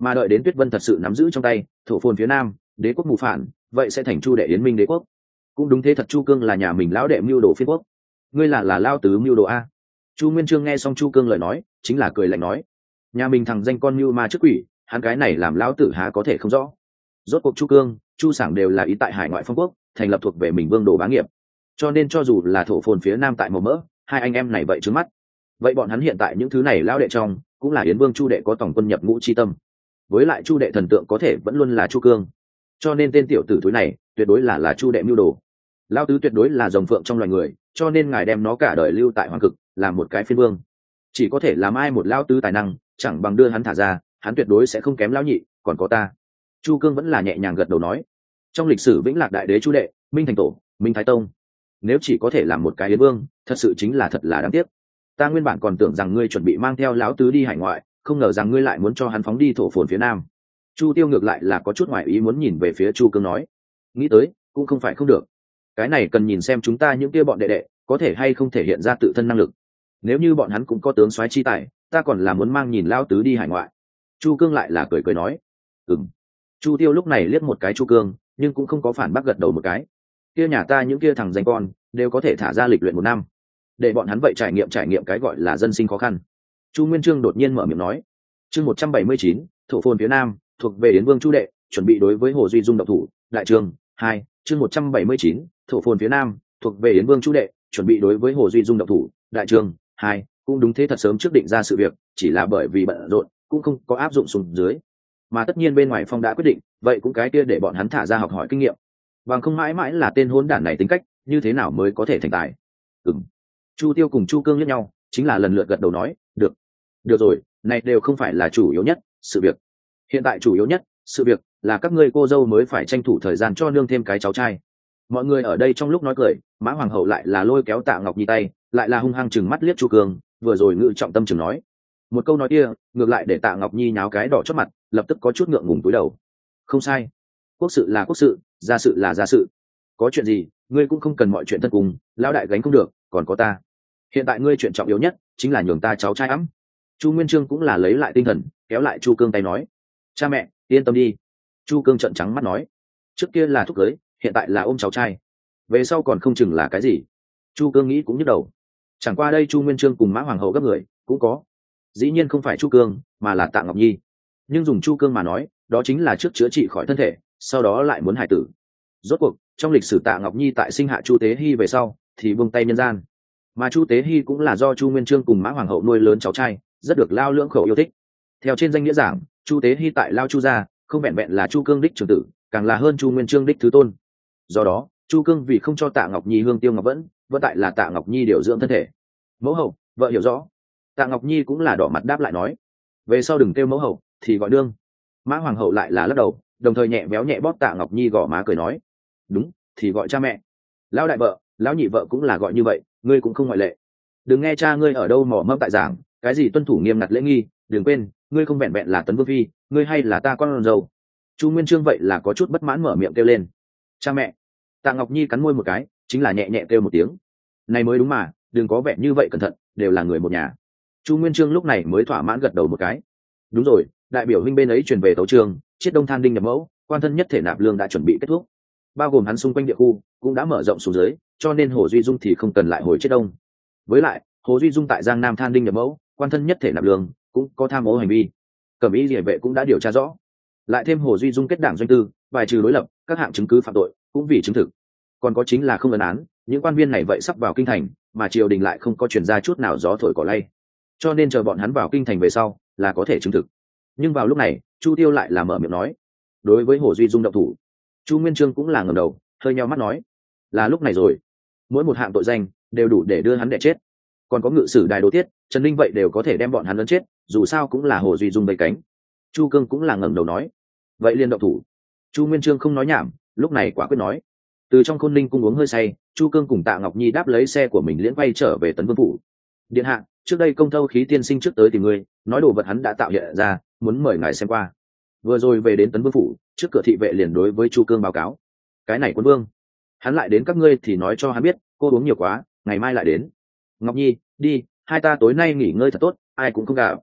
mà đợi đến Tuyết Vân thật sự nắm giữ trong tay thổ phồn phía nam đế quốc mù phản, vậy sẽ thành chu đệ yến minh đế quốc. Cũng đúng thế thật, Chu Cương là nhà mình lão đệ mưu đồ phiên quốc, ngươi là là lao tứ mưu đồ a. Chu Nguyên Chương nghe xong Chu Cương lời nói chính là cười lạnh nói, nhà mình thằng danh con mưu ma trước quỷ, hắn cái này làm lão tử há có thể không rõ. Rốt cuộc Chu Cương, Chu Sảng đều là ý tại hải ngoại phong quốc thành lập thuộc về mình vương đồ bá nghiệp, cho nên cho dù là thổ phồn phía nam tại màu mỡ, hai anh em này vậy trước mắt, vậy bọn hắn hiện tại những thứ này lão đệ trong cũng là yến vương chu đệ có tổng quân nhập ngũ chi tâm, với lại chu đệ thần tượng có thể vẫn luôn là Chu Cương, cho nên tên tiểu tử thúi này tuyệt đối là là chu đệ mưu đồ. Lão tứ tuyệt đối là rồng phượng trong loài người, cho nên ngài đem nó cả đời lưu tại hoàng cực làm một cái phiên vương, chỉ có thể làm ai một lão tứ tài năng chẳng bằng đưa hắn thả ra, hắn tuyệt đối sẽ không kém lão nhị, còn có ta. Chu Cương vẫn là nhẹ nhàng gật đầu nói, trong lịch sử vĩnh lạc đại đế chu đệ minh thành tổ minh thái tông, nếu chỉ có thể làm một cái yến vương thật sự chính là thật là đáng tiếc. Ta nguyên bản còn tưởng rằng ngươi chuẩn bị mang theo lão tứ đi hải ngoại, không ngờ rằng ngươi lại muốn cho hắn phóng đi thổ phồn phía nam. Chu Tiêu ngược lại là có chút ngoại ý muốn nhìn về phía Chu Cương nói, nghĩ tới cũng không phải không được, cái này cần nhìn xem chúng ta những kia bọn đệ đệ có thể hay không thể hiện ra tự thân năng lực, nếu như bọn hắn cũng có tướng soái chi tài, ta còn là muốn mang nhìn lão tứ đi hải ngoại. Chu Cương lại là cười cười nói, ừm. Chu Tiêu lúc này liếc một cái Chu Cương nhưng cũng không có phản bác, gật đầu một cái, kia nhà ta những kia thằng danh con đều có thể thả ra lịch luyện một năm, để bọn hắn vậy trải nghiệm trải nghiệm cái gọi là dân sinh khó khăn. Chu Nguyên Chương đột nhiên mở miệng nói, chương một trăm bảy mươi chín, thổ phồn phía nam thuộc về yến vương chu đệ chuẩn bị đối với Hồ Duy Dung động thủ, đại chương hai, chương một trăm bảy mươi chín, thổ phồn phía nam thuộc về yến vương chu đệ chuẩn bị đối với Hồ Duy Dung động thủ, đại chương hai. Cũng đúng thế thật, sớm trước định ra sự việc, chỉ là bởi vì bận rộn cũng không có áp dụng xuống dưới, mà tất nhiên bên ngoài phong đã quyết định, vậy cũng cái kia để bọn hắn thả ra học hỏi kinh nghiệm, bằng không mãi mãi là tên hỗn đản này tính cách như thế nào mới có thể thành tài. Ừm. Chu Tiêu cùng Chu Cương liếc nhau chính là lần lượt gật đầu nói, được được rồi, này đều không phải là chủ yếu nhất sự việc, hiện tại chủ yếu nhất sự việc là các ngươi cô dâu mới phải tranh thủ thời gian cho nương thêm cái cháu trai. Mọi người ở đây trong lúc nói cười, Mã Hoàng hậu lại là lôi kéo Tạ Ngọc Nhi tay, lại là hung hăng chừng mắt liếc Chu Cương, vừa rồi ngự trọng tâm chừng nói một câu nói kia, ngược lại để Tạ Ngọc Nhi nháo cái đỏ chót mặt, lập tức có chút ngượng ngùng cúi đầu. Không sai, quốc sự là quốc sự, gia sự là gia sự, có chuyện gì ngươi cũng không cần mọi chuyện thân cùng, lão đại gánh không được, còn có ta. Hiện tại ngươi chuyện trọng yếu nhất chính là nhường ta cháu trai ấm. Chu Nguyên Chương cũng là lấy lại tinh thần, kéo lại Chu Cương tay nói, cha mẹ yên tâm đi. Chu Cương trợn trắng mắt nói, trước kia là thúc cưới, hiện tại là ôm cháu trai, về sau còn không chừng là cái gì. Chu Cương nghĩ cũng nhức đầu, chẳng qua đây Chu Nguyên Chương cùng Mã Hoàng hậu gấp người cũng có, dĩ nhiên không phải Chu Cương mà là Tạ Ngọc Nhi, nhưng dùng Chu Cương mà nói, đó chính là trước chữa trị khỏi thân thể, sau đó lại muốn hài tử. Rốt cuộc trong lịch sử Tạ Ngọc Nhi tại sinh hạ Chu Tế Hi về sau thì buông tay nhân gian, mà Chu Tế Hi cũng là do Chu Nguyên Chương cùng Mã Hoàng hậu nuôi lớn cháu trai, rất được Lao lưỡng khẩu yêu thích. Theo trên danh nghĩa giảng, Chu Tế Hi tại Lao Chu gia không vẹn vẹn là Chu Cương đích trưởng tử, càng là hơn Chu Nguyên Chương đích thứ tôn. Do đó Chu Cương vì không cho Tạ Ngọc Nhi hương tiêu ngọc vẫn, vẫn tại là Tạ Ngọc Nhi điều dưỡng thân thể. Mẫu hậu, vợ hiểu rõ. Tạ Ngọc Nhi cũng là đỏ mặt đáp lại nói, về sau đừng kêu mẫu hậu, thì gọi đương. Mã Hoàng hậu lại là lắc đầu, đồng thời nhẹ béo nhẹ bóp Tạ Ngọc Nhi gò má cười nói, đúng, thì gọi cha mẹ. Lão đại vợ, lão nhị vợ cũng là gọi như vậy, ngươi cũng không ngoại lệ. Đừng nghe cha ngươi ở đâu mỏ mâm tại giảng cái gì tuân thủ nghiêm ngặt lễ nghi, đừng quên ngươi không vẹn vẹn là tấn vương phi, ngươi hay là ta con dâu. Chu Nguyên Chương vậy là có chút bất mãn mở miệng kêu lên, cha mẹ. Tạ Ngọc Nhi cắn môi một cái, chính là nhẹ nhẹ kêu một tiếng, này mới đúng mà, đừng có vẻ như vậy cẩn thận, đều là người một nhà. Chu Nguyên Chương lúc này mới thỏa mãn gật đầu một cái, đúng rồi, đại biểu huynh bên ấy truyền về tấu trường, chiết đông than đinh nhập mẫu, quan thân nhất thể nạp lương đã chuẩn bị kết thúc, bao gồm hắn xung quanh địa khu cũng đã mở rộng xuống dưới, cho nên Hồ Duy Dung thì không cần lại hồi chiết đông. Với lại Hồ Duy Dung tại Giang Nam than đinh nhập mẫu, quan thân nhất thể nạp lương cũng có tham ô hành vi, cẩm y liề vệ cũng đã điều tra rõ, lại thêm Hồ Duy Dung kết đảng doanh tư, bài trừ đối lập các hạng chứng cứ phạm tội cũng vì chứng thực, còn có chính là không ấn án những quan viên này vậy sắp vào kinh thành, mà triều đình lại không có truyền ra chút nào gió thổi cỏ lay, cho nên chờ bọn hắn vào kinh thành về sau là có thể chứng thực. Nhưng vào lúc này Chu Tiêu lại là mở miệng nói, đối với Hồ Duy Dung động thủ. Chu Nguyên Chương cũng là ngẩng đầu hơi nheo mắt nói, là lúc này rồi, mỗi một hạng tội danh đều đủ để đưa hắn đẻ chết, còn có ngự sử đài đô tiết Trần Linh vậy đều có thể đem bọn hắn lấn chết, dù sao cũng là Hồ Duy Dung bầy cánh. Chu Cương cũng là ngẩng đầu nói, vậy liền động thủ. Chu Nguyên Chương không nói nhảm, lúc này quả quyết nói. Từ trong Khôn Ninh cung uống hơi say, Chu Cương cùng Tạ Ngọc Nhi đáp lấy xe của mình liễn quay trở về Tấn Vương phủ. Điện hạ, trước đây Công Thâu Khí tiên sinh trước tới tìm ngươi, nói đồ vật hắn đã tạo hiện ra, muốn mời ngài xem qua. Vừa rồi về đến Tấn Vương phủ, trước cửa thị vệ liền đối với Chu Cương báo cáo, cái này quân vương, hắn lại đến các ngươi thì nói cho hắn biết, cô uống nhiều quá, ngày mai lại đến. Ngọc Nhi, đi, hai ta tối nay nghỉ ngơi thật tốt, ai cũng không gặp.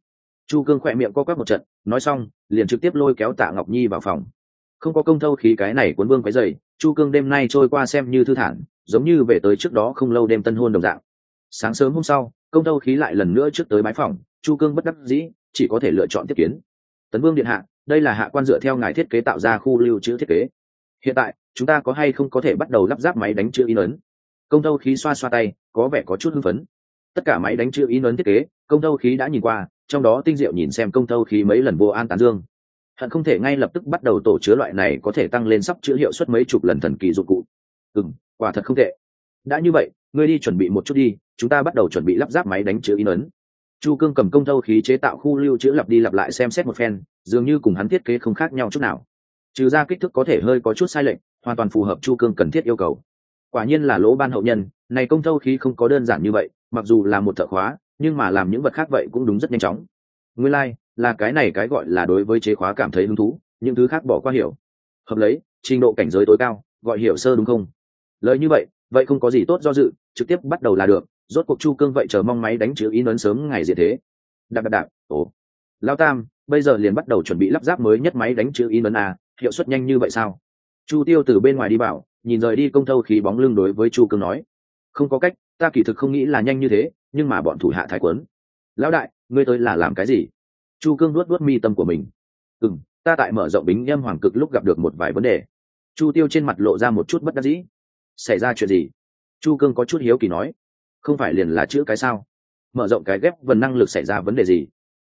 Chu Cương khỏe miệng co quắp một trận, nói xong liền trực tiếp lôi kéo Tạ Ngọc Nhi vào phòng. Không có công thâu khí cái này cuốn vương quấy dày, Chu Cương đêm nay trôi qua xem như thư thản, giống như về tới trước đó không lâu đêm tân hôn đồng dạng. Sáng sớm hôm sau, công thâu khí lại lần nữa trước tới bái phòng, Chu Cương bất đắc dĩ chỉ có thể lựa chọn tiếp kiến. Tấn Vương điện hạ, đây là hạ quan dựa theo ngài thiết kế tạo ra khu lưu trữ thiết kế. Hiện tại chúng ta có hay không có thể bắt đầu lắp ráp máy đánh chữ in ấn? Công thâu khí xoa xoa tay, có vẻ có chút hưng phấn. Tất cả máy đánh chữ in ấn thiết kế, công thâu khí đã nhìn qua, trong đó tinh diệu nhìn xem công thâu khí mấy lần vô an tán dương, hận không thể ngay lập tức bắt đầu tổ chứa loại này có thể tăng lên sắp chữ hiệu suất mấy chục lần thần kỳ dụng cụ. Ừ, quả thật không tệ. Đã như vậy, ngươi đi chuẩn bị một chút đi, chúng ta bắt đầu chuẩn bị lắp ráp máy đánh chữ in ấn. Chu Cương cầm công thâu khí chế tạo khu lưu trữ lặp đi lặp lại xem xét một phen, dường như cùng hắn thiết kế không khác nhau chút nào, trừ ra kích thước có thể hơi có chút sai lệch, hoàn toàn phù hợp Chu Cương cần thiết yêu cầu. Quả nhiên là lỗ ban hậu nhân, này công thâu khí không có đơn giản như vậy, mặc dù là một thợ khóa, nhưng mà làm những vật khác vậy cũng đúng rất nhanh chóng. Nguyên lai, like, là cái này cái gọi là đối với chế khóa cảm thấy hứng thú, những thứ khác bỏ qua hiểu. Hợp lấy, trình độ cảnh giới tối cao, gọi hiểu sơ đúng không? Lời như vậy, vậy không có gì tốt do dự, trực tiếp bắt đầu là được. Rốt cuộc Chu Cương vậy chờ mong máy đánh chữ in ấn sớm ngày diệt thế. Đạp đạp đạp, ồ. Lao Tam, bây giờ liền bắt đầu chuẩn bị lắp ráp mới nhất máy đánh chữ in ấn à, hiệu suất nhanh như vậy sao? Chu Tiêu từ bên ngoài đi bảo, nhìn rời đi công thâu khí bóng lưng đối với Chu Cương nói, không có cách, ta kỳ thực không nghĩ là nhanh như thế, nhưng mà bọn thủ hạ thái quấn. Lão đại, ngươi tới là làm cái gì? Chu Cương nuốt nuốt mi tâm của mình. Ừm, ta tại mở rộng bính âm hoàng cực lúc gặp được một vài vấn đề. Chu Tiêu trên mặt lộ ra một chút bất đắc dĩ. Xảy ra chuyện gì? Chu Cương có chút hiếu kỳ nói. Không phải liền là chữ cái sao? Mở rộng cái ghép vần năng lực xảy ra vấn đề gì?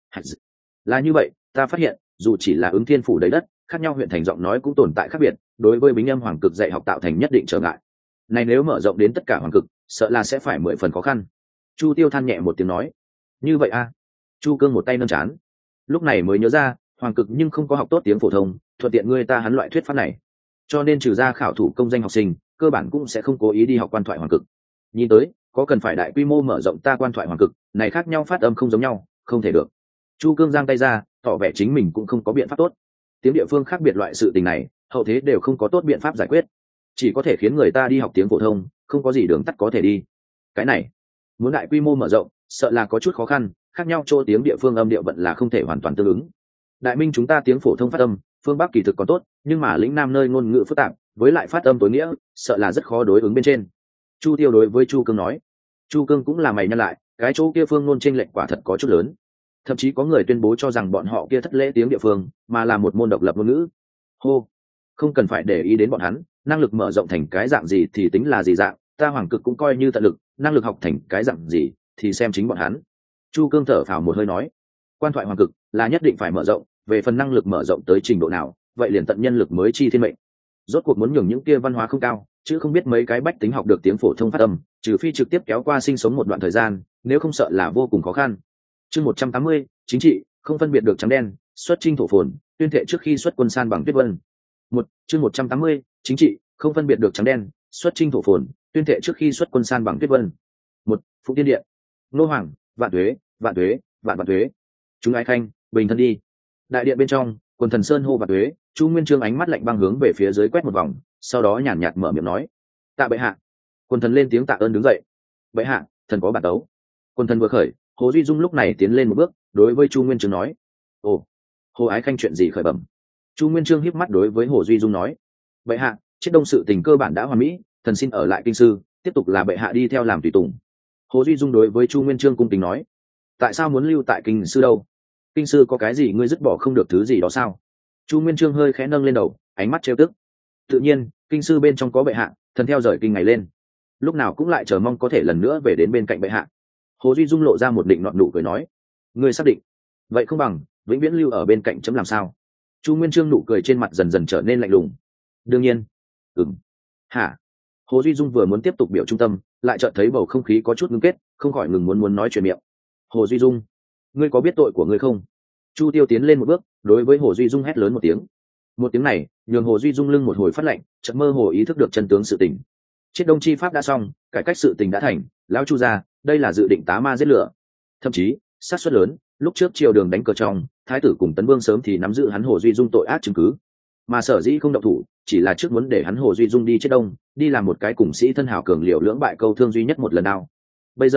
Là như vậy, ta phát hiện, dù chỉ là ứng thiên phủ đầy đất, khác nhau huyện thành giọng nói cũng tồn tại khác biệt, đối với bính âm hoàng cực dạy học tạo thành nhất định trở ngại. Này nếu mở rộng đến tất cả hoàng cực, sợ là sẽ phải mười phần khó khăn. Chu Tiêu than nhẹ một tiếng nói. Như vậy a? À? Chu Cương một tay nâng chán, lúc này mới nhớ ra, hoàng cực nhưng không có học tốt tiếng phổ thông, thuận tiện ngươi ta hắn loại thuyết pháp này, cho nên trừ ra khảo thủ công danh học sinh, cơ bản cũng sẽ không cố ý đi học quan thoại hoàng cực. Nhìn tới, có cần phải đại quy mô mở rộng ta quan thoại hoàng cực, này khác nhau phát âm không giống nhau, không thể được. Chu Cương giang tay ra, tỏ vẻ chính mình cũng không có biện pháp tốt. Tiếng địa phương khác biệt loại sự tình này, hậu thế đều không có tốt biện pháp giải quyết, chỉ có thể khiến người ta đi học tiếng phổ thông, không có gì đường tắt có thể đi. Cái này, muốn đại quy mô mở rộng, sợ là có chút khó khăn, khác nhau chỗ tiếng địa phương âm điệu vận là không thể hoàn toàn tương ứng. Đại Minh chúng ta tiếng phổ thông phát âm, phương Bắc kỳ thực còn tốt, nhưng mà lĩnh Nam nơi ngôn ngữ phức tạp, với lại phát âm tối nghĩa, sợ là rất khó đối ứng bên trên. Chu Tiêu đối với Chu Cương nói. Chu Cương cũng là mày nhăn lại, cái chỗ kia phương ngôn chênh lệch quả thật có chút lớn. Thậm chí có người tuyên bố cho rằng bọn họ kia thất lễ tiếng địa phương, mà là một môn độc lập ngôn ngữ. Hô, không cần phải để ý đến bọn hắn, năng lực mở rộng thành cái dạng gì thì tính là gì dạng, ta hoàng cực cũng coi như tận lực, năng lực học thành cái dạng gì thì xem chính bọn hắn. Chu Cương thở phào một hơi nói, quan thoại hoàng cực là nhất định phải mở rộng, về phần năng lực mở rộng tới trình độ nào, vậy liền tận nhân lực mới chi thiên mệnh. Rốt cuộc muốn nhường những kia văn hóa không cao, chứ không biết mấy cái bách tính học được tiếng phổ thông phát âm, trừ phi trực tiếp kéo qua sinh sống một đoạn thời gian, nếu không sợ là vô cùng khó khăn. Chương một trăm tám mươi, chính trị, không phân biệt được trắng đen, xuất chinh thổ phồn, tuyên thệ trước khi xuất quân san bằng tuyết vân. Một, chương một trăm tám mươi, chính trị, không phân biệt được trắng đen, xuất chinh thổ phồn, tuyên thệ trước khi xuất quân san bằng tuyết vân. Một, Phụng Tiên Điện. Nô hoàng, vạn tuế, vạn tuế, vạn vạn tuế. Chúng ái khanh, bình thân đi. Đại điện bên trong, quần thần sơn hô vạn tuế, Chu Nguyên Chương ánh mắt lạnh băng hướng về phía dưới quét một vòng, sau đó nhàn nhạt mở miệng nói, tạ bệ hạ. Quần thần lên tiếng tạ ơn đứng dậy. Bệ hạ, thần có bản tấu. Quần thần vừa khởi, Hồ Duy Dung lúc này tiến lên một bước, đối với Chu Nguyên Chương nói, ồ, Hồ ái khanh chuyện gì khởi bẩm? Chu Nguyên Chương híp mắt đối với Hồ Duy Dung nói, bệ hạ, chiết đông sự tình cơ bản đã hoàn mỹ, thần xin ở lại kinh sư, tiếp tục là bệ hạ đi theo làm tùy tùng. Hồ Duy Dung đối với Chu Nguyên Chương cung kính nói, tại sao muốn lưu tại kinh sư đâu? Kinh sư có cái gì ngươi dứt bỏ không được thứ gì đó sao? Chu Nguyên Chương hơi khẽ nâng lên đầu, ánh mắt trêu tức. Tự nhiên, kinh sư bên trong có bệ hạ, thần theo rời kinh ngày lên, lúc nào cũng lại chờ mong có thể lần nữa về đến bên cạnh bệ hạ. Hồ Duy Dung lộ ra một định nọt nụ cười nói, ngươi xác định? Vậy không bằng vĩnh viễn lưu ở bên cạnh chấm làm sao? Chu Nguyên Chương nụ cười trên mặt dần dần trở nên lạnh lùng. Đương nhiên. Ừm. Hả? Hồ Duy Dung vừa muốn tiếp tục biểu trung tâm, lại chợt thấy bầu không khí có chút ngưng kết, không khỏi ngừng muốn muốn nói chuyện miệng. Hồ Duy Dung, ngươi có biết tội của ngươi không? Chu Tiêu tiến lên một bước, đối với Hồ Duy Dung hét lớn một tiếng. Một tiếng này, nhường Hồ Duy Dung lưng một hồi phát lạnh, chợt mơ hồ ý thức được chân tướng sự tình. Chiết đông chi pháp đã xong, cải cách sự tình đã thành, lão Chu gia, đây là dự định tá ma giết lửa. Thậm chí, sát suất lớn, lúc trước triều đường đánh cờ trong, thái tử cùng tấn vương sớm thì nắm giữ hắn Hồ Duy Dung tội ác chứng cứ, mà sở dĩ không động thủ, chỉ là trước muốn để hắn Hồ Duy Dung đi Chiết đông, đi làm một cái cùng sĩ thân hào cường liều lưỡng bại câu thương duy nhất một lần nào. Bây giờ,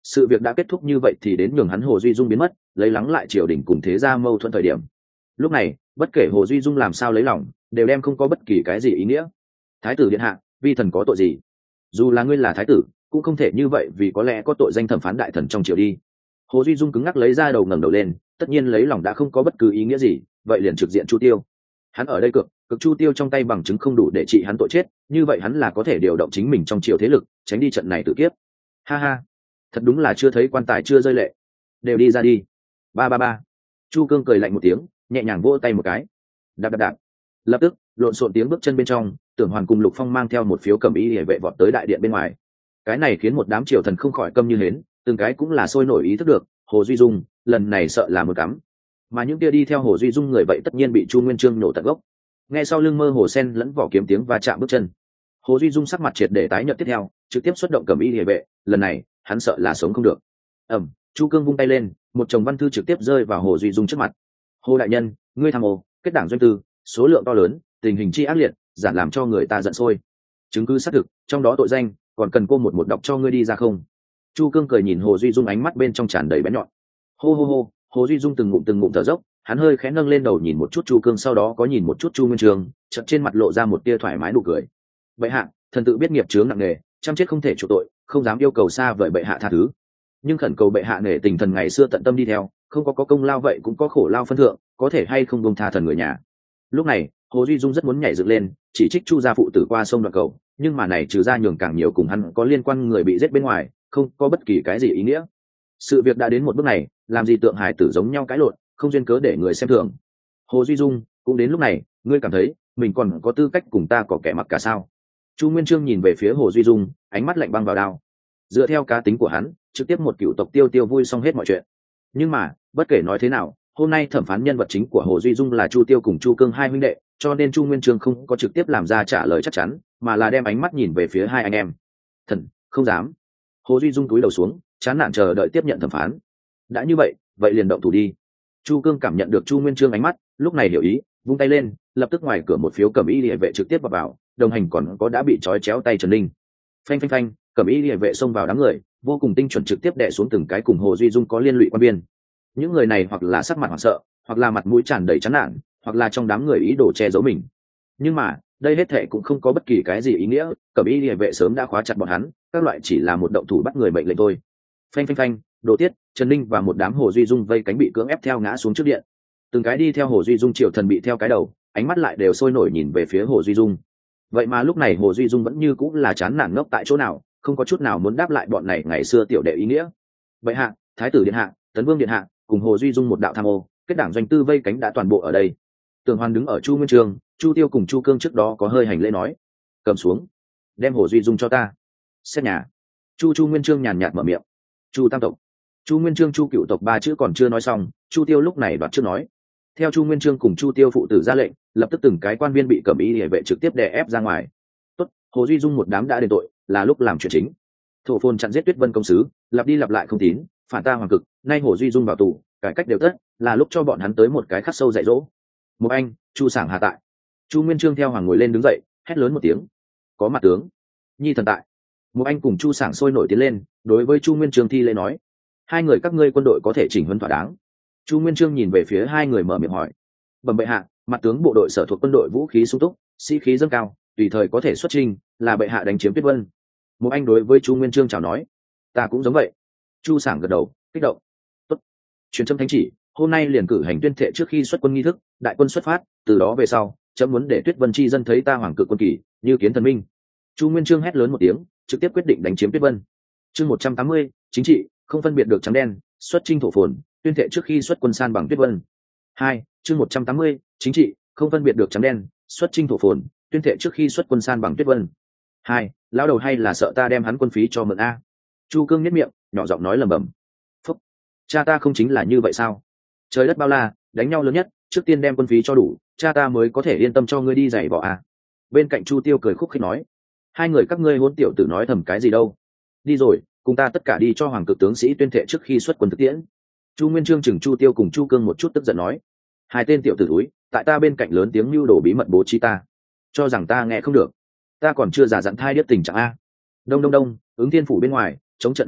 sự việc đã kết thúc như vậy thì đến nhường hắn Hồ Duy Dung biến mất, lấy lắng lại triều đình cùng thế gia mâu thuẫn thời điểm. Lúc này bất kể Hồ Duy Dung làm sao lấy lòng đều đem không có bất kỳ cái gì ý nghĩa. Thái tử điện hạ, vi thần có tội gì? Dù là ngươi là thái tử cũng không thể như vậy, vì có lẽ có tội danh thẩm phán đại thần trong triều đi. Hồ Duy Dung cứng ngắc lấy ra đầu ngẩng đầu lên, tất nhiên lấy lòng đã không có bất cứ ý nghĩa gì, vậy liền trực diện Chu Tiêu. Hắn ở đây cực cực Chu Tiêu trong tay bằng chứng không đủ để trị hắn tội chết, như vậy hắn là có thể điều động chính mình trong triều thế lực tránh đi trận này tự kiếp. Ha ha, thật đúng là chưa thấy quan tài chưa rơi lệ, đều đi ra đi. Ba ba ba. Chu Cương cười lạnh một tiếng, nhẹ nhàng vỗ tay một cái. Đạp đạp đạp. Lập tức lộn xộn tiếng bước chân bên trong, Tưởng Hoàn cùng Lục Phong mang theo một phiếu cẩm y hệ vệ vọt tới đại điện bên ngoài. Cái này khiến một đám triều thần không khỏi câm như hến, từng cái cũng là sôi nổi ý thức được Hồ Duy Dung lần này sợ là một cắm, mà những kia đi theo Hồ Duy Dung người vậy tất nhiên bị Chu Nguyên Chương nổ tận gốc. Nghe sau lưng mơ hồ sen lẫn vỏ kiếm tiếng và chạm bước chân, Hồ Duy Dung sắc mặt triệt để tái nhợt, tiếp theo trực tiếp xuất động cẩm y hệ vệ, lần này hắn sợ là sống không được. Ẩm, Chu Cương vung tay lên, một chồng văn thư trực tiếp rơi vào Hồ Duy Dung trước mặt. Hồ đại nhân, ngươi tham ô, kết đảng doanh tư, số lượng to lớn, tình hình chi ác liệt, giản làm cho người ta giận sôi. Chứng cứ xác thực, trong đó tội danh, còn cần cô một một đọc cho ngươi đi ra không? Chu Cương cười nhìn Hồ Duy Dung, ánh mắt bên trong tràn đầy bén nhọn. Hô hô hô, Hồ Duy Dung từng ngụm từng ngụm thở dốc, hắn hơi khẽ nâng lên đầu nhìn một chút Chu Cương, sau đó có nhìn một chút Chu Nguyên Chương, chợt trên mặt lộ ra một tia thoải mái nụ cười. Bệ hạ, thần tự biết nghiệp chướng nặng nề, trăm chết không thể chuộc tội, không dám yêu cầu xa vời bệ hạ tha thứ. Nhưng khẩn cầu bệ hạ nể tình thần ngày xưa tận tâm đi theo, không có có công lao vậy cũng có khổ lao phân thượng, có thể hay không buông tha thần người nhà. Lúc này, Hồ Duy Dung rất muốn nhảy dựng lên, chỉ trích Chu gia phụ tử qua sông đoạn cầu, nhưng mà này trừ ra nhường càng nhiều cùng hắn có liên quan người bị giết bên ngoài, không có bất kỳ cái gì ý nghĩa. Sự việc đã đến một bước này, làm gì tượng hài tử giống nhau cãi lộn, không duyên cớ để người xem thường. Hồ Duy Dung, cũng đến lúc này, ngươi cảm thấy mình còn có tư cách cùng ta có kẻ mặc cả sao? Chu Nguyên Chương nhìn về phía Hồ Duy Dung, ánh mắt lạnh băng vào đao. Dựa theo cá tính của hắn, trực tiếp một cựu tộc tiêu tiêu vui xong hết mọi chuyện. Nhưng mà, bất kể nói thế nào, hôm nay thẩm phán nhân vật chính của Hồ Duy Dung là Chu Tiêu cùng Chu Cương hai huynh đệ, cho nên Chu Nguyên Chương không có trực tiếp làm ra trả lời chắc chắn, mà là đem ánh mắt nhìn về phía hai anh em. Thần, không dám. Hồ Duy Dung cúi đầu xuống, chán nản chờ đợi tiếp nhận thẩm phán. Đã như vậy, vậy liền động thủ đi. Chu Cương cảm nhận được Chu Nguyên Chương ánh mắt, lúc này hiểu ý, vung tay lên, lập tức ngoài cửa một phiếu cẩm y liề vệ trực tiếp vào, vào, đồng hành còn có đã bị trói chéo tay Trần Ninh. Phanh phanh phanh, cẩm y liề vệ xông vào đám người, vô cùng tinh chuẩn trực tiếp đè xuống từng cái cùng Hồ Duy Dung có liên lụy quan viên. Những người này hoặc là sắc mặt hoảng sợ, hoặc là mặt mũi tràn đầy chán nản, hoặc là trong đám người ý đồ che giấu mình. Nhưng mà đây hết thệ cũng không có bất kỳ cái gì ý nghĩa, cẩm y liề vệ sớm đã khóa chặt bọn hắn, các loại chỉ là một động thủ bắt người mệnh lệnh thôi. Phanh phanh phanh, Đồ Tiết, Trần Ninh và một đám Hồ Duy Dung vây cánh bị cưỡng ép theo ngã xuống trước điện. Từng cái đi theo Hồ Duy Dung triều thần bị theo cái đầu, ánh mắt lại đều sôi nổi nhìn về phía Hồ Duy Dung. Vậy mà lúc này Hồ Duy Dung vẫn như cũng là chán nản ngốc tại chỗ nào, không có chút nào muốn đáp lại bọn này ngày xưa tiểu đệ ý nghĩa. Vậy hạ, thái tử điện hạ, tấn vương điện hạ, cùng Hồ Duy Dung một đạo tham ô, kết đảng doanh tư vây cánh đã toàn bộ ở đây. Tưởng Hoàn đứng ở Chu Nguyên Chương, Chu Tiêu cùng Chu Cương trước đó có hơi hành lễ nói, cầm xuống, đem Hồ Duy Dung cho ta. Xét nhà. Chu Chu Nguyên Chương nhàn nhạt mở miệng. Chu tam tộc. Chu Nguyên Chương Chu cựu tộc ba chữ còn chưa nói xong, Chu Tiêu lúc này đoạt trước nói. Theo Chu Nguyên Chương cùng Chu Tiêu phụ tử ra lệnh, lập tức từng cái quan viên bị cẩm y liề vệ trực tiếp đè ép ra ngoài. Tốt, Hồ Duy Dung một đám đã đền tội, là lúc làm chuyện chính. Thổ Phồn chặn giết Tuyết Vân công sứ, lặp đi lặp lại không tín, phản ta hoàng cực, nay Hồ Duy Dung vào tù, cải cách đều tất, là lúc cho bọn hắn tới một cái khắc sâu dạy dỗ. Một anh, Chu Sảng Hà tại. Chu Nguyên Chương theo hoàng ngồi lên đứng dậy, hét lớn một tiếng. Có mặt tướng. Nhi thần tại. Một anh cùng Chu Sảng sôi nổi tiến lên, đối với Chu Nguyên Chương thi lễ nói, hai người các ngươi quân đội có thể chỉnh huấn thỏa đáng. Chu Nguyên Chương nhìn về phía hai người mở miệng hỏi, bẩm bệ hạ, mặt tướng bộ đội sở thuộc quân đội vũ khí sung túc, sĩ khí dâng cao, tùy thời có thể xuất chinh, là bệ hạ đánh chiếm Tuyết Vân. Một anh đối với Chu Nguyên Chương chào nói, ta cũng giống vậy. Chu Sảng gật đầu, kích động. Tốt. Truyền châm thánh chỉ, hôm nay liền cử hành tuyên thệ trước khi xuất quân nghi thức, đại quân xuất phát, từ đó về sau, chấm muốn để Tuyết Vân chi dân thấy ta hoàng cực quân kỳ, như kiến thần minh. Chu Nguyên Chương hét lớn một tiếng, trực tiếp quyết định đánh chiếm Tuyết Vân. Chương một trăm tám mươi, chính trị, không phân biệt được trắng đen, xuất chinh Thổ Phồn, tuyên thệ trước khi xuất quân san bằng Tuyết Vân. Hai, chương một trăm tám mươi, chính trị, không phân biệt được trắng đen, xuất chinh Thổ Phồn, tuyên thệ trước khi xuất quân san bằng Tuyết Vân. Hai, lão đầu hay là sợ ta đem hắn quân phí cho mượn a? Chu Cương nhếch miệng, nhỏ giọng nói lầm bầm. Phúc, cha ta không chính là như vậy sao? Trời đất bao la, đánh nhau lớn nhất, trước tiên đem quân phí cho đủ, cha ta mới có thể yên tâm cho ngươi đi giày vò a. Bên cạnh Chu Tiêu cười khúc khích nói, hai người các ngươi hỗn tiểu tử nói thầm cái gì đâu? Đi rồi, cùng ta tất cả đi cho hoàng cực tướng sĩ tuyên thệ trước khi xuất quân thực tiễn. Chu Nguyên Chương chừng Chu Tiêu cùng Chu Cương một chút tức giận nói, hai tên tiểu tử túi, tại ta bên cạnh lớn tiếng mưu đồ bí mật bố trí ta, cho rằng ta nghe không được, ta còn chưa giả dặn thai điếc tình trạng a. Đông đông đông, ứng thiên phủ bên ngoài chống trận đủ đủ,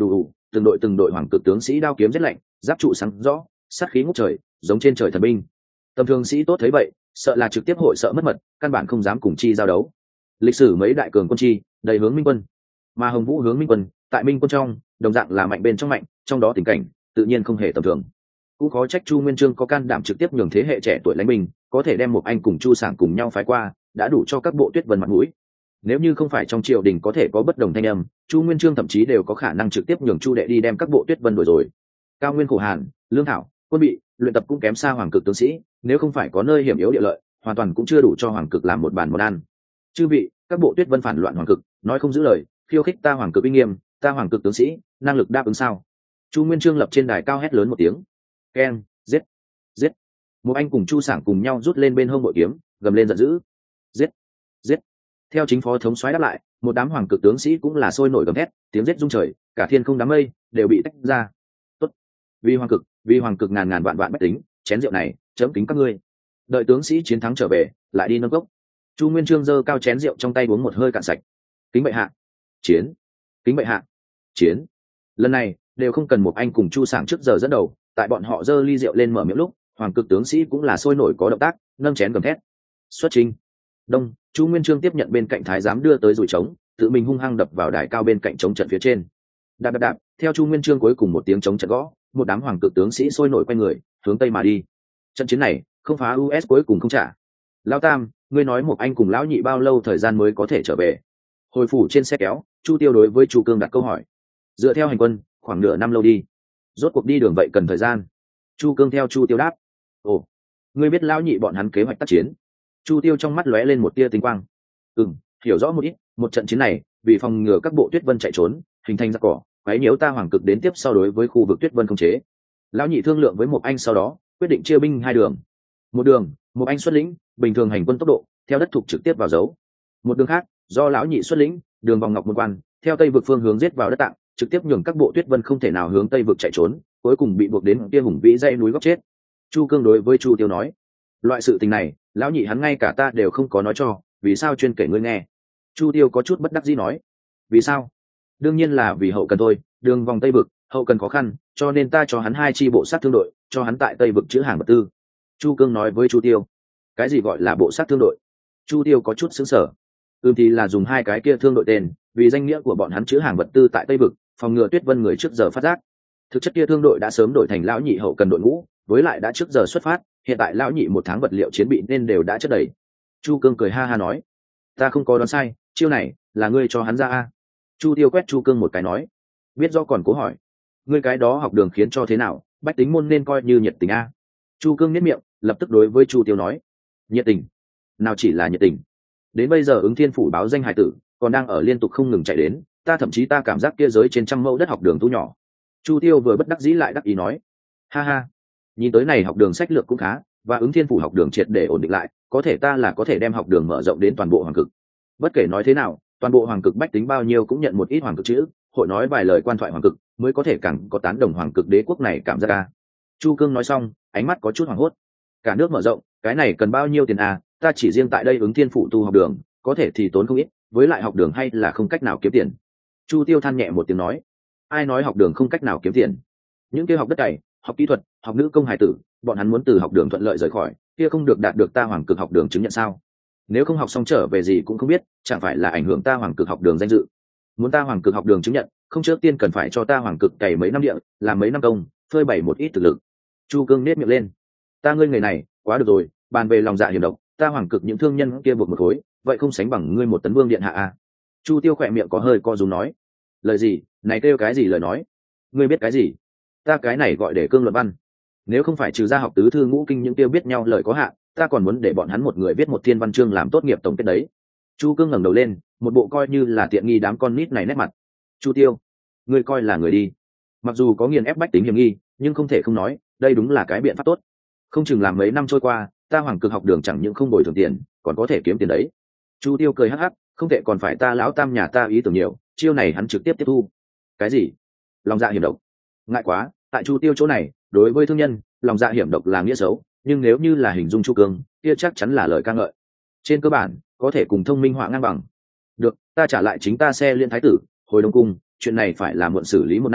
từng đội từng đội hoàng cực tướng sĩ đao kiếm rét lạnh, giáp trụ sáng rõ, sát khí ngút trời, giống trên trời thần binh. Tầm thường sĩ tốt thấy vậy, sợ là trực tiếp hội sợ mất mật, căn bản không dám cùng chi giao đấu. Lịch sử mấy đại cường quân chi, đầy hướng minh quân, mà Hồng Vũ hướng minh quân, tại minh quân trong, đồng dạng là mạnh bên trong mạnh, trong đó tình cảnh tự nhiên không hề tầm thường. Cũng khó trách Chu Nguyên Chương có can đảm trực tiếp nhường thế hệ trẻ tuổi lãnh binh, có thể đem một anh cùng Chu Sảng cùng nhau phái qua, đã đủ cho các bộ Tuyết Vân mặt mũi. Nếu như không phải trong triều đình có thể có bất đồng thanh âm, Chu Nguyên Chương thậm chí đều có khả năng trực tiếp nhường Chu Đệ đi đem các bộ Tuyết Vân đuổi rồi. Cao Nguyên khổ hàn, lương thảo, quân bị, luyện tập cũng kém xa hoàng cực tướng sĩ, nếu không phải có nơi hiểm yếu địa lợi, hoàn toàn cũng chưa đủ cho hoàng cực làm một bàn món ăn. Chư vị, các bộ Tuyết Vân phản loạn hoàng cực, nói không giữ lời, khiêu khích ta hoàng cực uy nghiêm, ta hoàng cực tướng sĩ, năng lực đáp ứng sao? Chu Nguyên Chương lập trên đài cao hét lớn một tiếng. Keng, giết, giết. Một anh cùng Chu Sảng cùng nhau rút lên bên hông bội kiếm, gầm lên giận dữ. Giết, giết. Theo chính phó thống soái đáp lại, một đám hoàng cực tướng sĩ cũng là sôi nổi gầm thét, tiếng giết rung trời, cả thiên không đám mây đều bị tách ra. Tốt, vì hoàng cực, vì hoàng cực ngàn ngàn vạn vạn bách tính, chén rượu này, chấm kính các ngươi. Đợi tướng sĩ chiến thắng trở về, lại đi nâng cốc. Chu Nguyên Chương giơ cao chén rượu trong tay uống một hơi cạn sạch. Kính bệ hạ, chiến. Kính bệ hạ, chiến. Lần này đều không cần một anh cùng Chu Sảng trước giờ dẫn đầu, tại bọn họ giơ ly rượu lên mở miệng lúc, hoàng cực tướng sĩ cũng là sôi nổi có động tác, nâng chén gầm thét. Xuất trình. Đông, Chu Nguyên Chương tiếp nhận bên cạnh thái giám đưa tới dùi trống, tự mình hung hăng đập vào đài cao bên cạnh trống trận phía trên. Đạp đạp đạp, theo Chu Nguyên Chương cuối cùng một tiếng trống trận gõ, một đám hoàng cực tướng sĩ sôi nổi quay người, hướng tây mà đi. Trận chiến này, không phá u ét cuối cùng không trả. Lão Tam, ngươi nói một anh cùng lão nhị bao lâu thời gian mới có thể trở về? Hồi phủ trên xe kéo, Chu Tiêu đối với Chu Cương đặt câu hỏi. Dựa theo hành quân, khoảng nửa năm lâu đi. Rốt cuộc đi đường vậy cần thời gian. Chu Cương theo Chu Tiêu đáp. Ồ, ngươi biết lão nhị bọn hắn kế hoạch tác chiến? Chu Tiêu trong mắt lóe lên một tia tinh quang. Ừm, hiểu rõ một ít. Một trận chiến này, vì phòng ngừa các bộ Tuyết Vân chạy trốn, hình thành giặc cỏ, quấy nhiễu ta hoàng cực đến tiếp sau đối với khu vực Tuyết Vân không chế. Lão nhị thương lượng với một anh sau đó, quyết định chia binh hai đường. Một đường, một anh xuất lĩnh, bình thường hành quân tốc độ, theo đất thục trực tiếp vào dấu. Một đường khác, do lão nhị xuất lĩnh, đường vòng Ngọc Môn Quan, theo tây vực phương hướng giết vào đất Tạng, trực tiếp nhường các bộ Tuyết Vân không thể nào hướng tây vực chạy trốn, cuối cùng bị buộc đến kia hùng vĩ dãy núi góc chết. Chu Cương đối với Chu Tiêu nói, loại sự tình này, lão nhị hắn ngay cả ta đều không có nói cho, vì sao chuyên kể ngươi nghe? Chu Tiêu có chút bất đắc dĩ nói, vì sao? Đương nhiên là vì hậu cần thôi, đường vòng tây vực, hậu cần khó khăn, cho nên ta cho hắn hai chi bộ sát thương đội, cho hắn tại tây vực chữ hàng vật tư. Chu Cương nói với Chu Tiêu, cái gì gọi là bộ sát thương đội? Chu Tiêu có chút sững sờ. Ừm thì là dùng hai cái kia thương đội tên, vì danh nghĩa của bọn hắn chữ hàng vật tư tại tây vực, phòng ngừa Tuyết Vân người trước giờ phát giác. Thực chất kia thương đội đã sớm đổi thành lão nhị hậu cần đội ngũ, với lại đã trước giờ xuất phát, hiện tại lão nhị một tháng vật liệu chiến bị nên đều đã chất đầy. Chu Cương cười ha ha nói, ta không có đoán sai, chiêu này là ngươi cho hắn ra a? Chu Tiêu quét Chu Cương một cái nói, biết do còn cố hỏi, ngươi cái đó học đường khiến cho thế nào, bách tính môn nên coi như nhiệt tình a? Chu Cương nhếch miệng, lập tức đối với Chu Tiêu nói, nhiệt tình? Nào chỉ là nhiệt tình, đến bây giờ ứng thiên phủ báo danh hải tử còn đang ở liên tục không ngừng chạy đến, ta thậm chí ta cảm giác kia giới trên trăm mẫu đất học đường tu nhỏ. Chu Tiêu vừa bất đắc dĩ lại đắc ý nói, ha ha, nhìn tới này học đường sách lược cũng khá, và ứng thiên phủ học đường triệt để ổn định lại, có thể ta là có thể đem học đường mở rộng đến toàn bộ hoàng cực. Bất kể nói thế nào, toàn bộ hoàng cực bách tính bao nhiêu cũng nhận một ít hoàng cực chữ, hội nói vài lời quan thoại hoàng cực, mới có thể càng có tán đồng hoàng cực đế quốc này cảm giác ca. Chu Cương nói xong, ánh mắt có chút hoảng hốt. Cả nước mở rộng, cái này cần bao nhiêu tiền à? Ta chỉ riêng tại đây ứng thiên phủ tu học đường, có thể thì tốn không ít, với lại học đường hay là không cách nào kiếm tiền. Chu Tiêu than nhẹ một tiếng nói, ai nói học đường không cách nào kiếm tiền? Những kia học đất cày, học kỹ thuật, học nữ công hài tử, bọn hắn muốn từ học đường thuận lợi rời khỏi, kia không được đạt được ta hoàng cực học đường chứng nhận sao? Nếu không học xong trở về gì cũng không biết, chẳng phải là ảnh hưởng ta hoàng cực học đường danh dự? Muốn ta hoàng cực học đường chứng nhận, không trước tiên cần phải cho ta hoàng cực cày mấy năm địa, làm mấy năm công, phơi bày một ít thực lực. Chu Cương nét miệng lên, ta ngươi người này, quá được rồi, bàn về lòng dạ hiểm độc, ta hoàng cực những thương nhân kia buộc một khối, vậy không sánh bằng ngươi một tấn vương điện hạ à? Chu Tiêu khỏe miệng có hơi co rúm nói, lời gì? Này kêu cái gì lời nói? Ngươi biết cái gì? Ta cái này gọi để cương luận văn. Nếu không phải trừ ra học tứ thư ngũ kinh những tiêu biết nhau lời có hạn, ta còn muốn để bọn hắn một người viết một thiên văn chương làm tốt nghiệp tổng kết đấy. Chu Cương ngẩng đầu lên, một bộ coi như là tiện nghi đám con nít này nét mặt. Chu Tiêu, ngươi coi là người đi. Mặc dù có nghiền ép bách tính hiểm nghi, nhưng không thể không nói, đây đúng là cái biện pháp tốt. Không chừng làm mấy năm trôi qua, ta hoàng cực học đường chẳng những không bồi thường tiền, còn có thể kiếm tiền đấy. Chu Tiêu cười hắc hắc, không thể còn phải ta lão tam nhà ta ý tưởng nhiều, chiêu này hắn trực tiếp tiếp thu. Cái gì? Lòng dạ hiểm độc? Ngại quá, tại Chu Tiêu chỗ này, đối với thương nhân, lòng dạ hiểm độc là nghĩa xấu, nhưng nếu như là hình dung Chu Cương, kia chắc chắn là lời ca ngợi. Trên cơ bản, có thể cùng thông minh họa ngang bằng. Được, ta trả lại chính ta xe liên thái tử, hồi Đông cung, chuyện này phải là muộn xử lý một năm,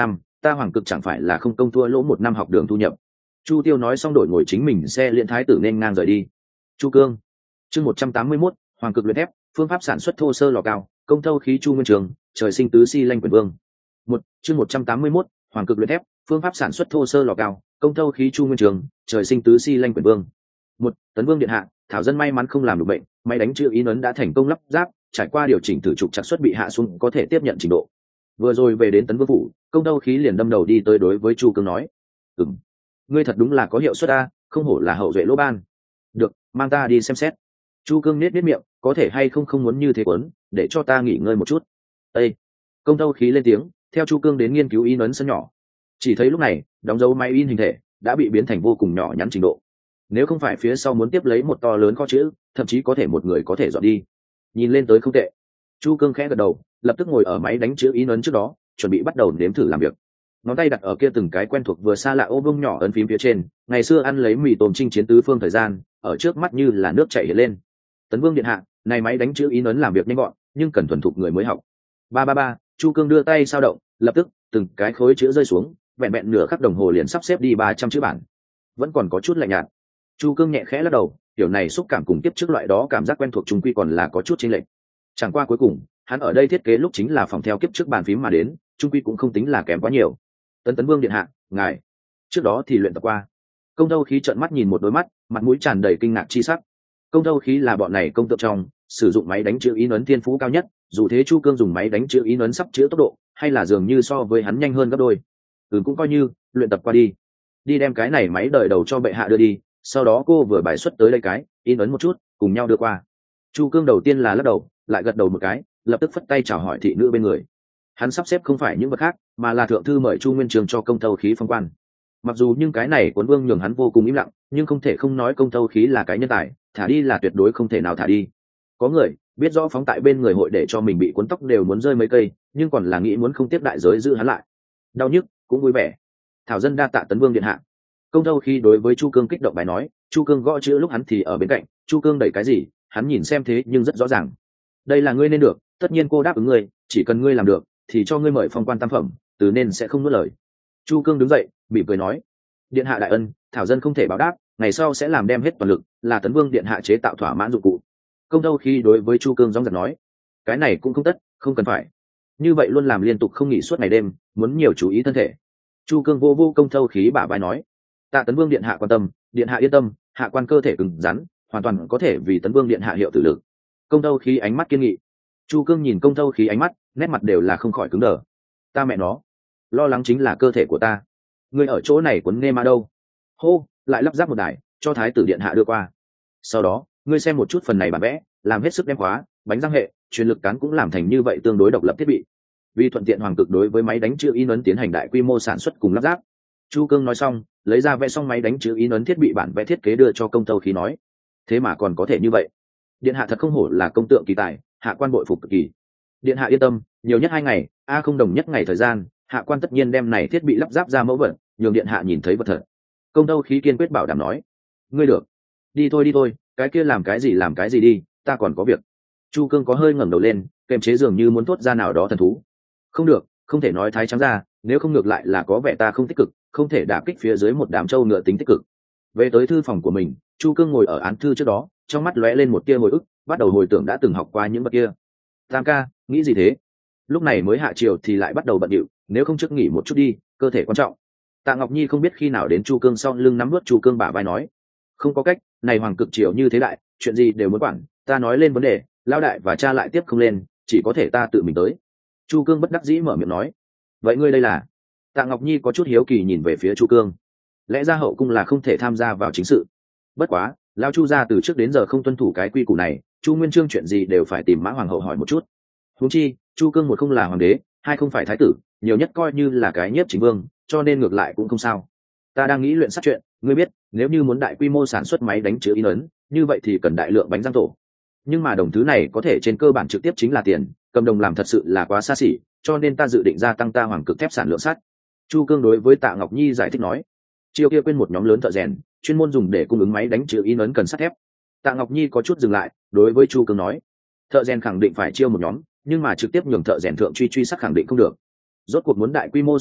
ta hoàng cực chẳng phải là không công thua lỗ một năm học đường thu nhập. Chu Tiêu nói xong đổi ngồi chính mình xe liễn thái tử nên ngang rời đi. Chu Cương. Chương một trăm tám mươi mốt, hoàng cực luyện thép, phương pháp sản xuất thô sơ lò cao, công thâu khí Chu Nguyên Trường, trời sinh tứ si lanh quyền vương. Một, chương một trăm tám mươi mốt, hoàng cực luyện thép, phương pháp sản xuất thô sơ lò cao, công thâu khí Chu Nguyên Trường, trời sinh tứ si lanh quyền vương. Một, Tấn Vương điện hạ, thảo dân may mắn không làm được bệnh, máy đánh chữ ý ấn đã thành công lắp ráp, trải qua điều chỉnh thử trục chặt xuất bị hạ xuống có thể tiếp nhận trình độ. Vừa rồi về đến Tấn Vương phủ, công thâu khí liền đâm đầu đi tới đối với Chu Cương nói: "Ừm, ngươi thật đúng là có hiệu suất a, không hổ là hậu duệ lỗ ban. Được, mang ta đi xem xét." Chu Cương nết nết miệng, có thể hay không không muốn như thế quấn, để cho ta nghỉ ngơi một chút. Ê! Công thâu khí lên tiếng, theo Chu Cương đến nghiên cứu in ấn sân nhỏ. Chỉ thấy lúc này, đóng dấu máy in hình thể đã bị biến thành vô cùng nhỏ nhắn trình độ. Nếu không phải phía sau muốn tiếp lấy một to lớn kho chữ, thậm chí có thể một người có thể dọn đi. Nhìn lên tới không tệ. Chu Cương khẽ gật đầu, lập tức ngồi ở máy đánh chữ in ấn trước đó, chuẩn bị bắt đầu nếm thử làm việc. Ngón tay đặt ở kia từng cái quen thuộc vừa xa lạ ô vuông nhỏ ấn phím phía trên, ngày xưa ăn lấy mì tôm chinh chiến tứ phương thời gian, ở trước mắt như là nước chảy hiện lên. Tấn Vương điện hạ, này máy đánh chữ in ấn làm việc nhanh gọn, nhưng cần thuần thục người mới học. Ba ba ba, Chu Cương đưa tay sao động, lập tức từng cái khối chữ rơi xuống, vẹn vẹn nửa khắc đồng hồ liền sắp xếp đi ba trăm chữ bản. Vẫn còn có chút lạnh nhạt. Chu Cương nhẹ khẽ lắc đầu, kiểu này xúc cảm cùng tiếp trước loại đó cảm giác quen thuộc chung quy còn là có chút chênh lệch. Chẳng qua cuối cùng, hắn ở đây thiết kế lúc chính là phòng theo kiếp trước bàn phím mà đến, chung quy cũng không tính là kém quá nhiều. Tấn Tấn Vương điện hạ, ngài trước đó thì luyện tập qua. Công thâu khí trợn mắt nhìn một đôi mắt, mặt mũi tràn đầy kinh ngạc chi sắc. Công thâu khí là bọn này công tượng trong sử dụng máy đánh chữ in ấn thiên phú cao nhất, dù thế Chu Cương dùng máy đánh chữ in ấn sắp chữ tốc độ hay là dường như so với hắn nhanh hơn gấp đôi. Ừ, cũng coi như luyện tập qua đi. Đi đem cái này máy đời đầu cho bệ hạ đưa đi, sau đó cô vừa bài xuất tới đây cái in ấn một chút, cùng nhau đưa qua. Chu Cương đầu tiên là lắc đầu, lại gật đầu một cái, lập tức phất tay chào hỏi thị nữ bên người. Hắn sắp xếp không phải những vật khác, mà là thượng thư mời Chu Nguyên Trường cho công thâu khí phong quan. Mặc dù nhưng cái này cuốn vương nhường hắn vô cùng im lặng, nhưng không thể không nói công thâu khí là cái nhân tài, thả đi là tuyệt đối không thể nào thả đi. Có người biết rõ phóng tại bên người hội để cho mình bị cuốn tóc đều muốn rơi mấy cây, nhưng còn là nghĩ muốn không tiếp đại giới giữ hắn lại. Đau nhức cũng vui vẻ. Thảo dân đa tạ Tấn Vương điện hạ. Công thâu khí đối với Chu Cương kích động bài nói, Chu Cương gõ chữ lúc hắn thì ở bên cạnh, Chu Cương đẩy cái gì, hắn nhìn xem thế nhưng rất rõ ràng. Đây là ngươi nên được, tất nhiên cô đáp ứng ngươi, chỉ cần ngươi làm được, thì cho ngươi mời phong quan tam phẩm, từ nên sẽ không nuốt lời. Chu Cương đứng dậy, mỉm cười nói, điện hạ đại ân, thảo dân không thể báo đáp, ngày sau sẽ làm đem hết toàn lực, là Tấn Vương điện hạ chế tạo thỏa mãn dụng cụ. Công thâu khí đối với Chu Cương dõng dạc nói, cái này cũng không tất, không cần phải. Như vậy luôn làm liên tục không nghỉ suốt ngày đêm, muốn nhiều chú ý thân thể. Chu Cương vô vô công thâu khí bả vai nói, tạ Tấn Vương điện hạ quan tâm, điện hạ yên tâm, hạ quan cơ thể cứng rắn, hoàn toàn có thể vì Tấn Vương điện hạ hiệu tử lực. Công thâu khí ánh mắt kiên nghị. Chu Cương nhìn công thâu khí ánh mắt, nét mặt đều là không khỏi cứng đờ. Ta mẹ nó, lo lắng chính là cơ thể của ta. Ngươi ở chỗ này quấn nghe ma đâu? Hô, lại lắp ráp một đài, cho thái tử điện hạ đưa qua. Sau đó, ngươi xem một chút phần này bản vẽ, làm hết sức đem khóa, bánh răng hệ, truyền lực cán cũng làm thành như vậy tương đối độc lập thiết bị. Vì thuận tiện hoàng cực đối với máy đánh chữ in ấn tiến hành đại quy mô sản xuất cùng lắp ráp. Chu Cương nói xong, lấy ra vẽ xong máy đánh chữ in ấn thiết bị bản vẽ thiết kế đưa cho công thâu khí nói, thế mà còn có thể như vậy, điện hạ thật không hổ là công tượng kỳ tài, hạ quan bội phục cực kỳ. Điện hạ yên tâm, nhiều nhất hai ngày, a không đồng nhất ngày thời gian, hạ quan tất nhiên đem này thiết bị lắp ráp ra mẫu vật, nhường điện hạ nhìn thấy vật thật. Công thâu khí kiên quyết bảo đảm nói, ngươi được, đi thôi đi thôi, cái kia làm cái gì làm cái gì đi, ta còn có việc. Chu Cương có hơi ngẩng đầu lên, kềm chế dường như muốn thốt ra nào đó thần thú. Không được, không thể nói thái trắng ra, nếu không ngược lại là có vẻ ta không tích cực, không thể đả kích phía dưới một đám trâu ngựa tính tích cực. Về tới thư phòng của mình, Chu Cương ngồi ở án thư trước đó, trong mắt lóe lên một tia hồi ức, bắt đầu hồi tưởng đã từng học qua những vật kia. Tam ca, nghĩ gì thế? Lúc này mới hạ chiều thì lại bắt đầu bận điệu, nếu không trước nghỉ một chút đi, cơ thể quan trọng. Tạ Ngọc Nhi không biết khi nào đến Chu Cương sau lưng nắm vớt Chu Cương bả vai nói, không có cách, này hoàng cực triều như thế đại, chuyện gì đều muốn quản, ta nói lên vấn đề, lao đại và cha lại tiếp không lên, chỉ có thể ta tự mình tới. Chu Cương bất đắc dĩ mở miệng nói, vậy ngươi đây là? Tạ Ngọc Nhi có chút hiếu kỳ nhìn về phía Chu Cương, lẽ ra hậu cung là không thể tham gia vào chính sự, bất quá lao Chu gia từ trước đến giờ không tuân thủ cái quy củ này, Chu Nguyên Chương chuyện gì đều phải tìm Mã Hoàng hậu hỏi một chút. Huống chi Chu Cương một không là hoàng đế, hai không phải thái tử, nhiều nhất coi như là cái nhiếp chính vương, cho nên ngược lại cũng không sao. Ta đang nghĩ luyện sắt chuyện, ngươi biết, nếu như muốn đại quy mô sản xuất máy đánh chữ in ấn, như vậy thì cần đại lượng bánh răng tổ. Nhưng mà đồng thứ này có thể trên cơ bản trực tiếp chính là tiền, cầm đồng làm thật sự là quá xa xỉ, cho nên ta dự định gia tăng ta hoàng cực thép sản lượng sắt. Chu Cương đối với Tạ Ngọc Nhi giải thích nói, chiêu kia quên một nhóm lớn thợ rèn, chuyên môn dùng để cung ứng máy đánh chữ in ấn cần sắt thép. Tạ Ngọc Nhi có chút dừng lại, đối với Chu Cương nói, thợ rèn khẳng định phải chiêu một nhóm, nhưng mà trực tiếp nhường thợ rèn thượng truy truy sắt khẳng định không được. Rốt cuộc muốn đại quy mô sản xuất,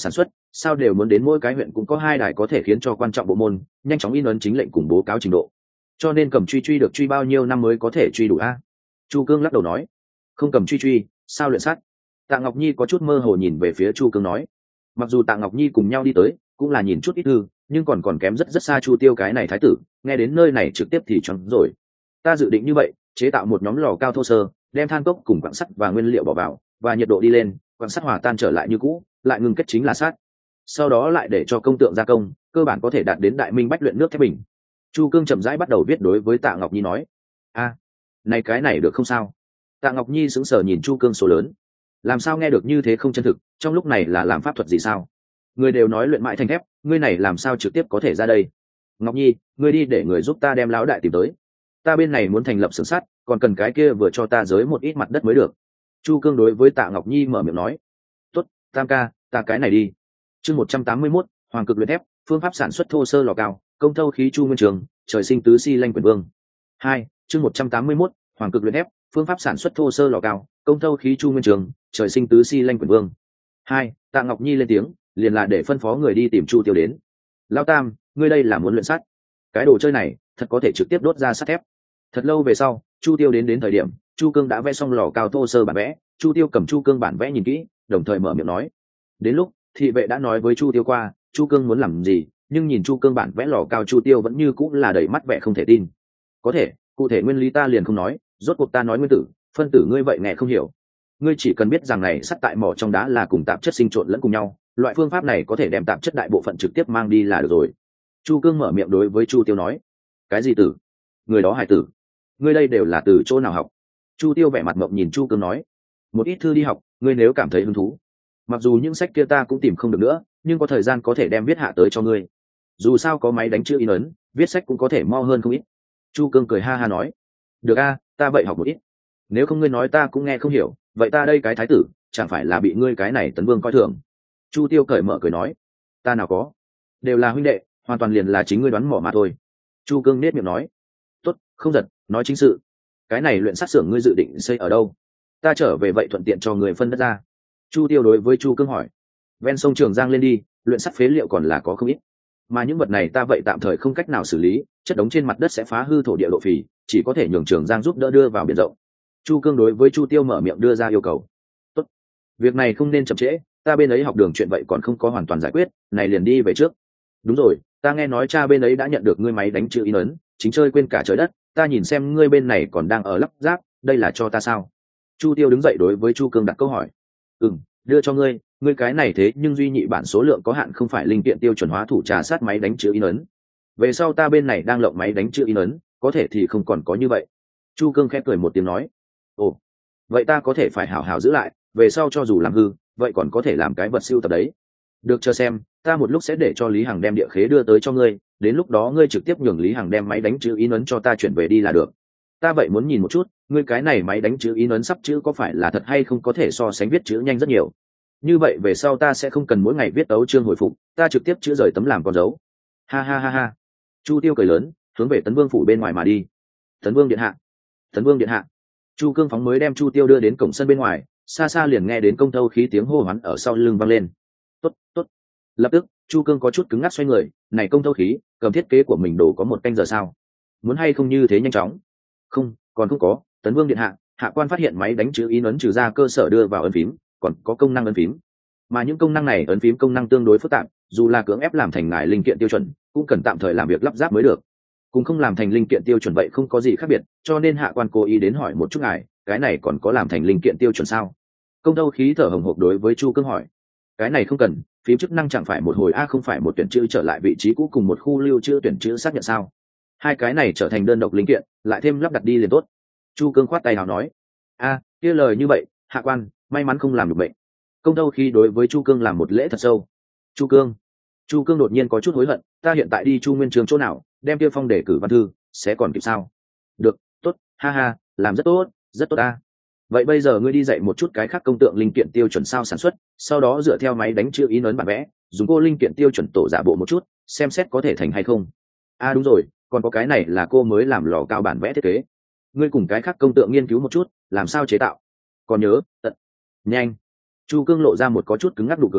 sao đều muốn đến mỗi cái huyện cũng có hai đài có thể khiến cho quan trọng bộ môn nhanh chóng in ấn chính lệnh cùng bố cáo trình độ, cho nên cầm truy truy được truy bao nhiêu năm mới có thể truy đủ a? Chu Cương lắc đầu nói. Không cầm truy truy sao luyện sắt? Tạ Ngọc Nhi có chút mơ hồ nhìn về phía Chu Cương nói. Mặc dù Tạ Ngọc Nhi cùng nhau đi tới cũng là nhìn chút ít thư, nhưng còn còn kém rất rất xa Chu Tiêu cái này thái tử, nghe đến nơi này trực tiếp thì choáng rồi. Ta dự định như vậy, chế tạo một nhóm lò cao thô sơ, đem than cốc cùng quặng sắt và nguyên liệu bỏ vào, và nhiệt độ đi lên, quặng sắt hòa tan trở lại như cũ, lại ngừng kết chính là sắt. Sau đó lại để cho công tượng gia công, cơ bản có thể đạt đến đại minh bách luyện nước thép bình. Chu Cương chậm rãi bắt đầu viết đối với Tạ Ngọc Nhi nói. A, này cái này được không sao? Tạ Ngọc Nhi sững sờ nhìn Chu Cương số lớn, làm sao nghe được như thế không chân thực, trong lúc này là làm pháp thuật gì sao? Người đều nói luyện mãi thành thép, ngươi này làm sao trực tiếp có thể ra đây? Ngọc Nhi, ngươi đi để người giúp ta đem lão đại tìm tới. Ta bên này muốn thành lập xưởng sắt, còn cần cái kia vừa cho ta giới một ít mặt đất mới được. Chu Cương đối với Tạ Ngọc Nhi mở miệng nói. Tốt, Tam ca, ta cái này đi. Chương một trăm tám mươi mốt, Hoàng cực luyện thép, phương pháp sản xuất thô sơ lò cao, công thâu khí Chu Nguyên Trường, trời sinh tứ si lanh quyền vương. Hai, chương một trăm tám mươi mốt, Hoàng cực luyện thép, phương pháp sản xuất thô sơ lò cao, công thâu khí Chu Nguyên Trường, trời sinh tứ si lanh quyền vương. Hai, Tạ Ngọc Nhi lên tiếng, liền là để phân phó người đi tìm Chu Tiêu đến. Lão Tam, ngươi đây là muốn luyện sắt? Cái đồ chơi này thật có thể trực tiếp đốt ra sắt thép. Thật lâu về sau, Chu Tiêu đến đến thời điểm, Chu Cương đã vẽ xong lò cao thô sơ bản vẽ. Chu Tiêu cầm Chu Cương bản vẽ nhìn kỹ, đồng thời mở miệng nói. Đến lúc thị vệ đã nói với Chu Tiêu qua, Chu Cương muốn làm gì, nhưng nhìn Chu Cương bản vẽ lò cao, Chu Tiêu vẫn như cũng là đầy mắt vẻ không thể tin. Có thể, cụ thể nguyên lý ta liền không nói, rốt cuộc ta nói nguyên tử, phân tử ngươi vậy nghe không hiểu. Ngươi chỉ cần biết rằng này sắt tại mỏ trong đá là cùng tạp chất sinh trộn lẫn cùng nhau, loại phương pháp này có thể đem tạp chất đại bộ phận trực tiếp mang đi là được rồi. Chu Cương mở miệng đối với Chu Tiêu nói. Cái gì tử? Người đó hải tử? Ngươi đây đều là từ chỗ nào học? Chu Tiêu vẻ mặt ngậm nhìn Chu Cương nói. Một ít thư đi học, ngươi nếu cảm thấy hứng thú. Mặc dù những sách kia ta cũng tìm không được nữa, nhưng có thời gian có thể đem viết hạ tới cho ngươi. Dù sao có máy đánh chữ in ấn, viết sách cũng có thể mau hơn không ít. Chu Cương cười ha ha nói. Được a, ta vậy học một ít. Nếu không ngươi nói ta cũng nghe không hiểu, vậy ta đây cái thái tử, chẳng phải là bị ngươi cái này tấn vương coi thường. Chu Tiêu cởi mở cười nói. Ta nào có, đều là huynh đệ, hoàn toàn liền là chính ngươi đoán mỏ mà thôi. Chu Cương nết miệng nói. Tốt, không giật, nói chính sự. Cái này luyện sát xưởng ngươi dự định xây ở đâu? Ta trở về vậy thuận tiện cho người phân đất ra. Chu Tiêu đối với Chu Cương hỏi. Ven sông Trường Giang lên đi, luyện sắt phế liệu còn là có không ít, mà những vật này ta vậy tạm thời không cách nào xử lý, chất đống trên mặt đất sẽ phá hư thổ địa độ phì, chỉ có thể nhường Trường Giang giúp đỡ đưa vào biển rộng. Chu Cương đối với Chu Tiêu mở miệng đưa ra yêu cầu. Tốt, việc này không nên chậm trễ, ta bên ấy học đường chuyện vậy còn không có hoàn toàn giải quyết, này liền đi về trước. Đúng rồi, ta nghe nói cha bên ấy đã nhận được ngươi máy đánh chữ in ấn, chính chơi quên cả trời đất, ta nhìn xem ngươi bên này còn đang ở lắp ráp, đây là cho ta sao? Chu Tiêu đứng dậy đối với Chu Cương đặt câu hỏi. Ừm, đưa cho ngươi, ngươi cái này thế nhưng duy nhị bản số lượng có hạn, không phải linh kiện tiêu chuẩn hóa thủ trà sát máy đánh chữ in ấn. Về sau ta bên này đang lộng máy đánh chữ in ấn, có thể thì không còn có như vậy. Chu Cương khẽ cười một tiếng nói. Ồ, vậy ta có thể phải hảo hảo giữ lại, về sau cho dù làm hư, vậy còn có thể làm cái vật siêu tập đấy. Được, chờ xem, ta một lúc sẽ để cho Lý Hằng đem địa khế đưa tới cho ngươi, đến lúc đó ngươi trực tiếp nhường Lý Hằng đem máy đánh chữ in ấn cho ta chuyển về đi là được. Ta vậy muốn nhìn một chút, ngươi cái này máy đánh chữ in ấn sắp chữ có phải là thật hay không, có thể so sánh viết chữ nhanh rất nhiều. Như vậy về sau ta sẽ không cần mỗi ngày viết tấu chương hồi phục, ta trực tiếp chữ rời tấm làm con dấu. Ha ha ha ha. Chu Tiêu cười lớn, hướng về Tấn Vương phủ bên ngoài mà đi. Tấn Vương điện hạ, Tấn Vương điện hạ. Chu Cương phóng mới đem Chu Tiêu đưa đến cổng sân bên ngoài, xa xa liền nghe đến công thâu khí tiếng hô hoán ở sau lưng vang lên. Tốt, tốt. Lập tức, Chu Cương có chút cứng ngắc xoay người, này công thâu khí, cầm thiết kế của mình đổ có một canh giờ sao? Muốn hay không như thế nhanh chóng? Không, còn không có. Tấn Vương điện hạ, hạ quan phát hiện máy đánh chữ in ấn trừ ra cơ sở đưa vào ấn phím, còn có công năng ấn phím, mà những công năng này ấn phím công năng tương đối phức tạp, dù là cưỡng ép làm thành ngài linh kiện tiêu chuẩn, cũng cần tạm thời làm việc lắp ráp mới được. Cũng không làm thành linh kiện tiêu chuẩn vậy không có gì khác biệt, cho nên hạ quan cố ý đến hỏi một chút ngài, cái này còn có làm thành linh kiện tiêu chuẩn sao? Công thâu khí thở hồng hộc đối với Chu Cương hỏi. Cái này không cần, phím chức năng chẳng phải một hồi a không phải một tuyển chữ trở lại vị trí cũ cùng một khu lưu trữ tuyển chữ xác nhận sao? Hai cái này trở thành đơn độc linh kiện, lại thêm lắp đặt đi liền tốt. Chu Cương khoát tay nào nói. A, kia lời như vậy, hạ quan may mắn không làm được bệnh. Công thâu khí đối với Chu Cương làm một lễ thật sâu. Chu Cương, Chu Cương đột nhiên có chút hối hận, ta hiện tại đi Chu Nguyên Trường chỗ nào, đem kia phong để cử văn thư, sẽ còn kịp sao? Được, tốt, ha ha, làm rất tốt, rất tốt ta. Vậy bây giờ ngươi đi dạy một chút cái khác công tượng linh kiện tiêu chuẩn sao sản xuất, sau đó dựa theo máy đánh chữ in ấn bản vẽ, dùng cô linh kiện tiêu chuẩn tổ giả bộ một chút, xem xét có thể thành hay không. À đúng rồi, còn có cái này là cô mới làm lò cao bản vẽ thiết kế. Ngươi cùng cái khác công tượng nghiên cứu một chút, làm sao chế tạo. Còn nhớ, tận nhanh. Chu Cương lộ ra một có chút cứng ngắc nụ cười,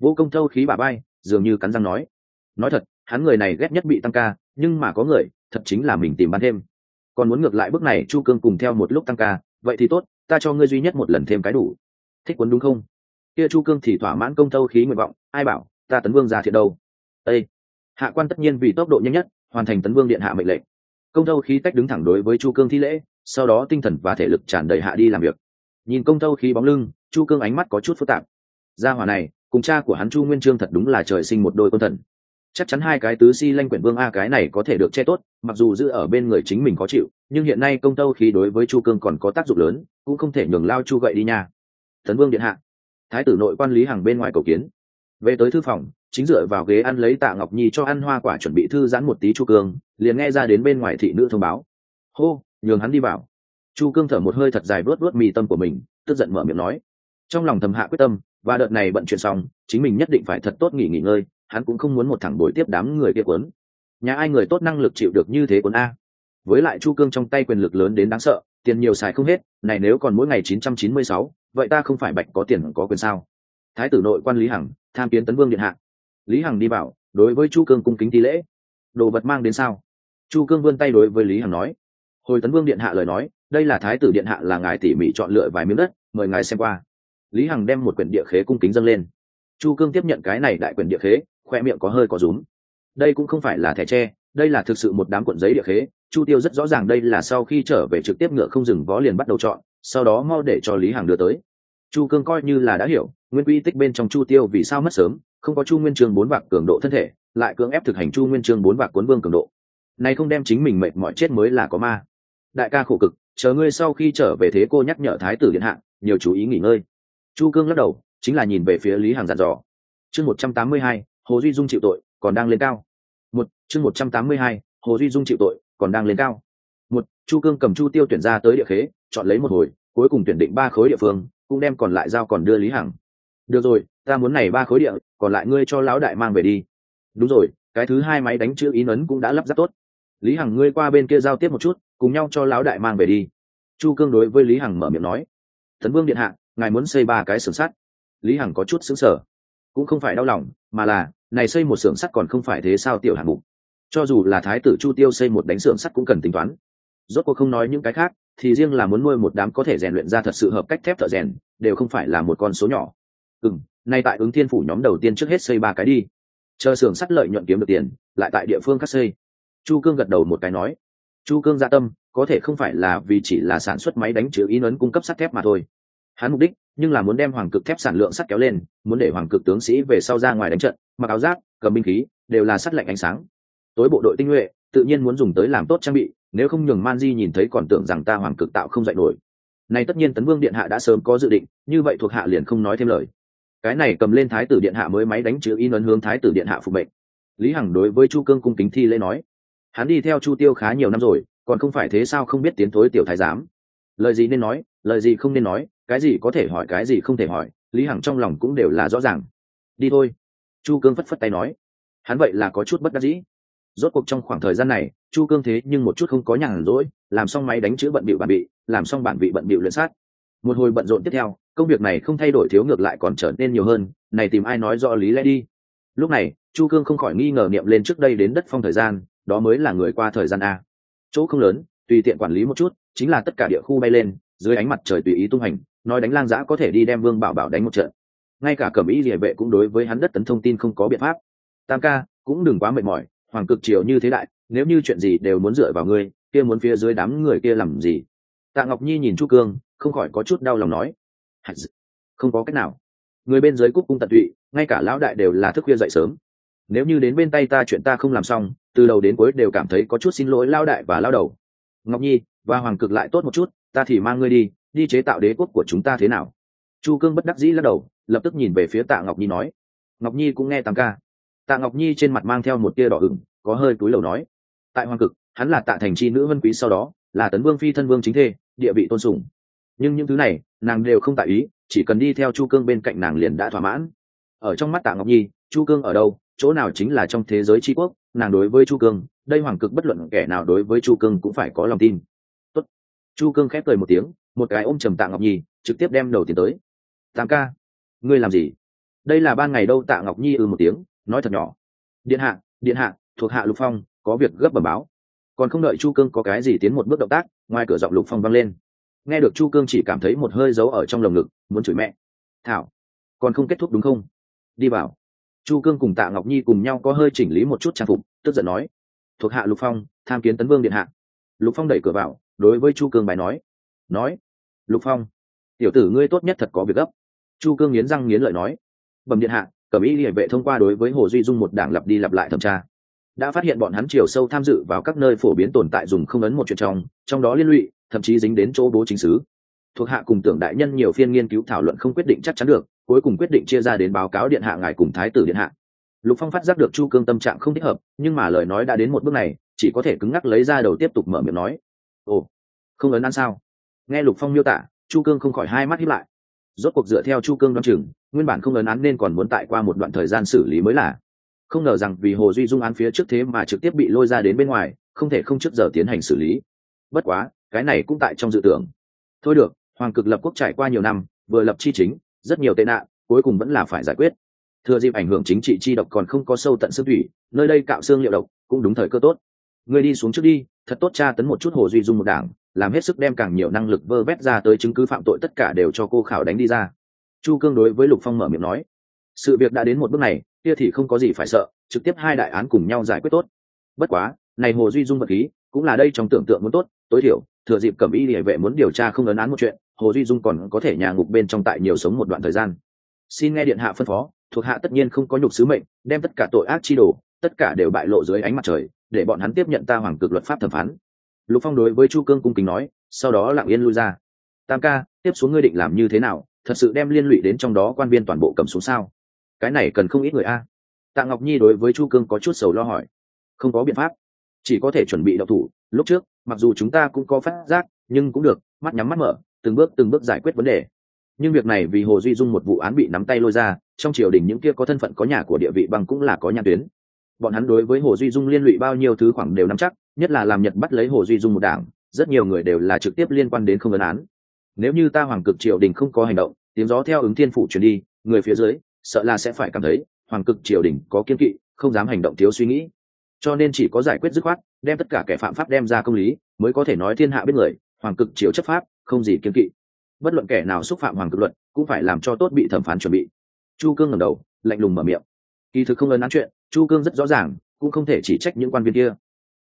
Vô Công thâu khí bà bay, dường như cắn răng nói. Nói thật, hắn người này ghét nhất bị tăng ca, nhưng mà có người, thật chính là mình tìm bán thêm. Còn muốn ngược lại bước này Chu Cương cùng theo một lúc tăng ca, vậy thì tốt, ta cho ngươi duy nhất một lần thêm cái đủ. Thích quấn đúng không? Kia Chu Cương thì thỏa mãn công thâu khí nguyện vọng, ai bảo, ta Tấn Vương già thiện đâu. Ê! Hạ quan tất nhiên vì tốc độ nhanh nhất, hoàn thành Tấn Vương điện hạ mệnh lệnh. Công thâu khí cách đứng thẳng đối với Chu Cương thi lễ, sau đó tinh thần và thể lực tràn đầy hạ đi làm việc. Nhìn công thâu khí bóng lưng, Chu Cương ánh mắt có chút phức tạp. Gia hỏa này, cùng cha của hắn Chu Nguyên Chương thật đúng là trời sinh một đôi con thần. Chắc chắn hai cái tứ si lanh quyển vương a cái này có thể được che tốt, mặc dù giữ ở bên người chính mình khó chịu, nhưng hiện nay công thâu khí đối với Chu Cương còn có tác dụng lớn, cũng không thể nhường lao Chu gậy đi nha. Tấn Vương điện hạ. Thái tử nội quan Lý Hằng bên ngoài cầu kiến. Về tới thư phòng, chính dựa vào ghế ăn lấy Tạ Ngọc Nhi cho ăn hoa quả chuẩn bị thư giãn một tí Chu Cương, liền nghe ra đến bên ngoài thị nữ thông báo. Hô, nhường hắn đi vào. Chu Cương thở một hơi thật dài, vuốt vuốt mì tâm của mình, tức giận mở miệng nói. Trong lòng thầm hạ quyết tâm, và đợt này bận chuyện xong, chính mình nhất định phải thật tốt nghỉ nghỉ ngơi, hắn cũng không muốn một thẳng bồi tiếp đám người kia cuốn. Nhà ai người tốt năng lực chịu được như thế cuốn a. Với lại Chu Cương trong tay quyền lực lớn đến đáng sợ, tiền nhiều xài không hết, này nếu còn mỗi ngày chín trăm chín mươi sáu, vậy ta không phải bạch có tiền có quyền sao? Thái tử nội quan Lý Hằng, tham kiến Tấn Vương điện hạ. Lý Hằng đi vào, đối với Chu Cương cung kính thi lễ. Đồ vật mang đến sao? Chu Cương vươn tay đối với Lý Hằng nói. Hồi Tấn Vương điện hạ lời nói, đây là Thái tử điện hạ là ngài tỉ mỉ chọn lựa vài miếng đất, mời ngài xem qua. Lý Hằng đem một quyển địa khế cung kính dâng lên. Chu Cương tiếp nhận cái này đại quyển địa khế, khoe miệng có hơi có rúm. Đây cũng không phải là thẻ tre, đây là thực sự một đám cuộn giấy địa khế. Chu Tiêu rất rõ ràng đây là sau khi trở về trực tiếp ngựa không dừng vó liền bắt đầu chọn, sau đó mau để cho Lý Hằng đưa tới. Chu Cương coi như là đã hiểu, nguyên quy tích bên trong Chu Tiêu vì sao mất sớm, không có Chu Nguyên Chương bốn vạc cường độ thân thể, lại cưỡng ép thực hành Chu Nguyên Chương bốn vạc cuốn vương cường độ. Này không đem chính mình mệt mỏi chết mới là có ma. Đại ca khổ cực, chờ ngươi sau khi trở về thế cô nhắc nhở Thái tử điện hạ, nhiều chú ý nghỉ ngơi. Chu Cương lắc đầu, chính là nhìn về phía Lý Hằng dặn dò. Chương một trăm tám mươi hai, Hồ Duy Dung chịu tội, còn đang lên cao. Một, chương một trăm tám mươi hai, Hồ Duy Dung chịu tội, còn đang lên cao. Một, Chu Cương cầm Chu Tiêu tuyển ra tới địa khế, chọn lấy một hồi, cuối cùng tuyển định ba khối địa phương, cũng đem còn lại giao còn đưa Lý Hằng. Được rồi, ta muốn này ba khối địa, còn lại ngươi cho lão đại mang về đi. Đúng rồi, cái thứ hai máy đánh chữ ý ấn cũng đã lắp ráp tốt. Lý Hằng ngươi qua bên kia giao tiếp một chút, cùng nhau cho lão đại mang về đi. Chu Cương đối với Lý Hằng mở miệng nói. Tấn Vương điện hạ, ngài muốn xây ba cái xưởng sắt. Lý Hằng có chút sững sờ, cũng không phải đau lòng, mà là này xây một xưởng sắt còn không phải thế sao tiểu hạng mục. Cho dù là thái tử Chu Tiêu xây một đánh xưởng sắt cũng cần tính toán. Rốt cuộc không nói những cái khác, thì riêng là muốn nuôi một đám có thể rèn luyện ra thật sự hợp cách thép thợ rèn, đều không phải là một con số nhỏ. Ừm, nay tại Ứng Thiên phủ nhóm đầu tiên trước hết xây ba cái đi, chờ xưởng sắt lợi nhuận kiếm được tiền, lại tại địa phương khác xây. Chu Cương gật đầu một cái nói. Chu Cương dạ tâm, có thể không phải là vì chỉ là sản xuất máy đánh chữ in ấn cung cấp sắt thép mà thôi. Hắn mục đích, nhưng là muốn đem hoàng cực thép sản lượng sắt kéo lên, muốn để hoàng cực tướng sĩ về sau ra ngoài đánh trận, mặc áo giáp, cầm binh khí, đều là sắt lạnh ánh sáng. Tối bộ đội tinh nhuệ, tự nhiên muốn dùng tới làm tốt trang bị, nếu không nhường Man Di nhìn thấy còn tưởng rằng ta hoàng cực tạo không dậy nổi. Này tất nhiên Tấn Vương điện hạ đã sớm có dự định, như vậy thuộc hạ liền không nói thêm lời. Cái này cầm lên thái tử điện hạ mới máy đánh chữ in ấn hướng thái tử điện hạ phục mệnh. Lý Hằng đối với Chu Cương cung kính thi lễ nói. Hắn đi theo Chu Tiêu khá nhiều năm rồi, còn không phải thế sao không biết tiến thối tiểu thái giám. Lời gì nên nói, lời gì không nên nói, cái gì có thể hỏi cái gì không thể hỏi, Lý Hằng trong lòng cũng đều là rõ ràng. Đi thôi. Chu Cương phất phất tay nói. Hắn vậy là có chút bất đắc dĩ. Rốt cuộc trong khoảng thời gian này, Chu Cương thế nhưng một chút không có nhàn rỗi, làm xong máy đánh chữ bận bịu bản bị, làm xong bản vị bận bịu luyện sát. Một hồi bận rộn tiếp theo, công việc này không thay đổi thiếu ngược lại còn trở nên nhiều hơn, này tìm ai nói rõ lý lẽ đi. Lúc này, Chu Cương không khỏi nghi ngờ niệm lên trước đây đến đất phong thời gian, đó mới là người qua thời gian a. Chỗ không lớn, tùy tiện quản lý một chút, chính là tất cả địa khu bay lên, dưới ánh mặt trời tùy ý tung hành, nói đánh lang dã có thể đi đem Vương Bảo Bảo đánh một trận. Ngay cả Cẩm Ý Liễu vệ cũng đối với hắn đất tấn thông tin không có biện pháp. Tam ca, cũng đừng quá mệt mỏi, hoàng cực triều như thế đại, nếu như chuyện gì đều muốn dựa vào ngươi, kia muốn phía dưới đám người kia làm gì? Tạ Ngọc Nhi nhìn Chu Cương, không khỏi có chút đau lòng nói. Không có cách nào, người bên dưới cúc cung tận tụy, ngay cả lão đại đều là thức khuya dậy sớm. Nếu như đến bên tay ta chuyện ta không làm xong, từ đầu đến cuối đều cảm thấy có chút xin lỗi lão đại và lão đầu. Ngọc Nhi và hoàng cực lại tốt một chút, ta thì mang ngươi đi, đi chế tạo đế quốc của chúng ta thế nào? Chu Cương bất đắc dĩ lắc đầu, lập tức nhìn về phía Tạ Ngọc Nhi nói. Ngọc Nhi cũng nghe Tam ca. Tạ Ngọc Nhi trên mặt mang theo một tia đỏ ửng, có hơi cúi đầu nói. Tại hoàng cực, hắn là Tạ thành chi nữ vân quý, sau đó là Tấn Vương phi thân vương chính thê, địa vị tôn sùng. Nhưng những thứ này, nàng đều không tại ý, chỉ cần đi theo Chu Cương bên cạnh nàng liền đã thỏa mãn. Ở trong mắt Tạ Ngọc Nhi, Chu Cương ở đâu, chỗ nào chính là trong thế giới tri quốc, nàng đối với Chu Cương, đây hoàng cực bất luận kẻ nào đối với Chu Cương cũng phải có lòng tin. Tốt. Chu Cương khép cười một tiếng, một cái ôm trầm Tạ Ngọc Nhi, trực tiếp đem đầu tiến tới. Tam ca, ngươi làm gì? đây là ban ngày đâu? Tạ Ngọc Nhi ư một tiếng, nói thật nhỏ. Điện hạ, điện hạ, thuộc hạ Lục Phong có việc gấp bẩm báo. Còn không đợi Chu Cương có cái gì tiến một bước động tác, ngoài cửa giọng Lục Phong vang lên. Nghe được Chu Cương chỉ cảm thấy một hơi giấu ở trong lồng ngực, muốn chửi mẹ. Thảo, còn không kết thúc đúng không? Đi vào. Chu Cương cùng Tạ Ngọc Nhi cùng nhau có hơi chỉnh lý một chút trang phục, tức giận nói: thuộc hạ Lục Phong tham kiến Tấn Vương điện hạ. Lục Phong đẩy cửa vào, đối với Chu Cương bài nói: nói, Lục Phong, tiểu tử ngươi tốt nhất thật có việc gấp. Chu Cương nghiến răng nghiến lợi nói: bẩm điện hạ, Cẩm Y Liễu vệ thông qua đối với Hồ Duy Dung một đảng lặp đi lặp lại thẩm tra, đã phát hiện bọn hắn chiều sâu tham dự vào các nơi phổ biến tồn tại dùng không ấn một chuyện trong, trong đó liên lụy, thậm chí dính đến chỗ bố chính sứ. Thuộc hạ cùng Tưởng đại nhân nhiều phiên nghiên cứu thảo luận không quyết định chắc chắn được, cuối cùng quyết định chia ra đến báo cáo điện hạ ngài cùng thái tử điện hạ. Lục Phong phát giác được Chu Cương tâm trạng không thích hợp, nhưng mà lời nói đã đến một bước này, chỉ có thể cứng ngắc lấy ra đầu tiếp tục mở miệng nói: ồ, không ấn ăn sao? Nghe Lục Phong miêu tả, Chu Cương không khỏi hai mắt híp lại. Rốt cuộc dựa theo Chu Cương đoán chừng, nguyên bản không ấn án nên còn muốn tại qua một đoạn thời gian xử lý mới là. Không ngờ rằng vì Hồ Duy Dung án phía trước thế mà trực tiếp bị lôi ra đến bên ngoài, không thể không trước giờ tiến hành xử lý. Bất quá, cái này cũng tại trong dự tưởng. Thôi được, Hoàng Cực lập quốc trải qua nhiều năm, vừa lập chi chính, rất nhiều tệ nạn, cuối cùng vẫn là phải giải quyết. Thừa dịp ảnh hưởng chính trị chi độc còn không có sâu tận xương thủy, nơi đây cạo xương liệu độc, cũng đúng thời cơ tốt. Ngươi đi xuống trước đi, thật tốt tra tấn một chút Hồ Duy Dung một đảng, làm hết sức đem càng nhiều năng lực vơ vét ra tới chứng cứ phạm tội tất cả đều cho cô khảo đánh đi ra. Chu Cương đối với Lục Phong mở miệng nói: sự việc đã đến một bước này, kia thì không có gì phải sợ, trực tiếp hai đại án cùng nhau giải quyết tốt. Bất quá, này Hồ Duy Dung vật khí, cũng là đây trong tưởng tượng muốn tốt, tối thiểu, thừa dịp Cẩm Y Liễu vệ muốn điều tra không ấn án một chuyện, Hồ Duy Dung còn có thể nhà ngục bên trong tại nhiều sống một đoạn thời gian. Xin nghe điện hạ phân phó, thuộc hạ tất nhiên không có nhục sứ mệnh, đem tất cả tội ác chi đồ, tất cả đều bại lộ dưới ánh mặt trời, để bọn hắn tiếp nhận ta Hoàng Cực luật pháp thẩm phán. Lục Phong đối với Chu Cương cung kính nói, sau đó lặng yên lui ra. Tam ca, tiếp xuống ngươi định làm như thế nào? Thật sự đem liên lụy đến trong đó quan viên toàn bộ cầm xuống sao? Cái này cần không ít người a. Tạ Ngọc Nhi đối với Chu Cương có chút sầu lo hỏi. Không có biện pháp, chỉ có thể chuẩn bị động thủ. Lúc trước, mặc dù chúng ta cũng có phát giác, nhưng cũng được, mắt nhắm mắt mở, từng bước từng bước giải quyết vấn đề. Nhưng việc này vì Hồ Duy Dung một vụ án bị nắm tay lôi ra, trong triều đình những kia có thân phận có nhà của địa vị bằng cũng là có nhãn tuyến. Bọn hắn đối với Hồ Duy Dung liên lụy bao nhiêu thứ khoảng đều nắm chắc, nhất là làm Nhật bắt lấy Hồ Duy Dung một đảng, rất nhiều người đều là trực tiếp liên quan đến không ấn án. Nếu như ta Hoàng Cực triều đình không có hành động, tiếng gió theo ứng thiên phủ truyền đi, người phía dưới sợ là sẽ phải cảm thấy Hoàng Cực triều đình có kiên kỵ, không dám hành động thiếu suy nghĩ. Cho nên chỉ có giải quyết dứt khoát, đem tất cả kẻ phạm pháp đem ra công lý, mới có thể nói thiên hạ biết người, Hoàng Cực triều chấp pháp, không gì kiên kỵ. Bất luận kẻ nào xúc phạm Hoàng Cực luật, cũng phải làm cho tốt bị thẩm phán chuẩn bị. Chu Cương ngẩng đầu, lạnh lùng mở miệng. Kỳ thực không ấn án chuyện, Chu Cương rất rõ ràng, cũng không thể chỉ trách những quan viên kia.